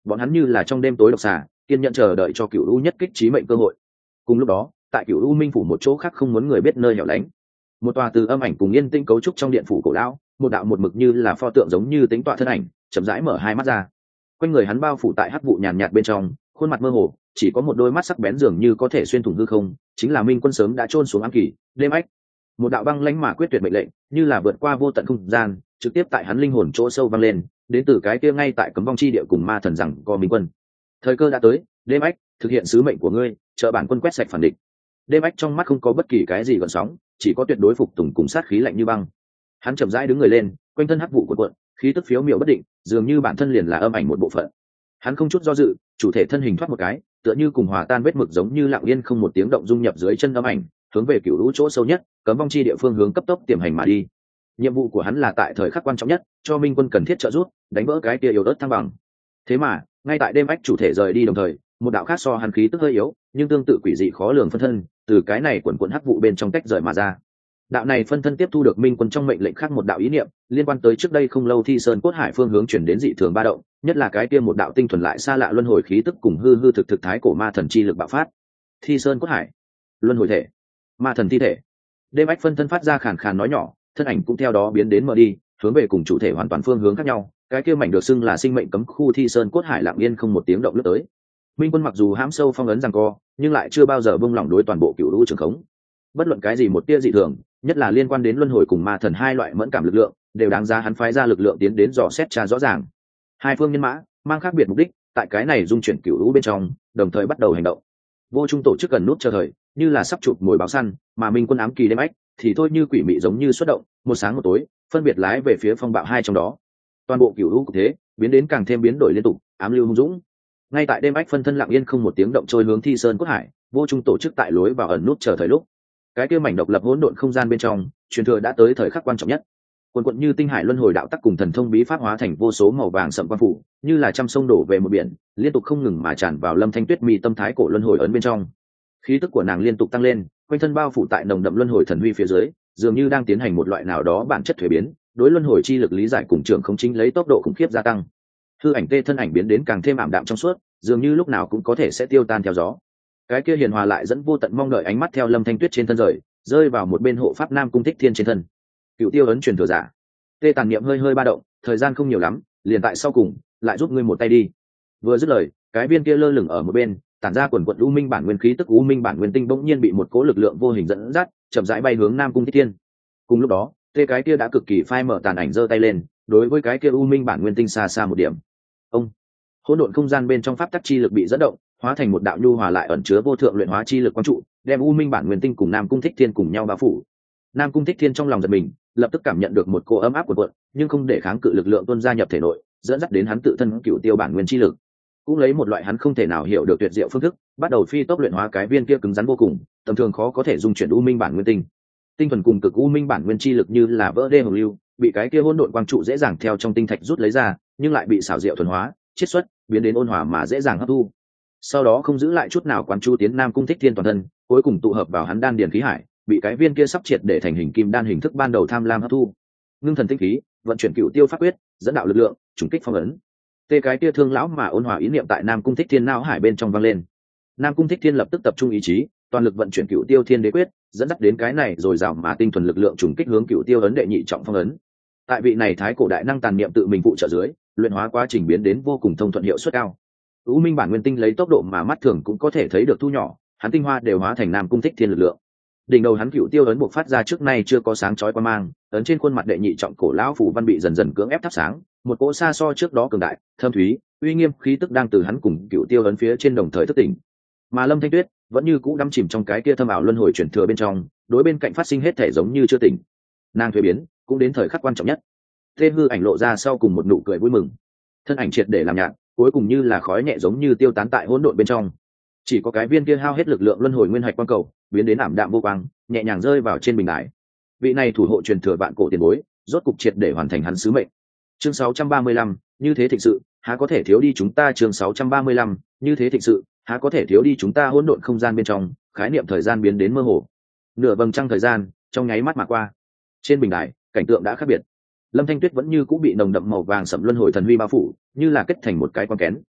bọn hắn như là trong đêm tối độc xà, kiên nhận chờ đợi cho cựu u nhất kích trí mệnh cơ hội. Cùng lúc đó, tại cựu u minh phủ một chỗ khác không muốn người biết nơi hẻo lánh, một tòa từ âm ảnh cùng yên tĩnh cấu trúc trong điện phủ cổ lão, một đạo một mực như là pho tượng giống như tính tọa thân ảnh chậm rãi mở hai mắt ra. Quanh người hắn bao phủ tại hắc vụ nhàn nhạt bên trong, khuôn mặt mơ hồ, chỉ có một đôi mắt sắc bén dường như có thể xuyên thủng hư không, chính là Minh Quân sớm đã chôn xuống ám kỷ, đêm ách. Một đạo băng lãnh mà quyết tuyệt mệnh lệnh, như là vượt qua vô tận không gian, trực tiếp tại hắn linh hồn chỗ sâu vang lên, đến từ cái kia ngay tại cấm vong chi địa cùng ma thần rằng có Minh Quân. Thời cơ đã tới, đêm ách, thực hiện sứ mệnh của ngươi, trợ bản quân quét sạch phản địch. Đêm ách trong mắt không có bất kỳ cái gì gợn sóng, chỉ có tuyệt đối phục tùng cùng sát khí lạnh như băng. Hắn chậm rãi đứng người lên, quanh thân hắc vụ cuộn cuộn, khí tức phiếu miểu bất định, dường như bản thân liền là âm ảnh một bộ phận. Hắn không chút do dự, chủ thể thân hình thoát một cái, tựa như cùng hòa tan vết mực giống như lặng yên không một tiếng động dung nhập dưới chân âm ảnh, hướng về cựu lũ chỗ sâu nhất, cấm vong chi địa phương hướng cấp tốc tiềm hành mà đi. Nhiệm vụ của hắn là tại thời khắc quan trọng nhất, cho Minh Quân cần thiết trợ giúp, đánh vỡ cái kia yếu ớt thăng bằng. Thế mà, ngay tại đêm ách chủ thể rời đi đồng thời, một đạo khác so hắn khí tức hơi yếu, nhưng tương tự quỷ dị khó lường phân thân, từ cái này quần quần hắc vụ bên trong tách rời mà ra. Đạo này phân thân tiếp thu được Minh Quân trong mệnh lệnh khác một đạo ý niệm, liên quan tới trước đây không lâu Thi Sơn Cốt Hải phương hướng chuyển đến dị thường ba động, nhất là cái kia một đạo tinh thuần lại xa lạ luân hồi khí tức cùng hư hư thực thực thái cổ ma thần chi lực bạo phát. Thi Sơn Cốt Hải, luân hồi thể, ma thần thi thể. Đêm ách phân thân phát ra khàn khàn nói nhỏ, thân ảnh cũng theo đó biến đến mờ đi, hướng về cùng chủ thể hoàn toàn phương hướng khác nhau. Cái kia mảnh được xưng là sinh mệnh cấm khu Thi Sơn Cốt Hải lặng yên không một tiếng động lướt tới. Minh Quân mặc dù hãm sâu phong ấn giằng co, nhưng lại chưa bao giờ buông lỏng đối toàn bộ cựu lũ trường khống. Bất luận cái gì một tia dị thường, nhất là liên quan đến luân hồi cùng ma thần hai loại mẫn cảm lực lượng, đều đáng giá hắn phái ra lực lượng tiến đến dò xét tra rõ ràng. Hai phương nhân mã mang khác biệt mục đích, tại cái này dung chuyển cựu lũ bên trong, đồng thời bắt đầu hành động. Vô Trung tổ chức cần nút chờ thời, như là sắp chụp mồi báo săn, mà Minh Quân ám kỳ đêm ách thì thôi như quỷ mị giống như xuất động, một sáng một tối, phân biệt lái về phía phong bạo hai trong đó. Toàn bộ cựu lũ cục thế biến đến càng thêm biến đổi liên tục, ám lưu hung dũng. Ngay tại đêm ách phân thân lặng yên không một tiếng động trôi hướng Thi Sơn Cốt Hải, Vô Trung tổ chức tại lối vào ẩn nút chờ thời lúc. Cái kia mảnh độc lập hỗn độn không gian bên trong, truyền thừa đã tới thời khắc quan trọng nhất. Quần quận như tinh hải luân hồi đạo tắc cùng thần thông bí pháp hóa thành vô số màu vàng sậm quang phủ, như là trăm sông đổ về một biển, liên tục không ngừng mà tràn vào Lâm Thanh Tuyết mi tâm thái cổ luân hồi ấn bên trong. Khí tức của nàng liên tục tăng lên, quanh thân bao phủ tại nồng đậm luân hồi thần huy phía dưới, dường như đang tiến hành một loại nào đó bản chất thuế biến, đối luân hồi chi lực lý giải cùng trưởng không chính lấy tốc độ khủng khiếp gia tăng. Hư ảnh tê thân ảnh biến đến càng thêm ảm đạm trong suốt, dường như lúc nào cũng có thể sẽ tiêu tan theo gió. Cái kia hiền hòa lại dẫn vô tận mong đợi ánh mắt theo Lâm Thanh Tuyết trên thân rời, rơi vào một bên hộ pháp Nam Cung Thích Thiên trên thân. Cựu tiêu ấn truyền thừa giả. Tê tàn niệm hơi hơi ba động, thời gian không nhiều lắm, liền tại sau cùng, lại giúp ngươi một tay đi. Vừa dứt lời, cái viên kia lơ lửng ở một bên, tản ra quần quần u minh bản nguyên khí tức u minh bản nguyên tinh bỗng nhiên bị một cỗ lực lượng vô hình dẫn dắt, chậm rãi bay hướng Nam Cung Thích Thiên. Cùng lúc đó, tê cái kia đã cực kỳ phai mở tàn ảnh giơ tay lên, đối với cái kia u minh bản nguyên tinh xa xa một điểm. Ông, hỗn độn không gian bên trong pháp tắc chi lực bị dẫn động, hóa thành một đạo nhu hòa lại ẩn chứa vô thượng luyện hóa chi lực quang trụ, đem u minh bản nguyên tinh cùng Nam Cung Thích Thiên cùng nhau bao phủ. Nam Cung Thích Thiên trong lòng giật mình, lập tức cảm nhận được một cỗ ấm áp của vượng, nhưng không để kháng cự lực lượng tuôn ra nhập thể nội, dẫn dắt đến hắn tự thân cựu tiêu bản nguyên chi lực. Cũng lấy một loại hắn không thể nào hiểu được tuyệt diệu phương thức, bắt đầu phi tốc luyện hóa cái viên kia cứng rắn vô cùng, tầm thường khó có thể dung chuyển u minh bản nguyên tinh. Tinh thuần cùng cực u minh bản nguyên chi lực như là vỡ đê hồng lưu, bị cái kia hỗn độn quang trụ dễ dàng theo trong tinh thạch rút lấy ra, nhưng lại bị xảo diệu thuần hóa, chiết xuất, biến đến ôn hòa mà dễ dàng hấp thu. Sau đó không giữ lại chút nào quán chu tiến Nam Cung Thích Thiên toàn thân, cuối cùng tụ hợp vào hắn đan điền khí hải, bị cái viên kia sắp triệt để thành hình kim đan hình thức ban đầu tham lam hấp thu. Ngưng thần tinh khí, vận chuyển cựu tiêu pháp quyết, dẫn đạo lực lượng, trùng kích phong ấn. Tê cái kia thương lão mà ôn hòa ý niệm tại Nam Cung Thích Thiên não hải bên trong vang lên. Nam Cung Thích Thiên lập tức tập trung ý chí, toàn lực vận chuyển cựu tiêu thiên đế quyết, dẫn dắt đến cái này rồi rào mà tinh thuần lực lượng trùng kích hướng cựu tiêu ấn đệ nhị trọng phong ấn. Tại vị này thái cổ đại năng tàn niệm tự mình phụ trợ dưới, luyện hóa quá trình biến đến vô cùng thông thuận hiệu suất cao. U minh bản nguyên tinh lấy tốc độ mà mắt thường cũng có thể thấy được thu nhỏ, hắn tinh hoa đều hóa thành Nam Cung Thích Thiên lực lượng. Đỉnh đầu hắn cựu tiêu ấn buộc phát ra trước nay chưa có sáng chói quan mang, ấn trên khuôn mặt đệ nhị trọng cổ lão phủ văn bị dần dần cưỡng ép thắp sáng, một cỗ xa so trước đó cường đại, thâm thúy, uy nghiêm khí tức đang từ hắn cùng cựu tiêu ấn phía trên đồng thời thức tỉnh. Mà Lâm Thanh Tuyết vẫn như cũ đắm chìm trong cái kia thâm ảo luân hồi chuyển thừa bên trong, đối bên cạnh phát sinh hết thể giống như chưa tỉnh. Nàng thuế biến, cũng đến thời khắc quan trọng nhất. Tê hư ảnh lộ ra sau cùng một nụ cười vui mừng, thân ảnh triệt để làm nhạt, cuối cùng như là khói nhẹ giống như tiêu tán tại hỗn độn bên trong. Chỉ có cái viên kia hao hết lực lượng luân hồi nguyên hạch quang cầu, biến đến ảm đạm vô quang, nhẹ nhàng rơi vào trên bình đài. Vị này thủ hộ truyền thừa vạn cổ tiền bối, rốt cục triệt để hoàn thành hắn sứ mệnh. Chương sáu trăm ba mươi lăm, như thế thịnh sự, há có thể thiếu đi chúng ta. Chương sáu trăm ba mươi lăm, như thế thịnh sự, há có thể thiếu đi chúng ta. Hỗn độn không gian bên trong, khái niệm thời gian biến đến mơ hồ. Nửa vầng trăng thời gian, trong nháy mắt mà qua. Trên bình đài, cảnh tượng đã khác biệt. Lâm Thanh Tuyết vẫn như cũng bị nồng đậm màu vàng sẫm luân hồi thần huy bao phủ, như là kết thành một cái quan kén.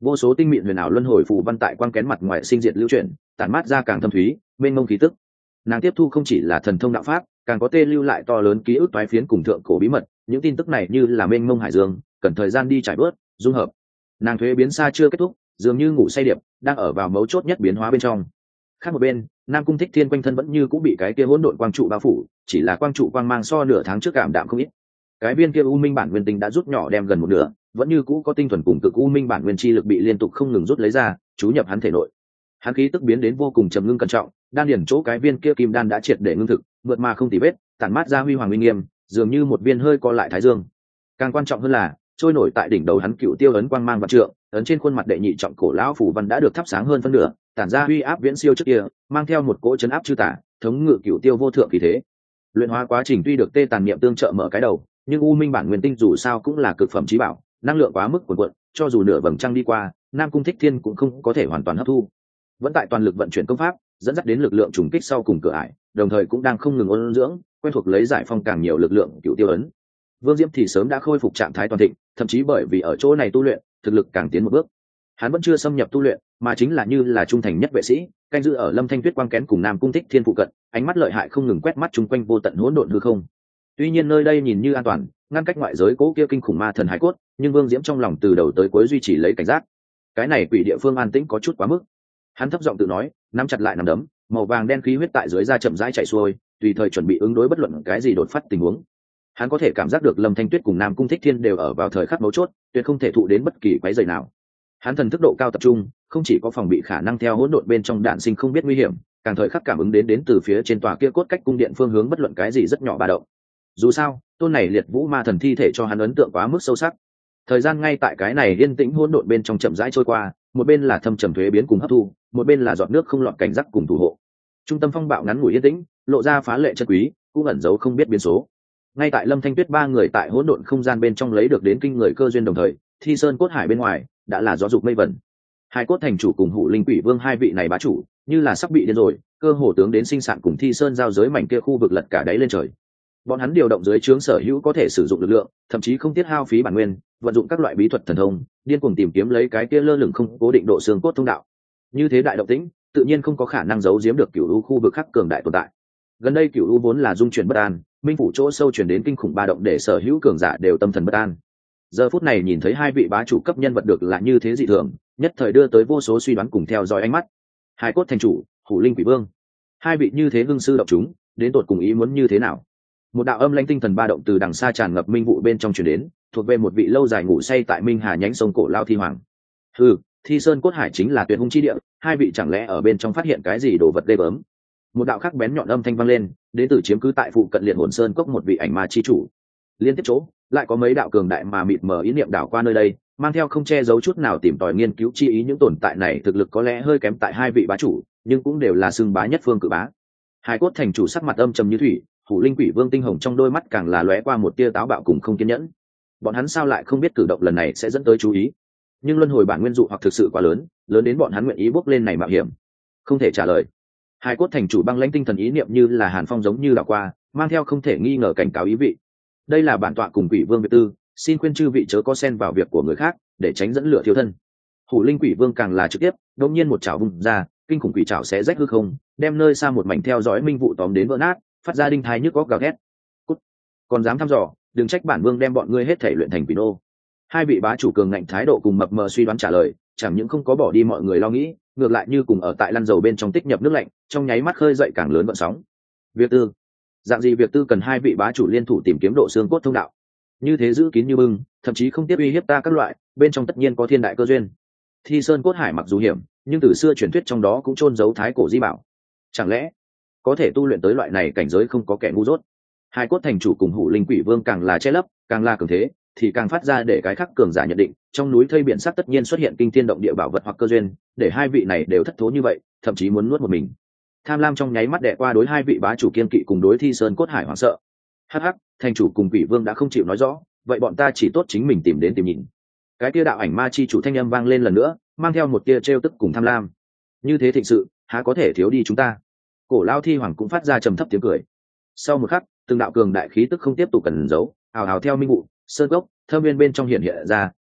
vô số tinh mịn huyền ảo luân hồi phù văn tại quang kén mặt ngoài sinh diệt lưu chuyển, tản mát ra càng thâm thúy mênh mông khí tức. Nàng tiếp thu không chỉ là thần thông đạo pháp, càng có tê lưu lại to lớn ký ức toái phiến cùng thượng cổ bí mật. Những tin tức này như là mênh mông hải dương, cần thời gian đi trải bớt dung hợp. Nàng thuế biến xa chưa kết thúc, dường như ngủ say điệp đang ở vào mấu chốt nhất biến hóa bên trong. Khác một bên, Nam Cung Thích Thiên quanh thân vẫn như cũng bị cái kia hỗn độn quang trụ bao phủ, chỉ là quang trụ quang mang so nửa tháng trước cảm đạm không ít. Cái viên kia u minh bản nguyên tinh đã rút nhỏ đem gần một nửa, vẫn như cũ có tinh thuần cùng cực u minh bản nguyên chi lực bị liên tục không ngừng rút lấy ra, chú nhập hắn thể nội. Hắn khí tức biến đến vô cùng trầm ngưng cẩn trọng, đan điển chỗ cái viên kia kim đan đã triệt để ngưng thực, vượt mà không tì vết, tản mát ra huy hoàng uy nghiêm, dường như một viên hơi co lại thái dương. Càng quan trọng hơn là, trôi nổi tại đỉnh đầu hắn cựu tiêu ấn quang mang vạn trượng, ấn trên khuôn mặt đệ nhị trọng cổ lão phủ văn đã được thắp sáng hơn phân nửa, tản ra uy áp viễn siêu trước kia, mang theo một cỗ chấn áp chư tả, thống ngự cựu tiêu vô thượng khí thế. Luyện hóa quá trình tuy được tê tàn niệm tương trợ mở cái đầu, nhưng u minh bản nguyên tinh dù sao cũng là cực phẩm chí bảo, năng lượng quá mức cuồn cuộn, cho dù nửa vầng trăng đi qua, Nam Cung Thích Thiên cũng không có thể hoàn toàn hấp thu. Vẫn tại toàn lực vận chuyển công pháp, dẫn dắt đến lực lượng trùng kích sau cùng cửa ải, đồng thời cũng đang không ngừng ôn dưỡng, quen thuộc lấy giải phong càng nhiều lực lượng cựu tiêu ấn. Vương Diễm thì sớm đã khôi phục trạng thái toàn thịnh, thậm chí bởi vì ở chỗ này tu luyện, thực lực càng tiến một bước. Hắn vẫn chưa xâm nhập tu luyện, mà chính là như là trung thành nhất vệ sĩ, canh giữ ở Lâm Thanh Tuyết quang kén cùng Nam Cung Thích Thiên phụ cận, ánh mắt lợi hại không ngừng quét mắt chung quanh vô tận hỗn độn hư không. Tuy nhiên nơi đây nhìn như an toàn, ngăn cách ngoại giới cố kia kinh khủng ma thần hải cốt, nhưng Vương Diễm trong lòng từ đầu tới cuối duy trì lấy cảnh giác. Cái này quỷ địa phương an tĩnh có chút quá mức. Hắn thấp giọng tự nói, nắm chặt lại nắm đấm, màu vàng đen khí huyết tại dưới da chậm rãi chảy xuôi, tùy thời chuẩn bị ứng đối bất luận cái gì đột phát tình huống. Hắn có thể cảm giác được Lâm Thanh Tuyết cùng Nam Cung Thích Thiên đều ở vào thời khắc mấu chốt, tuyệt không thể thụ đến bất kỳ quấy rầy nào. Hắn thần thức độ cao tập trung, không chỉ có phòng bị khả năng theo hỗn độn bên trong đạn sinh không biết nguy hiểm, càng thời khắc cảm ứng đến đến từ phía trên tòa kia cốt cách cung điện phương hướng bất luận cái gì rất nhỏ ba động. Dù sao, tôn này liệt vũ ma thần thi thể cho hắn ấn tượng quá mức sâu sắc. Thời gian ngay tại cái này yên tĩnh hỗn độn bên trong chậm rãi trôi qua, một bên là thâm trầm thuế biến cùng hấp thu, một bên là giọt nước không lọt cảnh giác cùng thủ hộ. Trung tâm phong bạo ngắn ngủi yên tĩnh, lộ ra phá lệ chân quý, cũng ẩn giấu không biết biến số. Ngay tại Lâm Thanh Tuyết ba người tại hỗn độn không gian bên trong lấy được đến kinh người cơ duyên đồng thời, Thi Sơn cốt hải bên ngoài đã là gió dục mây vẩn. Hai cốt thành chủ cùng Hủ Linh Quỷ Vương hai vị này bá chủ, như là sắp bị điên rồi, cơ hồ tướng đến sinh sản cùng Thi Sơn giao giới mảnh kia khu vực lật cả đáy lên trời. Bọn hắn điều động dưới trướng sở hữu có thể sử dụng lực lượng, thậm chí không tiết hao phí bản nguyên, vận dụng các loại bí thuật thần thông, điên cuồng tìm kiếm lấy cái kia lơ lửng không cố định độ xương cốt thông đạo. Như thế đại động tĩnh, tự nhiên không có khả năng giấu giếm được cửu u khu vực khác cường đại tồn tại. Gần đây cửu u vốn là dung chuyển bất an, minh phủ chỗ sâu chuyển đến kinh khủng ba động để sở hữu cường giả đều tâm thần bất an. Giờ phút này nhìn thấy hai vị bá chủ cấp nhân vật được là như thế dị thường, nhất thời đưa tới vô số suy đoán cùng theo dõi ánh mắt. Hai cốt thành chủ, Hủ Linh Quỷ Vương, hai vị như thế hưng sư động chúng, đến tột cùng ý muốn như thế nào? Một đạo âm lãnh tinh thần ba động từ đằng xa tràn ngập minh vụ bên trong truyền đến, thuộc về một vị lâu dài ngủ say tại Minh Hà nhánh sông cổ lao Thi Hoàng. Ừ, Thi Sơn cốt hải chính là tuyệt hung chi địa, hai vị chẳng lẽ ở bên trong phát hiện cái gì đồ vật ghê gớm? Một đạo khắc bén nhọn âm thanh vang lên, đến từ chiếm cứ tại phụ cận liệt hồn sơn cốc một vị ảnh ma chi chủ. Liên tiếp chỗ, lại có mấy đạo cường đại mà mịt mờ ý niệm đảo qua nơi đây, mang theo không che giấu chút nào tìm tòi nghiên cứu chi ý những tồn tại này thực lực có lẽ hơi kém tại hai vị bá chủ, nhưng cũng đều là xưng bá nhất phương cự bá. Hai cốt thành chủ sắc mặt âm trầm như thủy, Hủ Linh Quỷ Vương tinh hồng trong đôi mắt càng là lóe qua một tia táo bạo cùng không kiên nhẫn. Bọn hắn sao lại không biết cử động lần này sẽ dẫn tới chú ý? Nhưng luân hồi bản nguyên dụ hoặc thực sự quá lớn, lớn đến bọn hắn nguyện ý bước lên này mạo hiểm. Không thể trả lời. Hai cốt thành chủ băng lãnh tinh thần ý niệm như là hàn phong giống như đảo qua, mang theo không thể nghi ngờ cảnh cáo ý vị. Đây là bản tọa cùng Quỷ Vương Việt Tư, xin khuyên chư vị chớ có xen vào việc của người khác, để tránh dẫn lửa thiêu thân. Hủ Linh Quỷ Vương càng là trực tiếp, đột nhiên một chảo vung ra, kinh khủng quỷ chảo sẽ rách hư không, đem nơi xa một mảnh theo dõi minh vụ tóm đến vỡ nát, phát ra đinh thai nhức góc gào thét. Cút. Còn dám thăm dò, đừng trách bản vương đem bọn ngươi hết thể luyện thành quỷ nô. Hai vị bá chủ cường ngạnh thái độ cùng mập mờ suy đoán trả lời, chẳng những không có bỏ đi mọi người lo nghĩ, ngược lại như cùng ở tại lăn dầu bên trong tích nhập nước lạnh, trong nháy mắt khơi dậy càng lớn vận sóng. Việc tư, dạng gì việc tư cần hai vị bá chủ liên thủ tìm kiếm độ xương cốt thông đạo, như thế giữ kín như bưng, thậm chí không tiếp uy hiếp ta các loại, bên trong tất nhiên có thiên đại cơ duyên. Thi Sơn cốt hải mặc dù hiểm, nhưng từ xưa truyền thuyết trong đó cũng chôn giấu thái cổ di bảo. Chẳng lẽ có thể tu luyện tới loại này cảnh giới không có kẻ ngu dốt? Hai cốt thành chủ cùng Hủ Linh Quỷ Vương càng là che lấp, càng là cường thế, thì càng phát ra để cái khắc cường giả nhận định, trong núi thây biển sắc tất nhiên xuất hiện kinh thiên động địa bảo vật hoặc cơ duyên, để hai vị này đều thất thố như vậy, thậm chí muốn nuốt một mình. Tham lam trong nháy mắt đè qua đối hai vị bá chủ kiên kỵ cùng đối Thi Sơn cốt hải hoảng sợ. Hắc hắc, thành chủ cùng Quỷ Vương đã không chịu nói rõ, vậy bọn ta chỉ tốt chính mình tìm đến tìm nhìn. Cái kia đạo ảnh ma chi chủ thanh âm vang lên lần nữa, mang theo một tia trêu tức cùng tham lam. Như thế thịnh sự, há có thể thiếu đi chúng ta? Cổ lao Thi Hoàng cũng phát ra trầm thấp tiếng cười. Sau một khắc, từng đạo cường đại khí tức không tiếp tục cần giấu, hào hào theo minh vụ, sơn gốc, thâm viên bên trong hiện hiện ra,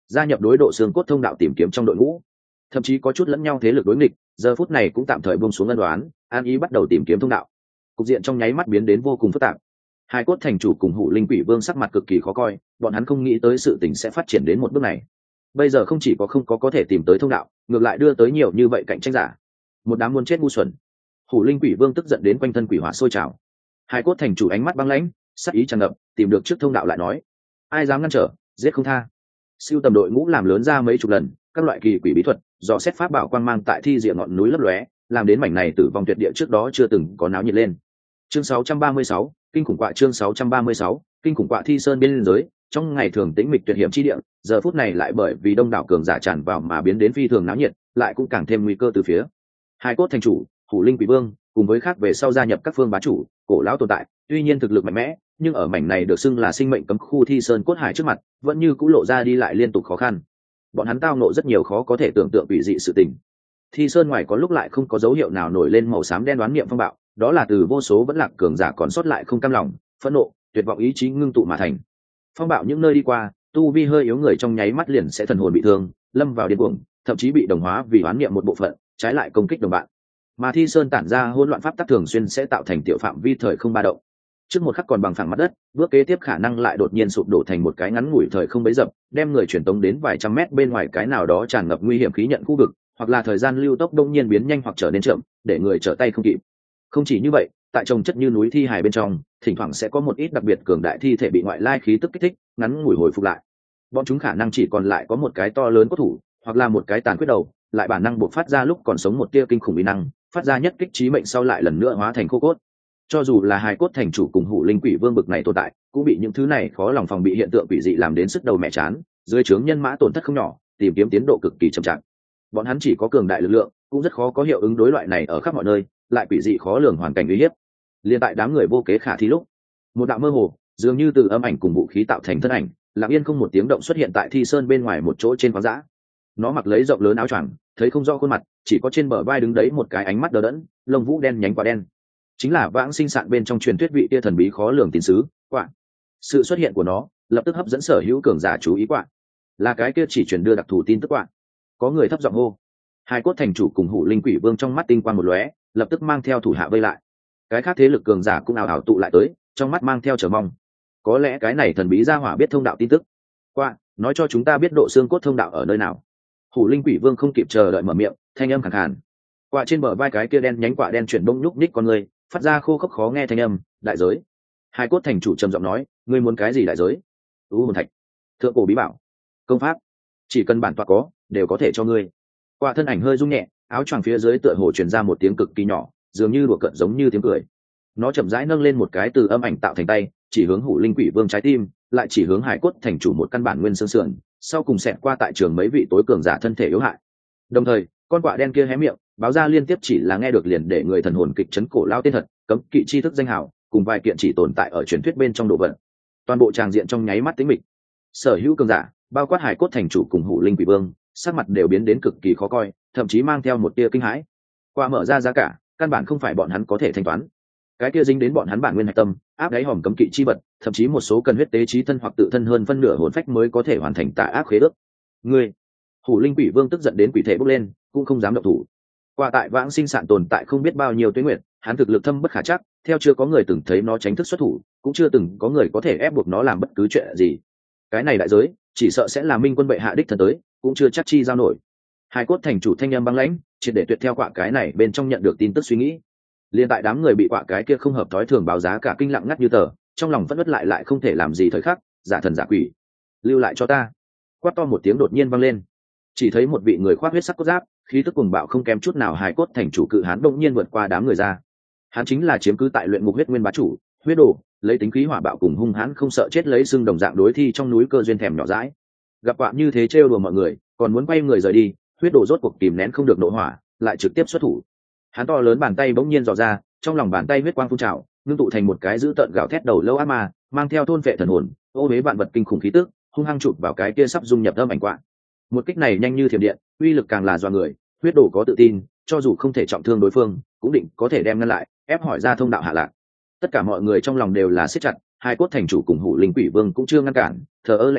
gia nhập đối độ xương cốt thông đạo tìm kiếm trong đội ngũ. Thậm chí có chút lẫn nhau thế lực đối nghịch, giờ phút này cũng tạm thời buông xuống ân đoán, an ý bắt đầu tìm kiếm thông đạo. Cục diện trong nháy mắt biến đến vô cùng phức tạp. Hai cốt thành chủ cùng Hủ Linh Quỷ Vương sắc mặt cực kỳ khó coi, bọn hắn không nghĩ tới sự tình sẽ phát triển đến một bước này. Bây giờ không chỉ có không có có thể tìm tới thông đạo, ngược lại đưa tới nhiều như vậy cạnh tranh giả. Một đám muốn chết ngu xuẩn. Hủ Linh Quỷ Vương tức giận đến quanh thân quỷ hỏa sôi trào. Hai cốt thành chủ ánh mắt băng lãnh, sắc ý tràn ngập, tìm được trước thông đạo lại nói: ai dám ngăn trở, giết không tha. Siêu tầm đội ngũ làm lớn ra mấy chục lần, các loại kỳ quỷ bí thuật, dò xét pháp bảo quang mang tại thi diện ngọn núi lấp lóe, làm đến mảnh này tử vong tuyệt địa trước đó chưa từng có náo nhiệt lên. Chương sáu trăm ba mươi sáu, kinh khủng quạ chương sáu trăm ba mươi sáu, kinh khủng quạ thi sơn biên giới, trong ngày thường tĩnh mịch tuyệt hiểm chi địa, giờ phút này lại bởi vì đông đảo cường giả tràn vào mà biến đến phi thường náo nhiệt, lại cũng càng thêm nguy cơ từ phía. Hai cốt thành chủ, Hủ Linh Quỷ Vương, cùng với khác về sau gia nhập các phương bá chủ, cổ lão tồn tại, tuy nhiên thực lực mạnh mẽ, nhưng ở mảnh này được xưng là sinh mệnh cấm khu thi sơn cốt hải trước mặt, vẫn như cũ lộ ra đi lại liên tục khó khăn. Bọn hắn tao ngộ rất nhiều khó có thể tưởng tượng bị dị sự tình. Thi sơn ngoài có lúc lại không có dấu hiệu nào nổi lên màu xám đen đoán niệm phong bạo, đó là từ vô số vẫn lạc cường giả còn sót lại không cam lòng, phẫn nộ, tuyệt vọng ý chí ngưng tụ mà thành. Phong bạo những nơi đi qua, tu vi hơi yếu người trong nháy mắt liền sẽ thần hồn bị thương, lâm vào điên cuồng, thậm chí bị đồng hóa vì đoán niệm một bộ phận, trái lại công kích đồng bạn. Mà thi sơn tản ra hỗn loạn pháp tắc thường xuyên sẽ tạo thành tiểu phạm vi thời không ba động. Trước một khắc còn bằng phẳng mặt đất, bước kế tiếp khả năng lại đột nhiên sụp đổ thành một cái ngắn ngủi thời không bấy dập, đem người truyền tống đến vài trăm mét bên ngoài cái nào đó tràn ngập nguy hiểm khí nhận khu vực, hoặc là thời gian lưu tốc đông nhiên biến nhanh hoặc trở nên chậm, để người trở tay không kịp. Không chỉ như vậy, tại trồng chất như núi thi hài bên trong, thỉnh thoảng sẽ có một ít đặc biệt cường đại thi thể bị ngoại lai khí tức kích thích, ngắn ngủi hồi phục lại. Bọn chúng khả năng chỉ còn lại có một cái to lớn cốt thủ, hoặc là một cái tàn khuyết đầu, lại bản năng bộc phát ra lúc còn sống một tia kinh khủng uy năng, phát ra nhất kích chí mệnh sau lại lần nữa hóa thành khô cốt. Cho dù là Hài cốt thành chủ cùng Hủ Linh Quỷ Vương bực này tồn tại, cũng bị những thứ này khó lòng phòng bị hiện tượng quỷ dị làm đến sức đầu mẹ chán, dưới trướng nhân mã tổn thất không nhỏ, tìm kiếm tiến độ cực kỳ chậm chạp. Bọn hắn chỉ có cường đại lực lượng, cũng rất khó có hiệu ứng đối loại này ở khắp mọi nơi, lại quỷ dị khó lường hoàn cảnh uy hiếp. Liên tại đám người vô kế khả thi lúc, một đạo mơ hồ, dường như từ âm ảnh cùng vũ khí tạo thành thân ảnh, lặng yên không một tiếng động xuất hiện tại thi sơn bên ngoài một chỗ trên khoáng dã. Nó mặc lấy rộng lớn áo choàng, thấy không rõ khuôn mặt, chỉ có trên bờ vai đứng đấy một cái ánh mắt đờ đẫn, lông vũ đen nhánh quả đen. Chính là vãng sinh sạn bên trong truyền thuyết vị tia thần bí khó lường tín sứ, quạ. Sự xuất hiện của nó lập tức hấp dẫn sở hữu cường giả chú ý quạ. Là cái kia chỉ truyền đưa đặc thù tin tức quạ. Có người thấp giọng hô. Hai cốt thành chủ cùng Hủ Linh Quỷ Vương trong mắt tinh quang một lóe, lập tức mang theo thủ hạ vây lại. Cái khác thế lực cường giả cũng ào ào tụ lại tới, trong mắt mang theo chờ mong. Có lẽ cái này thần bí gia hỏa biết thông đạo tin tức. Quạ, nói cho chúng ta biết độ xương cốt thông đạo ở nơi nào. Hủ Linh Quỷ Vương không kịp chờ đợi mở miệng, thanh âm khàn khàn. Quạ trên bờ vai cái kia đen nhánh quạ đen chuyển bông nhúc nhích con người, phát ra khô khốc khó nghe thanh âm, đại giới. Hai cốt thành chủ trầm giọng nói, ngươi muốn cái gì đại giới? U hồn thạch, thượng cổ bí bảo, công pháp, chỉ cần bản tọa có, đều có thể cho ngươi. Quạ thân ảnh hơi rung nhẹ, áo choàng phía dưới tựa hồ truyền ra một tiếng cực kỳ nhỏ, dường như đùa cợt giống như tiếng cười. Nó chậm rãi nâng lên một cái từ âm ảnh tạo thành tay, chỉ hướng Hủ Linh Quỷ Vương trái tim, lại chỉ hướng Hải cốt thành chủ một căn bản nguyên xương sườn, sau cùng xẹt qua tại trường mấy vị tối cường giả thân thể yếu hại. Đồng thời, con quạ đen kia hé miệng, báo ra liên tiếp chỉ là nghe được liền để người thần hồn kịch chấn cổ lao tên thật, cấm kỵ chi thức danh hào, cùng vài kiện chỉ tồn tại ở truyền thuyết bên trong đồ vật. Toàn bộ tràng diện trong nháy mắt tĩnh mịch. Sở hữu cường giả, bao quát Hải cốt thành chủ cùng Hủ Linh Quỷ Vương, sắc mặt đều biến đến cực kỳ khó coi, thậm chí mang theo một tia kinh hãi. Qua mở ra giá cả, căn bản không phải bọn hắn có thể thanh toán. Cái kia dính đến bọn hắn bản nguyên hạch tâm, áp đáy hòm cấm kỵ chi vật, thậm chí một số cần huyết tế trí thân hoặc tự thân hơn phân nửa hồn phách mới có thể hoàn thành tà ác khế ước. Ngươi, Hủ Linh Quỷ Vương tức giận đến quỷ thể bốc lên, cũng không dám động thủ. Qua tại vãng sinh sạn tồn tại không biết bao nhiêu tuế nguyệt, hắn thực lực thâm bất khả chắc, theo chưa có người từng thấy nó tránh thức xuất thủ, cũng chưa từng có người có thể ép buộc nó làm bất cứ chuyện gì. Cái này đại giới, chỉ sợ sẽ là Minh Quân bệ hạ đích thân tới, cũng chưa chắc chi giao nổi. Hai cốt thành chủ thanh âm băng lãnh, triệt để tuyệt theo quạ cái này bên trong nhận được tin tức suy nghĩ. Liên tại đám người bị quạ cái kia không hợp thói thường báo giá cả kinh lặng ngắt như tờ, trong lòng vẫn vất lại lại không thể làm gì thời khắc, giả thần giả quỷ, lưu lại cho ta. Quát to một tiếng đột nhiên vang lên, chỉ thấy một vị người khoác huyết sắc cốt giáp, khí tức cuồng bạo không kém chút nào hài cốt thành chủ cự hán đông nhiên vượt qua đám người ra. Hắn chính là chiếm cứ tại luyện ngục huyết nguyên bá chủ, huyết đồ, lấy tính khí hỏa bạo cùng hung hãn không sợ chết lấy xương đồng dạng đối thi trong núi cơ duyên thèm nhỏ dãi. Gặp quạ như thế trêu đùa mọi người, còn muốn quay người rời đi, huyết đồ rốt cuộc kìm nén không được nội hỏa, lại trực tiếp xuất thủ. Hắn to lớn bàn tay bỗng nhiên dò ra, trong lòng bàn tay huyết quang phun trào, ngưng tụ thành một cái dữ tợn gào thét đầu lâu ác ma, mang theo thôn vệ thần hồn, ô huế vạn vật kinh khủng khí tức, hung hăng chụp vào cái kia sắp dung nhập âm ảnh quạ. Một kích này nhanh như thiểm điện, uy lực càng là dọa người, huyết đồ có tự tin, cho dù không thể trọng thương đối phương, cũng định có thể đem ngăn lại, ép hỏi ra thông đạo hạ lạc. Tất cả mọi người trong lòng đều là siết chặt, hai cốt thành chủ cùng Hủ Linh Quỷ Vương cũng chưa ngăn cản, thờ ơ lạnh nhạt,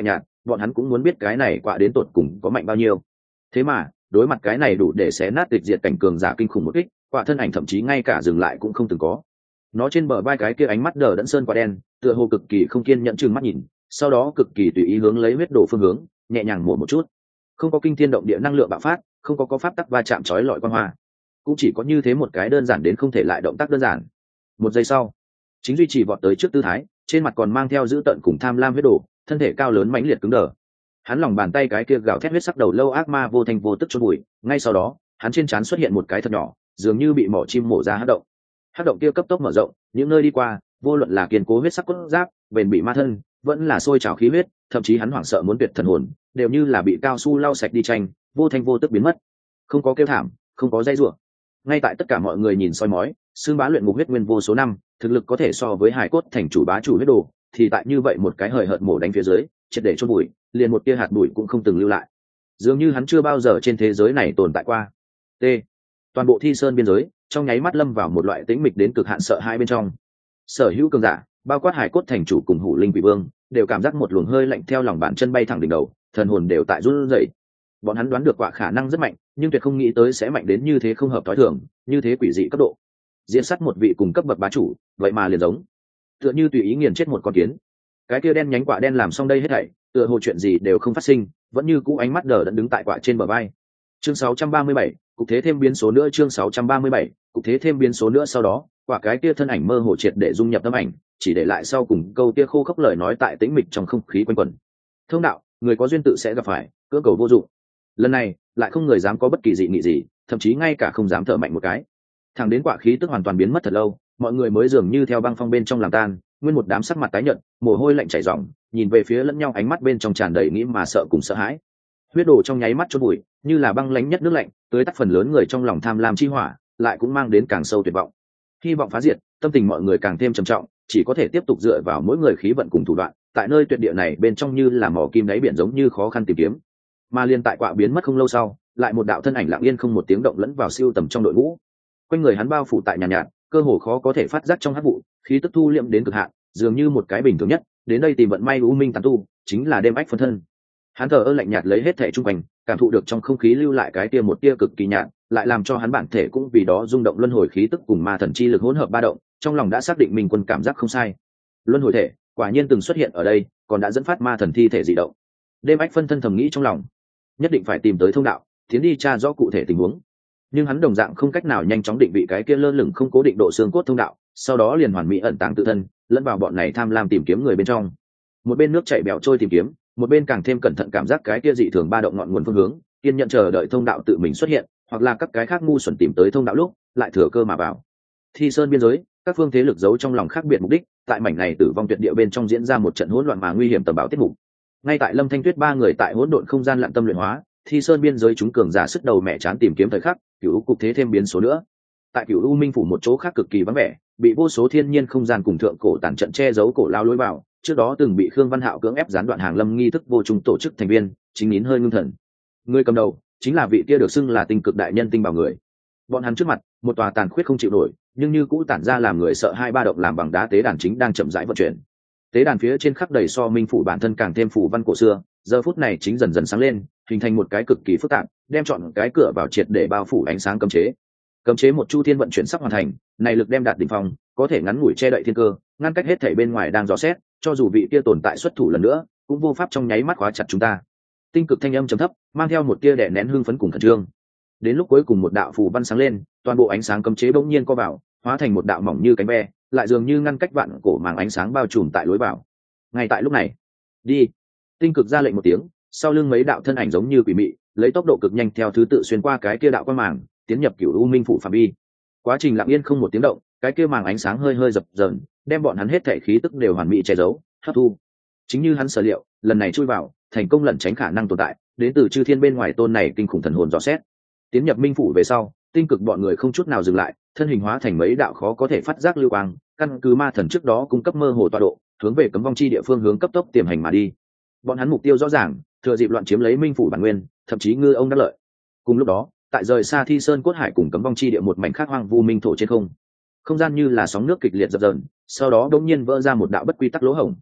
bọn hắn cũng muốn biết cái này quạ đến tột cùng có mạnh bao nhiêu. Thế mà đối mặt cái này đủ để xé nát tịch diệt cảnh cường giả kinh khủng một kích, quạ thân ảnh thậm chí ngay cả dừng lại cũng không từng có. Nó trên bờ vai cái kia ánh mắt đờ đẫn sơn quạ đen, tựa hồ cực kỳ không kiên nhẫn chừng mắt nhìn, sau đó cực kỳ tùy ý hướng lấy huyết đồ phương hướng nhẹ nhàng mổ một chút. Không có kinh thiên động địa năng lượng bạo phát, không có có pháp tắc va chạm chói lọi quan hoa, cũng chỉ có như thế một cái đơn giản đến không thể lại động tác đơn giản. Một giây sau, chính duy trì vọt tới trước tư thái, trên mặt còn mang theo dữ tợn cùng tham lam huyết đồ, thân thể cao lớn mãnh liệt cứng đờ. Hắn lòng bàn tay cái kia gào thét huyết sắc đầu lâu ác ma vô thanh vô tức chôn bụi, ngay sau đó, hắn trên trán xuất hiện một cái thật nhỏ, dường như bị mỏ chim mổ ra hắc động. Hắc động kia cấp tốc mở rộng, những nơi đi qua, vô luận là kiên cố huyết sắc cốt giáp, bền bị ma thân, vẫn là sôi trào khí huyết, thậm chí hắn hoảng sợ muốn tuyệt thần hồn, đều như là bị cao su lau sạch đi tranh, vô thanh vô tức biến mất. Không có kêu thảm, không có dây rủa. Ngay tại tất cả mọi người nhìn soi mói, xương bá luyện ngục huyết nguyên vô số năm, thực lực có thể so với hải cốt thành chủ bá chủ huyết đồ, thì tại như vậy một cái hời hợt mổ đánh phía dưới, triệt để chôn bụi, liền một tia hạt bụi cũng không từng lưu lại. Dường như hắn chưa bao giờ trên thế giới này tồn tại qua. T. Toàn bộ Thi Sơn biên giới, trong nháy mắt lâm vào một loại tĩnh mịch đến cực hạn sợ hãi bên trong. Sở hữu cường giả, bao quát hải cốt thành chủ cùng hủ linh quỷ vương, đều cảm giác một luồng hơi lạnh theo lòng bàn chân bay thẳng đỉnh đầu, thần hồn đều tại run rẩy. Bọn hắn đoán được quả khả năng rất mạnh, nhưng tuyệt không nghĩ tới sẽ mạnh đến như thế không hợp thói thường, như thế quỷ dị cấp độ. Diễn sát một vị cùng cấp bậc bá chủ, vậy mà liền giống, tựa như tùy ý nghiền chết một con kiến. Cái kia đen nhánh quả đen làm xong đây hết thảy, tựa hồ chuyện gì đều không phát sinh, vẫn như cũ ánh mắt đờ đẫn đứng tại quả trên bờ vai. Chương sáu trăm ba mươi bảy, cục thế thêm biến số nữa. Chương sáu trăm ba mươi bảy, cục thế thêm biến số nữa. Sau đó, quả cái kia thân ảnh mơ hồ triệt để dung nhập tâm ảnh, chỉ để lại sau cùng câu kia khô khốc lời nói tại tĩnh mịch trong không khí quanh quẩn. Thông đạo, người có duyên tự sẽ gặp phải, cưỡng cầu vô dụng. Lần này, lại không người dám có bất kỳ dị nghị gì, thậm chí ngay cả không dám thở mạnh một cái. Thẳng đến quả khí tức hoàn toàn biến mất thật lâu, mọi người mới dường như theo băng phong bên trong làm tan, nguyên một đám sắc mặt tái nhợt, mồ hôi lạnh chảy ròng, nhìn về phía lẫn nhau, ánh mắt bên trong tràn đầy nghĩ mà sợ cùng sợ hãi. Huyết đồ trong nháy mắt chôn bụi, như là băng lãnh nhất nước lạnh, tưới tắt phần lớn người trong lòng tham lam chi hỏa, lại cũng mang đến càng sâu tuyệt vọng. Hy vọng phá diệt, tâm tình mọi người càng thêm trầm trọng, chỉ có thể tiếp tục dựa vào mỗi người khí vận cùng thủ đoạn, tại nơi tuyệt địa này bên trong như là mỏ kim đáy biển giống như khó khăn tìm kiếm. Mà liên tại quạ biến mất không lâu sau, lại một đạo thân ảnh lặng yên không một tiếng động lẫn vào siêu tầm trong đội ngũ. Quanh người hắn bao phủ tại nhàn nhạt, nhạt, cơ hồ khó có thể phát giác trong hắc vụ, khí tức thu liệm đến cực hạn, dường như một cái bình thường nhất, đến đây tìm vận may u minh tán tu, chính là đêm ách phân thân. Hắn thờ ơ lạnh nhạt lấy hết thể trung quanh, cảm thụ được trong không khí lưu lại cái tia một tia cực kỳ nhạt, lại làm cho hắn bản thể cũng vì đó rung động luân hồi khí tức cùng ma thần chi lực hỗn hợp ba động, trong lòng đã xác định mình quân cảm giác không sai. Luân hồi thể, quả nhiên từng xuất hiện ở đây, còn đã dẫn phát ma thần thi thể dị động. Đêm ách phân thân thầm nghĩ trong lòng, nhất định phải tìm tới thông đạo, tiến đi tra rõ cụ thể tình huống. Nhưng hắn đồng dạng không cách nào nhanh chóng định vị cái kia lơ lửng không cố định độ xương cốt thông đạo, sau đó liền hoàn mỹ ẩn tàng tự thân, lẫn vào bọn này tham lam tìm kiếm người bên trong. Một bên nước chảy bèo trôi tìm kiếm, một bên càng thêm cẩn thận cảm giác cái kia dị thường ba động ngọn nguồn phương hướng, kiên nhận chờ đợi thông đạo tự mình xuất hiện, hoặc là các cái khác ngu xuẩn tìm tới thông đạo lúc, lại thừa cơ mà vào. Thi Sơn biên giới, các phương thế lực giấu trong lòng khác biệt mục đích, tại mảnh này tử vong tuyệt địa bên trong diễn ra một trận hỗn loạn mà nguy hiểm tầm bảo tiết mục. Ngay tại Lâm Thanh Tuyết ba người tại hỗn độn không gian lặng tâm luyện hóa, Thi Sơn biên giới chúng cường giả sức đầu mẹ chán tìm kiếm thời khắc, cửu cục thế thêm biến số nữa. Tại cửu u minh phủ một chỗ khác cực kỳ vắng vẻ, bị vô số thiên nhiên không gian cùng thượng cổ tản trận che giấu cổ lao lối vào, trước đó từng bị Khương Văn Hạo cưỡng ép gián đoạn hàng lâm nghi thức vô trung tổ chức thành viên, chính nín hơi ngưng thần. Người cầm đầu chính là vị kia được xưng là tinh cực đại nhân tinh bảo người. Bọn hắn trước mặt, một tòa tàn khuyết không chịu nổi, nhưng như cũ tản ra làm người sợ hai ba động làm bằng đá tế đàn chính đang chậm rãi vận chuyển. Tế đàn phía trên khắc đầy so minh phủ bản thân càng thêm phủ văn cổ xưa, giờ phút này chính dần dần sáng lên, hình thành một cái cực kỳ phức tạp, đem chọn cái cửa vào triệt để bao phủ ánh sáng cấm chế. Cấm chế một chu thiên vận chuyển sắp hoàn thành, này lực đem đạt đỉnh phong, có thể ngắn ngủi che đậy thiên cơ, ngăn cách hết thảy bên ngoài đang dò xét, cho dù vị kia tồn tại xuất thủ lần nữa, cũng vô pháp trong nháy mắt khóa chặt chúng ta. Tinh cực thanh âm trầm thấp, mang theo một tia đè nén hưng phấn cùng khẩn trương. Đến lúc cuối cùng một đạo phù văn sáng lên, toàn bộ ánh sáng cấm chế bỗng nhiên co vào, hóa thành một đạo mỏng như cánh ve, lại dường như ngăn cách vạn cổ màng ánh sáng bao trùm tại lối vào. Ngay tại lúc này, đi. Tinh cực ra lệnh một tiếng, sau lưng mấy đạo thân ảnh giống như quỷ mị, lấy tốc độ cực nhanh theo thứ tự xuyên qua cái kia đạo quang màng, tiến nhập cửu u minh phủ phạm vi. Quá trình lặng yên không một tiếng động, cái kia màng ánh sáng hơi hơi dập dờn, đem bọn hắn hết thể khí tức đều hoàn mỹ che giấu, hấp thu. Chính như hắn sở liệu, lần này chui vào, thành công lẩn tránh khả năng tồn tại, đến từ chư thiên bên ngoài tôn này kinh khủng thần hồn dò xét. Tiến nhập minh phủ về sau, tinh cực bọn người không chút nào dừng lại, thân hình hóa thành mấy đạo khó có thể phát giác lưu quang, căn cứ ma thần trước đó cung cấp mơ hồ tọa độ, hướng về cấm vong chi địa phương hướng cấp tốc tiềm hành mà đi. Bọn hắn mục tiêu rõ ràng, thừa dịp loạn chiếm lấy minh phủ bản nguyên, thậm chí ngư ông đắc lợi. Cùng lúc đó, tại rời xa Thi Sơn cốt hải cùng cấm vong chi địa một mảnh khác hoang vu minh thổ trên không, không gian như là sóng nước kịch liệt dập dờn, sau đó đột nhiên vỡ ra một đạo bất quy tắc lỗ hổng.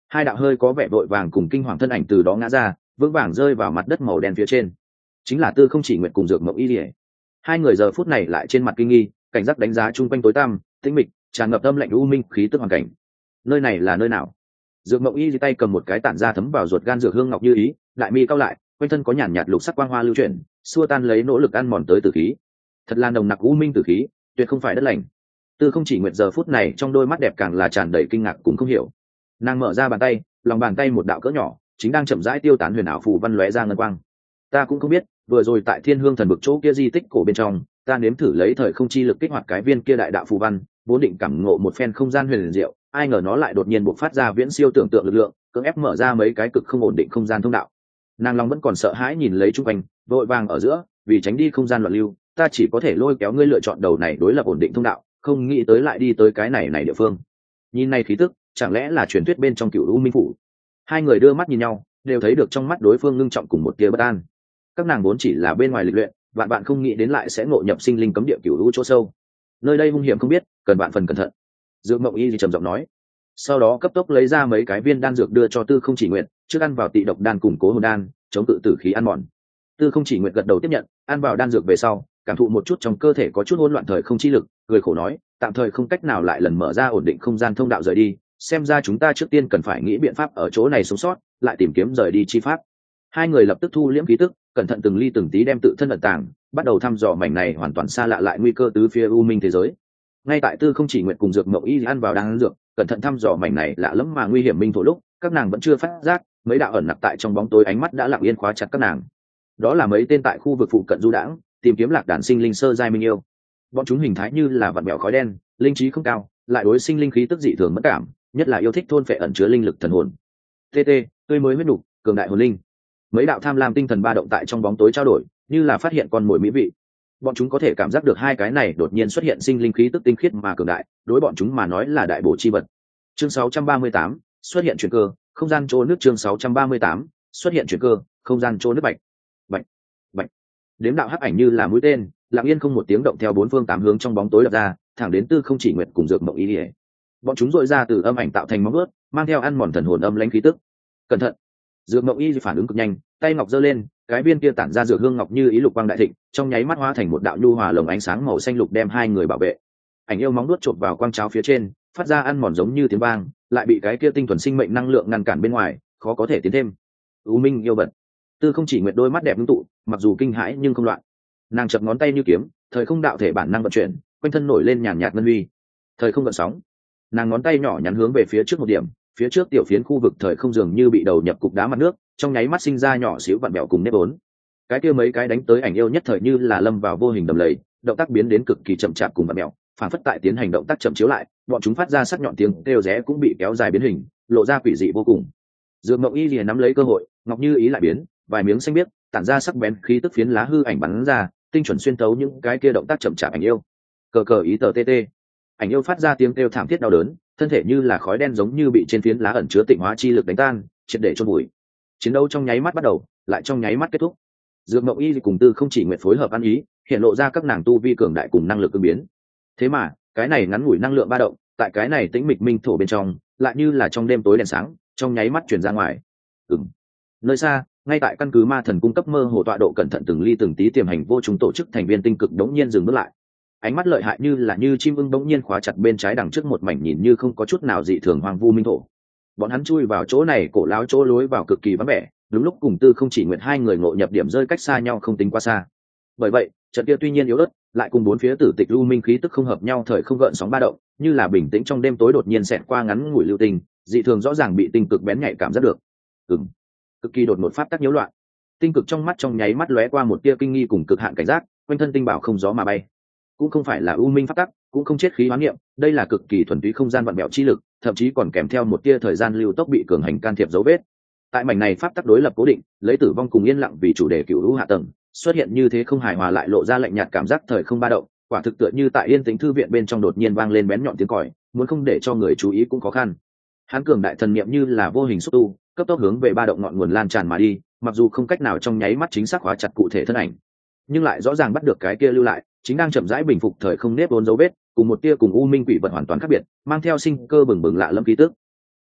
Hai đạo hơi có vẻ vội vàng cùng kinh hoàng thân ảnh từ đó ngã ra, vững vàng rơi vào mặt đất màu đen phía trên. Chính là Tư Không Chỉ Nguyệt cùng Dược Mộng Y Lìa. Hai người giờ phút này lại trên mặt kinh nghi, cảnh giác đánh giá chung quanh tối tăm, tĩnh mịch, tràn ngập âm lạnh u minh khí tức hoàn cảnh. Nơi này là nơi nào? Dược Mộng Y tay cầm một cái tản ra thấm vào ruột gan dược hương ngọc như ý, lại mi cao lại, quanh thân có nhàn nhạt lục sắc quang hoa lưu chuyển, xua tan lấy nỗ lực ăn mòn tới tử khí. Thật là nồng nặc u minh tử khí, tuyệt không phải đất lành. Tư Không Chỉ Nguyệt giờ phút này trong đôi mắt đẹp càng là tràn đầy kinh ngạc cũng không hiểu. Nàng mở ra bàn tay, lòng bàn tay một đạo cỡ nhỏ, chính đang chậm rãi tiêu tán huyền ảo phù văn lóe ra ngân quang. Ta cũng không biết, vừa rồi tại Thiên Hương Thần Vực chỗ kia di tích cổ bên trong, ta nếm thử lấy thời không chi lực kích hoạt cái viên kia đại đạo phù văn, vốn định cảm ngộ một phen không gian huyền diệu, ai ngờ nó lại đột nhiên bộc phát ra viễn siêu tưởng tượng lực lượng, cưỡng ép mở ra mấy cái cực không ổn định không gian thông đạo. Nàng long vẫn còn sợ hãi nhìn lấy chung quanh, vội vàng ở giữa, vì tránh đi không gian loạn lưu, ta chỉ có thể lôi kéo ngươi lựa chọn đầu này đối lập ổn định thông đạo, không nghĩ tới lại đi tới cái này này địa phương. Nhìn này khí tức, chẳng lẽ là truyền thuyết bên trong Cửu U Minh phủ? Hai người đưa mắt nhìn nhau, đều thấy được trong mắt đối phương ngưng trọng cùng một tia bất an. Các nàng vốn chỉ là bên ngoài lịch luyện, vạn bạn không nghĩ đến lại sẽ ngộ nhập sinh linh cấm địa Cửu U chỗ sâu. Nơi đây hung hiểm không biết, cần bạn phần cẩn thận. Dược Mộng Y thì trầm giọng nói. Sau đó cấp tốc lấy ra mấy cái viên đan dược đưa cho Tư Không Chỉ Nguyệt, trước ăn vào tị độc đan củng cố hồn đan, chống tự tử khí ăn mòn. Tư Không Chỉ Nguyệt gật đầu tiếp nhận, ăn vào đan dược về sau, cảm thụ một chút trong cơ thể có chút hỗn loạn thời không chi lực, cười khổ nói, tạm thời không cách nào lại lần mở ra ổn định không gian thông đạo rời đi, xem ra chúng ta trước tiên cần phải nghĩ biện pháp ở chỗ này sống sót, lại tìm kiếm rời đi chi pháp. Hai người lập tức thu liễm khí tức, cẩn thận từng ly từng tí đem tự thân ẩn tàng, bắt đầu thăm dò mảnh này hoàn toàn xa lạ lại nguy cơ tứ phía u minh thế giới. Ngay tại Tư Không Chỉ Nguyệt cùng Dược Mộng Y ăn vào đan dược, cẩn thận thăm dò mảnh này lạ lẫm mà nguy hiểm minh thổ lúc, các nàng vẫn chưa phát giác, mấy đạo ẩn nặc tại trong bóng tối ánh mắt đã lặng yên khóa chặt các nàng. Đó là mấy tên tại khu vực phụ cận du đãng, tìm kiếm lạc đàn sinh linh sơ giai minh yêu. Bọn chúng hình thái như là vặn mèo khói đen, linh trí không cao, lại đối sinh linh khí tức dị thường mất cảm, nhất là yêu thích thôn phệ ẩn chứa linh lực thần hồn. T T, tươi mới huyết nục, cường đại hồn linh. Mấy đạo tham lam tinh thần ba động tại trong bóng tối trao đổi, như là phát hiện con mồi mỹ vị. Bọn chúng có thể cảm giác được hai cái này đột nhiên xuất hiện sinh linh khí tức tinh khiết mà cường đại, đối bọn chúng mà nói là đại bổ chi vật. Chương sáu trăm ba mươi tám, xuất hiện chuyển cơ, không gian trô nước. Chương sáu trăm ba mươi tám, xuất hiện chuyển cơ, không gian trô nước. Bạch bạch bạch. Đếm đạo hắc ảnh như là mũi tên, lặng yên không một tiếng động theo bốn phương tám hướng trong bóng tối lập ra, thẳng đến Tư Không Chỉ Nguyệt cùng Dược Mộng Y Lìa. Bọn chúng dội ra từ âm ảnh tạo thành móng vuốt, mang theo ăn mòn thần hồn âm lãnh khí tức. Cẩn thận! Dược Mộng Y phản ứng cực nhanh, tay ngọc giơ lên, cái viên kia tản ra dược hương ngọc như ý lục quang đại thịnh, trong nháy mắt hóa thành một đạo nhu hòa lồng ánh sáng màu xanh lục đem hai người bảo vệ. Ảnh yêu móng vuốt chộp vào quang cháo phía trên, phát ra ăn mòn giống như tiếng vang, lại bị cái kia tinh thuần sinh mệnh năng lượng ngăn cản bên ngoài, khó có thể tiến thêm. U Minh yêu vật. Tư Không Chỉ Nguyệt đôi mắt đẹp ngưng tụ, mặc dù kinh hãi nhưng không loạn. Nàng chập ngón tay như kiếm, thời không đạo thể bản năng vận chuyển, quanh thân nổi lên nhàn nhạt ngân huy. Thời không gợn sóng. Nàng ngón tay nhỏ nhắn hướng về phía trước một điểm, phía trước tiểu phiến khu vực thời không dường như bị đầu nhập cục đá mặt nước, trong nháy mắt sinh ra nhỏ xíu vặn bẹo cùng nếp vốn. Cái kia mấy cái đánh tới ảnh yêu nhất thời như là lâm vào vô hình đầm lầy, động tác biến đến cực kỳ chậm chạp cùng vặn bẹo, phản phất tại tiến hành động tác chậm chiếu lại, bọn chúng phát ra sắc nhọn tiếng kêu rẽ cũng bị kéo dài biến hình, lộ ra quỷ dị vô cùng. Dược Mộng Y liền nắm lấy cơ hội, ngọc như ý lại biến, vài miếng xanh biếc, tản ra sắc bén khí tức phiến lá hư ảnh bắn ra, tinh chuẩn xuyên tấu những cái kia động tác chậm chạp ảnh yêu. Cờ cờ ý tờ tê tê. Ảnh yêu phát ra tiếng kêu thảm thiết đau đớn, thân thể như là khói đen giống như bị trên phiến lá ẩn chứa tịnh hóa chi lực đánh tan, triệt để chôn vùi. Chiến đấu trong nháy mắt bắt đầu, lại trong nháy mắt kết thúc. Dược Mộng Y cùng Tư Không Chỉ Nguyệt phối hợp ăn ý, hiện lộ ra các nàng tu vi cường đại cùng năng lực ứng biến. Thế mà, cái này ngắn ngủi năng lượng ba động, tại cái này tĩnh mịch minh thổ bên trong, lại như là trong đêm tối đèn sáng, trong nháy mắt truyền ra ngoài. Ừm. Nơi xa, ngay tại căn cứ Ma Thần cung cấp mơ hồ tọa độ cẩn thận từng ly từng tí tiềm hành vô chúng tổ chức thành viên tinh cực đống nhiên dừng bước lại. Ánh mắt lợi hại như là như chim ưng đống nhiên khóa chặt bên trái đằng trước một mảnh nhìn như không có chút nào dị thường hoang vu minh thổ. Bọn hắn chui vào chỗ này cổ láo chỗ lối vào cực kỳ vắng vẻ, đúng lúc cùng Tư Không Chỉ Nguyệt hai người ngộ nhập điểm rơi cách xa nhau không tính quá xa. Bởi vậy, trận kia tuy nhiên yếu ớt, lại cùng bốn phía tử tịch lưu minh khí tức không hợp nhau thời không gợn sóng ba động, như là bình tĩnh trong đêm tối đột nhiên xẹt qua ngắn ngủi lưu tình, dị thường rõ ràng bị tinh cực bén nhạy cảm giác được. Ừm, cực kỳ đột ngột pháp tắc nhiễu loạn. Tinh cực trong mắt trong nháy mắt lóe qua một tia kinh nghi cùng cực hạn cảnh giác, quanh thân tinh bảo không gió mà bay. Cũng không phải là u minh pháp tắc, cũng không chết khí hoán niệm, đây là cực kỳ thuần túy không gian vận mẹo chi lực, thậm chí còn kèm theo một tia thời gian lưu tốc bị cường hành can thiệp dấu vết. Tại mảnh này pháp tắc đối lập cố định, lấy tử vong cùng yên lặng vì chủ đề cựu lũ hạ tầng, xuất hiện như thế không hài hòa lại lộ ra lạnh nhạt cảm giác thời không ba động, quả thực tựa như tại yên tĩnh thư viện bên trong đột nhiên vang lên bén nhọn tiếng còi, muốn không để cho người chú ý cũng khó khăn. Hắn cường đại thần niệm như là vô hình xúc tu, cấp tốc hướng về ba động ngọn nguồn lan tràn mà đi, mặc dù không cách nào trong nháy mắt chính xác hóa chặt cụ thể thân ảnh, nhưng lại rõ ràng bắt được cái kia lưu lại, chính đang chậm rãi bình phục thời không nếp vốn dấu vết, cùng một tia cùng u minh quỷ vật hoàn toàn khác biệt, mang theo sinh cơ bừng bừng lạ lẫm khí tức.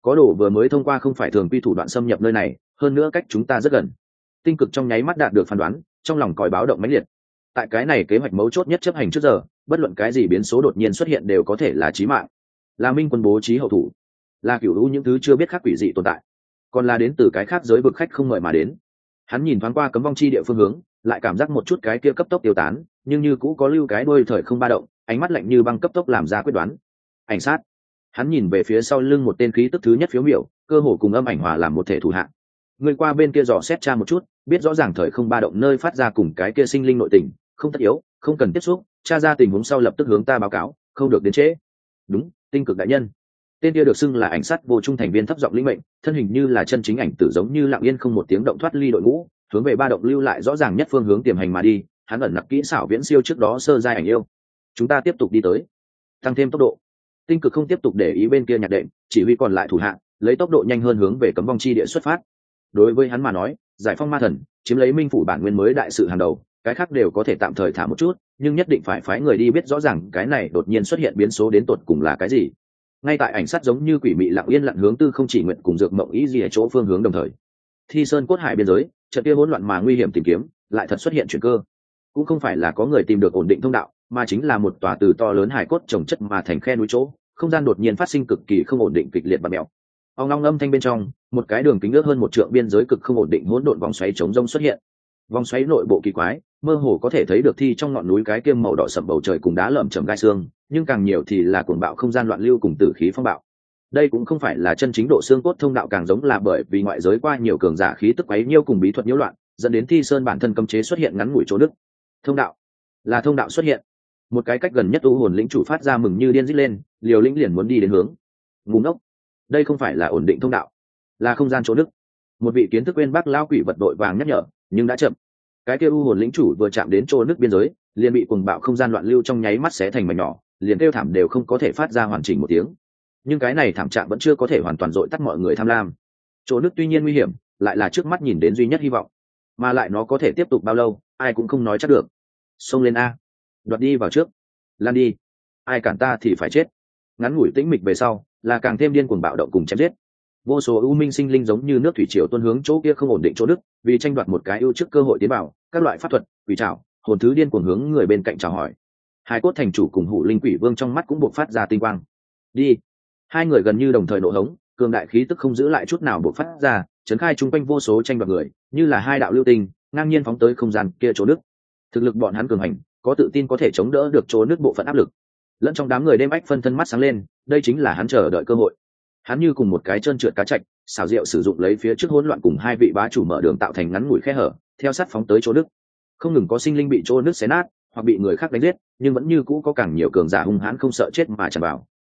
có đồ vừa mới thông qua không phải thường quy thủ đoạn xâm nhập nơi này, hơn nữa cách chúng ta rất gần. Tinh cực trong nháy mắt đạt được phán đoán, trong lòng còi báo động mãnh liệt. Tại cái này kế hoạch mấu chốt nhất chấp hành trước giờ, bất luận cái gì biến số đột nhiên xuất hiện đều có thể là chí mạng. Là minh quân bố trí hậu thủ, là cửu u những thứ chưa biết khác quỷ dị tồn tại, còn là đến từ cái khác giới vực khách không mời mà đến. Hắn nhìn thoáng qua cấm vong chi địa phương hướng, lại cảm giác một chút cái kia cấp tốc tiêu tán, nhưng như cũ có lưu cái đuôi thời không ba động, ánh mắt lạnh như băng cấp tốc làm ra quyết đoán. Ảnh sát. Hắn nhìn về phía sau lưng một tên khí tức thứ nhất phiếu miểu, cơ hồ cùng âm ảnh hòa làm một thể thủ hạ. Người qua bên kia dò xét tra một chút, biết rõ ràng thời không ba động nơi phát ra cùng cái kia sinh linh nội tình, không tất yếu, không cần tiếp xúc, tra ra tình huống sau lập tức hướng ta báo cáo, không được đến trễ. Đúng, tinh cực đại nhân. Tên kia được xưng là ảnh sát vô trung thành viên thấp giọng linh mệnh, thân hình như là chân chính ảnh tử giống như lặng yên không một tiếng động thoát ly đội ngũ, hướng về ba động lưu lại rõ ràng nhất phương hướng tiềm hành mà đi. Hắn ẩn nặc kỹ xảo viễn siêu trước đó sơ giai ảnh yêu. Chúng ta tiếp tục đi tới, tăng thêm tốc độ. Tinh cực không tiếp tục để ý bên kia nhạc đệm, chỉ huy còn lại thủ hạ lấy tốc độ nhanh hơn hướng về cấm vong chi địa xuất phát. Đối với hắn mà nói, giải phong ma thần chiếm lấy minh phủ bản nguyên mới đại sự hàng đầu, cái khác đều có thể tạm thời thả một chút, nhưng nhất định phải phái người đi biết rõ ràng cái này đột nhiên xuất hiện biến số đến tột cùng là cái gì. Ngay tại ảnh sát giống như quỷ mị lặng yên lặn hướng tư không chỉ nguyện cùng dược mộng ý gì ở chỗ phương hướng đồng thời, Thi Sơn cốt hải biên giới trận kia hỗn loạn mà nguy hiểm tìm kiếm lại thật xuất hiện chuyển cơ. Cũng không phải là có người tìm được ổn định thông đạo, mà chính là một tòa từ to lớn hải cốt trồng chất mà thành khe núi chỗ, không gian đột nhiên phát sinh cực kỳ không ổn định kịch liệt và mèo. Ông long âm thanh bên trong, một cái đường kính ước hơn một trượng biên giới cực không ổn định hỗn độn vòng xoáy chống rông xuất hiện. Vòng xoáy nội bộ kỳ quái, mơ hồ có thể thấy được thi trong ngọn núi cái kiêm màu đỏ sậm bầu trời cùng đá lởm chởm gai xương, nhưng càng nhiều thì là cuồng bạo không gian loạn lưu cùng tử khí phong bạo. Đây cũng không phải là chân chính độ xương cốt thông đạo, càng giống là bởi vì ngoại giới qua nhiều cường giả khí tức quấy nhiêu cùng bí thuật nhiễu loạn, dẫn đến Thi Sơn bản thân cấm chế xuất hiện ngắn ngủi chỗ nứt. Thông đạo, là thông đạo xuất hiện. Một cái cách gần nhất u hồn lĩnh chủ phát ra mừng như điên rít lên, liều lĩnh liền muốn đi đến hướng. Ngu ngốc, đây không phải là ổn định thông đạo, là không gian chỗ nứt. Một vị kiến thức quên bác lao quỷ vật đội vàng nhắc nhở, nhưng đã chậm. Cái kia u hồn lĩnh chủ vừa chạm đến chỗ nứt biên giới, liền bị cuồng bạo không gian loạn lưu trong nháy mắt xé thành mảnh nhỏ, liền kêu thảm đều không có thể phát ra hoàn chỉnh một tiếng. Nhưng cái này thảm trạng vẫn chưa có thể hoàn toàn dội tắt mọi người tham lam. Chỗ nứt tuy nhiên nguy hiểm, lại là trước mắt nhìn đến duy nhất hy vọng, mà lại nó có thể tiếp tục bao lâu, ai cũng không nói chắc được. Xông lên a, đoạt đi vào trước, lan đi, ai cản ta thì phải chết. Ngắn ngủi tĩnh mịch về sau, là càng thêm điên cuồng bạo động cùng chém giết. Vô số ưu minh sinh linh giống như nước thủy triều tuôn hướng chỗ kia không ổn định chỗ đức, vì tranh đoạt một cái ưu trước cơ hội tiến vào, các loại pháp thuật, quỷ trảo, hồn thứ điên cuồng hướng người bên cạnh chào hỏi. Hai cốt thành chủ cùng hủ linh quỷ vương trong mắt cũng bộc phát ra tinh quang. Đi. Hai người gần như đồng thời nổ hống, cường đại khí tức không giữ lại chút nào bộc phát ra, chấn khai chung quanh vô số tranh đoạt người, như là hai đạo lưu tinh, ngang nhiên phóng tới không gian kia chỗ đức. Thực lực bọn hắn cường hành, có tự tin có thể chống đỡ được chỗ nước bộ phận áp lực. Lẫn trong đám người đêm ách phân thân mắt sáng lên, đây chính là hắn chờ đợi cơ hội. Hắn như cùng một cái trơn trượt cá chạch, xảo diệu sử dụng lấy phía trước hỗn loạn cùng hai vị bá chủ mở đường tạo thành ngắn ngủi khe hở, theo sát phóng tới chỗ nước. Không ngừng có sinh linh bị chỗ nước xé nát, hoặc bị người khác đánh giết, nhưng vẫn như cũ có càng nhiều cường giả hung hãn không sợ chết mà tràn vào.